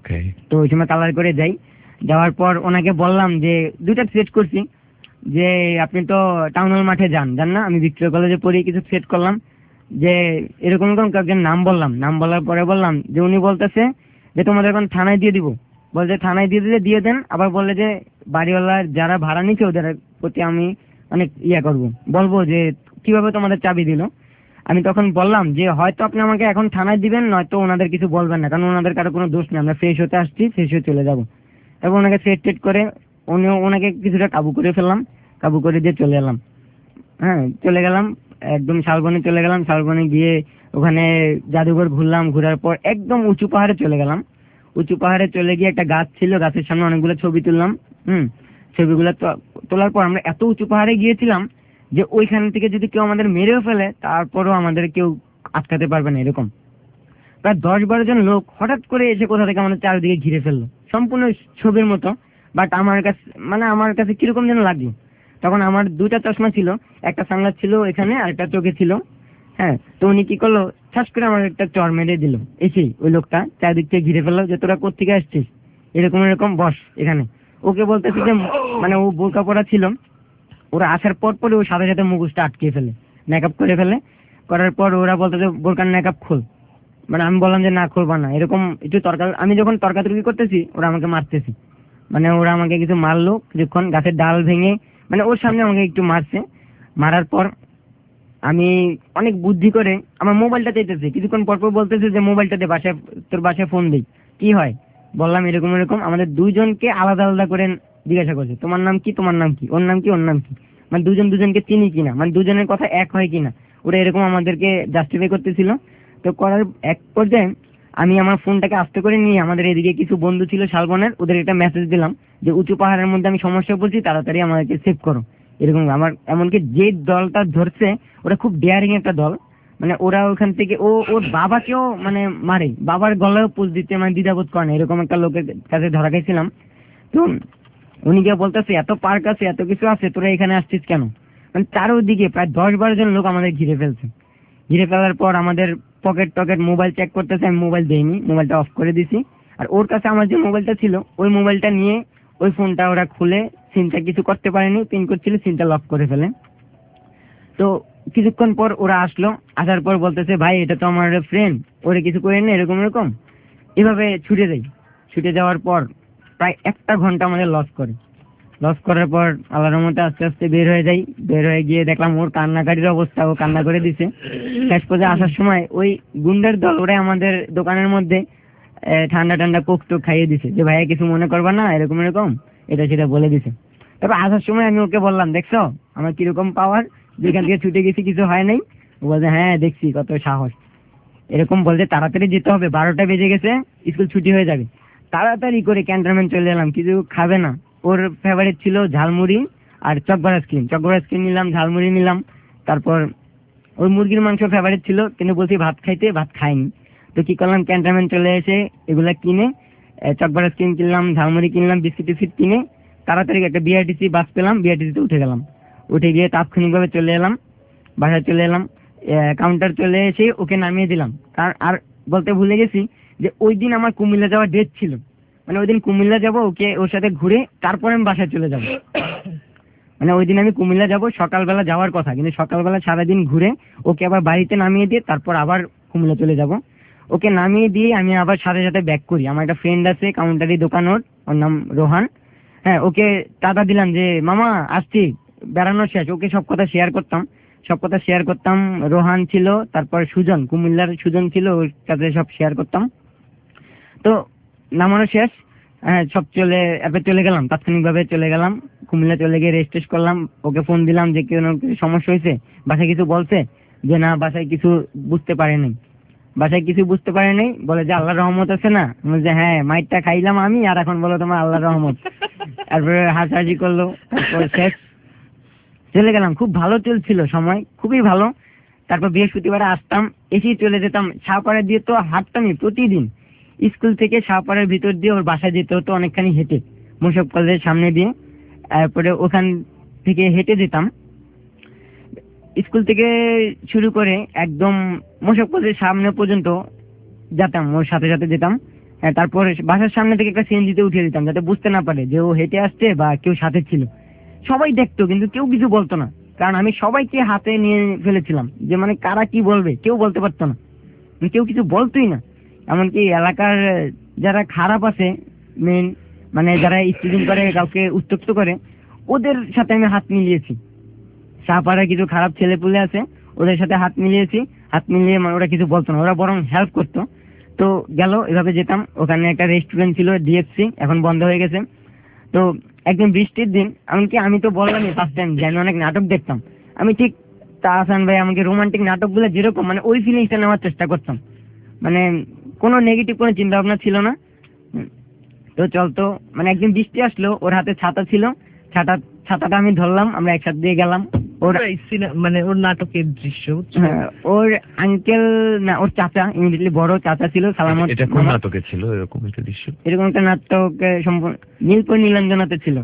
তো ওই সময় কালার করে যাই। যাওয়ার পর ওনাকে বললাম যে 2টা থ্রেট করছি, যে আপনি তো টাউন হল মাঠে যান না, আমি ভিক্টোরিয়া কলেজে পড়ি, কিছু থ্রেট করলাম যে এরকম কয়েকজন নাম বললাম। নাম বলার পরে বললাম যে উনি বলতেছে যে তোমাদের এখন থানায় দিয়ে দিব। বলছে থানায় দিয়ে দিলে দিয়ে দেন, আবার বললে যে বাড়িওয়ালার যারা ভাড়া নিচ্ছে ওদের প্রতি আমি অনেক বলবো যে কিভাবে তোমাদের চাবি দিল। আমি তখন বললাম যে হয়তো আপনি আমাকে এখন থানায় দিবেন, নয়তো ওনাদের কিছু বলবেন না, কারণ ওনাদের কারো কোনো দোষ নেই, আমরা ফ্রেশ হতে আসছি, ফ্রেশ হয়ে চলে যাবো। এবং ওনাকে থ্রেট করে ওনাকে কিছুটা কাবু করে ফেললাম। কাবু করে দিয়ে চলে এলাম। হ্যাঁ, চলে গেলাম একদম শালবনে চলে গেলাম। শালবনে গিয়ে ওখানে জাদুঘর ঘুরলাম। ঘোরার পর একদম উঁচু পাহাড়ে চলে গেলাম। উঁচু পাহাড়ে চলে গিয়ে একটা গাছ ছিল, গাছের সামনে অনেকগুলো ছবি তুললাম। ছবিগুলো তোলার পর আমরা এত উঁচু পাহাড়ে গিয়েছিলাম যে ওইখান থেকে যদি কেউ আমাদের মেরেও ফেলে তারপরও আমাদের কেউ আটকাতে পারবে না। এরকম প্রায় 10-12 জন লোক হঠাৎ করে এসে কোথা থেকে আমাদের চারিদিকে ঘিরে ফেললো, সম্পূর্ণ ছবির মতো। বাট আমার কাছে কিরকম যেন লাগলো। তখন আমার 2টা চশমা ছিল, একটা সানগ্লাস ছিল এখানে আর একটা চোখে ছিল। হ্যাঁ, তো উনি কি করলো, ঠাস করে আমার একটা চর মেরে দিল। এসেই ওই লোকটা চারিদিক থেকে ঘিরে ফেললো যে তোরা কোত্থেকে আসছিস, এরকম বস এখানে। ওকে বলতেছি যে মানে ও বোরকা পরা ছিল, ওরা আসার পর পরে ও সাথে সাথে মুখোশটা আটকে ফেলে, মেকআপ করে ফেলে। করার পর ওরা বলতেছে বোরকার মেকআপ খোল। মানে আমি বললাম যে না, খুলবা না। এরকম একটু আমি যখন তর্কাতর্কি করতেছি ওরা আমাকে মারতেছি। মানে ওরা আমাকে কিছু মারলো কিছুক্ষণ, গাছের ডাল ভেঙে, মানে ওর সামনে আমাকে একটু মারছে। মারার পর আমি অনেক বুদ্ধি করে আমার মোবাইলটা চাইতেছি, কিছুক্ষণ পরপর বলতেছে যে মোবাইলটা দে, তোর বাসায় ফোন দিই। কি হয় বললাম এরকম। আমাদের 2জনকে আলাদা আলাদা করে জিজ্ঞাসা করছে, তোমার নাম কি, তোমার নাম কি, ওর নাম কি, ওর নাম কি। মানে 2জন 2জনকে চিনি কিনা, মানে 2জনের কথা এক হয় কিনা, ওরা এরকম আমাদেরকে জাস্টিফাই করতেছিল। তো করার এক পর্যায়ে আমি আমার ফোনটাকে আস্তে করে নিয়ে আমাদের এদিকে কিছু বন্ধু ছিল শালবনের, ওদের একটা মেসেজ দিলাম যে উঁচু পাহাড়ের মধ্যে আমি সমস্যা বলছি, তাড়াতাড়ি আমাদেরকে সেভ করো। এরকম আমার এমনকি যে দলটা ধরছে ওরা খুব ডেয়ারিং একটা দল। মানে ওরা ওখান থেকে ওর বাবাকেও মানে মারে, বাবার গলায়ও পোজ দিতে মানে দ্বিধাবোধ করে না, এরকম একটা লোকের কাছে ধরা খাইছিলাম। তো উনি গিয়ে বলতেছে এত পার্ক আছে, এত কিছু আছে, তোরা এখানে আসছিস কেন। মানে চারোদিকে প্রায় 10-12 জন লোক আমাদের ঘিরে ফেলছে। ঘিরে ফেলার পর আমাদের পকেট মোবাইল চেক করতেছে, আমি মোবাইল দেইনি, মোবাইলটা অফ করে দিছি। আর ওর কাছে আমার যে মোবাইলটা ছিল ওই মোবাইলটা নিয়ে ওই ফোনটা ওরা খুলে সিমটা কিছু করতে পারেনি, পিন করছিল, সিমটা লক করে ফেলে। তো কিছুক্ষণ পর ওরা আসলো, আসার পর বলতেছে ভাই এটা তো আমার ফ্রেন্ড, ওরে কিছু করে না, এরকম এভাবে ছুটে যাই। ছুটে যাওয়ার পর প্রায় 1 ঘন্টা আমাদের লস করার পর আল্লাহর রহমতে আস্তে আস্তে বের হয়ে যাই। বের হয়ে গিয়ে দেখলাম ওর কান্নাকাটির অবস্থা, ও কান্না করে দিছে। শেষ পর্যন্ত আসার সময় ওই গুন্ডার দল ওরা আমাদের দোকানের মধ্যে ঠান্ডা কোক টোক খাইয়ে দিছে যে ভাইয়া কিছু মনে করবা না, এরকম এটা সেটা বলে দিছে। তারপর আসার সময় আমি ওকে বললাম দেখছো আমার কিরকম পাওয়ার, যেখান থেকে ছুটে গেছি কিছু হয় নাই। ও বলছে হ্যাঁ দেখছি, কত সাহস। এরকম বলতে তাড়াতাড়ি যেতে হবে, 12টা বেজে গেছে, স্কুল ছুটি হয়ে যাবে। তাড়াতাড়ি করে ক্যান্টনমেন্ট চলে এলাম, কিছু খাবে না। ওর ফেভারিট ছিল ঝালমুড়ি আর চকবার আইসক্রিম নিলাম, ঝালমুড়ি নিলাম। তারপর ওই মুরগির মাংস ফেভারিট ছিল, কিন্তু বলছি ভাত খাইতে, ভাত খাইনি। তো কি করলাম, ক্যান্টনমেন্ট চলে এসে এগুলা কিনে চকবার আইসক্রিম কিনলাম, ঝালমুড়ি কিনলাম, বিস্কিট কিনে তাড়াতাড়ি একটা বিআরটিসি বাস পেলাম, বিআরটিসিতে উঠে গেলাম। উঠে গিয়ে তাৎক্ষণিকভাবে চলে এলাম, বাসায় চলে এলাম। কাউন্টার চলে এসে ওকে নামিয়ে দিলাম। আর বলতে ভুলে গেছি যে ওই দিন আমার কুমিল্লা যাওয়ার ডেট ছিল। মানে ওই দিন কুমিল্লা যাবো, ওর সাথে ঘুরে তারপরে আমি বাসায় চলে যাব। মানে ওই দিন আমি কুমিল্লা যাব, সকালবেলা যাওয়ার কথা, কিন্তু সকালবেলা সারাদিন ঘুরে ওকে আবার বাড়িতে নামিয়ে দিয়ে তারপর আবার কুমিল্লা চলে যাব। ওকে নামিয়ে দিয়ে আমি আবার সাথে সাথে ব্যাক করি। আমার একটা ফ্রেন্ড আছে কাউন্টারি দোকান, ওর নাম রোহান। হ্যাঁ, ওকে টাকা দিলাম যে মামা আসছি, বেড়ানো শেষ। ওকে সব কথা শেয়ার করতাম। রোহান ছিল, তারপর সুজন, কুমিল্লার সুজন ছিল, ওর সাথে সব শেয়ার করতাম। তো নামানো শেষ, সব চলে গেলাম, তাৎক্ষণিকভাবে চলে গেলাম কুমিল্লা। চলে গিয়ে রেস্ট করলাম, ওকে ফোন দিলাম যে কোনো সমস্যা হয়েছে, বাসায় কিছু বলছে যে না, বাসায় কিছু বুঝতে পারে নাই। বলে যে আল্লাহর রহমত আছে না, যে হ্যাঁ মাইটটা খাইলাম আমি, আর এখন বলো তোমার আল্লাহর রহমত। তারপরে হাসাহাসি করলো, তারপর শেষ চলে গেলাম। খুব ভালো চলছিল সময়, খুবই ভালো। তারপর বৃহস্পতিবারে আসতাম, এসেই চলে যেতাম শাহপাড়া দিয়ে। তো হাঁটতামই প্রতিদিন, স্কুল থেকে শাহপাড়ার ভিতর দিয়ে ওর বাসায় যেতে হতো অনেকখানি হেঁটে, মোশাররফ কলেজের সামনে দিয়ে। তারপরে ওখান থেকে হেঁটে যেতাম স্কুল থেকে শুরু করে একদম মোশাররফ কলেজের সামনে পর্যন্ত যেতাম, ওর সাথে সাথে যেতাম। তারপর বাসার সামনে থেকে একটা সিএনজিতে উঠিয়ে দিতাম, যাতে বুঝতে না পারে যে ও হেঁটে আসছে বা কেউ সাথে ছিল। সবাই দেখতো কিন্তু কেউ কিছু বলতো না, কারণ আমি সবাইকে হাতে নিয়ে ফেলেছিলাম, যে মানে কারা কি বলবে কেউ বলতে পারতো না, কেউ কিছু বলতোই না। এমনকি এলাকার যারা খারাপ আছে, মেন মানে যারা স্টুডেন্ট করে, কাউকে উত্ত্যক্ত করে, ওদের সাথে আমি হাত মিলিয়েছি। শাহপাড়ায় কিছু খারাপ ছেলেপুলে আছে, ওদের সাথে হাত মিলিয়ে মানে ওরা কিছু বলতো না, ওরা বরং হেল্প করতো। তো এভাবে যেতাম। ওখানে একটা রেস্টুরেন্ট ছিল ডিএফসি, এখন বন্ধ হয়ে গেছে। তো একদিন বৃষ্টির দিন, এমনকি আমি তো বললামই ফার্স্ট টাইম যে আমি অনেক নাটক দেখতাম, আমি ঠিক তাহসান ভাই আমাকে রোমান্টিক নাটকগুলো যেরকম মানে ওই ফিলিংসটা নেওয়ার চেষ্টা করতাম, মানে কোনো নেগেটিভ কোনো চিন্তা ভাবনা ছিল না। তো চলতো, মানে একদিন বৃষ্টি আসলো, ওর হাতে ছাতা ছিল, ছাতাটা আমি ধরলাম, আমরা একসাথে দিয়ে গেলাম। ওর মানে ওর নাটকের দৃশ্য, ওর আঙ্কেল না ওর চাচা, ইমিডিয়েটলি বড় চাচা ছিল সালামত। এটা কোন নাটকে ছিল এরকম একটা দৃশ্য? এরকম একটা নাটক সম্পূর্ণ নীলপর নীলাঞ্জনাতে ছিল।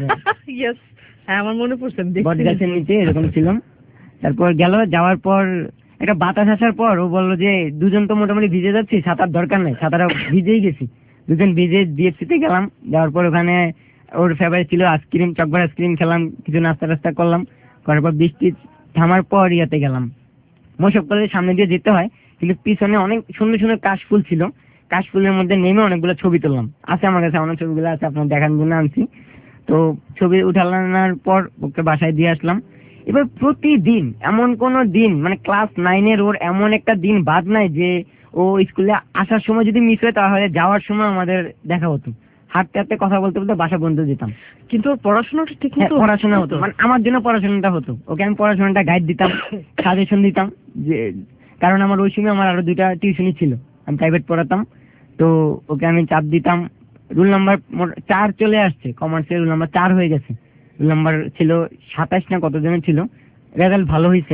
হ্যাঁ আমার মনে পড়ছে, বট গাছের নিচে এরকম ছিল। তারপর গেল, যাওয়ার পর একটা বাতাস আসার পর ও বললো যে দুজন তো মোটামুটি ভিজে যাচ্ছি, ছাতার দরকার নেই, ছাতাটা ভিজেই গেছি। দুজন ভিজে ডিএফসিতে গেলাম, যাওয়ার পর ওখানে ওর ফেভারিট ছিল আইসক্রিম, চকবার আইসক্রিম খেলাম, কিছু নাস্তা টাস্তা করলাম, করার পর বৃষ্টি থামার পর ইয়াতে গেলাম। মোশক কলেজের সামনে দিয়ে যেতে হয়, কিন্তু পিছনে অনেক সুন্দর সুন্দর কাশফুল ছিল, কাশফুলের মধ্যে নেমে অনেকগুলো ছবি তুললাম। আছে আমার কাছে, অনেক ছবিগুলো আছে, আপনার দেখার জন্য আনছি। তো ছবি উঠানোর পর ওকে বাসায় দিয়ে আসলাম। এবার প্রতিদিন এমন কোনো দিন, মানে ক্লাস 9-এর ওর এমন একটা দিন বাদ নাই যে ও স্কুলে আসার সময় যদি মিস হয় তাহলে যাওয়ার সময় আমাদের দেখা হতো, হাঁটতে হাঁটতে কথা বলতে বলতে বাসা পর্যন্ত যেতাম। কিন্তু ওর পড়াশোনাটা ঠিক মতো পড়াশোনা হতো, মানে আমার জন্য পড়াশোনাটা হতো, ওকে আমি পড়াশোনাটা গাইড দিতাম, সাজেশন দিতাম, যে কারণ আমার ওই সময় আমার আরো 2টা টিউশনই ছিল, আমি প্রাইভেট পড়াতাম। তো ওকে আমি চাপ দিতাম। রুল নাম্বার 4 চলে আসছে, কমার্সের রুল নাম্বার 4 হয়ে গেছে। রুল নাম্বার ছিল 27 না কত জনের ছিল, রেজাল্ট ভালো হয়েছে।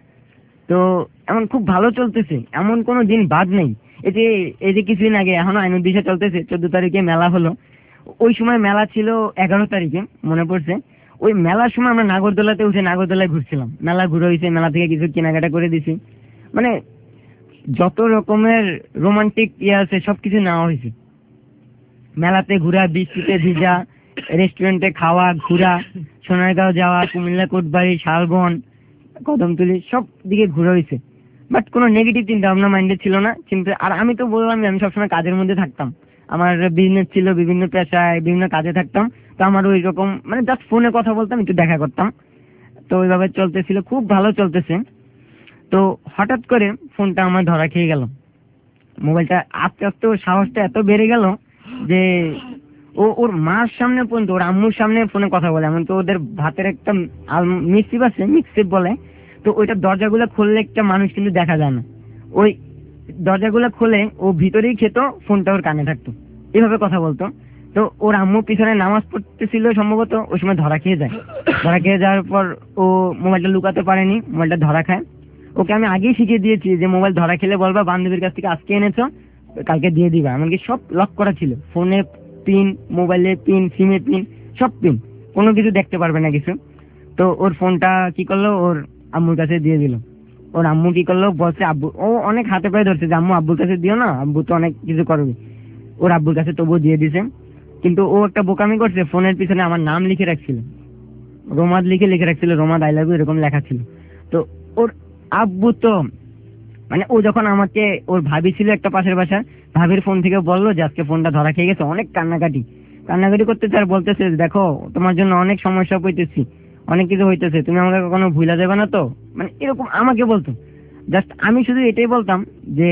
তো এমন খুব ভালো চলতেছে, এমন কোনো দিন বাদ নেই। এই যে কিছুদিন আগে এখনো আইনুদ্দিশা চলতেছে, 14 তারিখে মেলা হলো। ওই সময় মেলা ছিল 11 তারিখে মনে পড়ছে। ওই মেলার সময় আমরা নাগরদোলাতে উঠে নাগরদোলায় ঘুরছিলাম, মেলা ঘুরে হয়েছে, মেলা থেকে কিছু কেনাকাটা করে দিছি, মানে যত রকমের রোমান্টিক ইয়ে আছে সবকিছু নেওয়া হয়েছে। মেলাতে ঘুরা, বৃষ্টিতে ভিজা, রেস্টুরেন্টে খাওয়া, ঘুরা, সোনারগাঁও যাওয়া, কুমিল্লা কোটবাড়ি, শালবন, কদমতলি, সব দিকে ঘুরে হয়েছে। বাট কোনো নেগেটিভ চিন্তা ভাবনা মাইন্ডে ছিল না। কিন্তু আর আমি তো বললাম আমি সবসময় কাজের মধ্যে থাকতাম, আমার বিজনেস ছিল, বিভিন্ন পেশায় বিভিন্ন কাজে থাকতাম। তো আমার ওই রকম মানে জাস্ট ফোনে কথা বলতাম, একটু দেখা করতাম। তো ওইভাবে চলতেছিল, খুব ভালো চলতেছে। তো হঠাৎ করে ফোনটা আমার ধরা খেয়ে গেল, মোবাইলটা আস্তে আস্তে ওর সাহসটা এত বেড়ে গেল যে ওর মার সামনে পর্যন্ত, ওর আম্মুর সামনে ফোনে কথা বলে। এমন তো ওদের ভাতের একটা মিক্সিপ আছে, মিক্সিপ বলে, তো ওইটা দরজাগুলো খুললে একটা মানুষ কিন্তু দেখা যায় না, ওই দরজাগুলো খুলে ও ভিতরেই খেত, ফোনটা ওর কানে থাকতো, এভাবে কথা বলতো। তো ওর আম্মু পিছনে নামাজ পড়তেছিল সম্ভবত, ওই সময় ধরা খেয়ে যায়। ধরা খেয়ে যাওয়ার পর ও মোবাইলটা লুকাতে পারেনি, মোবাইলটা ধরা খায়। ওকে আমি আগেই শিখিয়ে দিয়েছি যে মোবাইল ধরা খেলে বলবা বান্ধবীর কাছ থেকে আজকে এনেছো, কালকে দিয়ে দিবা। এমনকি সব লক করা ছিল, ফোনে পিন, মোবাইলের পিন, সিমের পিন, সব পিন, কোনো কিছু দেখতে পারবে না কিছু। তো ওর ফোনটা কি করলো, ওর আম্মুর কাছে দিয়ে দিল। ওর আম্মু কি করলো, বলছে আব্বু, ও অনেক হাতে পায়ে ধরছে যে আম্মু আব্বুর কাছে দিও না, আব্বু তো অনেক কিছু করবে। ওর আব্বুর কাছে তবুও দিয়ে দিছে। কিন্তু ও একটা বোকামি করছে, ফোনের পিছনে আমার নাম লিখে রাখছিল, রোমাদ লিখে রাখছিল, রোমাদ আই লাভ ইউ এরকম লেখা ছিল। তো ওর আব্বু তো মানে ও যখন আমাকে, ওর ভাবি ছিল একটা পাশের বাসার, ভাবির ফোন থেকে বললো যে আজকে ফোনটা ধরা খেয়ে গেছে, অনেক কান্নাকাটি করতেছে আর বলতেছে দেখো তোমার জন্য অনেক সমস্যা পেতেছি, অনেক কিছু হইতেছে, তুমি আমাকে কখনো ভুলা যাবে না তো, মানে এরকম আমাকে বলতো। জাস্ট আমি শুধু এটাই বলতাম যে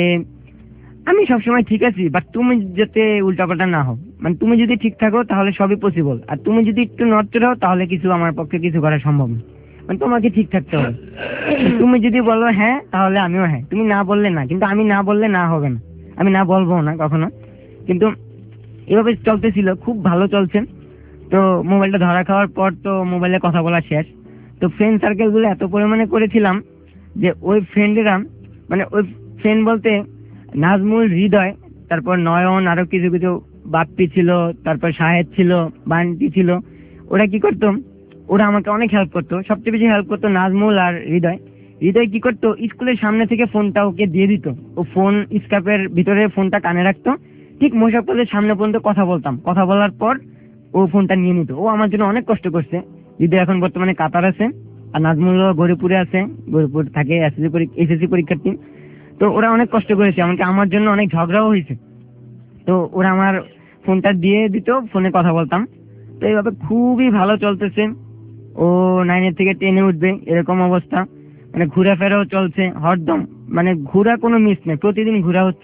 আমি সবসময় ঠিক আছি, বাট তুমি যাতে উল্টাপাল্টা না হও, মানে তুমি যদি ঠিক থাকো তাহলে সবই পসিবল, আর তুমি যদি একটু নড়চড় হও তাহলে কিছু আমার পক্ষে কিছু করা সম্ভব না, মানে তোমাকে ঠিক থাকতে হবে। তুমি যদি বলো হ্যাঁ তাহলে আমিও হ্যাঁ, তুমি না বললে না, কিন্তু আমি না বললে না হবে না, আমি না বলবো না কখনো। কিন্তু এভাবে চলতেছিল, খুব ভালো চলছে। তো মোবাইলটা ধরা খাওয়ার পর তো মোবাইলে কথা বলা শেষ। তো ফ্রেন্ড সার্কেল গুলো এত পরিমাণে করেছিলাম যে ওই ফ্রেন্ডেরা, মানে ওই ফ্রেন্ড বলতে নাজমুল, হৃদয়, তারপর নয়ন, আরো কিছু কিছু বাপ্পি ছিল, তারপর শাহেদ ছিল, বান্টি ছিল। ওরা কি করতো, ওরা আমাকে অনেক হেল্প করতো, সবচেয়ে বেশি হেল্প করতো নাজমুল আর হৃদয়। হৃদয় কি করতো, স্কুলের সামনে থেকে ফোনটা ওকে দিয়ে দিত, ও ফোন স্কার্ফের ভিতরে ফোনটা কানে রাখতো, ঠিক মোশারফের সামনে পর্যন্ত কথা বলতাম, কথা বলার পর ও ফোনটা নিয়ে নিত। ও আমার জন্য অনেক কষ্ট করছে। হৃদয় এখন বর্তমানে কাতার আছে, আর নাজমুল গরিপুরে আছে, গরিপুর থাকে, এসএসসি পরীক্ষার্থী। তো ওরা অনেক কষ্ট করেছে, এমনকি আমার জন্য অনেক ঝগড়াও হয়েছে। তো ওরা আমার ফোনটা দিয়ে দিত, ফোনে কথা বলতাম। তো এইভাবে খুবই ভালো চলতেছে। ও 9 থেকে 10-এ উঠবে এরকম অবস্থা, মানে ঘোরাফেরাও চলছে হরদম, মানে ঘোরা কোনো মিস নেই, প্রতিদিন ঘোরা হচ্ছে।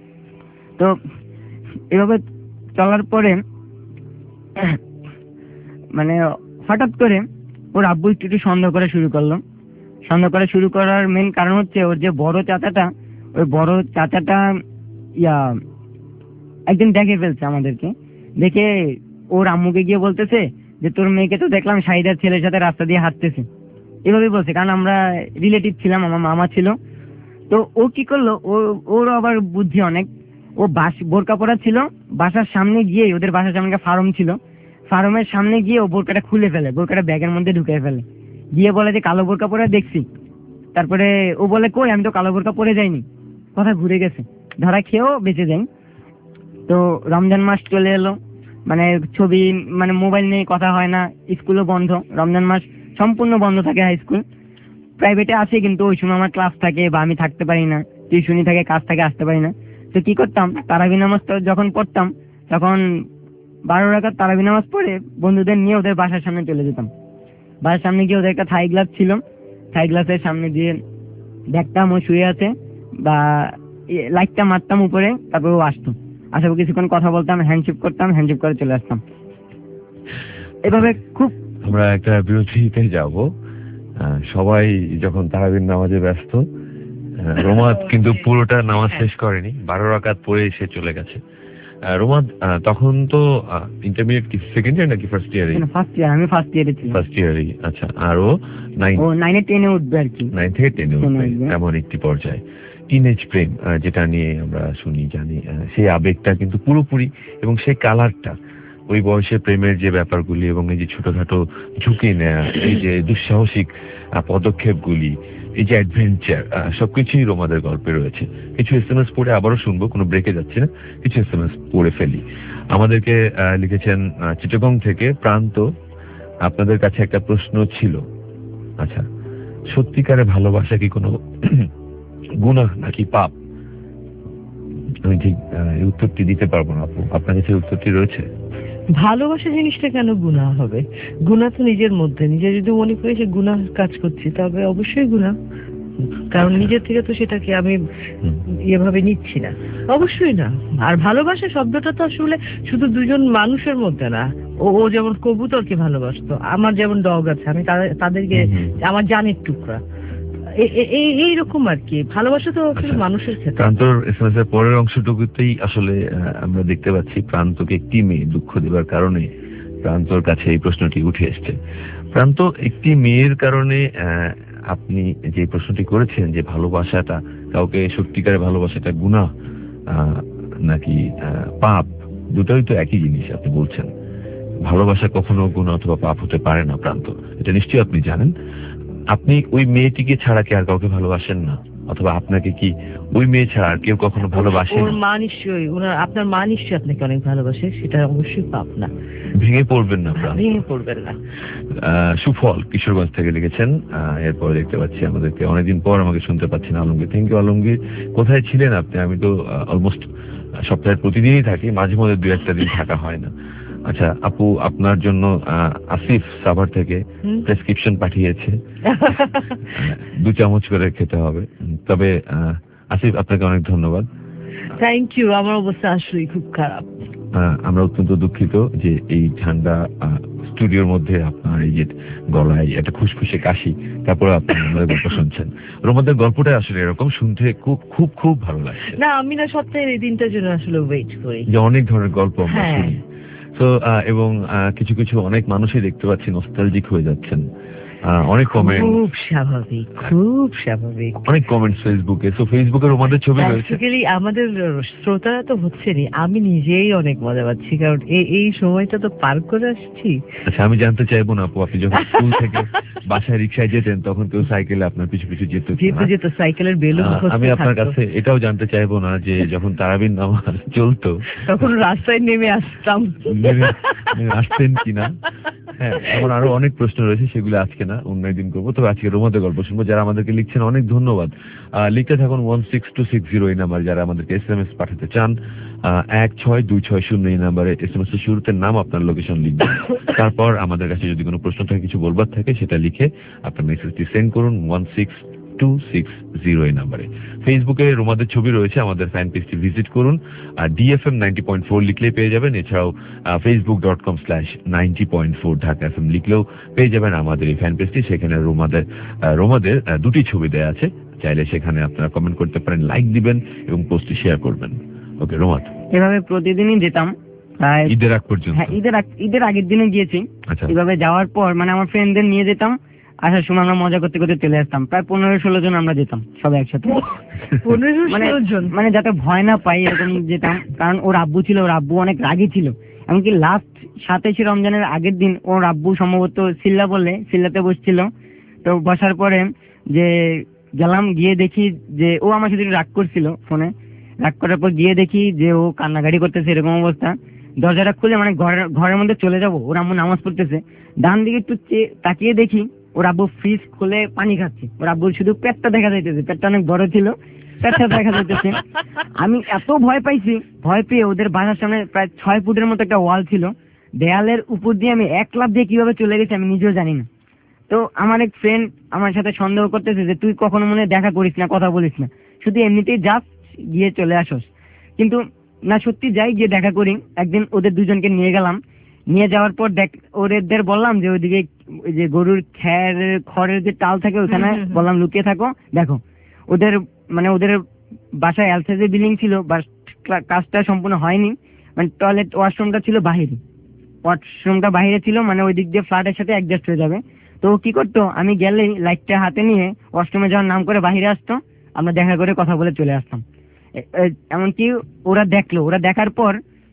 তো এভাবে চলার পরে মানে হঠাৎ করে ওর আব্বু একটু সন্দেহ করা শুরু করলো। সন্দেহ করা শুরু করার মেন কারণ হচ্ছে ওর যে বড় চাচাটা, ওই বড় চাচাটা একদিন দেখে ফেলছে আমাদেরকে। দেখে ওর আম্মুকে গিয়ে বলতেছে যে তোর মেয়েকে তো দেখলাম শাহিদার ছেলের সাথে রাস্তা দিয়ে হাঁটতেছে, এভাবে বলছে। কারণ আমরা রিলেটিভ ছিলাম, আমার মামা ছিল। তো ও কি করলো, ওর আবার বুদ্ধি অনেক। ও বোরকা পরা ছিল, বাসার সামনে গিয়ে, ওদের বাসার সামনে ফার্ম ছিল, ফার্মের সামনে গিয়ে ও বোরকাটা খুলে ফেলে, বোরকাটা ব্যাগের মধ্যে ঢুকিয়ে ফেলে, গিয়ে বলে যে কালো বোরকা পরে দেখছি। তারপরে ও বলে কই, আমি তো কালো বোরকা পরে যাইনি, কথা ঘুরে গেছে, ধরা খেয়েও বেঁচে যাই। তো রমজান মাস চলে এলো, মানে ছবি, মানে মোবাইল নিয়ে কথা হয় না, স্কুলও বন্ধ, রমজান মাস সম্পূর্ণ বন্ধ থাকে। হাই স্কুল প্রাইভেটে আছে, কিন্তু ওই সময় আমার ক্লাস থাকে বা আমি থাকতে পারি না, টিউশনি থাকে, কাজ থাকে, আসতে পারি না। তো কি করতাম, তারাবি নামাজ যখন পড়তাম তখন 12 রাকাত তারাবি নামাজ পড়ে বন্ধুদের নিয়ে ওদের বাসার সামনে চলে যেতাম। বাসার সামনে গিয়ে ওদের একটা থাই গ্লাস ছিল, থাই গ্লাসের সামনে দিয়ে দেখতাম ও শুয়ে আছে, বা লাইটটা মারতাম উপরে, তারপর ও আসতো, আসার কিছুক্ষণ কথা বলতাম, হ্যান্ডশেক করতাম, হ্যান্ডশেক করে চলে আসতাম। এভাবে খুব। আমরা একটা বিরতিতে যাব, সবাই যখন তারাবির নামাজে ব্যস্ত। রোমাদ কিন্তু পুরোটা নামাজ শেষ করেনি, 12 রাকাত পড়ে সে চলে গেছে। রোমাদ তখন তো ইন্টারমিডিয়েট কি সেকেন্ড ইয়ার নাকি ফার্স্ট ইয়ারে? ফার্স্ট ইয়ার, আমি ফার্স্ট ইয়ারে ছিলাম। ফার্স্ট ইয়ারে, আচ্ছা। আর ও 9 10 উঠবে আর কি, 9 থেকে 10 উঠবে, এমন একটি পর্যায়ে। টিনেজ প্রেম যেটা নিয়ে আমরা শুনি জানি, সেই আবেগটা কিন্তু পুরোপুরি, এবং সেই কালারটা, ওই বয়সে প্রেমের যে ব্যাপারগুলি এবং এই যে ছোটখাটো ঝুঁকি নেয়া, এই যে দুঃসাহসিক পদক্ষেপগুলি, এই যে অ্যাডভেঞ্চার, সবকিছুই রোমাদের গল্পে রয়েছে। কিছু এসএমএস পড়ে আবারও শুনবো, কোনো ব্রেকে যাচ্ছে না, কিছু এসএমএস পড়ে ফেলি। আমাদেরকে লিখেছেন চিটাগং থেকে প্রান্ত, আপনাদের কাছে একটা প্রশ্ন ছিল। আচ্ছা, সত্যিকারে ভালোবাসা কি কোনো গুনাহ নাকি পাপ? আমি ঠিক এই উত্তরটি দিতে পারবো না আপু, আপনার কাছে উত্তরটি রয়েছে? ভালোবাসা জিনিসটা কেন গুনাহ হবে? গুনাহ তো নিজের মধ্যে, নিজে যদি মনে করি সে গুনাহ কাজ করছি, তবে অবশ্যই গুনাহ, কারণ নিজের থেকে তো সেটাকে আমি এভাবে নিচ্ছি না, অবশ্যই না। আর ভালোবাসা শব্দটা তো আসলে শুধু দুজন মানুষের মধ্যে না। ও যেমন কবুতরকে ভালোবাসতো, আমার যেমন ডগ আছে, আমি তাদেরকে আমার জানের টুকরা, এইরকম আর কি। ভালোবাসা তো মানুষের ক্ষেত্রে। প্রান্তর এসএমএস এর পরের অংশটুকুতেই আসলে আমরা দেখতে পাচ্ছি প্রান্তকে একটি মেয়ে দুঃখ দেবার কারণে প্রান্তর কাছে এই প্রশ্নটি উঠে এসছে। প্রান্ত, একটি মেয়ের কারণে আপনি যে প্রশ্নটি করেছেন যে ভালোবাসাটা, কাউকে সত্যিকারের ভালোবাসাটা গুনাহ নাকি পাপ, দুটোই তো একই জিনিস আপনি বলছেন। ভালোবাসা কখনো গুনাহ অথবা পাপ হতে পারে না প্রান্ত, এটা নিশ্চয়ই আপনি জানেন। আপনি ওই মেয়েটিকে ছাড়া কি আর কাউকে ভালোবাসেন না? অথবা আপনাকে কি ওই মেয়ে ছাড়া আর কেউ কখনো ভালোবাসে? ওর মা নিশ্চয়ই, আপনার মা নিশ্চয়ই আপনাকে অনেক ভালোবাসে, সেটা অবশ্যই পাপ না। ভেঙে পড়বেন না প্রান্ত, ভেঙে পড়বেন না। সুফল কিশোরগঞ্জ থেকে লিখেছেন। এরপরে দেখতে পাচ্ছি আমাদেরকে অনেকদিন পর আমাকে শুনতে পাচ্ছেন আলমগীর। Thank you Alamgir. কোথায় ছিলেন আপনি? আমি তো অলমোস্ট সপ্তাহের প্রতিদিনই থাকি, মাঝে মধ্যে 2-1 দিন থাকা হয় না। আচ্ছা আপু, আপনার জন্য আসিফ সাভার থেকে প্রেসক্রিপশন পাঠিয়েছে, 2 চামচ করে খেতে হবে। তবে আসিফ, আপনাকে অনেক ধন্যবাদ। Thank you. আমার অবস্থা আসলে খুব খারাপ। আমরা অত্যন্ত দুঃখিত যে এই ঠান্ডা স্টুডিওর মধ্যে আপনার এই যে গলায় একটা খুশখুশে কাশি, তারপরে আপনি আমাদের গল্প শুনছেন। রোমাদের গল্পটা আসলে এরকম, শুনতে খুব খুব খুব ভালো লাগছে। না, আমি না সপ্তাহের এই দিনটার জন্য আসলে ওয়েট করি, যে অনেক ধরনের গল্প আমরা শুনি। তো এবং কিছু কিছু অনেক মানুষই দেখতে পাচ্ছি নস্টালজিক হয়ে যাচ্ছেন। অনেক কমেন্ট, খুব স্বাভাবিক, খুব স্বাভাবিক। অনেক কমেন্টস ফেসবুকে। সো ফেসবুকে রোমাদের ছবি রয়েছে। বেসিক্যালি আমাদের শ্রোতারা তো হচ্ছেনই, আমি নিজেই অনেক মজা পাচ্ছি, কারণ এই সময়টা তো পার করে আসছি। আচ্ছা, আমি জানতে চাইবো না আপু, আপনি যখন স্কুল থেকে বাসায় রিক্সায় যেতেন তখন কেউ সাইকেলে আপনার পিছু পিছু যেত, সাইকেলের বেলুন। আমি আপনার কাছে এটাও জানতে চাইবো না যে যখন তারাবির নামাজ চলতো তখন রাস্তায় নেমে আসতাম, আসতেন কিনা। হ্যাঁ, আমার আরো অনেক প্রশ্ন রয়েছে, সেগুলো আজকে না, অন্য একদিন করবো। তবে আজকে রোমাদের গল্প শুনবো। যারা আমাদেরকে লিখছেন অনেক ধন্যবাদ। লিখতে থাকুন 16260 এই নাম্বার, যারা আমাদেরকে এসএমএস পাঠাতে চান 16260 এই নাম্বারে এসএমএস এর শুরুতে নাম, আপনার লোকেশন লিখবেন। তারপর আমাদের কাছে যদি কোনো প্রশ্ন থাকে, কিছু বলবার থাকে, সেটা লিখে আপনার মেসেজটি সেন্ড করুন 260 এই নাম্বারে। ফেসবুকে রোমাদের ছবি রয়েছে, আমাদের ফ্যান পেজটি ভিজিট করুন, আর DFM 90.4 লিখলেই পেয়ে যাবেন। এছাড়াও facebook.com/90.4 ঢাকা FM লিখলেও পেয়ে যাবেন আমাদের এই ফ্যান পেজটি। সেখানে রোমাদের দুটি ছবি দেওয়া আছে, চাইলে সেখানে আপনারা কমেন্ট করতে পারেন, লাইক দিবেন এবং পোস্টটি শেয়ার করবেন। ওকে রোমাদ, এভাবে প্রতিদিনই যেতাম প্রায় ঈদের আগ পর্যন্ত। হ্যাঁ, ঈদের আগের দিনে গিয়েছি। আচ্ছা। এভাবে যাওয়ার পর মানে আমার ফ্রেন্ডদের নিয়ে যেতাম, আসার সময় আমরা মজা করতে করতে চলে আসতাম। প্রায় 15-16 জন আমরা যেতাম সবাই একসাথে। 15-16 জন? মানে যাতে ভয় না পাই এরকম যেতাম, কারণ ওর আব্বু ছিল, ওর আব্বু অনেক রাগী ছিল। এমনকি লাস্ট 27 রমজানের আগের দিন ওর আব্বু সম্ভবত সিল্লাতে বসছিল। তো বসার পরে যে গেলাম, গিয়ে দেখি যে ও আমার সাথে রাগ করছিল ফোনে। রাগ করার পর গিয়ে দেখি যে ও কান্নাকাটি করতেছে, এরকম অবস্থা। দরজাটা খুলে মানে ঘরের মধ্যে চলে যাবো, ওর আম্মু নামাজ পড়তেছে, ডান দিকে একটু তাকিয়ে দেখি ওর আব্বু ফ্রিজ খুলে পানি খাচ্ছে। ওর আব্বুর শুধু পেটটা দেখা যাইতেছে, পেটটা অনেক বড় ছিল, পেটটা দেখা যাইতেছে। আমি এত ভয় পাইছি, ভয় পেয়ে ওদের বাসার সামনে প্রায় 6 ফুটের মতো একটা ওয়াল ছিল, দেয়ালের উপর দিয়ে আমি এক লাফ দিয়ে কিভাবে চলে গেছি আমি নিজেও জানি না। তো আমার এক ফ্রেন্ড আমার সাথে সন্দেহ করতেছে যে তুই কখনো মনে দেখা করিস না, কথা বলিস না, শুধু এমনিতেই যাস, গিয়ে চলে আসস। কিন্তু না, সত্যি যাই, গিয়ে দেখা করি। একদিন ওদের দুজনকে নিয়ে গেলাম, নিয়ে যাওয়ার পর ওদের বললাম যে ওইদিকে ওই যে গরুর খড়ের যে টাল থাকে ওখানে বললাম লুকিয়ে থাকো, দেখো। ওদের বাসায় এলসাইজে বিল্ডিং ছিল, কাজটা সম্পূর্ণ হয়নি। মানে টয়লেট ওয়াশরুমটা ছিল বাহিরে ছিল, মানে ওই দিক দিয়ে ফ্ল্যাটের সাথে অ্যাডজাস্ট হয়ে যাবে। তো কি করতো, আমি গেলেই লাইটটা হাতে নিয়ে ওয়াশরুমে যাওয়ার নাম করে বাহিরে আসতো, আমরা দেখা করে কথা বলে চলে আসতাম। এমনকি ওরা দেখার পর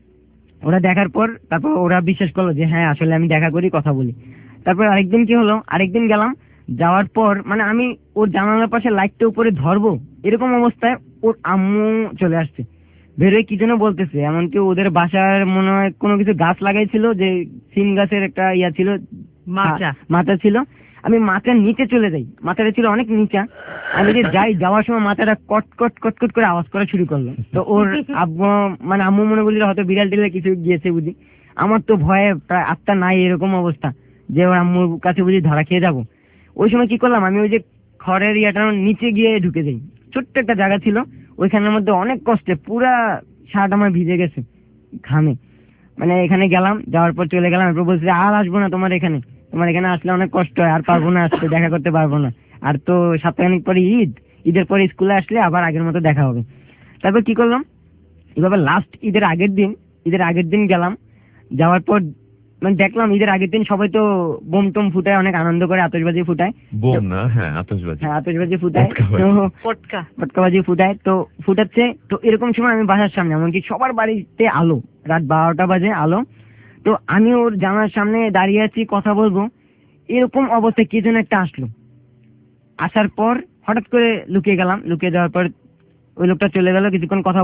তারপর ওরা বিশ্বাস করলো যে হ্যাঁ আসলে আমি দেখা করি, কথা বলি। তারপর আরেকদিন কি হলো, আরেকদিন গেলাম, যাওয়ার পর মানে আমি ওর জানালার পাশে লাইটটা উপরে ধরবো, এরকম অবস্থায় ওর আম্মু চলে আসছে, বেরোয় কি যেন বলতেছে। এমনকি ওদের বাসার মনে হয় কোনো কিছু গাছ লাগাইছিল, যে সিম গাছের একটা ইয়া ছিল, মাথা ছিল। আমি মাথার নিচে চলে যাই, মাথাটা ছিল অনেক নিচা। আমি যে যাওয়ার সময় মাথাটা কট কট কট কট করে আওয়াজ করা শুরু করলো। তো ওর আম্মু মনে করছিল হয়তো বিড়াল টিড়াল কিছু গিয়েছে বুঝি। আমার তো ভয়ে প্রায় আত্মা নাই, এরকম অবস্থা যে ওর আম্মুর কাছে বুঝি ধরা খেয়ে যাবো। ওই সময় কি করলাম, আমি ওই যে খড়ের ইয়াটার নিচে গিয়ে ঢুকে যাই। ছোট্ট একটা জায়গা ছিল, ওইখানের মধ্যে অনেক কষ্টে পুরা শার্ট আমার ভিজে গেছে ঘামে। মানে এখানে গেলাম, যাওয়ার পর চলে গেলাম। এরপর বলছি আর আসবো না তোমার এখানে আসলে অনেক কষ্ট হয়, আর পারবো না আসতে, দেখা করতে পারবো না। আর তো সপ্তাহখানিক পরে ঈদের পরে স্কুলে আসলে আবার আগের মতো দেখা হবে। তারপর কি করলাম, এভাবে লাস্ট ঈদের আগের দিন গেলাম। যাওয়ার পর মানে দেখলাম ঈদের আগের দিন সবাই তো বোম টোম ফুটায়, অনেক আনন্দ করে, আতশবাজি ফুটায়। বোম না, হ্যাঁ আতশবাজি ফুটায়, পটকাবাজি ফুটায়। তো ফুটাচ্ছে, তো এরকম সময় আমি বাসার সামনে, এমনকি সবার বাড়িতে আলো, রাত 12টা বাজে আলো। তো আমি ওর জানার সামনে দাঁড়িয়ে আছি, কথা বলবো, এরকম অবস্থায় কি যেন একটা আসলো। আসার পর হঠাৎ করে লুকিয়ে গেলাম, লুকিয়ে যাওয়ার পর ওই লোকটা চলে গেল। কিছুক্ষণ কথা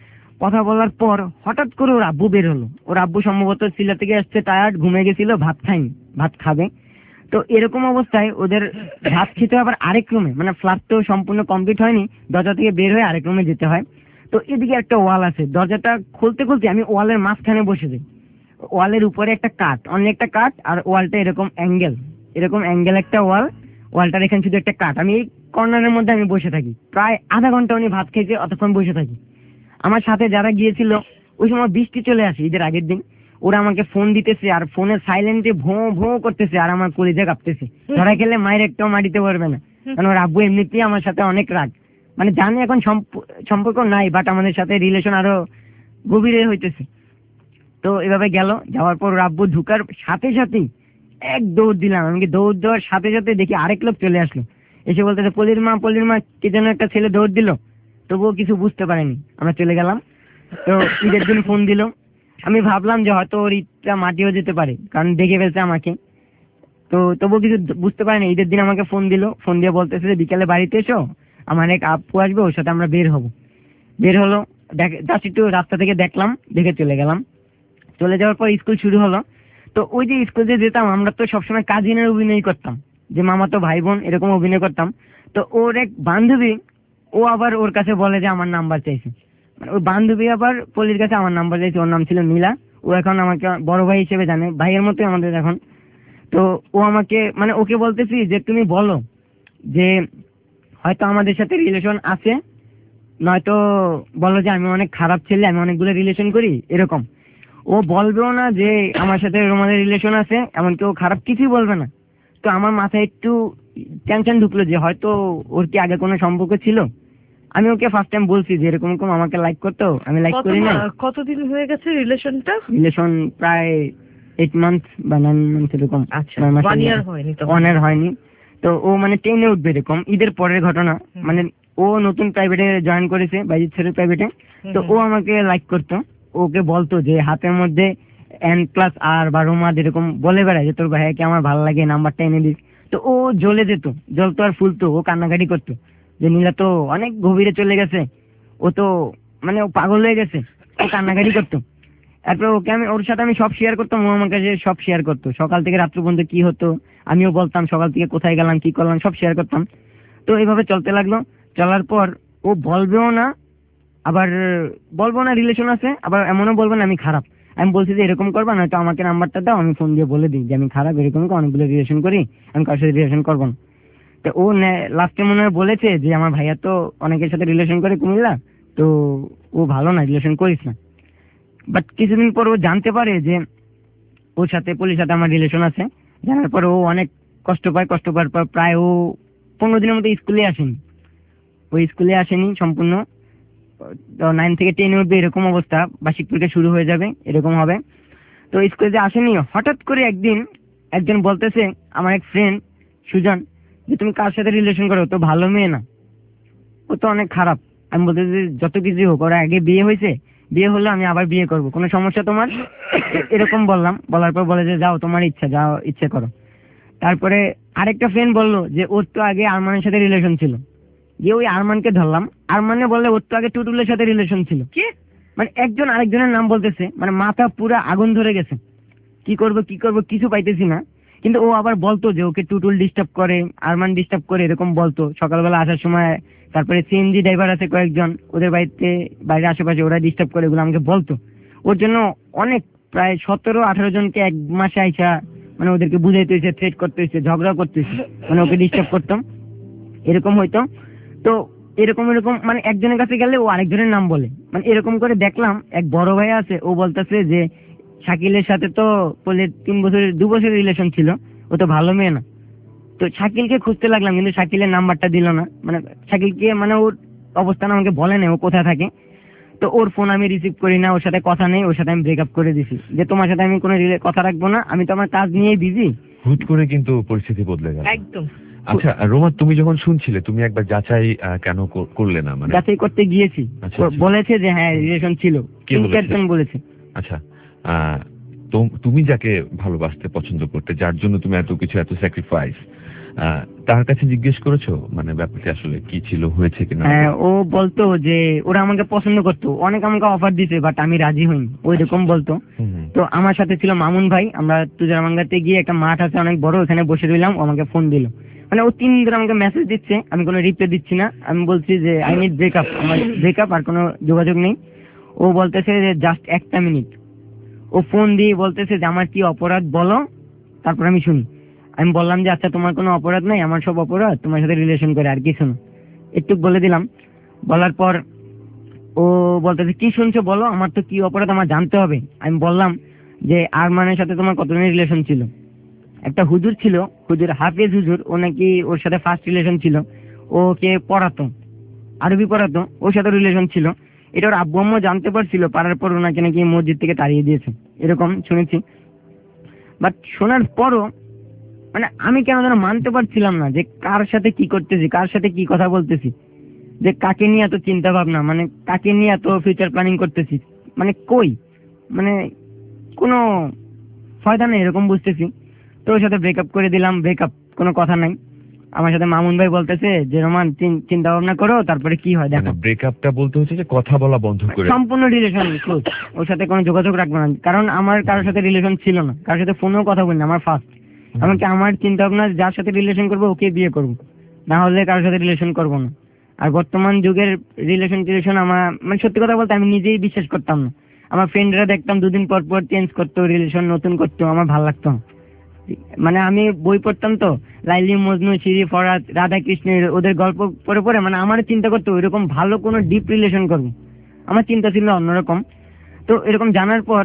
বলার পর হঠাৎ করে ওর আব্বু বের হলো। ওর আব্বু সম্ভবত সিলেট থেকে আসছে, টায়ার্ড, ঘুমিয়ে গেছিল, ভাত খাবে। তো এরকম অবস্থায় ওদের ভাত খেতে আবার আরেক রুমে, মানে ফ্ল্যাট তো সম্পূর্ণ কমপ্লিট হয়নি, দরজা থেকে বের হয়ে আরেক রুমে যেতে হয়। তো এদিকে একটা ওয়াল আছে, দরজাটা খুলতে আমি ওয়ালের মাঝখানে বসে যাই। ওয়ালের উপরে একটা কাঠ, অন্য একটা কাঠ, আর ওয়ালটা এরকম অ্যাঙ্গেল একটা ওয়ালটার এখানে শুধু একটা কাঠ। আমি এই কর্নারের মধ্যে আমি বসে থাকি, প্রায় আধা ঘন্টা উনি ভাত খেয়েছে, অতক্ষণ বসে থাকি। আমার সাথে যারা গিয়েছিল, ওই সময় বৃষ্টি চলে আসে ঈদের আগের দিন, ওরা আমাকে ফোন দিতেছে, আর ফোনের সাইলেন্টে ভোঁ ভোঁ করতেছে, আর আমার কলিজা কাঁপতেছে। ধরা খেলে মায়ের একটাও মাটিতে পারবে না, কারণ ওর আব্বু এমনিতেই আমার সাথে অনেক রাগ। মানে জানে এখন সম্পর্ক নাই, বাট আমাদের সাথে রিলেশন আরো গভীরে হইতেছে। তো এভাবে গেল, যাওয়ার পর ওর আব্বু ঢুকার সাথে সাথেই এক দৌড় দিলাম। আমি দৌড় দেওয়ার সাথে সাথে দেখি আরেক লোক চলে আসলো, এসে বলতেছে পলির মা কি যেন একটা ছেলে দৌড় দিল। তবুও কিছু বুঝতে পারেনি, আমরা চলে গেলাম। তো ঈদের দিন ফোন দিল, আমি ভাবলাম যে হয়তো ওর ঈদটা মাটিও যেতে পারে, কারণ দেখে ফেলছে আমাকে। তো তবুও কিছু বুঝতে পারেনি। ঈদের দিন আমাকে ফোন দিয়ে বলতেছে যে বিকালে বাড়িতে এসো, আমার এক আপু আসবে, ওর সাথে আমরা বের হলো। জাস্ট একটু রাস্তা থেকে দেখলাম, দেখে চলে গেলাম। চলে যাওয়ার পর স্কুল শুরু হলো। তো ওই যে স্কুলে যেতাম, আমরা তো সবসময় কাজিনের অভিনয় করতাম, যে মামা তো ভাই বোন, এরকম অভিনয় করতাম। তো ওর এক বান্ধবী, ও আবার ওর কাছে বলে যে আমার নাম্বার চাইছে। মানে ওই বান্ধবী আবার পল্লীর কাছে আমার নাম্বার চাইছে। ওর নাম ছিল নীলা। ও এখন আমাকে বড় ভাই হিসেবে জানে, ভাইয়ের মতোই আমাদের এখন। তো ও আমাকে, মানে ওকে বলতেছি যে তুমি বলো যে হয়তো আমাদের সাথে রিলেশন আছে, নয়তো বলো যে আমি অনেক খারাপ ছেলে, আমি অনেকগুলো রিলেশন করি এরকম। ও বলবেও না যে আমার সাথে রোমানের রিলেশন আছে, এমনকি ও খারাপ কিছুই বলবে না। তো আমার মাথায় একটু টেনশন ঢুকলো যে হয়তো ওর কি আগে কোনো সম্পর্ক ছিল। আমি ওকে ফার্স্ট টাইম বলছি যে এরকম এরকম আমাকে লাইক করতো, আমি লাইক করি না। কতদিন হয়ে গেছে রিলেশনটা? রিলেশন প্রায় 8 মান্থ বা 9 মান্থ এরকম। আচ্ছা, 1 year হয়নি তো? 1 year হয়নি। তো ও মানে 10-এ উঠবে এরকম, ঈদের পরের ঘটনা। মানে ও নতুন প্রাইভেটে জয়েন করেছে, বাইজিৎ স্যারের প্রাইভেটে। তো ও আমাকে লাইক করতো, ওকে বলতো যে হাতের মধ্যে N+R বা রোমাদ এরকম বলে বেড়ায় যে তোর ভাইয়াকে আমার ভালো লাগে, নাম্বারটা এনে দিস। তো ও জ্বলে যেত, জ্বলতো আর ফুলতো, ও কান্নাকাটি করতো যে নীলা তো অনেক গভীরে চলে গেছে, ও তো মানে ও পাগল হয়ে গেছে, ও কান্নাকাটি করতো। তারপরে ওকে আমি, ওর সাথে আমি সব শেয়ার করতাম, ও আমার কাছে সব শেয়ার করতো, সকাল থেকে রাত্র পর্যন্ত কি হতো আমিও বলতাম, সকাল থেকে কোথায় গেলাম কি করলাম সব শেয়ার করতাম। তো এইভাবে চলতে লাগলো। চলার পর ও বলবেও না, আবার বলবো না রিলেশন আছে, আবার এমনও বলবো না আমি খারাপ। আমি বলছি যে এরকম করবা না, তো আমাকে নাম্বারটা দাও, আমি ফোন দিয়ে বলে দিই যে আমি খারাপ, এরকম অনেকগুলো রিলেশন করি, আমি কারোর সাথে রিলেশন করবো না। তো ও লাস্টে মনে হয় বলেছে যে আমার ভাইয়া তো অনেকের সাথে রিলেশন করে কুমিল্লা, তো ও ভালো না, রিলেশন করিস না। বাট কিছুদিন পর ও জানতে পারে যে ওর সাথে পুলিশের সাথে আমার রিলেশন আছে। জানার পর ও অনেক কষ্ট পায়, কষ্ট পাওয়ার পর প্রায় ও 15 দিনের মতো স্কুলে আসেনি। ওই স্কুলে আসেনি সম্পূর্ণ। 9 থেকে 10 উঠবে এরকম অবস্থা, বার্ষিক পরীক্ষা শুরু হয়ে যাবে এরকম হবে। তো স্কুলে যে আসেনি, হঠাৎ করে একদিন একজন বলতেছে, আমার এক ফ্রেন্ড সুজন, যে তুমি কার সাথে রিলেশন করো, তো ভালো মেয়ে না, ও তো অনেক খারাপ। আমি বলতেছি যত কিছু হোক, ওরা আগে বিয়ে হয়েছে, বিয়ে হলে আমি আবার বিয়ে করব, কোনো সমস্যা তোমার? এরকম বললাম। বলার পর বলে যে যাও তোমার ইচ্ছা, যাও ইচ্ছে করো। তারপরে আরেকটা ফ্রেন্ড বললো যে ওর তো আগে আরমানের সাথে রিলেশন ছিল, যে ওই আরমানকে ধরলাম। আরমানে বললে ওর তো আগে টুটুলের সাথে রিলেশন ছিল। কি মানে একজন আরেকজনের নাম বলতেছে, মানে মাথা পুরো আগুন ধরে গেছে, কি করব কি করব কিছু পাইতেছি না। কিন্তু ও আবার বলতো যে ওকে টুটুল ডিস্টার্ব করে, আরমান ডিস্টার্ব করে, এরকম বলতো সকালবেলা আসার সময়। তারপরে সিএনজি ড্রাইভার আছে কয়েকজন ওদের বাড়িতে, বাইরে আশেপাশে, ওরা ডিস্টার্ব করে, এগুলো আমাকে বলতো। ওর জন্য অনেক প্রায় 17-18 জনকে এক মাসে আইসা মানে ওদেরকে বুঝাইতে হয়েছে, থ্রেট করতে হয়েছে, ঝগড়া করতে হয়েছে, মানে ওকে ডিস্টার্ব করতাম এরকম হইতো। তো এরকম এরকম মানে একজনের কাছে গেলে ও আরেকজনের নাম বলে, মানে এরকম করে দেখলাম। এক বড় ভাই আছে, ও বলতেছে যে শাকিলের সাথে তো বলে 2 বছরের রিলেশন ছিল, ও তো ভালো মেয়ে না। তো শাকিলকে খুঁজতে লাগলাম, কিন্তু শাকিলের নাম্বারটা দিল না, মানে শাকিলকে মানে ওর অবস্থান আমাকে বলে না ও কোথায় থাকে। তো ওর ফোন আমি রিসিভ করি না, ওর সাথে কথা নেই, ওর সাথে আমি ব্রেকআপ করে দিছি যে তোমার সাথে আমি কোনো কথা রাখবো না, আমি তো আমার কাজ নিয়েই বিজি। হুট করে কিন্তু পরিস্থিতি বদলে গেল একদম। আচ্ছা রোমা, তুমি যখন শুনছিলে তুমি একবার যাচাই কেন করলে না? মানে যাচাই করতে গিয়েছি, আচ্ছা, বলেছে যে হ্যাঁ রিলেশন ছিল, কে বলেছে? 3-4 জন বলেছে। আচ্ছা, তুমি যাকে ভালোবাসতে পছন্দ করতে, যার জন্য তুমি এত কিছু, এত স্যাক্রিফাইস, তার কাছে জিজ্ঞেস করেছো মানে ব্যাপারটা আসলে কি ছিল, হয়েছে কিনা? হ্যাঁ, ও বলতো যে ওরা আমাকে পছন্দ করতো, অনেক আমাকে অফার দিছে, বাট আমি রাজি হইনি, ওই রকম বলতো। তো আমার সাথে ছিল মামুন ভাই, আমরা তুজারমাঙ্গাতে গিয়ে একটা মাঠ আছে অনেক বড়, ওখানে বসে রইলাম, ও আমাকে ফোন দিল। মানে ও 3 দিন ধরে আমাকে মেসেজ দিচ্ছে, আমি কোনো রিপ্লাই দিচ্ছি না। আমি বলছি যে আই নিড ব্রেকআপ, আমার ব্রেকআপ, আর কোনো যোগাযোগ নেই। ও বলতেছে যে জাস্ট 1টা মিনিট। ও ফোন দিয়ে বলতেছে যে আমার কি অপরাধ বলো, তারপর আমি শুনি। আমি বললাম যে আচ্ছা তোমার কোনো অপরাধ নাই, আমার সব অপরাধ তোমার সাথে রিলেশন করে, আর কিছু না, একটু বলে দিলাম। বলার পর ও বলতেছে কি শুনছো বলো, আমার তো কি অপরাধ আমার জানতে হবে। আমি বললাম যে আরমানের সাথে তোমার কতদিনের রিলেশন ছিল? একটা হুজুর ছিল, হুজুর হাফেজ হুজুর, ও নাকি ওর সাথে ফার্স্ট রিলেশন ছিল, ওকে পড়াতো, আরবি পড়াতো, ওর সাথে রিলেশন ছিল। এটা ওর আব্বু আম্মু জানতে পারছিল, পারার পর ওনাকে নাকি মসজিদ থেকে তাড়িয়ে দিয়েছে, এরকম শুনেছি। বাট শোনার পরও মানে আমি কেন যেন মানতে পারছিলাম না যে কার সাথে কি করতেছি, কার সাথে কি কথা বলতেছি, যে কাকে নিয়ে এত চিন্তা ভাবনা, মানে কাকে নিয়ে এত ফিউচার প্ল্যানিং করতেছি, মানে কই, মানে কোনো ফায়দা নেই এরকম বুঝতেছি। তো ওর সাথে ব্রেকআপ করে দিলাম, ব্রেকআপ, কোনো কথা নাই। আমার সাথে মামুন ভাই বলতেছে যে রোমান চিন্তা ভাবনা করো, তারপরে কি হয় দেখো। ব্রেকআপটা বলতে হচ্ছে যে কথা বলা বন্ধ করে, সম্পূর্ণ রিলেশন ক্লোজ, ওর সাথে কোনো যোগাযোগ রাখবো না, কারণ আমার কারোর সাথে রিলেশন ছিল না, কারোর সাথে ফোনেও কথা বলি না, আমার ফার্স্ট। এমনকি আমার চিন্তা ভাবনা যার সাথে রিলেশন করবো ওকে বিয়ে করবো, না হলে কারোর সাথে রিলেশন করবো না। আর বর্তমান যুগের রিলেশন আমার মানে সত্যি কথা বলতে আমি নিজেই বিশ্বাস করতাম না। আমার ফ্রেন্ডরা দেখতাম 2 দিন পর পর চেঞ্জ করতো, রিলেশন নতুন করতো, আমার ভালো লাগতো না। মানে আমি বই পড়তাম তো, লাইলি মজনু, শিরি ফরাত, রাধা কৃষ্ণের ওদের গল্প পড়ে পড়ে মানে আমার চিন্তা করতে ওইরকম ভালো কোনো ডিপ রিলেশন করবো, আমার চিন্তা ছিল অন্যরকম। তো এরকম জানার পর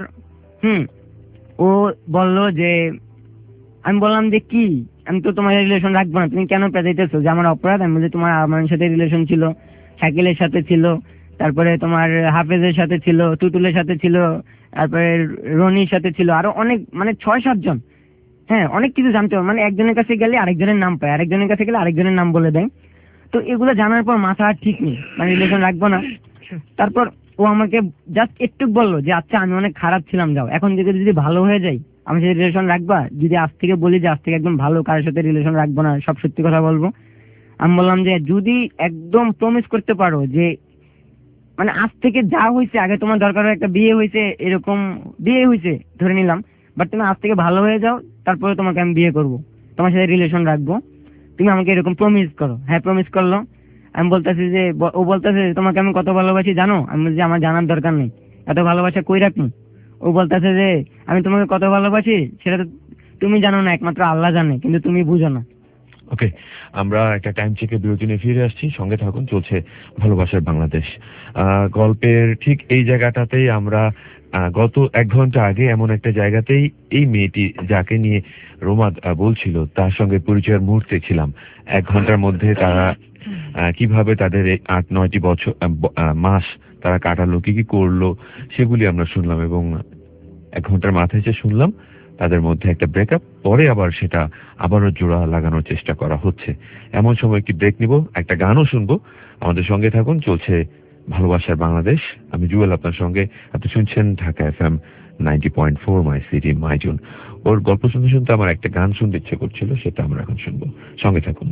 ও বলল যে, আমি বললাম যে কি, আমি তো তোমার রিলেশন রাখবো না, তুমি কেন পেঁচাইতেছো যে আমার অপরাধ? আমি বলছি তোমার আমার সাথে রিলেশন ছিল, শাকিলের সাথে ছিল, তারপরে তোমার হাফেজের সাথে ছিল, তুতুলের সাথে ছিল, তারপরে রনির সাথে ছিল, আরো অনেক, মানে 6-7 জন। হ্যাঁ, অনেক কিছু জানতে হবে, মানে একজনের কাছে গেলে আরেকজনের নাম পায়, আরেকজনের কাছে গেলে আরেকজনের নাম বলে দেয়। তো এগুলো জানার পর মাথা আর ঠিক নেই, মানে রিলেশন রাখবো না। তারপর ও আমাকে জাস্ট একটু বললো যে আচ্ছা আমি অনেক খারাপ ছিলাম, যাও এখন থেকে যদি ভালো হয়ে যাই আমার সাথে রিলেশন রাখবা, যদি আজ থেকে বলি যে আজ থেকে একদম ভালো কারোর সাথে রিলেশন রাখবো না, সব সত্যি কথা বলবো। আমি বললাম যে যদি একদম প্রমিস করতে পারো যে মানে আজ থেকে যা হয়েছে, আগে তোমার দরকার একটা বিয়ে হয়েছে, এরকম বিয়ে হয়েছে ধরে নিলাম, বাট তুমি আজ থেকে ভালো হয়ে যাও, তারপরে তোমাকে আমি বিয়ে করব, তোমার সাথে রিলেশন রাখবো, তুমি আমাকে এরকম প্রমিস করো। হ্যাঁ, প্রমিস করলো। আমি বলতেছি যে, ও বলতেছে তোমাকে আমি কত ভালোবাসি জানো? আমি বলছি আমার জানার দরকার নেই, এত ভালোবাসা কই রাখবো। ও বলতেছে যে আমি তোমাকে কত ভালোবাসি সেটা তো তুমি জানো না, একমাত্র আল্লাহ জানে, কিন্তু তুমি বুঝো না। ওকে, আমরা একটা টাইম চেকে বিরতি নিয়ে ফিরে আসছি, সঙ্গে থাকুন, চলছে ভালোবাসার বাংলাদেশ। গল্পের ঠিক এই জায়গাটাতেই আমরা গত 1 ঘন্টা আগে এমন একটা জায়গাতেই এই মেয়েটি যাকে নিয়ে রোমাদ বলছিল তার সঙ্গে পরিচয়ের মুহূর্তে ছিলাম। 1 ঘন্টার মধ্যে তারা কিভাবে তাদের 8-9টি বছর মাস তারা কাটালো, কি কি করলো সেগুলি আমরা শুনলাম, এবং 1 ঘন্টার মাথায় এসে শুনলাম তাদের মধ্যে একটা ব্রেকআপ, পরে আবার সেটা আবারও জোড়া লাগানোর চেষ্টা করা হচ্ছে। এমন সময় একটি ব্রেক নিব, একটা গানও শুনবো। আমাদের সঙ্গে থাকুন, চলছে ভালোবাসার বাংলাদেশ। আমি জুয়েল আপনার সঙ্গে। আপনি শুনছেন Dhaka FM 90.4 my city my zone. ওর গল্প শুনতে শুনতে আমার একটা গান শুনতে ইচ্ছে করছিল, সেটা আমরা এখন শুনবো, সঙ্গে থাকুন।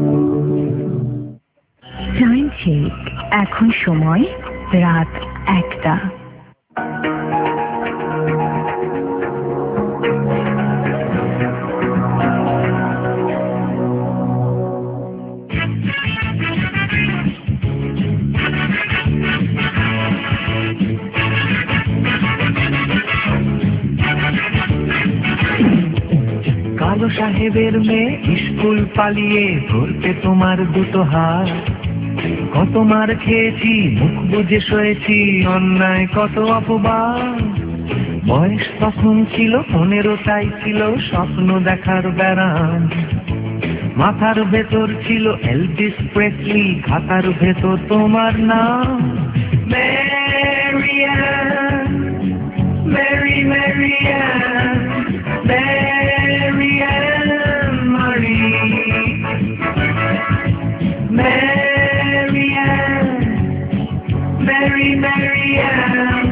টাইম চেক, এখন সময় রাত 1টা। কালো সাহেবের মেয়ে স্কুল পালিয়ে ধরতে তোমার দুটো হাত, কত মার খেয়েছি, মুখ বুজে শোয়েছি, অন্যায় কত অপবাদ। বয়স তখন ছিল 15, তাই ছিল স্বপ্ন দেখার ব্যারাম। মাথার ভেতর ছিল এলভিস প্রেসলি, খাতার ভেতর তোমার নাম। ম্যারিয়ান, মেরি ম্যারিয়ান, ম্যারিয়ান মারি, ম্যারিয়ান, মেরি ম্যারিয়ান,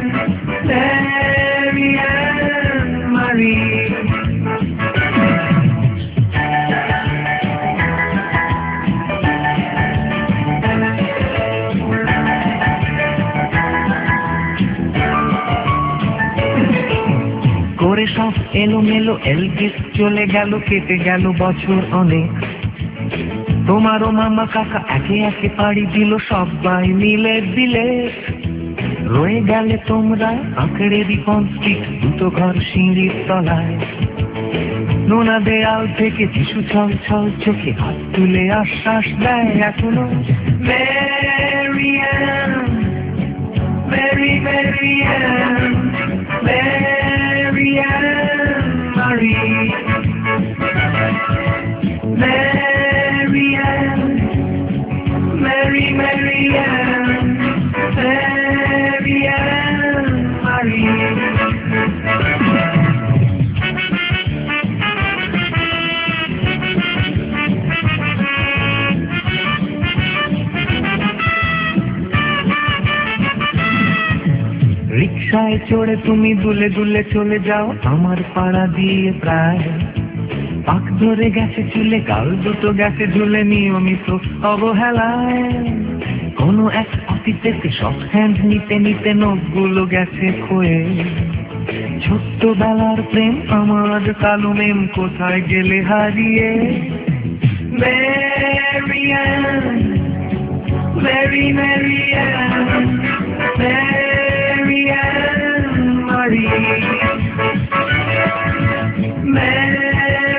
ম্যারিয়ান মারি। করে সব এলোমেলো এলভিস চলে গেল, কেটে গেল বছর অনেক। তোমারও মামা কাকা একে একে পাড়ি দিল, সবাই মিলে দিলে। রয়ে গেলে তোমরা আঁকড়েরই কনস্ট্রিক্ট, দুটো ঘর সিঁড়ির তলায়। নোনা দেয়াল থেকে শিশু ছল ছল চোখে হাত তুলে আশ্বাস দেয় এখনো। Marian, Marie Marian, Marian Marie, Marian, Mary Marian, Marian Marie. রিকশায় চড়ে তুমি দুলে দুলে চলে যাও আমার পাড়া দিয়ে প্রায়। পাক ধরে গেছে চুলে, গাল দুটো গেছে ঝুলে, নিয়মিত অবহেলায়। কোনো এক অতীতে শর্ট হ্যান্ড নিতে নিতে নখগুলো গেছে ক্ষয়ে। ছোট্টবেলার প্রেম আমার কালো মেম কোথায় গেলে হারিয়ে। Marian, Marie Marian, Marian Marie, Marian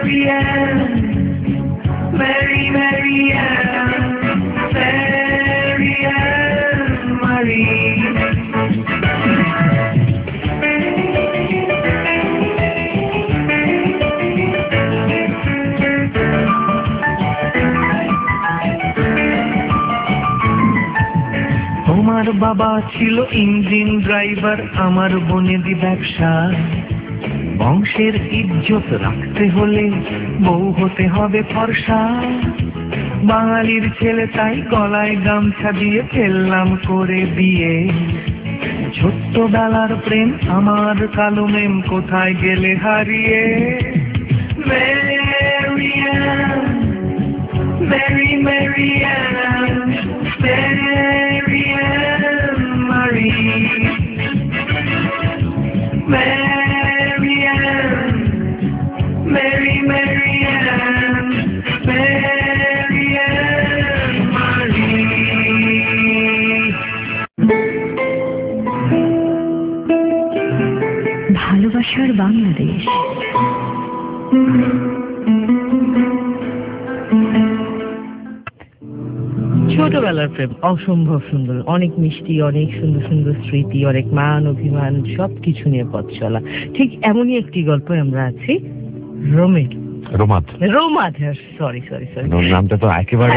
বাবা ছিল ইঞ্জিন ড্রাইভার, আমার বনেদি ব্যবসা। বংশের ইজ্জত রাখতে হলে বউ হতে হবে ফর্সা। বাঙালির ছেলে তাই গলায় গামছা দিয়ে ফেললাম করে বিয়ে। ছোট্টবেলার প্রেম আমার কালো মেম কোথায় গেলে হারিয়ে। Marianne, Mary Marianne, Marianne Marie, Marianne, Mary Marianne, Marianne Marie. ভালোবাসার বাংলাদেশ। ছোটবেলার প্রেম অসম্ভব সুন্দর, অনেক মিষ্টি, অনেক সুন্দর সুন্দর স্মৃতি, অনেক মান অভিমান সবকিছু নিয়ে পথ চলা। ঠিক এমনই একটি গল্পে আমরা আছি, রোমাদ। সরি নামটা তো একেবারে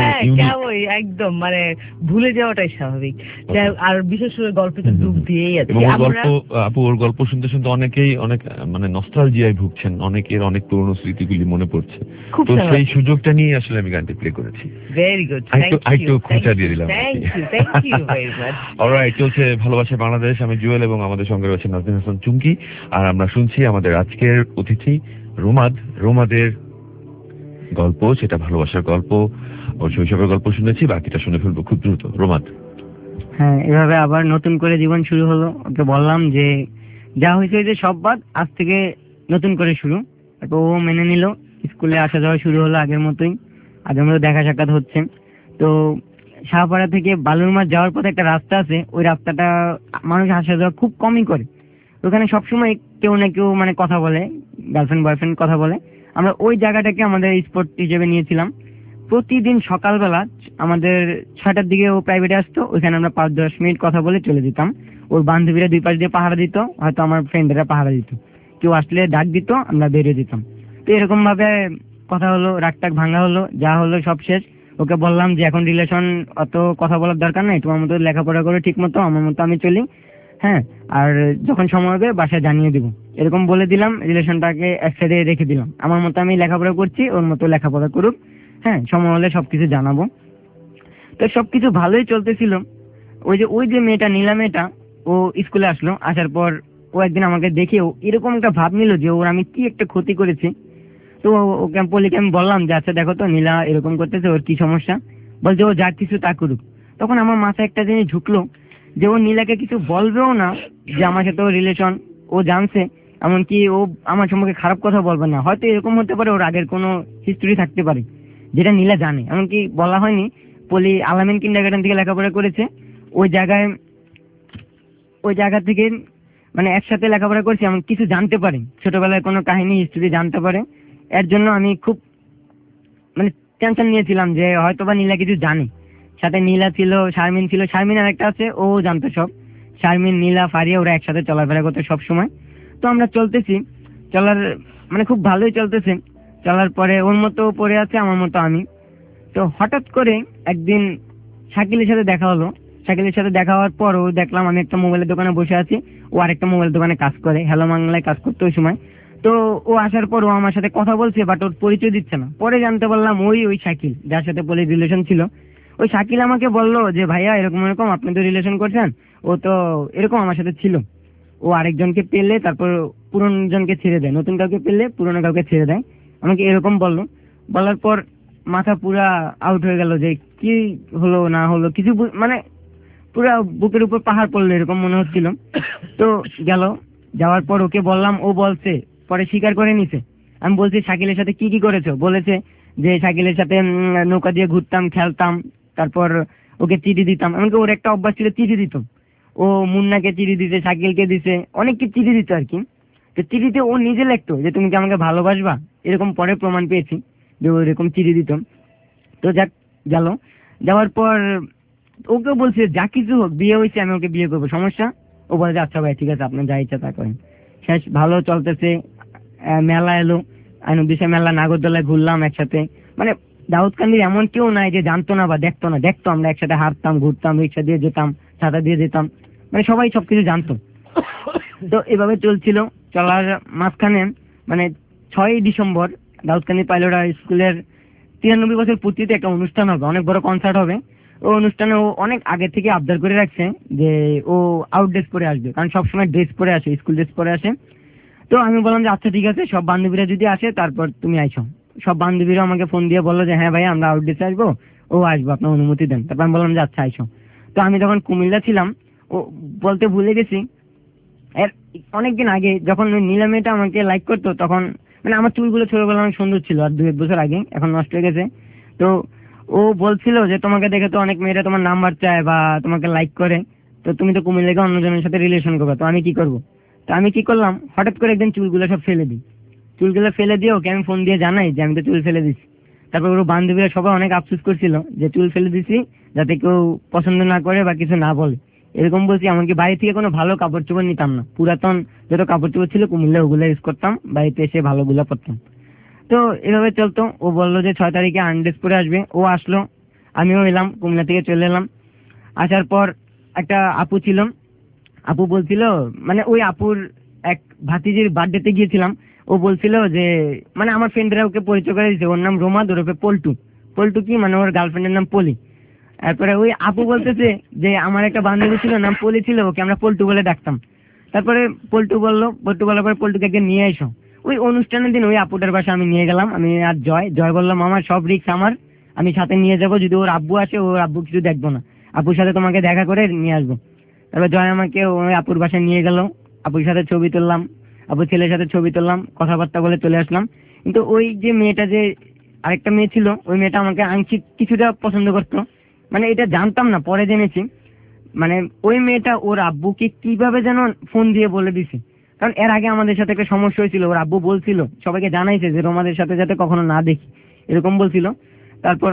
একদম মানে ভুলে যাওয়াটাই স্বাভাবিক। আর বিশেষ করে গল্পে তো ডুব দিয়েই আছে। আপু ওর গল্প শুনতে শুনতে অনেকেই অনেক মানে নস্টালজিয়ায় ভুগছেন, অনেকের অনেক পুরনো স্মৃতিগুলি মনে পড়ছে। তো সেই সুযোগটা নিয়ে আসলে আমি গানটি প্লে করেছি। ভেরি গুড, একটু খোঁচা দিয়ে দিলাম। Thank you very much. Alright, চলছে ভালোবাসা বাংলাদেশ। আমি জুয়েল এবং আমাদের সঙ্গে রয়েছে নাজনীন হাসান চুমকি। আর আমরা শুনছি আমাদের আজকের অতিথি রোমাদের গল্প, সেটা ভালোবাসার গল্প, ওর শৈশবের গল্প শুনেছি, বাকিটা শুনে ফেলবো খুব দ্রুত। রোমাদ। হ্যাঁ, এভাবে আবার নতুন করে জীবন শুরু হলো। ওকে বললাম যে যা হয়েছে যে সব বাদ, আজ থেকে নতুন করে শুরু। তারপর ও মেনে নিল। স্কুলে আসা যাওয়া শুরু হলো আগের মতোই, আগের মতো দেখা সাক্ষাৎ হচ্ছে। তো শাহপাড়া থেকে বালুরমাঠ যাওয়ার পথে একটা রাস্তা আছে, ওই রাস্তাটা মানুষ আসা যাওয়া খুব কমই করে। ওখানে সবসময় কেউ না কেউ মানে কথা বলে, গার্লফ্রেন্ড বয়ফ্রেন্ড কথা বলে। আমরা ওই জায়গাটাকে আমাদের স্পট হিসেবে নিয়েছিলাম। প্রতিদিন সকালবেলা আমাদের 6টার দিকে ও প্রাইভেটে আসতো, ওইখানে আমরা 5-10 মিনিট কথা বলে চলে যেতাম। ওর বান্ধবীরা 2 পাশ দিয়ে পাহারা দিত, হয়তো আমার ফ্রেন্ডেরা পাহারা দিত, কেউ আসলে ডাক দিত, আমরা বেরিয়ে দিতাম। তো এরকম ভাবে কথা হলো, রাগটাক ভাঙা হলো, যা হলো সব শেষ। ওকে বললাম যে এখন রিলেশন অত কথা বলার দরকার নাই, তোমার মতো লেখাপড়া করে ঠিক মতো, আমার মতো আমি চলি, হ্যাঁ, আর যখন সময় হবে বাসায় জানিয়ে দিব, এরকম বলে দিলাম। রিলেশনটাকে এক সাইডে রেখে দিলাম। আমার মতো আমি লেখাপড়া করছি, ওর মতো লেখাপড়া করুক, হ্যাঁ, সময় হলে সবকিছু জানাবো। তো সবকিছু ভালোই চলতেছিল। ওই যে মেয়েটা, নীলা মেয়েটা, ও স্কুলে আসলো। আসার পর ও একদিন আমাকে দেখেও এরকম একটা ভাব নিল যে ওর আমি কি একটা ক্ষতি করেছি। তো ওকে পলিকে আমি বললাম যে আচ্ছা দেখো তো, নীলা এরকম করতেছে, ওর কি সমস্যা? বলছে ও যা কিছু তা করুক। তখন আমার মাথায় একটা জিনিস ঢুকলো যে ও নীলাকে কিছু বলবেও না যে আমার সাথে ওর রিলেশন, ও জানছে, এমনকি ও আমার সম্পর্কে খারাপ কথা বলবে না। হয়তো এরকম হতে পারে ওর আগের কোনো হিস্ট্রি থাকতে পারে যেটা নীলা জানে, এমনকি বলা হয়নি। পলি আলামিন কিন্ডারগার্টেন থেকে লেখাপড়া করেছে, ওই জায়গা থেকে মানে একসাথে লেখাপড়া করছি, এমন কিছু জানতে পারে, ছোটবেলায় কোনো কাহিনী হিস্ট্রি জানতে পারে। এর জন্য আমি খুব মানে টেনশন নিয়েছিলাম যে হয়তো বা নীলা কিছু জানে। সাথে নীলা ছিল, শারমিন ছিল, শারমিন আর একটা আছে, ও জানতো সব। শারমিন, নীলা, ফারিয়া ওরা একসাথে চলাফেরা করতে সব সময়। তো আমরা চলতেছি, মানে খুব ভালোই চলতেছে। চলার পরে ওর মতো পড়ে আছে, আমার মতো আমি। তো হঠাৎ করে একদিন শাকিলের সাথে দেখা হলো। শাকিলের সাথে দেখা হওয়ার পর ও দেখলাম আমি একটা মোবাইলের দোকানে বসে আছি, ও আরেকটা মোবাইলের দোকানে কাজ করে, হ্যালো বাংলায় কাজ করতে ওই সময়। তো ও আসার পর ও আমার সাথে কথা বলছে, বাট ওর পরিচয় দিচ্ছে না। পরে জানতে পারলাম ওই শাকিল, যার সাথে পলি রিলেশন ছিল। ওই শাকিল আমাকে বললো যে ভাইয়া এরকম এরকম আপনি তো রিলেশন করছেন, ও তো এরকম আমার সাথে ছিল, ও আরেকজনকে পেলে তারপর পুরনো জনকে ছেড়ে দেয়, নতুন কাউকে পেলে পুরনো কাউকে ছেড়ে দেয়, আমাকে এরকম বললো। বলার পর মাথা পুরা আউট হয়ে গেল যে কি হলো না হলো কিছু, মানে পুরা বুকের উপর পাহাড় পড়লো এরকম মনে হচ্ছিল। তো যাওয়ার পর ওকে বললাম, ও বলছে, পরে স্বীকার করে নিছে। আমি বলছি শাকিলের সাথে কি করেছো? বলেছে যে শাকিলের সাথে নৌকা দিয়ে ঘুরতাম, খেলতাম, তারপর ওকে চিঠি দিতাম। এমনকি ওর একটা অভ্যাস ছিল চিঠি দিত, ও মুন্নাকে চিঠি দিতে, শাকিলকে দিছে, অনেককে চিঠি দিত আর কি। তো চিঠিতে ও নিজে লিখতো যে তুমি কি আমাকে ভালোবাসবা, এরকম পরে প্রমাণ পেয়েছি যে ও এরকম চিঠি দিত। তো যাওয়ার পর ওকে বলছে যা কিছু হোক, বিয়ে হয়েছে, আমি ওকে বিয়ে করবো, সমস্যা? ও বলে যে আচ্ছা ভাই ঠিক আছে, আপনার যা ইচ্ছা তা করেন। শেষ ভালো চলতেছে। মেলা এলো, আইনুদ্দিশা মেলা, নাগরদোলায় ঘুরলাম একসাথে, মানে দাউদকান্দির এমন কেউ নাই যে জানতো না বা দেখতো না, দেখতো। আমরা একসাথে হাঁটতাম, ঘুরতাম, রিক্সা দিয়ে যেতাম, ছাতা দিয়ে যেতাম, মানে সবাই সবকিছু জানতো। তো এভাবে চলছিল। চলার মাঝখানে মানে 6ই ডিসেম্বর দাউদকান্দি পাইলট স্কুলের 93 বছর পূর্তিতে একটা অনুষ্ঠান হবে, অনেক বড় কনসার্ট হবে। ও অনুষ্ঠানে ও অনেক আগে থেকে আবদার করে রাখছে যে ও আউট ড্রেস পরে আসবে, কারণ সবসময় ড্রেস পরে আসে, স্কুল ড্রেস পরে আসে। তো আমি বললাম যে আচ্ছা ঠিক আছে, সব বান্ধবীরা যদি আসে তারপর তুমি আইসো। সব বান্ধবীরা আমাকে ফোন দিয়ে বললো যে হ্যাঁ ভাই আমরা আউট ড্রেসে আসবো, ও আসবো, আপনার অনুমতি দেন। তারপর আমি বললাম যে আচ্ছা আইসো। তো আমি যখন কুমিল্লা ছিলাম, ও বলতে ভুলে গেছি, এর অনেকদিন আগে যখন ওই নীলা মেয়েটা আমাকে লাইক করতো, তখন মানে আমার চুলগুলো ছোটবেলা অনেক সুন্দর ছিল, আর 2-1 বছর আগে, এখন নষ্ট হয়ে গেছে। তো ও বলছিল যে তোমাকে দেখে তো অনেক মেয়েরা তোমার নাম্বার চায় বা তোমাকে লাইক করে, তো তুমি তো কুমিল্লাকে অন্যজনের সাথে রিলেশন করবে, তো আমি কি করবো? তো আমি কি করলাম, হঠাৎ করে একদিন চুলগুলো সব ফেলে দিই। চুলগুলো ফেলে দিয়ে ওকে আমি ফোন দিয়ে জানাই যে আমি তো চুল ফেলে দিচ্ছি। তারপর ওর বান্ধবীরা সবাই অনেক আফসোস করছিল যে চুল ফেলে দিছি যাতে কেউ পছন্দ না করে বা কিছু না বলে, এরকম বলছি। এমনকি বাড়ি থেকে কোনো ভালো কাপড় চোপড় নিতাম না, পুরাতন যত কাপড় চোপড় ছিল কুমিল্লা ওগুলো ইউজ করতাম, বাড়িতে এসে ভালোগুলো পরতাম। তো এভাবে চলতো। ও বললো যে 6 তারিখে আনড্রেস পরে আসবে, ও আসলো, আমিও এলাম, কুমিল্লা থেকে চলে এলাম। আসার পর একটা আপু ছিল, আপু বলছিল, মানে ওই আপুর এক ভাতিজির বার্থডেতে গিয়েছিলাম। ও বলছিল যে মানে আমার ফ্রেন্ডরা ওকে পরিচয় করে দিয়েছে, ওর নাম রোমা, ওরফে পল্টু। পল্টু কি মানে ওর গার্লফ্রেন্ডের নাম পলি। তারপরে ওই আপু বলতেছে যে আমার একটা বান্ধবী ছিল, নাম পলি ছিল, ওকে আমরা পল্টু বলে ডাকতাম। তারপরে পল্টু বলার পরে পল্টুকে একদিন নিয়ে এসো। ওই অনুষ্ঠানের দিন ওই আপুটার বাসা আমি নিয়ে গেলাম, আমি আর জয় বললাম আমার সব রিস্ক আমার, আমি সাথে নিয়ে যাবো, যদি ওর আব্বু আসে ওর আব্বু কিছু দেখবো না, আপুর সাথে তোমাকে দেখা করে নিয়ে আসবো। তারপর জয় আমাকে ওই আপুর বাসায় নিয়ে গেল, আপুর সাথে ছবি তুললাম, আপুর ছেলের সাথে ছবি তুললাম, কথাবার্তা বলে চলে আসলাম। কিন্তু ওই যে মেয়েটা, যে আরেকটা মেয়ে ছিল, ওই মেয়েটা আমাকে আংশিক কিছুটা পছন্দ করতো, মানে এটা জানতাম না, পরে জেনেছি। মানে ওই মেয়েটা ওর আব্বুকে কিভাবে যেন ফোন দিয়ে বলে দিছে, কারণ এর আগে আমাদের সাথে একটা সমস্যা হয়েছিল, ওর আব্বু বলছিল, সবাইকে জানাইছে যে রোমাদের সাথে যাতে কখনো না দেখি, এরকম বলছিল। তারপর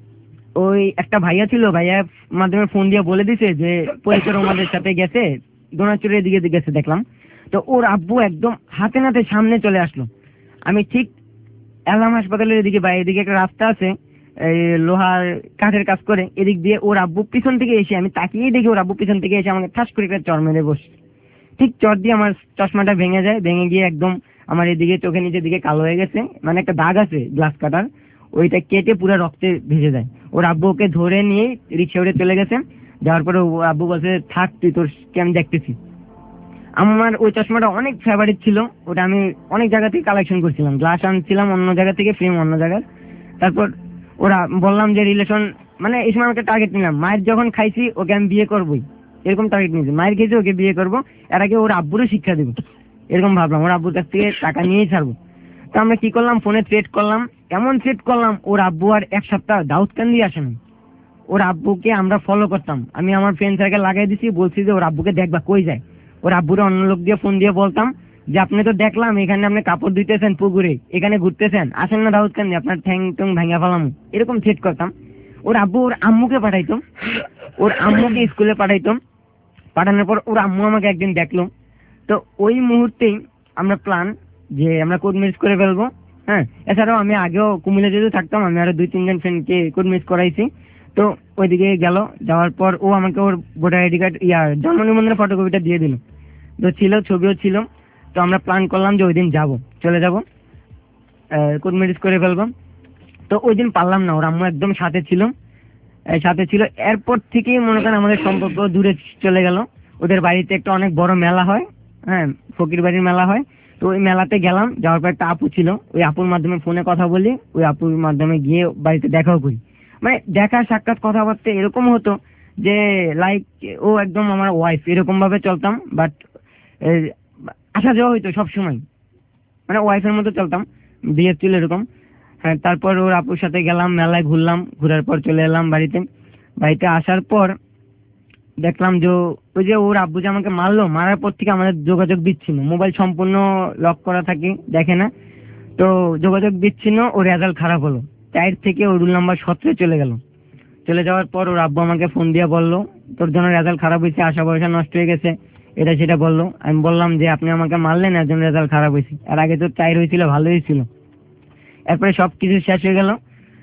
ওই একটা ভাইয়া ছিল, ভাইয়ার মাধ্যমে ফোন দিয়ে বলে দিছে যে পরিচয় রোমাদের সাথে গেছে, দোনাচুরের দিকে গেছে দেখলাম। তো ওর আব্বু একদম হাতে নাতে সামনে চলে আসলো। আমি ঠিক এলাম হাসপাতালের এদিকে, বা এদিকে একটা রাস্তা আছে, এই লোহার কাঠের কাজ করে, এদিক দিয়ে ওর আব্বু পিছন থেকে এসে, আমি তাকিয়েই দেখি ওর আব্বু পিছন থেকে এসে আমাকে ঠাস করে একটা চড় মেরে বসে। ঠিক চড় দিয়ে আমার চশমাটা ভেঙে যায়, ভেঙে গিয়ে একদম আমার এদিকে চোখের নিচের দিকে কালো হয়ে গেছে, মানে একটা দাগ আছে গ্লাস কাটার, ওইটা কেটে পুরো রক্তে ভেসে যায়। ওর আব্বু ওকে ধরে নিয়ে রিক্সা উঠে চলে গেছে। যাওয়ার পরে ওর আব্বু বলছে থাক তুই, তোর আমি দেখতেছি। আমার ওই চশমাটা অনেক ফেভারিট ছিল, ওটা আমি অনেক জায়গা থেকে কালেকশন করছিলাম, গ্লাস আনছিলাম অন্য জায়গা থেকে, ফ্রেম অন্য জায়গার। তারপর ওরা বললাম যে রিলেশন, মানে এই সময় আমাকে টার্গেট নিলাম, মায়ের যখন খাইছি ওকে আমি বিয়ে করবোই, এরকম টার্গেট নিয়েছি। মায়ের খেয়েছি, ওকে বিয়ে করবো, এর আগে ওর আব্বুরও শিক্ষা দেবো, এরকম ভাবলাম। ওর আব্বুর কাছ থেকে টাকা নিয়েই ছাড়বো। তো আমরা কি করলাম, ফোনে থ্রেট করলাম, এমন থ্রেট করলাম ওর আব্বু আর 1 সপ্তাহ দাউদকান্দি আসেনি। ওর আব্বুকে আমরা ফলো করতাম, আমি আমার ফ্রেন্ড সার্কেল লাগাই দিছি, বলছি যে ওর আব্বুকে দেখবা কই যায়। ওর আব্বুরা অন্য লোক দিয়ে ফোন দিয়ে বলতাম যে আপনি তো দেখলাম এখানে আপনি কাপড় ধুইতেছেন পুকুরে, এখানে ঘুরতেছেন, আসেন না দাউদকান্দি, আপনার ঠ্যাং টং ভাঙা ফেলাম, এরকম থ্রেট করতাম। ওর আব্বু ওর আম্মুকে পাঠাইতো, ওর আম্মুকে স্কুলে পাঠাইতো। পাঠানোর পর ওর আম্মু আমাকে একদিন দেখলো। তো ওই মুহূর্তেই আমরা প্ল্যান যে আমরা কোড ম্যারেজ করে ফেলবো। হ্যাঁ, এছাড়াও আমি আগেও কুমিল্লা যেহেতু থাকতাম, আমি আরো 2-3 জন ফ্রেন্ডকে কোড ম্যারেজ করাইছি। তো ওইদিকে গেল, যাওয়ার পর ও আমাকে ওর ভোটার আইডি কার্ড জন্ম নিবন্ধনের ফটোকপিটা দিয়ে দিল, তো ছিল, ছবিও ছিল। তো আমরা প্ল্যান করলাম যে ওই দিন যাবো, চলে যাবো, কোড ম্যারেজ করে ফেলবো। তো ওই দিন পারলাম না, ওর আম্মু একদম সাথে ছিল। এরপর থেকেই মনে করেন আমাদের সম্পর্ক দূরে চলে গেল। ওদের বাড়িতে একটা অনেক বড় মেলা হয়, হ্যাঁ, ফকির বাড়ির মেলা হয়। তো ওই মেলাতে গেলাম, যাওয়ার পর একটা আপু ছিল, ওই আপুর মাধ্যমে ফোনে কথা বলি, ওই আপুর মাধ্যমে গিয়ে বাড়িতে দেখাও করি। মানে দেখা সাক্ষাৎ কথাবার্তা এরকম হতো যে লাইক ও একদম আমার ওয়াইফ, এরকম ভাবে চলতাম। বাট আসা যাওয়া হইতো সবসময়, মানে ওয়াইফের মতো চলতাম, বিয়ে ছিল এরকম। হ্যাঁ, তারপর ওর আপুর সাথে গেলাম, মেলায় ঘুরলাম, ঘুরার পর চলে এলাম বাড়িতে আসার পর দেখলাম যে ওই যে ওর আব্বু যে আমাকে মারলো, মারার পর থেকে আমাদের যোগাযোগ বিচ্ছিন্ন, মোবাইল সম্পূর্ণ লক করা থাকে, দেখে না। তো যোগাযোগ বিচ্ছিন্ন, ওর রেজাল্ট খারাপ হলো, 4 থেকে ও রুল নাম্বার 17 চলে গেল। চলে যাওয়ার পর ওর আব্বু আমাকে ফোন দিয়ে বললো তোর জন্য রেজাল্ট খারাপ হয়েছে, আশা ভরসা নষ্ট হয়ে গেছে, এটা সেটা বললো। আমি বললাম যে আপনি আমাকে মারলেন, এর জন্য রেজাল্ট খারাপ হয়েছে, এর আগে তো 4 হয়েছিল, ভালো হয়েছিল। এরপরে সবকিছু শেষ হয়ে গেল।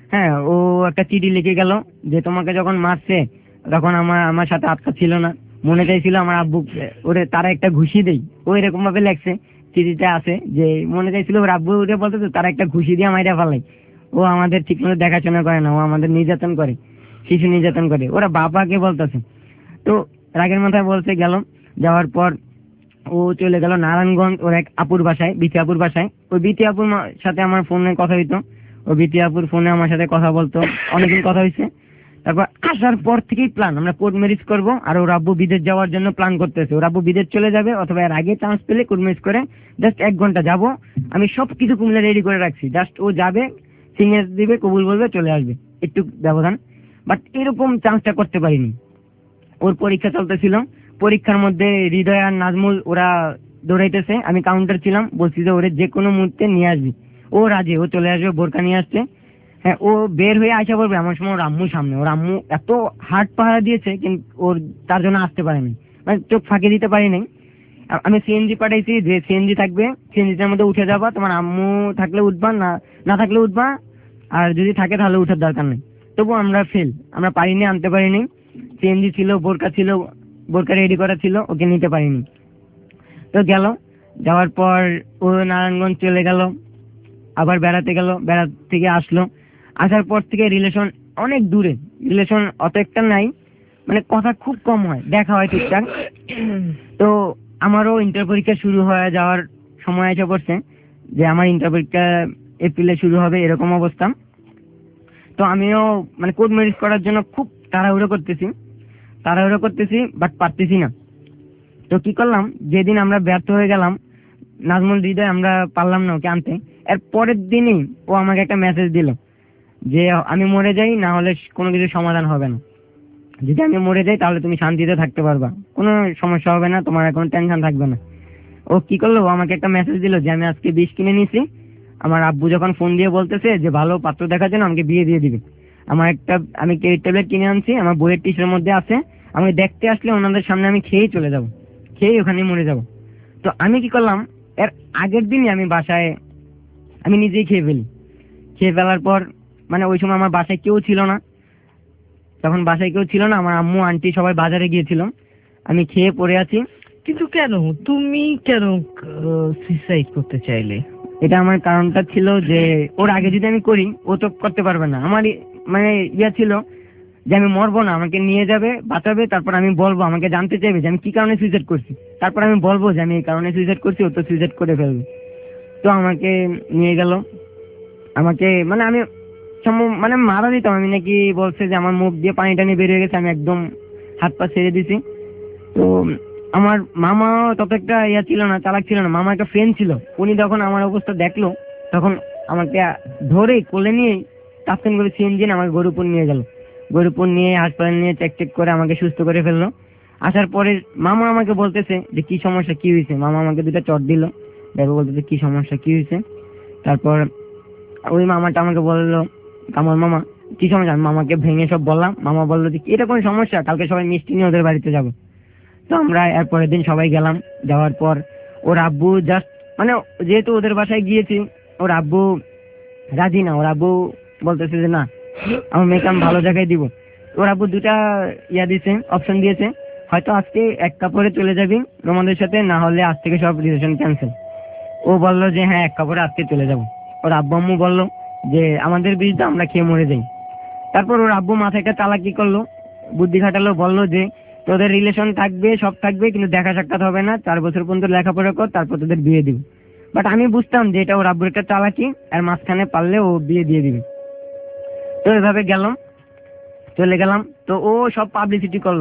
হ্যাঁ, ও একটা চিঠি লিখে গেল যে তোমাকে যখন মারছে তখন আমার সাথে আত্মা ছিল না, মনে চাইছিল আমার আব্বু ওরে তারা একটা ঘুষি দেই, ও এরকম ভাবে লেখছে চিঠিটা আছে যে মনে চাইছিল ওর আব্বু ওরে বলতে তারা একটা ঘুষি দিয়ে মাইরা ফেলাই। ও আমাদের ঠিক মতো দেখাশোনা করে না, ও আমাদের নির্যাতন করে, শিশু নির্যাতন করে, ওরা বাবাকে বলতেছে। তো রাগের মাথায় বলতে গেল, যাওয়ার পর ও চলে গেল নারায়ণগঞ্জ ওর এক আপুর বাসায়, বিতি আপুর বাসায়। ওই বিতি আপুর সাথে আমার ফোনে কথা হইতো, ও বিতি আপুর ফোনে আমার সাথে কথা বলতো, অনেকদিন কথা হয়েছে। তারপর আসার পর থেকেই প্ল্যান, আমরা কোর্ট ম্যারেজ করবো, আর ওর আব্বু বিদেশ যাওয়ার জন্য প্ল্যান করতেছে। ওর আব্বু বিদেশ চলে যাবে অথবা এর আগে চান্স পেলে কোর্ট ম্যারেজ করে জাস্ট 1 ঘন্টা যাবো, আমি সব কিছু কুমিল্লা রেডি করে রাখছি, জাস্ট ও যাবে, সিগনেচার দিবে, কবুল বলবে, চলে আসবে, একটু ব্যবধান। বাট এরকম চান্সটা করতে পারিনি। ওর পরীক্ষা চলতেছিল, পরীক্ষার মধ্যে হৃদয় আর নাজমুল ওরা দৌড়াইতেছে, আমি কাউন্টার ছিলাম, বলছি যে ওরে যে কোনো মুহূর্তে নিয়ে আসবি। ও রাজি, ও চলে আসবে, বোরকা নিয়ে আসছে। হ্যাঁ, ও বের হয়ে আসা পড়বে এমন সময় ওর আম্মু সামনে, ওর আম্মু এত হার্ট পাহারা দিয়েছে কিন্তু ওর তার জন্য আসতে পারেনি, মানে চোখ ফাঁকি দিতে পারি নাই। আমি সিএনজি পাঠাইছি যে সিএনজি থাকবে, সিএনজিটার মধ্যে উঠে যাবা, তোমার আম্মু থাকলে উঠবা, না থাকলে উঠবা, আর যদি থাকে তাহলে উঠার দরকার নেই। তবু আমরা ফেল, আমরা পারিনি, আনতে পারিনি। সিএনজি ছিল, বোরকা ছিল, বোরকা রেডি করা ছিল, ওকে নিতে পারিনি। তো গেল, যাওয়ার পর ও নারায়ণগঞ্জ চলে গেল, আবার বেড়াতে গেল, বেড়াতে থেকে আসলো, আসার পর থেকে রিলেশন অনেক দূরে, রিলেশন অত একটা নাই, মানে কথা খুব কম হয়, দেখা হয় ঠিকঠাক। তো আমারও ইন্টার পরীক্ষা শুরু হয়ে যাওয়ার সময় এসে পড়ছে, যে আমার ইন্টার পরীক্ষা এপ্রিলে শুরু হবে, এরকম অবস্থা। তো আমিও মানে কোর্ট ম্যারেজ করার জন্য খুব তাড়াহুড়ো করতেছি, বাট পারতেছি না। তো কি করলাম, যেদিন আমরা ব্যর্থ হয়ে গেলাম, নাজমুল হৃদয় আমরা পারলাম না ওকে আনতে, এর পরের দিনই ও আমাকে একটা মেসেজ দিল যে আমি মরে যাই, না হলে কোনো কিছু সমাধান হবে না, যদি আমি মরে যাই তাহলে তুমি শান্তিতে থাকতে পারবা, কোনো সমস্যা হবে না, তোমার কোনো টেনশন থাকবে না। ও কি করলো, ও আমাকে একটা মেসেজ দিল যে আমি আজকে বিষ কিনে নিয়েছি, আমার আব্বু যখন ফোন দিয়ে বলতেছে যে ভালো পাত্র দেখার জন্য আমাকে বিয়ে দিয়ে দিবে, আমি ট্যাবলেট কিনে আনছি, আমার বইয়ের টিসের মধ্যে আছে, আমি দেখতে আসলে ওনাদের সামনে আমি খেয়েই চলে যাব, খেয়েই ওখানে মরে যাব। তো আমি কি করলাম, এর আগের দিনই আমি বাসায় আমি নিজেই খেয়ে ফেলার পর, মানে ওই সময় আমার বাসায় কেউ ছিল না, আমার আম্মু আন্টি সবাই বাজারে গিয়েছিল, আমি খেয়ে পড়ে আছি। কিন্তু তুমি কেন সুইসাইড করতে চাইলে? এটা আমার কারণটা ছিল যে ওর আগে যদি আমি করি ও তো করতে পারবে না, আমার মানে ছিল যে আমি মরবো না, আমাকে নিয়ে যাবে, বাঁচাবে, তারপর আমি বলবো, আমাকে জানতে চাইবে যে আমি কি কারণে সুইসাইড করছি, তারপর আমি বলবো যে আমি এই কারণে সুইসাইড করছি, ও তো সুইসাইড করে ফেলবে। তো আমাকে নিয়ে গেল, আমাকে মানে আমি মানে মারা দিতাম, আমি নাকি বলছে যে আমার মুখ দিয়ে পানি টানি বেরিয়ে গেছে, আমি একদম হাত পা ছেড়ে দিছি। তো আমার মামা তত একটা ছিল না, চালাক ছিল না, মামা একটা ফ্রেন্ড ছিল, উনি যখন আমার অবস্থা দেখলো তখন আমাকে ধরে কোলে নিয়ে তাৎক্ষণ করে সিএনজি আমাকে গরুপুর নিয়ে গেল, গরুপুর নিয়ে হাসপাতালে নিয়ে চেক করে আমাকে সুস্থ করে ফেললো। আসার পরে মামা আমাকে বলতেছে যে কি সমস্যা, কি হয়েছে, মামা আমাকে 2টা চট দিল, দেখো বলতেছে কি সমস্যা, কি হয়েছে। তারপর ওই মামাটা আমাকে বললো, আমার মামা কি সমস্যা, আমি মামাকে ভেঙে সব বললাম। মামা বললো যে এটা কোন সমস্যা, কালকে সবাই মিষ্টি নিয়ে ওদের বাড়িতে যাবো। তো আমরা এর পরের দিন সবাই গেলাম, যাওয়ার পর ওর আব্বু জাস্ট মানে যেহেতু ওদের বাসায় গিয়েছি, ওর আব্বু রাজি না, ওর আব্বু বলতেছে যে না, আমার মেয়েকে আমি ভালো জায়গায় দিব। ওর আব্বু 2টা দিয়েছে, অপশন দিয়েছে, হয়তো আজকে 1 কাপড়ে চলে যাবি রোমানদের সাথে, না হলে আজ থেকে সব রিলেশন ক্যান্সেল। ও বললো যে হ্যাঁ 1 কাপড়ে আজকে চলে যাবো। ওর আব্বু আম্মু বললো যে আমাদের বীজটা আমরা খেয়ে মরে যাই। তারপর ওর আব্বু মাথায় একটা চালাকি করলো, বুদ্ধি খাটালো, বললো যে তোদের রিলেশন থাকবে, সব থাকবে, কিন্তু দেখা সাক্ষাৎ হবে না, 4 বছর পর্যন্ত লেখাপড়া কর, তারপর তোদের বিয়ে দিবে। বাট আমি বুঝতাম যে এটা ওর আব্বুর একটা চালাকি, আর মাঝখানে পারলে ও বিয়ে দিয়ে দিবে। তো এভাবে চলে গেলাম। তো ও সব পাবলিসিটি করলো,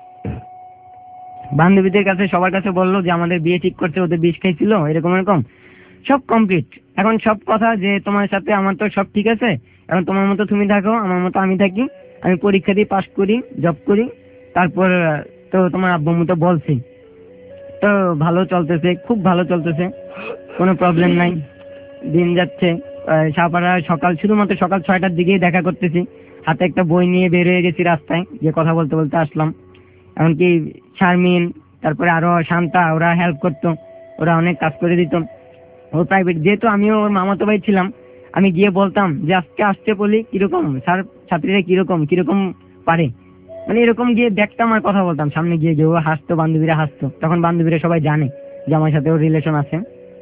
বান্ধবীদের কাছে সবার কাছে বললো যে আমাদের বিয়ে ঠিক করছে, ওদের বিষ খাইছিল, এরকম সব কমপ্লিট। এখন সব কথা যে তোমার সাথে আমার তো সব ঠিক আছে, এখন তোমার মতো তুমি থাকো, আমার মতো আমি থাকি, আমি পরীক্ষা দিয়ে পাস করি, জব করি, তারপর তো তোমার আব্বু তো বলছি। তো ভালো চলতেছে, খুব ভালো চলতেছে, কোনো প্রবলেম নাই, দিন যাচ্ছে। সাপাড়া শুধুমাত্র সকাল 6টার দিকেই দেখা করতেছি, হাতে একটা বই নিয়ে বের হয়ে গেছি রাস্তায়, যে কথা বলতে বলতে আসলাম। এমনকি শারমিন, তারপরে আরো শান্তা, ওরা হেল্প করতো, ওরা অনেক কাজ করে দিত। ও প্রাইভেট, যেহেতু আমিও ওর মামাতো ভাই ছিলাম, আমি গিয়ে বলতাম যে আজকে আসতে বলি কিরকম স্যার, ছাত্রীরা কিরকম পারে, মানে এরকম গিয়ে দেখতাম আর কথা বলতাম সামনে গিয়ে ও হাসতো, বান্ধবীরা হাসতো, তখন বান্ধবীরা সবাই জানে যে আমার সাথে ওর রিলেশন আছে।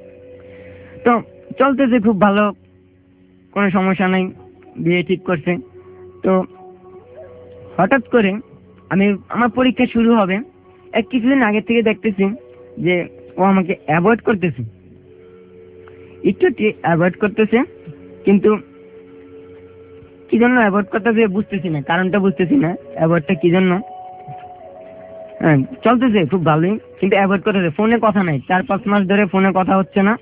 তো চলতেছে খুব ভালো, কোনো সমস্যা নাই, বিয়ে ঠিক করছে। তো হঠাৎ করে আমার পরীক্ষা শুরু হবে, কিছুদিন আগে থেকে দেখতেছি যে ও আমাকে অ্যাভয়েড করতেছে, একটু অ্যাভয়েড করতেছে, কিন্তু কি জন্য অ্যাভয়েড করতেছে বুঝতেছি না, কারণটা বুঝতেছি না, অ্যাভয়েডটা কি জন্য। হ্যাঁ, চলতেছে খুব ভালোই, কিন্তু অ্যাভয়েড করতেছে, ফোনে কথা নাই, 4-5 মাস ধরে ফোনে কথা হচ্ছে না,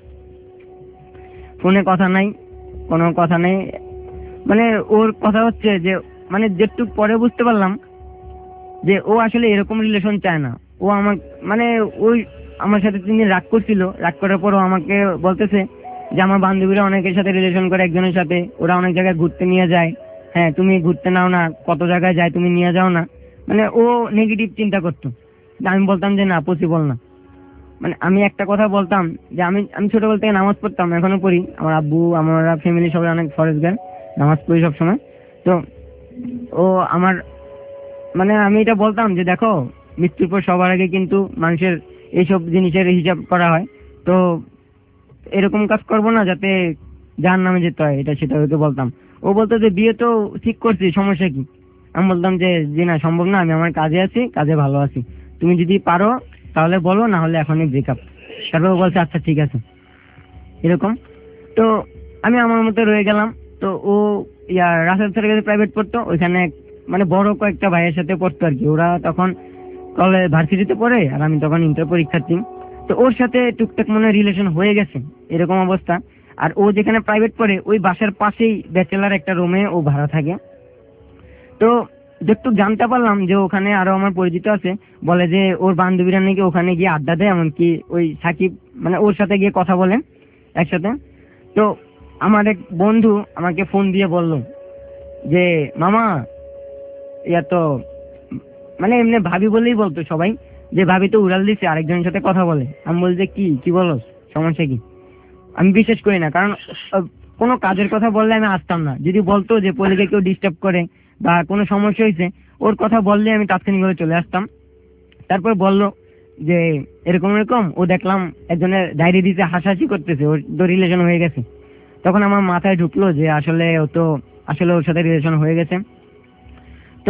ফোনে কথা নাই, কোনো কথা নেই, মানে ওর কথা হচ্ছে যে, মানে যেটুক পরে বুঝতে পারলাম যে ও আসলে এরকম রিলেশন চায় না। ও ওই আমার সাথে 3 দিন রাগ করছিল, রাগ করার পরও আমাকে বলতেছে যে আমার বান্ধবীরা অনেকের সাথে রিলেশন করে, একজনের সাথে, ওরা অনেক জায়গায় ঘুরতে নিয়ে যায়, হ্যাঁ তুমি ঘুরতে নাও না, কত জায়গায় যায় তুমি নিয়ে যাও না, মানে ও নেগেটিভ চিন্তা করতো। আমি বলতাম যে না, পসিবল না। মানে আমি একটা কথা বলতাম যে আমি ছোটবেলা থেকে নামাজ পড়তাম, এখনো পড়ি, আমার আব্বু, আমরা ফ্যামিলি সবাই অনেক ফরেজগার, নামাজ পড়ি সবসময়। তো ও আমি এটা বলতাম যে দেখো, মৃত্যুর পর সবার আগে কিন্তু মানুষের এইসব জিনিসের হিসাব করা হয়, তো এরকম কাজ করবো না যাতে জাহান্নামে যেতে হয়, এটা সেটা ওকে বলতাম। ও বলতো যে বিয়ে তো ঠিক করছি, সমস্যা কি? আমি বলতাম যে না, সম্ভব না, আমি আমার কাজে আছি, কাজে ভালো আছি, তুমি যদি পারো তাহলে বলো, না হলে এখনই ব্রেকআপ। তারপর ও বলছে আচ্ছা ঠিক আছে, এরকম। তো আমি আমার মতো রয়ে গেলাম। তো ও রাসেল স্যারের কাছে প্রাইভেট পড়তো, ওইখানে মানে বড় কয়েকটা ভাইয়ের সাথে পড়তো আর কি, ওরা তখন কলেজ ভার্সিটিতে পড়ে আর আমি তখন ইন্টার পরীক্ষার্থী। তো ওর সাথে টুকটাক মনে রিলেশন হয়ে গেছে, এরকম অবস্থা। আর ও যেখানে প্রাইভেট পড়ে ওই বাসার পাশেই ব্যাচেলার একটা রুমে ও ভাড়া থাকে। তো যতটুক জানতে পারলাম যে ওখানে আরো আমার পরিচিত আছে, বলে যে ওর বান্ধবীরা নাকি ওখানে গিয়ে আড্ডা দেয়, এমনকি ওই সাকিব মানে ওর সাথে গিয়ে কথা বলেন একসাথে। তো আমার এক বন্ধু আমাকে ফোন দিয়ে বলল যে মামা, তো মানে এমনি ভাবি বলেই বলতো সবাই, যে ভাবি তো উড়াল দিচ্ছে, আরেকজনের সাথে কথা বলে। আমি বলছি কি বলো, সমস্যা কি? আমি বিশ্বাস করি না, কারণ কোনো কাজের কথা বললে আমি আসতাম না। যদি বলতো যে পলিকে কেউ ডিস্টার্ব করে বা কোনো সমস্যা হয়েছে, ওর কথা বললে আমি তাৎক্ষণিকভাবে চলে আসতাম। তারপর বললো যে এরকম এরকম, ও দেখলাম একজনের ডায়েরি দিতে হাসাহাসি করতেছে, ওর তো রিলেশন হয়ে গেছে। তখন আমার মাথায় ঢুকলো যে আসলে ওর সাথে রিলেশন হয়ে গেছে। তো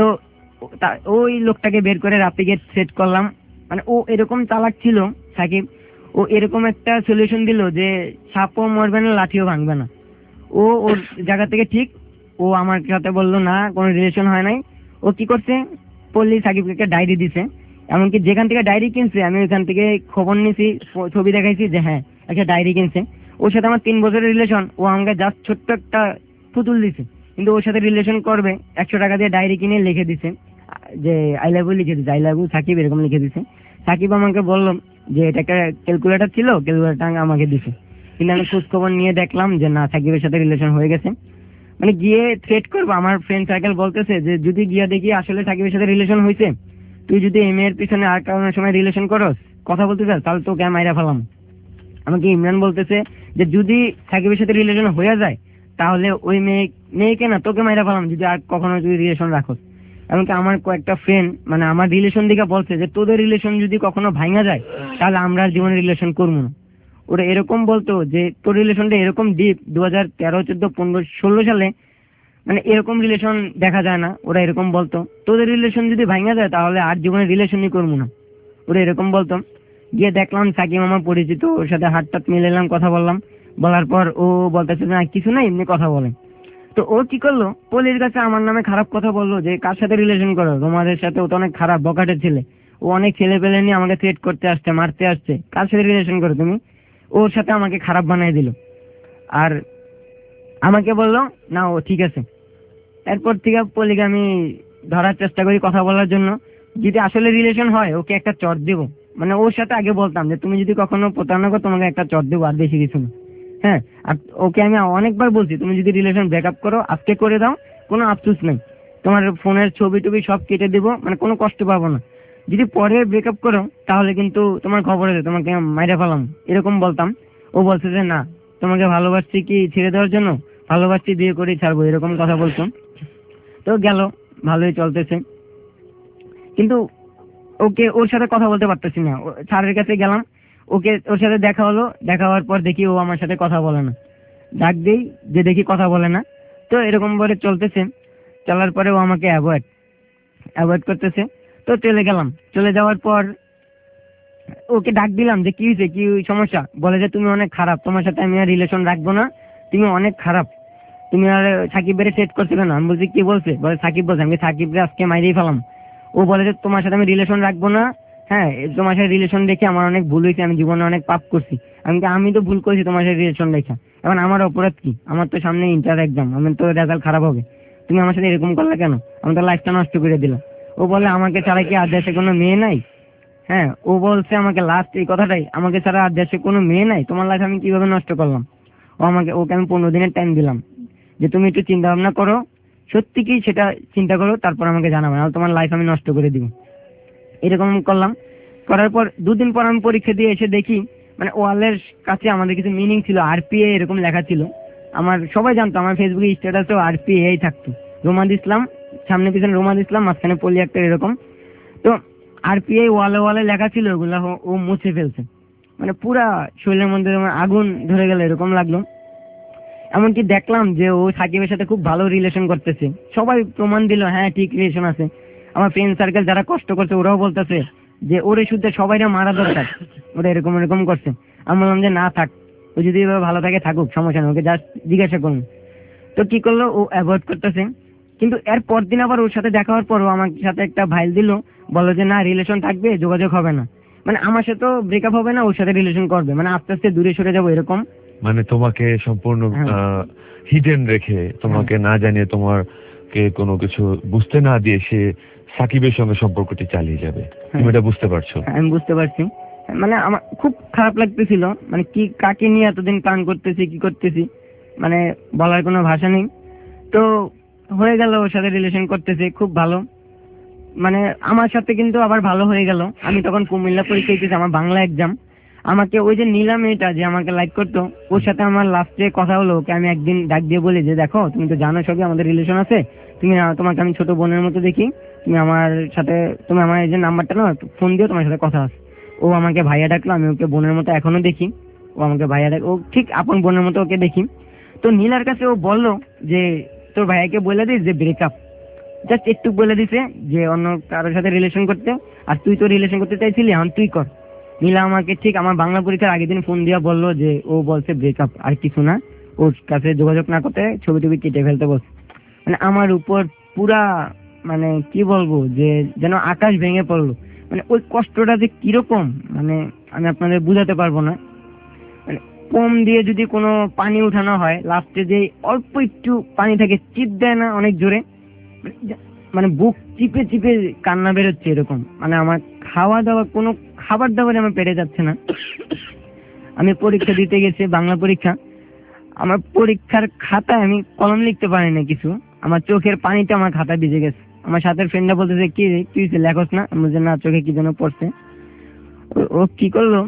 ওই লোকটাকে বের করে রাপিগেট সেট করলাম। মানে ও এরকম চালাক ছিল সাকিব, ও এরকম একটা সলিউশন দিল যে সাপও মরবে না, লাঠিও ভাঙবে না। ওর জায়গা থেকে ঠিক, ও আমার সাথে বললো না, কোনো রিলেশন হয় নাই। ও কি করছে, পল্লী সাকিবকে একটা ডায়েরি দিছে, এমনকি যেখান থেকে ডায়েরি কিনছে আমি ওইখান থেকে খবর নিয়েছি, ছবি দেখাইছি যে হ্যাঁ একটা ডায়েরি কিনছে। ওর সাথে আমার 3 বছরের রিলেশন, ও আমাকে জাস্ট ছোট্ট একটা পুতুল দিছে, কিন্তু ওর সাথে রিলেশন করবে 100 টাকা দিয়ে ডায়েরি কিনে লিখে দিছে যে আই লাভ ইউ, লিখে দিছে আই লাভ ইউ সাকিব, এরকম লিখে দিছে। সাকিব আমাকে বললো যে এটা একটা ক্যালকুলেটর ছিল, ক্যালকুলেটর আমাকে দিছে, কিন্তু আমি খোঁজ খবর নিয়ে দেখলাম যে না, সাকিবের সাথে রিলেশন হয়ে গেছে। মানে গিয়ে থ্রেট করবো, আমার ফ্রেন্ড সার্কেল বলতেছে যে যদি গিয়া দেখি আসলে সাকিবের সাথে রিলেশন হয়েছে, তুই যদি এই মেয়ের পিছনে আর কারণের সময় রিলেশন করস, কথা বলতে চাস, তাহলে তোকে মাইরা ফেলাম। আমাকে ইমরান বলতেছে যে যদি সাকিবের সাথে রিলেশন হয়ে যায় তাহলে ওই মেয়েকে না, তোকে মাইরা ফেলাম যদি আর কখনো যদি রিলেশন রাখোস। এমনকি আমার কয়েকটা ফ্রেন্ড মানে আমার রিলেশন দিকে বলছে যে তোদের রিলেশন যদি কখনো ভাঙা যায় তাহলে আমরা জীবনে রিলেশন করবো না। ওরা এরকম বলতো যে তোর রিলেশনটা এরকম ডিপ, 2013, 14, 15, 16 সালে মানে এরকম রিলেশন দেখা যায় না। ওরা এরকম বলতো তোদের রিলেশন যদি ভাঙা যায় তাহলে আর জীবনে রিলেশনই করবো না, ওরা এরকম বলতো। গিয়ে দেখলাম সাকিব আমার পরিচিত, ওর সাথে হাত টাত মিলালাম, কথা বললাম। বলার পর ও বলতেছে না কিছু না, এমনি কথা বলে। তো ও কি করলো, পলির কাছে আমার নামে খারাপ কথা বললো যে কার সাথে রিলেশন করো, তোমাদের সাথে ও তো অনেক খারাপ বকাটের ছেলে, ও অনেক ছেলে পেলে নিয়ে আমাকে থ্রেট করতে আসছে, মারতে আসছে, কার সাথে রিলেশন করো তুমি। ওর সাথে আমাকে খারাপ বানিয়ে দিল আর আমাকে বললো না ও ঠিক আছে। এরপর থেকে পলিকে আমি ধরার চেষ্টা করি কথা বলার জন্য, যদি আসলে রিলেশন হয় ওকে একটা চট দেবো। মানে ওর সাথে আগে বলতাম যে তুমি যদি কখনো প্রতারণা করো তোমাকে একটা চট দেবো, আর বেশি কিছু না। হ্যাঁ, আর ওকে আমি অনেকবার বলছি তুমি যদি রিলেশন ব্রেকআপ করো আজকে করে দাও, কোনো আফসোস নেই, তোমার ফোনের ছবি টবি সব কেটে দেবো, মানে কোনো কষ্ট পাবো না। যদি পরে ব্রেকআপ করো তাহলে কিন্তু তোমার খবর আছে, তোমাকে মাইরা ফেলাম, এরকম বলতাম। ও বলছে যে না, তোমাকে ভালোবাসছি কি ছেড়ে দেওয়ার জন্য, ভালোবাসছি, বিয়ে করে ছাড়বো, এরকম কথা বলতো। তো গেল, ভালোই চলতেছে, কিন্তু ওর সাথে কথা বলতে পারতেছি না। স্যারের কাছে গেলাম, ওর সাথে দেখা হলো, দেখা হওয়ার পর দেখি ও আমার সাথে কথা বলে না। ডাক দেই যে দেখি কথা বলে না। তো এরকম ভাবে চলতেছে, চলার পরে ও আমাকে অ্যাভয়েড করতেছে। তো চলে গেলাম, চলে যাওয়ার পর ওকে ডাক দিলাম যে কি হয়েছে, কি সমস্যা। বলে যে তুমি অনেক খারাপ, তোমার সাথে আমি আর রিলেশন রাখবো না, তুমি অনেক খারাপ, তুমি আর সাকিবের সেট করছিলে না। আমি বলছি কি বলছে? বলে সাকিব বলছে। আমি সাকিবরে আজকে মাইরেই ফেলাম। ও বলে যে তোমার সাথে আমি রিলেশন রাখবো না, হ্যাঁ তোমার সাথে রিলেশন রেখে আমার অনেক ভুল হয়েছে, আমি জীবনে অনেক পাপ করছি। আমি তো ভুল করেছি তোমার সাথে রিলেশন রেখা, এখন আমার অপরাধ কি? আমার তো সামনে ইন্টার এক্সাম, আমার তো রেজাল্ট খারাপ হবে, তুমি আমার সাথে এরকম করলে কেন? আমি তো লাইফটা নষ্ট করে দিলাম। ও বলে আমাকে ছাড়া কি আর দেশে কোনো মেয়ে নাই? হ্যাঁ, ও বলছে আমাকে লাস্ট এই কথাটাই, আমাকে ছাড়া আর দেশে কোনো মেয়ে নাই, তোমার লাইফ আমি কিভাবে নষ্ট করলাম? ওকে আমি 15 দিনের টাইম দিলাম যে তুমি একটু চিন্তা ভাবনা করো, সত্যি কি সেটা চিন্তা করো, তারপর আমাকে জানাবে, আর তোমার লাইফ আমি নষ্ট করে দিব। এরকম করলাম। করার পর 2 দিন পর আমি পরীক্ষা দিয়ে এসে দেখি মানে ওয়ালের কাছে আমাদের কিছু মিনিং ছিল, আরপিএ এরকম লেখা ছিল। আমার সবাই জানতো, আমার ফেসবুকে স্ট্যাটাসেও আরপিএ থাকতো, রোমাদ ইসলাম, সামনে পিছনে রোমাদ ইসলাম, মাঝখানে পলি একটা এরকম। তো আরপিএ ওয়ালে লেখা ছিল, ওগুলা ও মুছে ফেলছে, মানে পুরা শরীরের মধ্যে আগুন ধরে গেল এরকম লাগলো। এমনকি দেখলাম যে ও সাকিবের সাথে খুব ভালো রিলেশন করতেছে, সবাই প্রমাণ দিল হ্যাঁ ঠিক রিলেশন আছে। আমার ফ্রেন্ড সার্কেল যারা কষ্ট করছে ওরাও বলতেছে যে ওরে শুদ্ধ সবাইরা মারা দরকার, ওরা এরকম করছে। আমি বললাম যে না থাক, ও যদি এভাবে ভালো থাকে থাকুক, সমস্যা নেই, ওকে জাস্ট জিজ্ঞাসা করুন। তো কি করলো, ও অ্যাভয়েড করতেছে। কিন্তু এর পরদিন আবার ওর সাথে দেখা হওয়ার পর ও আমার সাথে একটা ফাইল দিল, বলো যে না রিলেশন থাকবে, যোগাযোগ হবে না, মানে আমার সাথে ব্রেকআপ হবে না, ওর সাথে রিলেশন করবে, মানে আস্তে আস্তে দূরে সরে যাবো এরকম। মানে তোমাকে সম্পূর্ণ হিডেন রেখে, তোমাকে না জানিয়ে, তোমাকে কোনো কিছু বুঝতে না দিয়ে সে সাকিবের সঙ্গে সম্পর্কটি চালিয়ে যাবে, তুমি এটা বুঝতে পারছো? আমি বুঝতে পারছি, মানে আমার খুব খারাপ লাগতেছিল, মানে কি কাকে নিয়ে এতদিন প্ল্যান করতেছি, কি করতেছি, মানে বলার কোনো ভাষা নেই। তো হয়ে গেল, ওর সাথে রিলেশন করতেছে খুব ভালো, মানে আমার সাথে কিন্তু আবার ভালো হয়ে গেল। আমি তখন কুমিল্লা পরীক্ষা দিতেছি, আমার বাংলা এক্সাম। আমাকে ওই যে নীলা মেয়েটা যে আমাকে লাইক করতো, ওর সাথে আমার লাস্টে কথা হলো। ওকে আমি একদিন ডাক দিয়ে বলি যে দেখো তুমি তো জানো সবই, আমাদের রিলেশন আছে, তোমাকে আমি ছোট বোনের মতো দেখি, তুমি আমার এই যে নাম্বারটা না ফোন দিও, তোমার সাথে কথা আছে। ও আমাকে ভাইয়া ডাকলো, আমি ওকে বোনের মতো এখনো দেখি, ও আমাকে ভাইয়া ও ঠিক আপন বোনের মতো ওকে দেখি। তো নীলার কাছে ও বললো যে তোর ভাইয়াকে বলে দিস যে ব্রেকআপ, জাস্ট একটু বলে দিছে যে অন্য কারোর সাথে রিলেশন করতে, আর তুই তো রিলেশন করতে চাইছিলি, এখন তুই কর। নীলা আমাকে ঠিক আমার বাংলা পরীক্ষার আগের দিন ফোন দিয়া বললো যে ও বলছে ব্রেকআপ, আর কিছু না, ওর কাছে যোগাযোগ না করতে, ছবি টবি কেটে ফেলতে বলছে। মানে আমার উপর পুরা মানে কি বলবো যে যেন আকাশ ভেঙে পড়লো, মানে ওই কষ্টটা যে কিরকম মানে আমি আপনাদের বুঝাতে পারবো না। মানে কম দিয়ে যদি কোনো পানি উঠানো হয়, লাস্টে যে অল্প একটু পানি থেকে চিপ দেয় না অনেক জোরে, মানে বুক চিপে চিপে কান্না বেরোচ্ছে এরকম। মানে আমার খাওয়া দাওয়া, কোনো খাবার দাবার আমার পেটে যাচ্ছে না। আমি পরীক্ষা দিতে গেছি, বাংলা পরীক্ষা, আমার পরীক্ষার খাতায় আমি কলম লিখতে পারি না কিছু, আমার চোখের পানিতে আমার খাতা ভিজে গেছে। আমার সাথে ফ্রেন্ডরা বলতেছে কি তুই লেখস না? আমি বলছি না, চোখে কি যেন পড়ছে। ও কি করলো,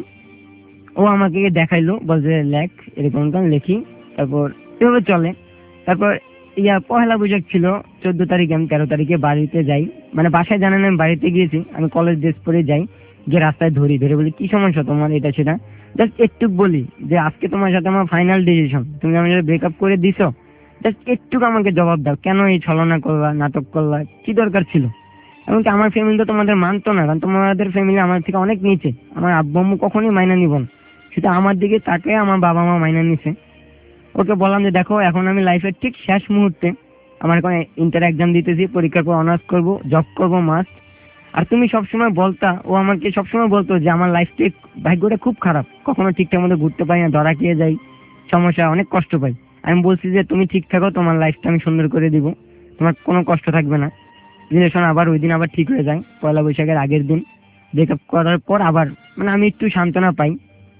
ও আমাকে দেখাইলো, বলছে লেখ, এরকম লেখি, তারপর এভাবে চলে। তারপর পহেলা বৈশাখ ছিল 14 তারিখে, আমি 13 তারিখে বাড়িতে যাই, মানে বাসায় জানেন আমি বাড়িতে গিয়েছি, আমি কলেজ ড্রেস পরে যাই, গিয়ে রাস্তায় ধরে বলি কি সমস্যা তোমার, এটা সেটা, জাস্ট একটু বলি যে আজকে তোমার সাথে আমার ফাইনাল ডিসিশন, তুমি আমার সাথে ব্রেকআপ করে দিছো, জাস্ট একটু আমাকে জবাব দাও, কেন এই ছলনা করলা, নাটক করলা, কি দরকার ছিল? এমনকি আমার ফ্যামিলি তো তোমাদের মানতো না, কারণ তোমাদের ফ্যামিলি আমার থেকে অনেক নিচে, আমার আব্বু আম্মু কখনোই মাইনা নিব না, সেটা আমার দিকে তাকে আমার বাবা মা মাইনা নিছে। ওকে বললাম যে দেখো এখন আমি লাইফের ঠিক শেষ মুহূর্তে, আমার এখন ইন্টার এক্সাম দিতেছি, পরীক্ষার পর অনার্স করব, জব করব মাস্ট, আর তুমি সবসময় বলতা, ও আমাকে সবসময় বলতো যে আমার লাইফটা ভাগ্যটা খুব খারাপ, কখনো ঠিকঠাক মতো ঘুরতে পারি না, ধরা খেয়ে যাই, সমস্যা, অনেক কষ্ট পাই। আমি বলছি যে তুমি ঠিক থাকো, তোমার লাইফটা আমি সুন্দর করে দিব, তোমার কোনো কষ্ট থাকবে না। রিলেশন আবার ওই দিন আবার ঠিক হয়ে যায়, পয়লা বৈশাখের আগের দিন ব্রেকআপ করার পর আবার মানে আমি একটু সান্ত্বনা পাই,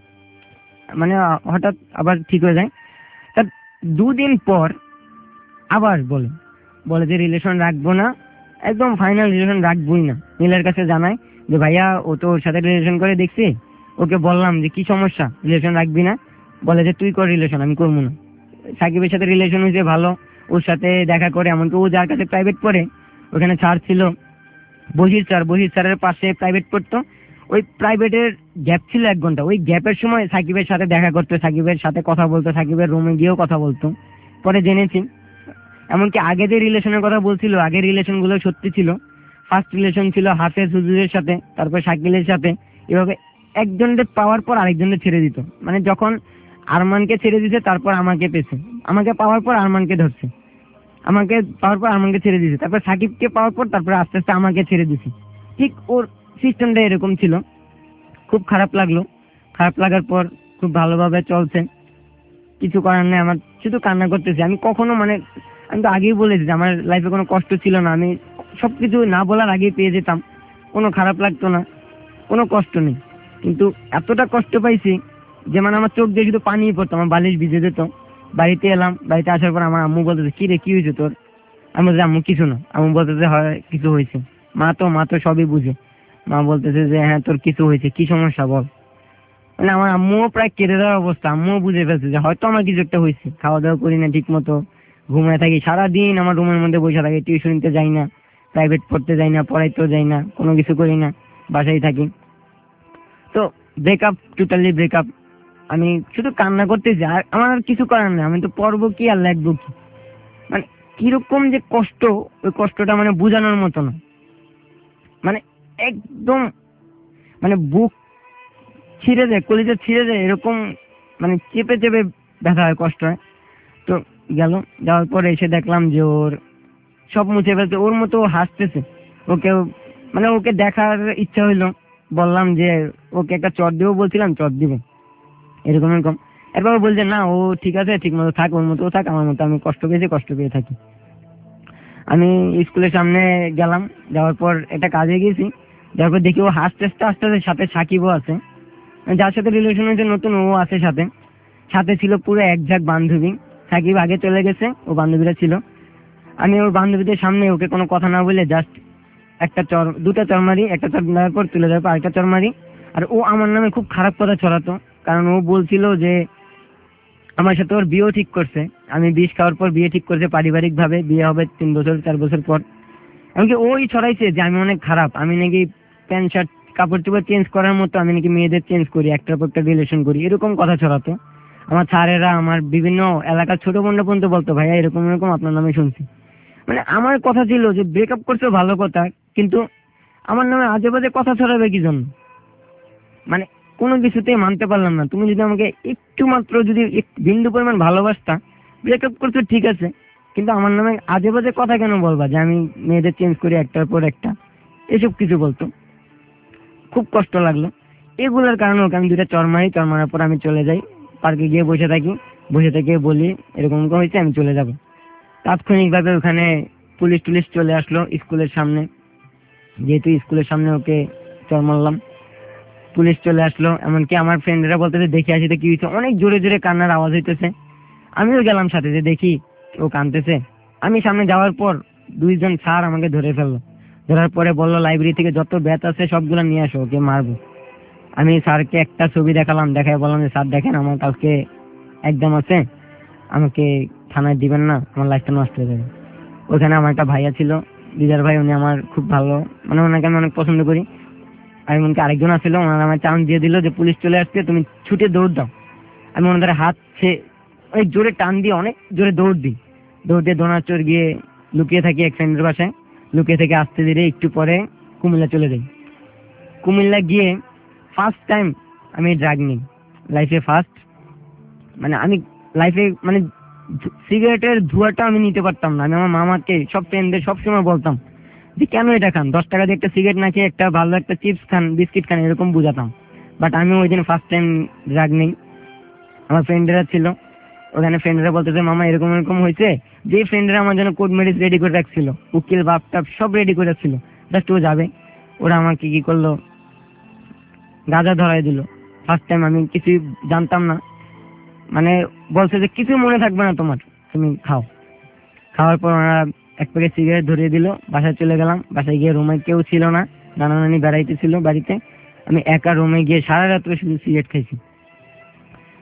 মানে হঠাৎ আবার ঠিক হয়ে যায়। তার 2 দিন পর আবার বলে যে রিলেশন রাখবো না, একদম ফাইনাল রিলেশন রাখবোই না। নীলার কাছে জানাই যে ভাইয়া ও তো ওর সাথে রিলেশন করে দেখছি, ওকে বললাম যে কি সমস্যা, রিলেশন রাখবি না? বলে যে তুই কর রিলেশন, আমি করবো না। সাকিবের সাথে রিলেশন হয়েছে ভালো, ওর সাথে দেখা করে, এমনকি ও যার কাছে প্রাইভেট পড়ে ওখানে স্যার ছিল বহির স্যারের পাশে প্রাইভেট পড়তো, ওই প্রাইভেটের গ্যাপ ছিল 1 ঘন্টা, ওই গ্যাপের সময় সাকিবের সাথে দেখা করতো, সাকিবের সাথে কথা বলতো, সাকিবের রুমে গিয়েও কথা বলতো। পরে জেনেছি এমনকি আগে যে রিলেশনের কথা বলছিল, আগের রিলেশনগুলো সত্যি ছিল। ফার্স্ট রিলেশন ছিল হাফেজ হুজুরের সাথে, তারপর শাকিলের সাথে, এভাবে একজনের পাওয়ার পর আরেকজনের ছেড়ে দিত। মানে যখন আরমানকে ছেড়ে দিছে তারপর আমাকে পেয়েছে, আমাকে পাওয়ার পর আরমানকে ধরছে, আমাকে পাওয়ার পর আরমানকে ছেড়ে দিছে, তারপর সাকিবকে পাওয়ার পর তারপর আস্তে আস্তে আমাকে ছেড়ে দিছে। ঠিক ওর সিস্টেমটা এরকম ছিল। খুব খারাপ লাগলো, খারাপ লাগার পর খুব ভালোভাবে চলছে, কিছু করার নেই, আমার শুধু কান্না করতেছি। আমি কখনো মানে আমি তো আগেই বলেছি যে আমার লাইফে কোনো কষ্ট ছিল না, আমি সবকিছু না বলার আগেই পেয়ে যেতাম, কোনো খারাপ লাগতো না, কোনো কষ্ট নেই। কিন্তু এতটা কষ্ট পাইছি যে মানে আমার চোখ দিয়ে শুধু পানি পড়তো, আমার বালিশ ভিজে যেত। বাড়িতে এলাম, বাড়িতে আসার পর আমার আম্মু বলতেছে কি রে কি হয়েছে তোর? আমি বলছি আম্মু কিছু না। আম্মু বলতেছে হয় কিছু হয়েছে। মা তো সবই বুঝে, মা বলতেছে যে হ্যাঁ তোর কিছু হয়েছে, কি সমস্যা বল। মানে আমার আম্মুও প্রায় কেঁদে দেওয়ার অবস্থা, আম্মুও বুঝে ফেলছে যে হয়তো আমার কিছু একটা হয়েছে। খাওয়া দাওয়া করি না ঠিক মতো, ঘুমায় থাকি সারাদিন, আমার রুমের মধ্যে বসে থাকি, টিউশনিতে যাই না, প্রাইভেট পড়তে যাই না, পড়াইতেও যাই না, কোনো কিছু করি না, বাসায় থাকি। তো ব্রেকআপ, টোটালি ব্রেকআপ। আমি শুধু কান্না করতে যাই, আর আমার আর কিছু করার নেই, আমি তো পড়বো কি আর লিখবো কি। মানে কিরকম যে কষ্ট, ওই কষ্টটা মানে বোঝানোর মতো না। মানে একদম মানে বুক ছিঁড়ে যায়, কলিজা ছিঁড়ে যায়, এরকম মানে চেপে চেপে ব্যথা হয়, কষ্ট হয়। তো যাওয়ার পরে এসে দেখলাম যে ওর সব মুছে ফেলছে, ওর মতো ও হাসতেছে। ওকে দেখার ইচ্ছা হইলো, বললাম যে ওকে একটা চট দিব, বলছিলাম চট দিব, এরকম। এরপর বলছে না ও ঠিক আছে, ঠিক মতো থাক, ওর মতো থাক, আমার মতো আমি কষ্ট পেয়েছি, কষ্ট পেয়ে থাকি। আমি স্কুলের সামনে গেলাম, যাওয়ার পর একটা কাজে গেছি, যাওয়ার পর দেখি ও হাসতে হাসতে সাথে সাকিবও আছে, যার সাথে রিলেশন হয়েছে নতুন, ও আছে সাথে ছিল পুরো এক ঝাঁক বান্ধবী। সাকিব আগে চলে গেছে, ও বান্ধবীরা ছিল। আমি ওর বান্ধবীদের সামনে ওকে কোনো কথা না বলে জাস্ট দুটা চর মারি, একটা চর দেওয়ার পর তুলে দেওয়ার পর আরেকটা চর মারি। আর ও আমার নামে খুব খারাপ কথা ছড়াতো, কারণ ও বলছিল যে আমার সাথে ওর বিয়েও ঠিক করছে, আমি বিষ খাওয়ার পর বিয়ে ঠিক করছে, পারিবারিক ভাবে বিয়ে হবে 3 বছর 4 বছর পর। এমনকি ওই ছড়াইছে যে আমি অনেক খারাপ, আমি নাকি প্যান্ট শার্ট কাপড় চোপড় চেঞ্জ করার মতো, আমি নাকি মেয়েদের চেঞ্জ করি, একটার পর একটা রিলেশন করি, এরকম কথা ছড়াতো। আমার স্যারেরা, আমার বিভিন্ন এলাকার ছোট বোনরা পর্যন্ত বলতো ভাইয়া এরকম এরকম আপনার নামে শুনছি। মানে আমার কথা ছিল যে ব্রেকআপ করছে ভালো কথা, কিন্তু আমার নামে আজে বাজে কথা ছড়াবে কি জন্য? মানে কোনো কিছুতেই মানতে পারলাম না। তুমি যদি আমাকে একটু মাত্র যদি বিন্দু পরিমাণ ভালোবাসতা, ব্রেকআপ করছো ঠিক আছে, কিন্তু আমার নামে আজে বাজে কথা কেন বলবা যে আমি মেয়েদের চেঞ্জ করি একটার পর একটা, এসব কিছু বলতো। খুব কষ্ট লাগলো। এগুলোর কারণে ওকে আমি 2টা চর মারার পর আমি চলে যাই, পার্কে গিয়ে বসে থেকে বলি এরকম হয়েছে, আমি চলে যাব। তাৎক্ষণিকভাবে ওখানে পুলিশ চলে আসলো স্কুলের সামনে, যেহেতু স্কুলের সামনে ওকে চর মারলাম, পুলিশ চলে আসলো। এমনকি আমার ফ্রেন্ডরা বলতেছে দেখে আসি তো কি হয়েছে, অনেক জোরে জোরে কান্নার আওয়াজ হইতেছে। আমিও গেলাম সাথে, যে দেখি ও কাঁদতেছে। আমি সামনে যাওয়ার পর 2জন স্যার আমাকে ধরে ফেললো, ধরার পরে বললো লাইব্রেরি থেকে যত ব্যাথ আছে সবগুলো নিয়ে আসো, ওকে মারবো। আমি স্যারকে একটা ছবি দেখালাম, দেখায় বললাম যে স্যার দেখেন আমার কালকে একদম আছে, আমাকে থানায় দিবেন না, আমার লাইফটা নষ্ট হয়ে যাবে। ওখানে আমার একটা ভাইয়া ছিল, দিদার ভাই, উনি আমার খুব ভালো, মানে ওনাকে আমি অনেক পছন্দ করি। আর এমনকি আরেকজন আসছিল, ওনারা আমার চান্স দিয়ে দিল যে পুলিশ চলে আসছে, তুমি ছুটে দৌড় দাও। আমি ওনাদের হাত অনেক জোরে টান দিয়ে অনেক জোরে দৌড় দিয়ে দোনাচোর গিয়ে লুকিয়ে থাকি এক ফ্রেন্ডের বাসায়। লুকিয়ে থেকে আসতে ধীরে একটু পরে কুমিল্লা চলে যাই। কুমিল্লা গিয়ে ফার্স্ট টাইম আমি ড্রাগ নিই, লাইফে ফার্স্ট। মানে আমি লাইফে মানে সিগারেটের ধোঁয়াটা আমি নিতে পারতাম না। আমি আমার মামাকে, সব ফ্রেন্ডদের সবসময় বলতাম যে কেন এটা খান, 10 টাকা দিয়ে একটা সিগারেট না খেয়ে একটা ভালো একটা চিপস খান, বিস্কিট খান, এরকম বুঝাতাম। বাট আমি ওই দিন ফার্স্ট টাইম ড্রাগ নেই। আমার ফ্রেন্ডরা ছিল ওখানে, ফ্রেন্ডরা বলতেছে মামা এরকম এরকম হয়েছে। যে ফ্রেন্ডরা আমার জন্য কোড মেডিস রেডি করে রাখছিল, উকিল বাপটাপ সব রেডি করে রাখছিল, জাস্ট ও যাবে। ওরা আমাকে কি করলো, গাঁজা ধরাই দিল। ফার্স্ট টাইম, আমি কিছুই জানতাম না। মানে বলছে যে কিছু মনে থাকবে না তোমার, তুমি খাও। খাওয়ার পর ওরা 1 প্যাকেট সিগারেট ধরিয়ে দিল। বাসায় চলে গেলাম। বাসায় গিয়ে রুমে কেউ ছিল না, নানা নানি বেড়াইতে ছিল বাড়িতে। আমি একা রুমে গিয়ে সারা রাত্রে শুধু সিগারেট খাইছি।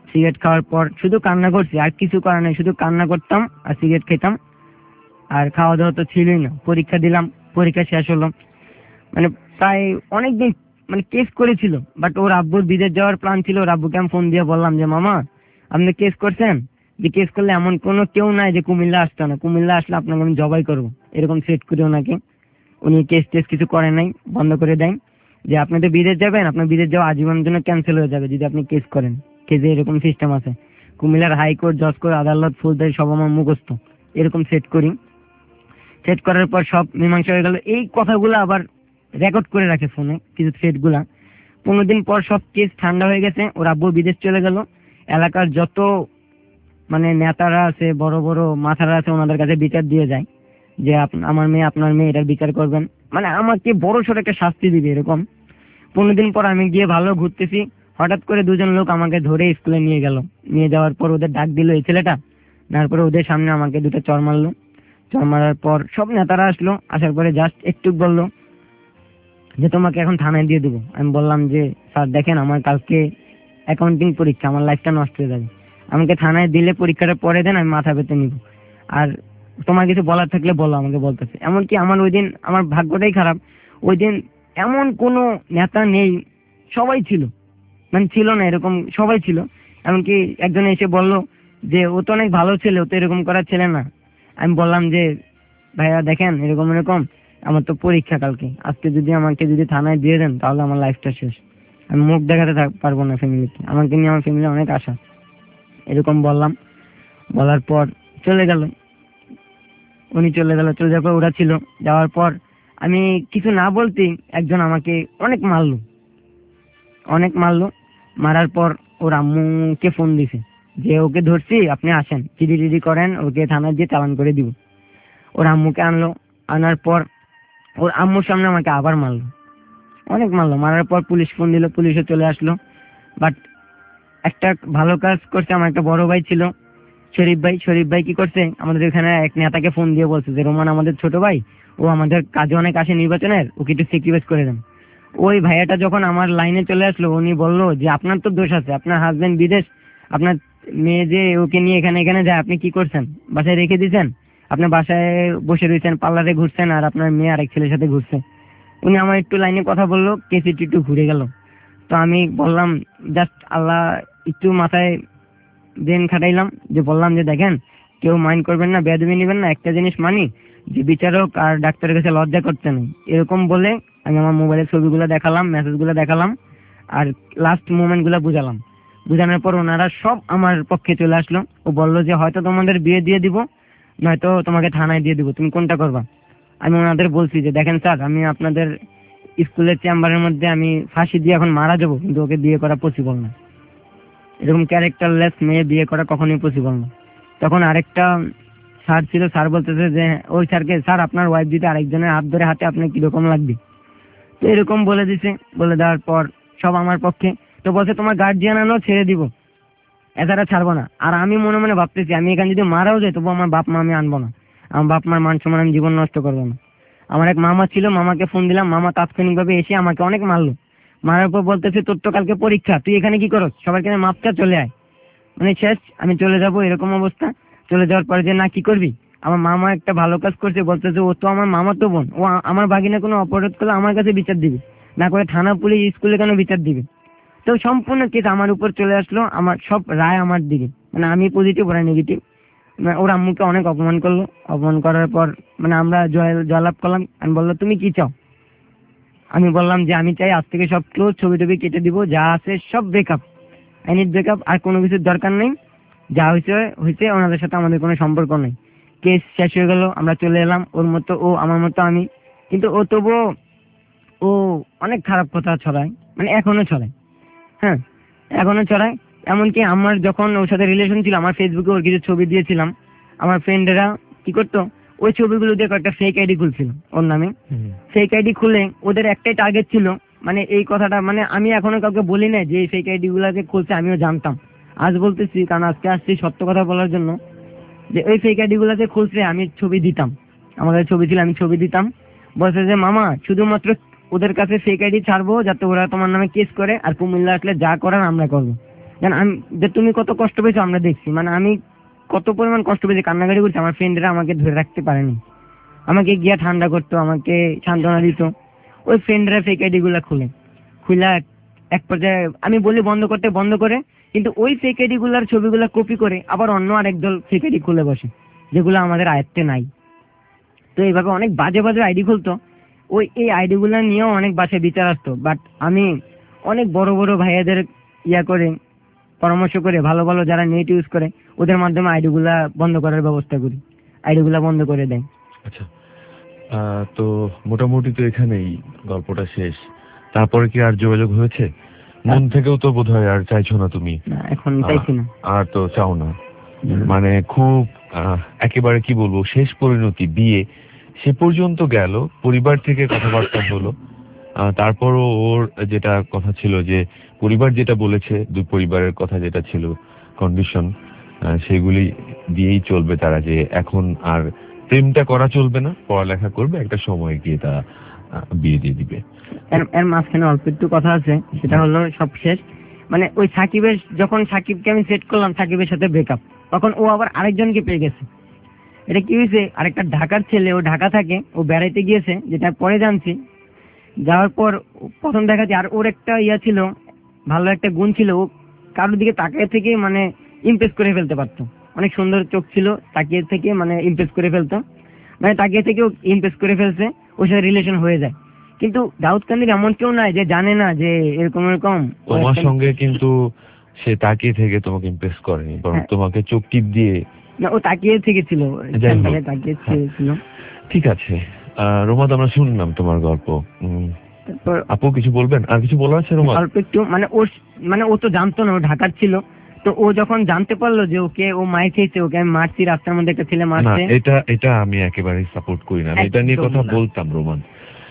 সিগারেট খাওয়ার পর শুধু কান্না করছি, আর কিছু করার নেই, শুধু কান্না করতাম আর সিগারেট খেতাম, আর খাওয়া দাওয়া তো ছিলই না। পরীক্ষা দিলাম, পরীক্ষা শেষ হলো, মানে প্রায় অনেকদিন মানে কেস করেছিল, বাট ওর আব্বুর বিদেশ যাওয়ার প্ল্যান ছিল। ওর আব্বুকে আমি ফোন দিয়ে বললাম যে মামা আপনি কেস করছেন, যে কেস করলে এমন কোনো কেউ নাই যে কুমিল্লা আসতো না, কুমিল্লা আসলে আপনাকে আমি জবাই করবো, এরকম সেট করে ওনাকে। উনি কেস টেস কিছু করে নাই, বন্ধ করে দেন যে আপনি তো বিদেশ যাবেন, আপনার বিদেশ যাওয়া আজীবনের জন্য ক্যান্সেল হয়ে যাবে যদি আপনি কেস করেন। কেসে এরকম সিস্টেম আছে, কুমিল্লার হাইকোর্ট, জজ কোর্ট, আদালত, ফৌজদারি সব আমার মুখস্থ। এরকম সেট করি, সেট করার পর সব মীমাংসা হয়ে গেল। এই কথাগুলো আবার রেকর্ড করে রাখে ফোনে, কিছু থ্রেডগুলা। 15 দিন পর সব কেস ঠান্ডা হয়ে গেছে, ওর আব্বু বিদেশ চলে গেল। এলাকার যত মানে নেতারা আছে, বড় বড় মাথারা আছে, ওনাদের কাছে বিচার দিয়ে যায় যে আমার মেয়ে আপনার মেয়ে, এটার বিচার করবেন, মানে আমাকে বড় সড় একটা শাস্তি দিবে এরকম। 15 দিন পর আমি গিয়ে ভালো ঘুরতেছি, হঠাৎ করে দুজন লোক আমাকে ধরে স্কুলে নিয়ে গেল। নিয়ে যাওয়ার পর ওদের ডাক দিল এই ছেলেটা, তারপরে ওদের সামনে আমাকে 2টা চড় মারলো। চড় মারার পর সব নেতারা আসলো, আসার পরে জাস্ট একটু বললো যে তোমাকে এখন থানায় দিয়ে দেবো। আমি বললাম যে স্যার দেখেন আমার কালকে অ্যাকাউন্টিং পরীক্ষা, আমার লাইফটা নষ্ট হয়ে যাবে, আমাকে থানায় দিলে পরীক্ষাটা পরে দেন, আমি মাথা পেতে নিব, আর তোমার কিছু বলার থাকলে বলো, আমাকে বলতেছে। এমনকি আমার ওই দিন আমার ভাগ্যটাই খারাপ, ওই দিন এমন কোনো নেতা নেই, সবাই ছিল, মানে ছিল না এরকম, সবাই ছিল। এমনকি একজন এসে বলল যে ও তো অনেক ভালো ছেলে, ও তো এরকম করার ছেলে না। আমি বললাম যে ভাইয়া দেখেন এরকম এরকম, আমার তো পরীক্ষা কালকে, আজকে যদি আমাকে থানায় দিয়ে দেন তাহলে আমার লাইফটা শেষ, আমি মুখ দেখাতে পারবো না ফ্যামিলিতে, আমাকে নিয়ে আমার ফ্যামিলি অনেক আশা। এরকম বললাম, বলার পর চলে গেল, উনি চলে গেল। চলে যাওয়ার পর ওরা ছিল, যাওয়ার পর আমি কিছু না বলতেই একজন আমাকে অনেক মারলো, অনেক মারলো। মারার পর ওর আম্মুকে ফোন দিছে যে ওকে ধরছি, আপনি আসেন, চিঠি করেন, ওকে থানায় দিয়ে চালান করে দিব। ওর আম্মুকে আনলো, আনার পর ওর আম্মুর সামনে আমাকে আবার মারলো, অনেক মারলো। মারার পর পুলিশ ফোন দিল, পুলিশও চলে আসলো। বাট একটা ভালো কাজ করছে, আমার একটা বড় ভাই ছিল শরীফ ভাই কি করছে, আমাদের এখানে এক নেতাকে ফোন দিয়ে বলছে যে রোমান আমাদের ছোট ভাই, ও আমাদের কাজে অনেক আসে নির্বাচনের, ওকে একটু স্যাক্রিফাইস করে দেন। ওই ভাইয়াটা যখন আমার লাইনে চলে আসলো, উনি বললো যে আপনার তো দোষ আছে, আপনার হাজবেন্ড বিদেশ, আপনার মেয়ে যে ওকে নিয়ে এখানে যায়, আপনি কি করছেন, বাসায় রেখে দিয়েছেন, আপনি বাসায় বসে রয়েছেন, পার্লারে ঘুরছেন, আর আপনার মেয়ে আরেক ছেলের সাথে ঘুরছে। উনি আমার একটু লাইনে কথা বললো, কেসিটি একটু ঘুরে গেল। তো আমি বললাম জাস্ট আল্লাহ একটু মাথায় ব্রেন খাটাইলাম, যে বললাম যে দেখেন কেউ মাইন্ড করবেন না, বেয়াদবি নেবেন না, একটা জিনিস মানি যে বিচারক আর ডাক্তারের কাছে লজ্জা করতে নেই, এরকম বলে আমি আমার মোবাইলের ছবিগুলো দেখালাম, মেসেজগুলো দেখালাম, আর লাস্ট মোমেন্টগুলো বুঝালাম। বুঝানোর পর ওনারা সব আমার পক্ষে চলে আসলো। ও বললো যে হয়তো তোমাদের বিয়ে দিয়ে দিব, নয়তো তোমাকে থানায় দিয়ে দিব, তুমি কোনটা করবা। আমি ওনাদের বলছি যে দেখেন স্যার, আমি আপনাদের স্কুলের চেম্বারের মধ্যে আমি ফাঁসি দিয়ে এখন মারা যাবো, কিন্তু ওকে বিয়ে করা পসিবল না, এরকম ক্যারেক্টারলেস মেয়ে বিয়ে করা কখনোই পসিবল না। তখন আরেকটা স্যার ছিল, স্যার বলতেছে যে ওই স্যারকে, স্যার আপনার ওয়াইফ যদি আরেকজনের হাত ধরে হাতে আপনার কিরকম লাগবে। তো এরকম বলে দিছে, বলে দেওয়ার পর সব আমার পক্ষে। তো বলছে তোমার গার্জিয়ান আনো, ছেড়ে দিব, এছাড়া ছাড়বো না। আর আমি মনে মনে ভাবতেছি আমি এখানে যদি মারাও যাই তবু আমার বাপ মা আমি আনবো না, আমার বাপ মার মান সম্মান আমি জীবন নষ্ট করবো না। আমার এক মামা ছিল, মামাকে ফোন দিলাম, মামা তাৎক্ষণিকভাবে এসে আমাকে অনেক মারলো। মারার পর বলতেছে তোর তো কালকে পরীক্ষা, তুই এখানে কি করস, সবার কাছে মাপটা চলে আয়, মানে শেষ, আমি চলে যাব, এরকম অবস্থা। চলে যাওয়ার পরে যে না কি করবি, আমার মামা একটা ভালো কাজ করছে, বলতেছে ও তো আমার মামা তো বোন, ও আমার ভাগিনা কোনো অপরাধ করলে আমার কাছে বিচার দিবে, না করে থানা পুলিশ স্কুলে কেন বিচার দিবে। তো সম্পূর্ণ কেস আমার উপর চলে আসলো, আমার সব রায় আমার দিকে, মানে আমি পজিটিভ ওরা নেগেটিভ। ওর আম্মুকে অনেক অপমান করলো, অপমান করার পর মানে আমরা জয়লাভ করলাম। আমি বললো তুমি কি চাও, আমি বললাম যে আমি চাই আজ থেকে সব ক্লোজ, ছবি টবি কেটে দিব, যা আছে সব ব্রেকআপ, আই নিড ব্রেকআপ, আর কোনো কিছুর দরকার নেই, যা হয়েছে ওনাদের সাথে আমাদের কোনো সম্পর্ক নেই। কেস শেষ হয়ে গেল, আমরা চলে এলাম। ওর মতো ও, আমার মতো আমি, কিন্তু ও তবুও ও অনেক খারাপ কথা ছড়ায়, মানে এখনো ছড়ায়, হ্যাঁ এখনো ছড়ায়। এমনকি আমার যখন ওর সাথে রিলেশন ছিল, আমার ফেসবুকে ওর কিছু ছবি দিয়েছিলাম, আমার ফ্রেন্ডেরা কি করতো, ওই ছবিগুলো দিয়ে একটা ফেক আইডি খুলছিল ওর নামে। ফেক আইডি খুলে ওদের একটাই টার্গেট ছিল, মানে এই কথাটা মানে আমি এখনো কাউকে বলি না যে এই ফেক আইডি গুলাকে খুলছে, আমিও জানতাম, আজ বলতেছি কারণ আজকে আসছি সত্য কথা বলার জন্য, যে ওই ফেক আইডি গুলাকে খুলছে, আমি ছবি দিতাম, আমাদের ছবি ছিল, আমি ছবি দিতাম। বলছে যে মামা শুধুমাত্র ওদের কাছে ফেক আইডি ছাড়বো যাতে ওরা তোমার নামে কেস করে, আর কুমিল্লা আসলে যা করার আমরা করবো। জান আমি যে তুমি কত কষ্ট পেয়েছো আমরা দেখছি, মানে আমি কত পরিমাণ কষ্ট পেয়েছি, কান্নাকাটি করছি, আমার ফ্রেন্ডরা আমাকে ধরে রাখতে পারেনি, আমাকে গিয়া ঠান্ডা করতো, আমাকে সান্ত্বনা দিত। ওই ফ্রেন্ডরা ফেক আইডি গুলা খুলা এক পর্যায়ে আমি বলি বন্ধ করতে, বন্ধ করে, কিন্তু ওই ফেক আইডি গুলার ছবিগুলা কপি করে আবার অন্য আরেক দল ফেক আইডি খুলে বসে, যেগুলো আমাদের আয়ত্তে নাই। তো এইভাবে অনেক বাজে বাজে আইডি খুলতো। এই আইডি গুলা নিয়েও অনেক বাসায় বিচার আসতো, বাট আমি অনেক বড় বড় ভাইয়াদের করে পরামর্শ করে, ভালো ভালো যারা নেট ইউজ করে ওদের মাধ্যমে আইডি গুলা বন্ধ করার ব্যবস্থা করি, আইডি গুলা বন্ধ করে দেয়। আচ্ছা, তো মোটামুটি তো এখানেই গল্পটা শেষ। তারপরে কি আর যোগাযোগ হয়েছে? মন থেকেও তো বোধহয় আর চাইছো না তুমি? এখন চাইছি না। আর তো চাও না, মানে খুব একেবারে কি বলবো, শেষ পরিণতি বিয়ে সে পর্যন্ত গেল, পরিবার থেকে কথাবার্তা হলো, তারপরও ওর যেটা কথা ছিল যে পরিবার যেটা বলেছে, দুই পরিবারের কথা যেটা ছিল কন্ডিশন, সেগুলি দিয়েই চলবে তারা, যে এখন আর প্রেমটা করা চলবে না, পড়ালেখা করবে, একটা সময় গিয়ে তা বিয়ে দিয়ে দিবে। এর মাঝখানে অল্প একটু কথা আছে, সেটা হলো সব শেষ, মানে ওই সাকিবের, যখন সাকিবকে আমি সেট করলাম সাকিবের সাথে ব্রেকআপ, তখন ও আবার আরেকজনকে পেয়ে গেছে। এটা কি হয়েছে, আরেকটা ঢাকার ছেলে, ও ঢাকা থাকে, ও বেড়াইতে গিয়েছে, যেটা পরে জানছি। যাওয়ার পর প্রথম দেখাচ্ছি, আর ওর একটা ছিল, ভালো একটা গুণ ছিল, ও কারোর দিকে তাকিয়ে থেকে মানে ইমপ্রেস করে ফেলতে পারতো, অনেক সুন্দর চোখ ছিল, তাকিয়ে থেকে মানে ইমপ্রেস করে ফেলতো, মানে তাকিয়ে থেকে ও ইমপ্রেস করে ফেলছে, ওর সাথে রিলেশন হয়ে যায়। কিন্তু দাউদ কান্দির এমন কেউ নাই যে জানে না যে এরকম এরকম তোমার সঙ্গে, কিন্তু সে তাকিয়ে থেকে তোমাকে ইমপ্রেস করেনি, বরং তোমাকে চোখ টিপ দিয়ে, না ও তাকিয়ে থেকে ছিল, তাকিয়ে ছিল। ঠিক আছে রোমাদ, আমরা শুনলাম তোমার গল্প। আপু কিছু বলবেন? আর কিছু বলার আছে রোমাদ? অল্প একটু, মানে ও তো জানতো না, ও ঢাকার ছিল, তো ও যখন জানতে পারলো যে ও মায়ের খেয়েছে, ওকে আমি মারছি, রাস্তার মধ্যে একটা ছেলে মারছে, এটা আমি একেবারেই সাপোর্ট করি না, এটা নিয়ে কথা বলতাম রোমান।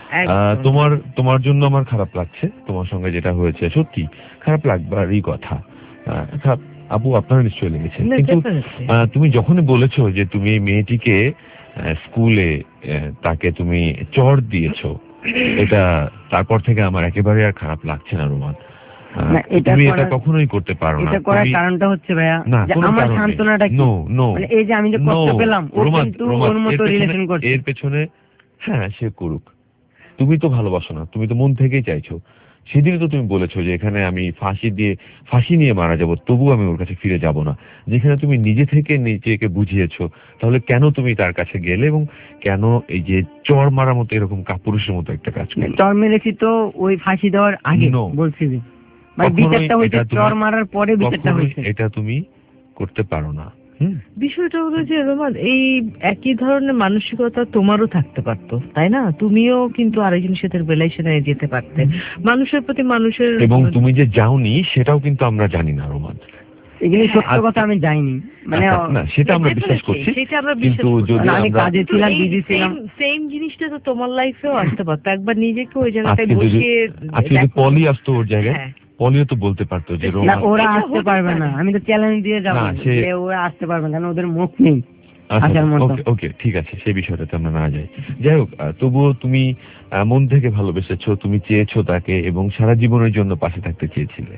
তোমার জন্য আমার খারাপ লাগছে, তোমার সঙ্গে যেটা হয়েছে সত্যি খারাপ লাগবারই কথা। আপু আপনার নিশ্চয়ই লেগেছে, কিন্তু তুমি যখনই বলেছো যে তুমি এই মেয়েটিকে স্কুলে তাকে তুমি চড় দিয়েছো, এটা তারপর থেকে আমার একেবারে আর খারাপ লাগছে না রোমান। তুমি এটা কখনোই করতে পারো না। এটা করার কারণটা হচ্ছে ভাইয়া, আমার সান্ত্বনাটা কি, মানে এই যে আমি যে কষ্ট পেলাম, ও কিন্তু ওর মতো রিলেশন করছে, এর পেছনে হ্যাঁ সে করুক, তুমি তো ভালোবাসো না, তুমি তো মন থেকেই চাইছো। সেদিনই তো তুমি বলেছো যে এখানে আমি ফাঁসি নিয়ে মারা যাব, তবু আমি ওর কাছে ফিরে যাব না। যেখানে তুমি নিজে থেকে নিজেকে বুঝিয়েছো, তাহলে কেন তুমি তার কাছে গেলে এবং কেন এই যে চড় মারার মতো এরকম কাপুরুষের মতো একটা কাজ করলে? চড় মেরেছি তো ওই ফাঁসি দেওয়ার আগে বলছি যে, মানে বিচারটা হইছে চড় মারার পরে, বিচারটা হইছে, এটা তুমি করতে পারো না। বিষয়টা হলো যে রোমান, এই একই ধরনের মানসিকতা তোমারও থাকতে পারতো, তাই না? তুমিও কিন্তু আরেকজনের সাথে রিলেশনে যেতে পারতে, মানুষের প্রতি মানুষের, এবং তুমি যে যাওনি সেটাও কিন্তু আমরা জানি না রোমান, এগুলি সত্য কথা, আমি যাইনি, মানে না সেটা আমরা বিশ্বাস করছি, কিন্তু যদি আমি কাজে ছিলাম, বিজি ছিলাম, সেম জিনিসটা তো তোমার লাইফেও আসতে পারতো। একবার নিজেকে ওই জায়গাটায় বসিয়ে, আজকে যদি পলি আসতো ওর জায়গায়, পলিও তো বলতে পারতো যে ওরা আসতে পারবে না, আমি তো চ্যালেঞ্জ দিয়ে যাবো যে ওরা আসতে পারবে না, কারণ ওদের মুখ নেই। ওকে ঠিক আছে, সেই বিষয়টাতে আমরা না যাই। যাই হোক, তবুও তুমি মন থেকে ভালোবেসেছো, তুমি চেয়েছো তাকে এবং সারা জীবনের জন্য পাশে থাকতে চেয়েছিলে,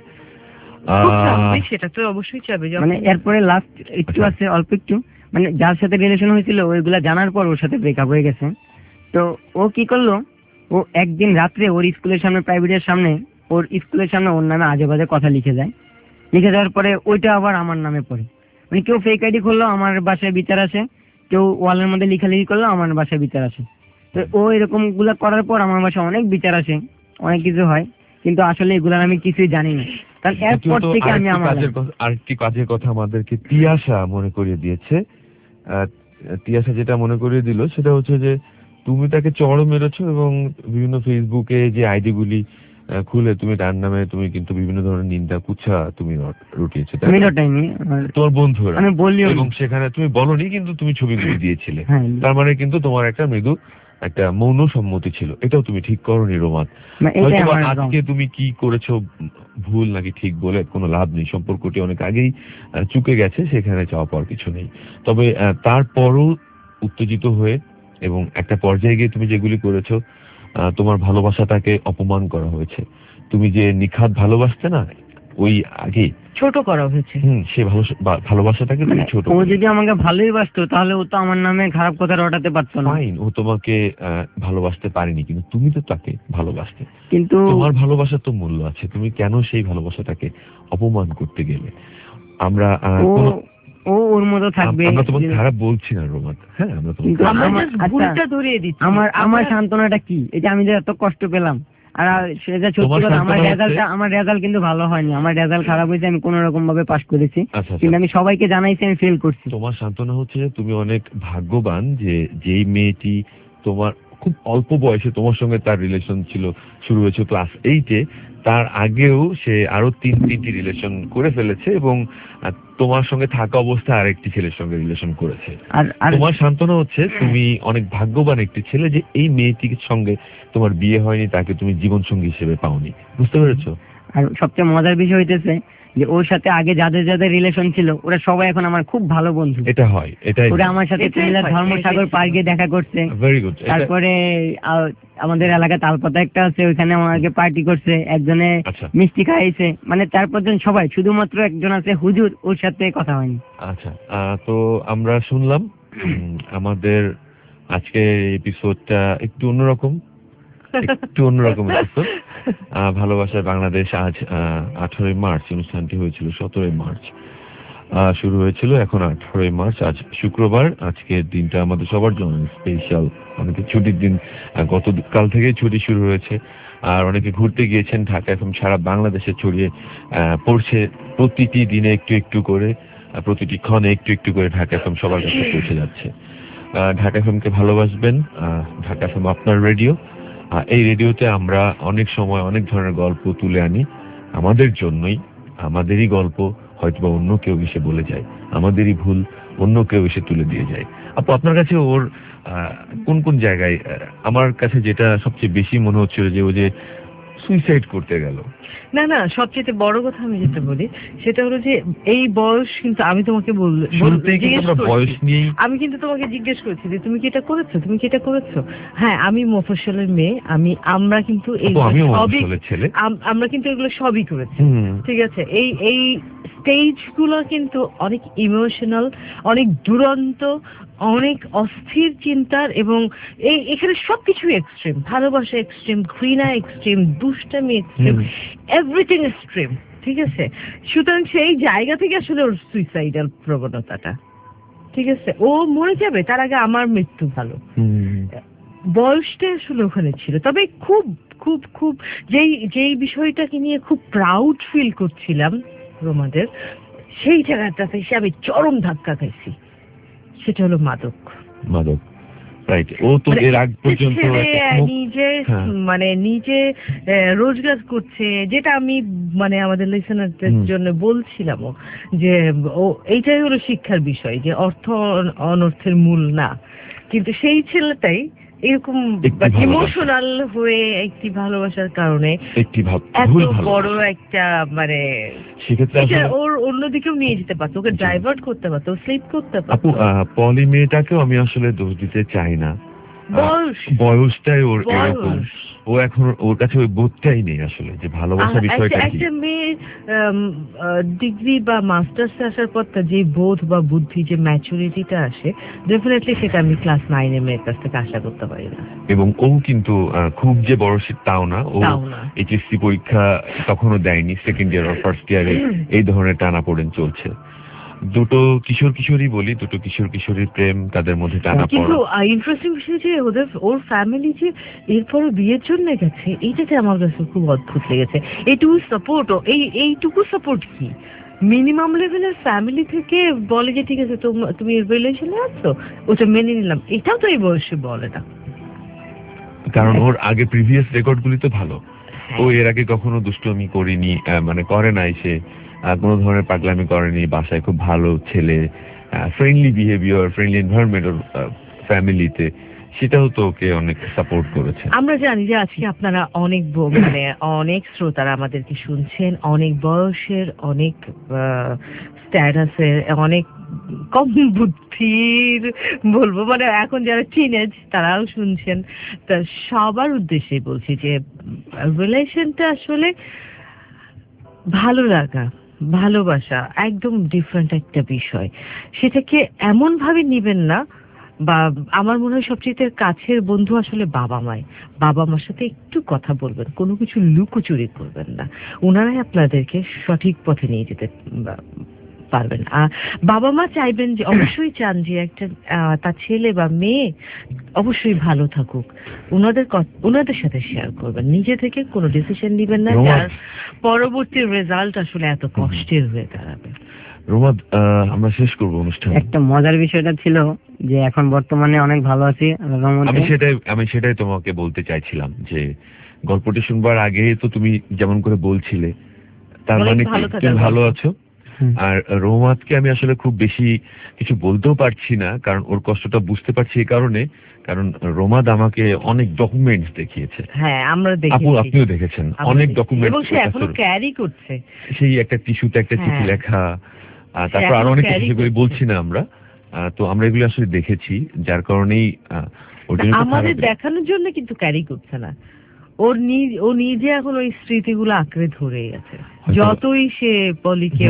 সেটা তো অবশ্যই চাবে। মানে এরপরে লাস্ট একটু আছে, অল্প একটু, মানে যার সাথে রিলেশন হয়েছিল ওইগুলা জানার পর ওর সাথে ব্রেকআপ হয়ে গেছে। তো ও কি করলো, ও একদিন রাত্রে ওর স্কুলের সামনে, প্রাইভেটের সামনে, ওর স্কুলের সামনে ওর নামে আজে বাজে কথা লিখে যায়। লিখে যাওয়ার পরে ওইটা আবার আমার নামে পড়ে, মানে কেউ ফেক আইডি করলো, আমার বাসায় বিচার আসে, কেউ ওয়ালের মধ্যে লিখালিখি করলো, আমার বাসায় বিচার আসে। তো ও এরকম গুলা করার পর আমার বাসায় অনেক বিচার আসে, অনেক কিছু হয়, কিন্তু আসলে এগুলার আমি কিছুই জানি না, কারণ এরপর থেকে আমি আরেকটি কাজের কথা আমাদেরকে তিয়াশা মনে করিয়ে দিয়েছে। তিয়াশা যেটা মনে করিয়ে দিল সেটা হচ্ছে যে তুমি তাকে চড় মেরেছো এবং বিভিন্ন ফেসবুকে যে আইডি গুলি খুলে তুমি তার নামে তুমি কিন্তু বিভিন্ন ধরনের নিন্দা কুচ্ছা তুমি রটিয়েছো, তোমার বন্ধুরা, এবং সেখানে তুমি বলনি কিন্তু তুমি ছবিগুলি দিয়েছিলে, তার মানে কিন্তু তোমার একটা মৃদু একটা মৌন সম্মতি ছিল, এটাও তুমি ঠিক করোনি রোমান। আজকে তুমি কি করেছো ভুল নাকি ঠিক বলে কোনো লাভ নেই, সম্পর্কটি অনেক আগেই চুকে গেছে, সেখানে চাওয়া পাওয়ার কিছু নেই। তবে তারপরও উত্তেজিত হয়ে এবং একটা পর্যায়ে গিয়ে তুমি যেগুলি করেছো, তোমার ভালোবাসাটাকে অপমান করা হয়েছে। তুমি যে নিখাত ভালোবাসতে না, ওই আগে ছোট করা হয়েছে। সে ভালোবাসাটাকে তুমি ছোট। ও যদি আমাকে ভালোই বাসতো তাহলে ও তো আমার নামে খারাপ কথা রটাতে পারতো না। ফাইন, ও তোমাকে ভালোবাসতে পারেনি, কিন্তু তুমি তো তাকে ভালোবাসতে। কিন্তু তোমার ভালোবাসার তো মূল্য আছে, তুমি কেন সেই ভালোবাসাটাকে অপমান করতে গেলে? আমরা ও ওর মতো থাকবে। আমরা তোমাকে খারাপ বলছি না রোমাত, হ্যাঁ আমরা ভুলটা ধরিয়ে দিচ্ছি। আমার সান্ত্বনাটা কি, এই যে আমি যে এত কষ্ট পেলাম, আর সেটা সত্যি কথা আমার রেজাল্ট কিন্তু ভালো হয়নি, আমার রেজাল্ট খারাপ হয়েছে, আমি কোন রকম ভাবে পাস করেছি, কিন্তু আমি সবাইকে জানাইছি আমি ফেল করছি। তোমার সান্ত্বনা হচ্ছে যে তুমি অনেক ভাগ্যবান যে যেই মেয়েটি তোমার খুব অল্প বয়সে তোমার সঙ্গে তার রিলেশন ছিল, শুরু হয়েছে ক্লাস 8-এ, তার আগেও সে আরো তিনটি রিলেশন করে ফেলেছে এবং তোমার সঙ্গে থাকা অবস্থায় আরেকটি ছেলের সঙ্গে রিলেশন করেছে। তোমার সান্ত্বনা হচ্ছে তুমি অনেক ভাগ্যবান একটি ছেলে যে এই মেয়েটির সঙ্গে তোমার বিয়ে হয়নি, তাকে তুমি জীবন সঙ্গী হিসেবে পাওনি। বুঝতে পেরেছো? আর সবচেয়ে মজার বিষয় হইতেছে যে ওর সাথে আগে যাদের রিলেশন ছিল ওরা সবাই এখন আমার খুব ভালো বন্ধু। এটা হয়, এটাই ওরা আমার সাথে ধর্মসাগর পার্কে দেখা করছে। Very good. তারপরে আমাদের এলাকায় তালপাতা একটা আছে, ওইখানে আমাকে পার্টি করছে, একজনে মিষ্টি খাইছে, মানে 4-5 জন সবাই, শুধুমাত্র একজন আছে হুজুর, ওর সাথে কথা হয়নি। আচ্ছা, তো আমরা শুনলাম আমাদের আজকে এপিসোডটা একটু অন্যরকম এপিসোড। ভালোবাসার বাংলাদেশ আজ 18 মার্চ, অনুষ্ঠানটি হয়েছিল 17 মার্চ, শুরু হয়েছিল এখন 18 মার্চ, আজ শুক্রবার। আজকের দিনটা আমাদের সবার জন্য স্পেশাল, অনেকে ছুটির দিন, গতকাল থেকে ছুটি শুরু হয়েছে, আর অনেকে ঘুরতে গিয়েছেন। ঢাকা এফএম সারা বাংলাদেশে ছড়িয়ে পড়ছে, প্রতিটি দিনে একটু একটু করে, প্রতিটি ক্ষণে একটু একটু করে ঢাকা এফএম সবার কাছে পৌঁছে যাচ্ছে। ঢাকা এফএমকে ভালোবাসবেন, ঢাকা এফএম আপনার রেডিও। এই রেডিওতে আমরা অনেক সময় অনেক ধরনের গল্প তুলে আনি, আমাদের জন্যই, আমাদেরই গল্প হয়তো অন্য কেউ এসে বলে যায়, আমাদেরই ভুল অন্য কেউ এসে তুলে দিয়ে যায়। আপু, আপনার কাছে ওর কোন কোন জায়গায়, আমার কাছে যেটা সবচেয়ে বেশি মনে হচ্ছিল যে ও যে সুইসাইড করতে গেল। না, সবচেয়ে বড় কথা আমি যেটা বলি সেটা হলো যে এই বয়স, কিন্তু আমি তোমাকে আমি কিন্তু তোমাকে জিজ্ঞেস করেছি যে তুমি কি এটা করেছো, হ্যাঁ আমি মফস্বলের মেয়ে, আমরা কিন্তু আমরা কিন্তু এগুলো সবই করেছি, ঠিক আছে। এই স্টেজ গুলো কিন্তু অনেক ইমোশনাল, অনেক দুরন্ত, অনেক অস্থির চিন্তার, এবং এখানে সবকিছু এক্সট্রিম, ভালোবাসা এক্সট্রিম, ঘৃণা এক্সট্রিম, দুষ্টামি এক্সট্রিম, এভরিথিং এক্সট্রিম, ঠিক আছে। সুতরাং সেই জায়গা থেকে আসলে ওর সুইসাইডাল প্রবণতাটা, ঠিক আছে। ও মরে যাবে তার আগে আমার মৃত্যু ভালো, বয়সটা আসলে ওখানে ছিল। তবে খুব খুব খুব যেই বিষয়টাকে নিয়ে খুব প্রাউড ফিল করছিলাম রোমাদের, সেই জায়গাটাতে এসে আমি চরম ধাক্কা খাইছি, সেটা হলো মাদক। রাইট। ও তো এর আগ পর্যন্ত নিজে রোজগার করছে, যেটা আমি আমাদের লিসেনারদের জন্য বলছিলাম যে ও এইটাই হলো শিক্ষার বিষয়, যে অর্থ অনর্থের মূল না, কিন্তু সেই ছেলেটাই এরকম ইমোশনাল হয়ে একটি ভালোবাসার কারণে এত বড় একটা ওর অন্যদিকেও নিয়ে যেতে পারতো, ওকে ডাইভার্ট করতে পারতো, স্লিপ করতে পারতো। পলি মেয়েটাকেও আমি আসলে দোষ দিতে চাই না, বয়সটাই ওর এরকম, ও এখন ওর কাছে ওই বোধটাই নেই আসলে যে ভালোবাসা বিষয়টা কি। একটা মেয়ে ডিগ্রি বা মাস্টার্স আসার পর তার যে বোধ বা বুদ্ধি, যে ম্যাচুরিটিটা আসে, ডেফিনেটলি সেটা আমি ক্লাস 9 এর মেয়ের কাছ থেকে আশা করতে পারি না। এবং ও কিন্তু খুব যে বড় শীত তাও না, ও এইচএসসি পরীক্ষা তখনও দেয়নি, সেকেন্ড ইয়ার আর ফার্স্ট ইয়ারে এই ধরনের টানাপোড়েন চলছে। দুটো কিশোরীর প্রেম, তাদের মধ্যে টানাপোড়েন। কিন্তু ইন্টারেস্টিং বিষয় যে ওর ফ্যামিলি যে এরপরে বিয়ের জন্য গেছে, এইটাতে আমার কাছে খুব অদ্ভুত লেগেছে। এইটুকু সাপোর্ট কি মিনিমাম লেভেলের ফ্যামিলি থেকে বলে যে ঠিক আছে তুমি রিলেশনে আছো, ওটা মেনে নিলাম, এটাও তো এই বয়সে বলে না, কারণ ওর আগে প্রিভিয়াস রেকর্ড গুলি তো ভালো। ও এর আগে কখনো দুষ্টুমি করেনি, করে নাই, সে কোনো ধরনের পাগলামি করেনি, বাসায় খুব ভালো ছেলে, ফ্রেন্ডলি বিহেভিয়ার, ফ্রেন্ডলি এনভায়রনমেন্ট ওর ফ্যামিলিতে, সেটাও তো ওকে অনেক সাপোর্ট করেছে। আমরা জানি যে আজকে আপনারা অনেক অনেক শ্রোতারা আমাদেরকে শুনছেন, অনেক বয়সের, অনেক স্ট্যাটাসের, অনেক কম বুদ্ধির বলবো, এখন যারা টিনেজ তারাও শুনছেন। তা সবার উদ্দেশ্যে বলছি যে রিলেশনটা আসলে ভালো লাগা, ভালোবাসা একদম ডিফারেন্ট একটা বিষয়। সেটাকে এমন ভাবে নিবেন না, বা আমার মনে হয় সবচেয়ে কাছের বন্ধু আসলে বাবা মাই। বাবা মার সাথে একটু কথা বলবেন, কোনো কিছু লুকোচুরি করবেন না, ওনারাই আপনাদেরকে সঠিক পথে নিয়ে যেতে পারবেন। বাবা মা চাইবেন যে, অবশ্যই চান যে একটা তার ছেলে বা মেয়ে অবশ্যই ভালো থাকুক, ওনাদের সাথে শেয়ার করবেন। নিজে থেকে কোনো ডিসিশন নেবেন না যার পরবর্তী রেজাল্ট আসলে এত কষ্টের হয়ে দাঁড়াবে। রোমাদ, আমরা শেষ করবো অনুষ্ঠান। একটা মজার বিষয়টা ছিল যে এখন বর্তমানে অনেক ভালো আছি। আমি সেটাই তোমাকে বলতে চাইছিলাম যে গল্পটি শুনবার আগে তো তুমি যেমন করে বলছিলে, তার মানে তুমি ভালো আছো। আর রোমাদকে আমি আসলে খুব বেশি কিছু বলতেও পারছি না, কারণ ওর কষ্টটা বুঝতে পারছি এই কারণে, কারণ রোমাদ আমাকে অনেক ডকুমেন্টস দেখিয়েছে। হ্যাঁ, আমরা দেখেছি, আপনিও দেখেছেন অনেক ডকুমেন্টস, এবং সে এখনো ক্যারি করছে। সেই একটা টিস্যুতে একটা চিঠি লেখা, তারপর আরো অনেক কিছু করে বলছি না আমরা, তো আমরা এগুলো আসলে দেখেছি, যার কারণেই আমাদের দেখানোর জন্য কিন্তু ক্যারি করছে না। ও নিজে এখন ওই স্মৃতিগুলো আঁকড়ে ধরে আছে। যতই সে পলিকে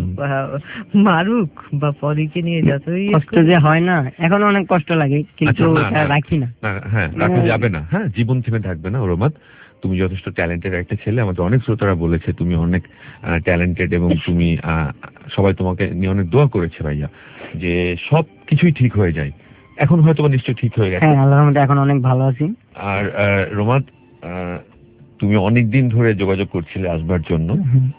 মারুক বা পলিকে নিয়ে যতই কষ্ট যে হয় না, এখন অনেক কষ্ট লাগে, কিন্তু রাখি না। হ্যাঁ, রাখা যাবে না। হ্যাঁ, জীবন থেমে থাকবে না। রোমাদ, তুমি যথেষ্ট ট্যালেন্টেড একটা ছেলে। আমাদের অনেক শ্রোতারা বলেছে তুমি অনেক ট্যালেন্টেড, এবং তুমি সবাই তোমাকে নিয়ে অনেক দোয়া করেছে ভাইয়া, যে সব কিছুই ঠিক হয়ে যায়। এখন হয়তো নিশ্চয়ই ঠিক হয়ে গেছে। হ্যাঁ, আল্লাহর রহমতে এখন অনেক ভালো আছি। আর রোমাদ, তুমি অনেকদিন ধরে যোগাযোগ করছিলে আসবার জন্য,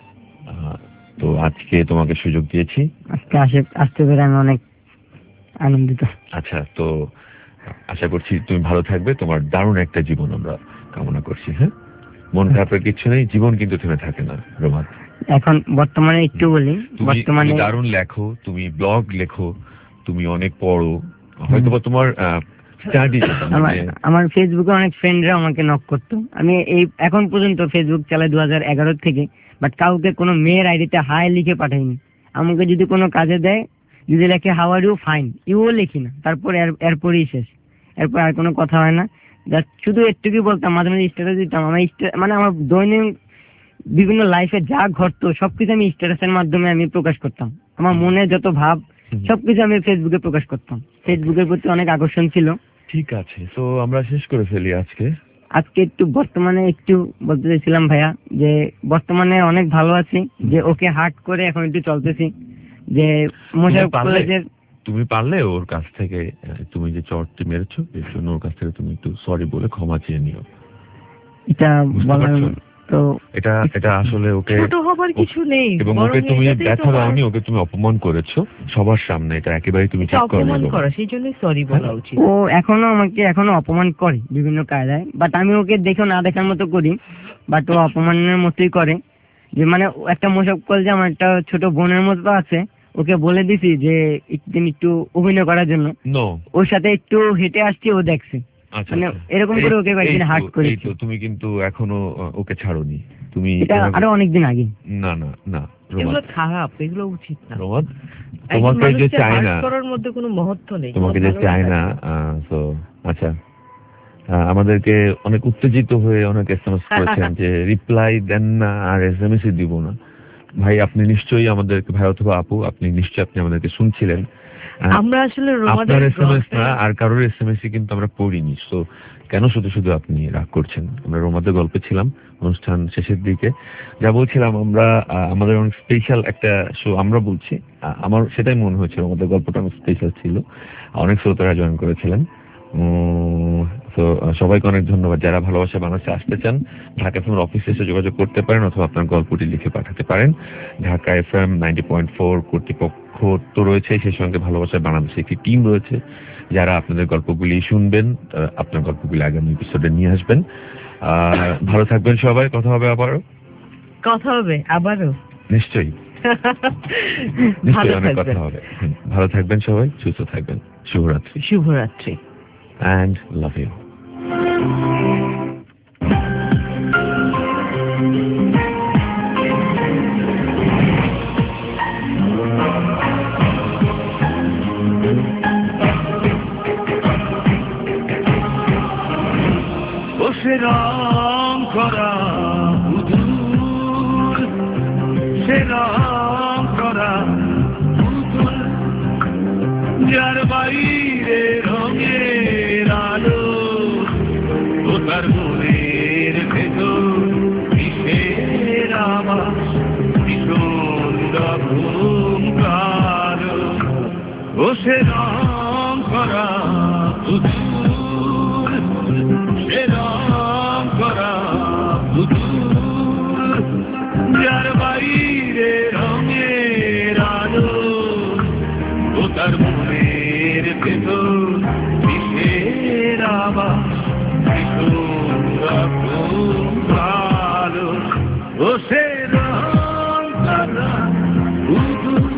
তো আজকে তোমাকে সুযোগ দিয়েছি। আজকে আসতে পেরে আমি অনেক আনন্দিত। আচ্ছা, তো আশা করছি তুমি ভালো থাকবে, তোমার দারুণ একটা জীবন আমরা কামনা করছি। হ্যাঁ, মন খারাপের কিছু নেই, জীবন কিন্তু থেমে থাকে না রোমাদ। এখন বর্তমানে একটু বলি, বর্তমানে দারুণ লেখো, তুমি ব্লগ লেখো, তুমি অনেক পড়ো, হয়তো তোমার আমার ফেসবুকে অনেক ফ্রেন্ডরা আমাকে নক করতো। আমি এখন পর্যন্ত ফেসবুক চালাই 2011 থেকে, বাট কাউকে কোনো মেয়ের আইডিতে হাই লিখে পাঠাইনি। আমাকে যদি কোনো কাজে দেয়, যদি লেখে হাউ আর ইউ, ফাইন, ইউও লিখি না, তারপর এরপরই শেষ, এরপর আর কোনো কথা হয় না। শুধু একটুকুই বলতাম, মাঝে মাঝে স্ট্যাটাস দিতাম। মানে আমার দৈনিক বিভিন্ন লাইফে যা ঘটতো সবকিছু আমি স্ট্যাটাসের মাধ্যমে আমি প্রকাশ করতাম। আমার মনে যত ভাব সবকিছু আমি ফেসবুকে প্রকাশ করতাম। ফেসবুকের প্রতি অনেক আকর্ষণ ছিল। ঠিক আছে, তো আমরা শেষ করে ফেলি আজকে। একটু বর্তমানে একটু বলতে চাইছিলাম ভাইয়া, যে বর্তমানে অনেক ভালো আছি, যে ওকে হার্ট করে এখন একটু চলতেছি। যে তুমি পারলে ওর কাছ থেকে, তুমি যে চটটি মেরেছো এর জন্য ওর কাছ থেকে তুমি একটু সরি বলে ক্ষমা চেয়ে নিও। এটা বলার তো এটা আসলে ওকে ছোট হবার কিছু নেই, এবং ওকে তুমি ব্যথা দাওনি, ওকে তুমি অপমান করেছো সবার সামনে, এটা একেবারে তুমি ঠিক করো, সেই জন্যই সরি বলা উচিত। ও আমাকে এখনো অপমান করে বিভিন্ন কায়দায়, বাট আমি ওকে দেখো না দেখার মতো করি, বাট ও অপমানের মতোই করে। যে মানে একটা মোশাক কল, যে আমার একটা ছোট বোনের মতো আছে, ওকে বলে দিছি যে একটু অভিনয় করার জন্য, ওর সাথে একটু হেঁটে আসছি, ও দেখছে। মানে এরকম করে ওকে কয়েকদিন হার্ট করেছি। তুমি কিন্তু এখনো ওকে ছাড়োনি, তুমি আরো অনেকদিন আগে। না না না, এগুলো খারাপ, এগুলো উচিত না। রোমাদ, তোমাকে যে চাই না, করার মধ্যে কোনো মহত্ব নেই, তোমাকে যে চাই না। তো আচ্ছা, আমাদেরকে অনেক উত্তেজিত হয়ে অনেক এসএমএস করেছেন যে রিপ্লাই দেন না আর এসএমএস দিব না। ভাই, আপনি নিশ্চয়ই আমাদেরকে, ভাই অথবা আপু, আপনি আমাদেরকে শুনছিলেন। আমরা আসলে আপনার এসএমএস না আর কারোর এসএমএস কিন্তু আমরা পড়িনি, তো কেন শুধু আপনি রাগ করছেন? আমরা রোমাদের গল্পে ছিলাম অনুষ্ঠান শেষের দিকে, যা বলছিলাম আমরা আমাদের অনেক স্পেশাল একটা শো আমরা বলছি, আমার সেটাই মনে হয়েছিল, আমাদের গল্পটা অনেক স্পেশাল ছিল, অনেক শ্রোতারা জয়েন করেছিলেন। তো সবাইকে অনেক ধন্যবাদ। যারা ভালোবাসা বাংলাদেশে আসতে চান, ঢাকা এফএম অফিসে এসে যোগাযোগ করতে পারেন, অথবা আপনার গল্পটি লিখে পাঠাতে পারেন। ঢাকা এফএম 90.4 কর্তৃপক্ষ তো রয়েছে, সেই সঙ্গে ভালোবাসা বাংলাদেশে একটি টিম রয়েছে, যারা আপনাদের গল্পগুলি শুনবেন, আপনার গল্পগুলি আগামী এপিসোডে নিয়ে আসবেন। ভালো থাকবেন সবাই, কথা হবে আবারও নিশ্চয়ই অনেক কথা হবে। ভালো থাকবেন সবাই, সুস্থ থাকবেন। শুভরাত্রি and love you. বসে রং করা সে রং করা পুতুল, যার বাইরে রঙের আলো, ও তার মনের ভেতর কিসের আবাস, ভীষণ রকম কালো। ও সে রং করা পুতুল, সে রং করা পুতুল, যার বাইরে রঙের আলো, ও তার মনের ভেতর কিসের আবাস, ভীষণ রকম কালো। ও সে রং করা পুতুল।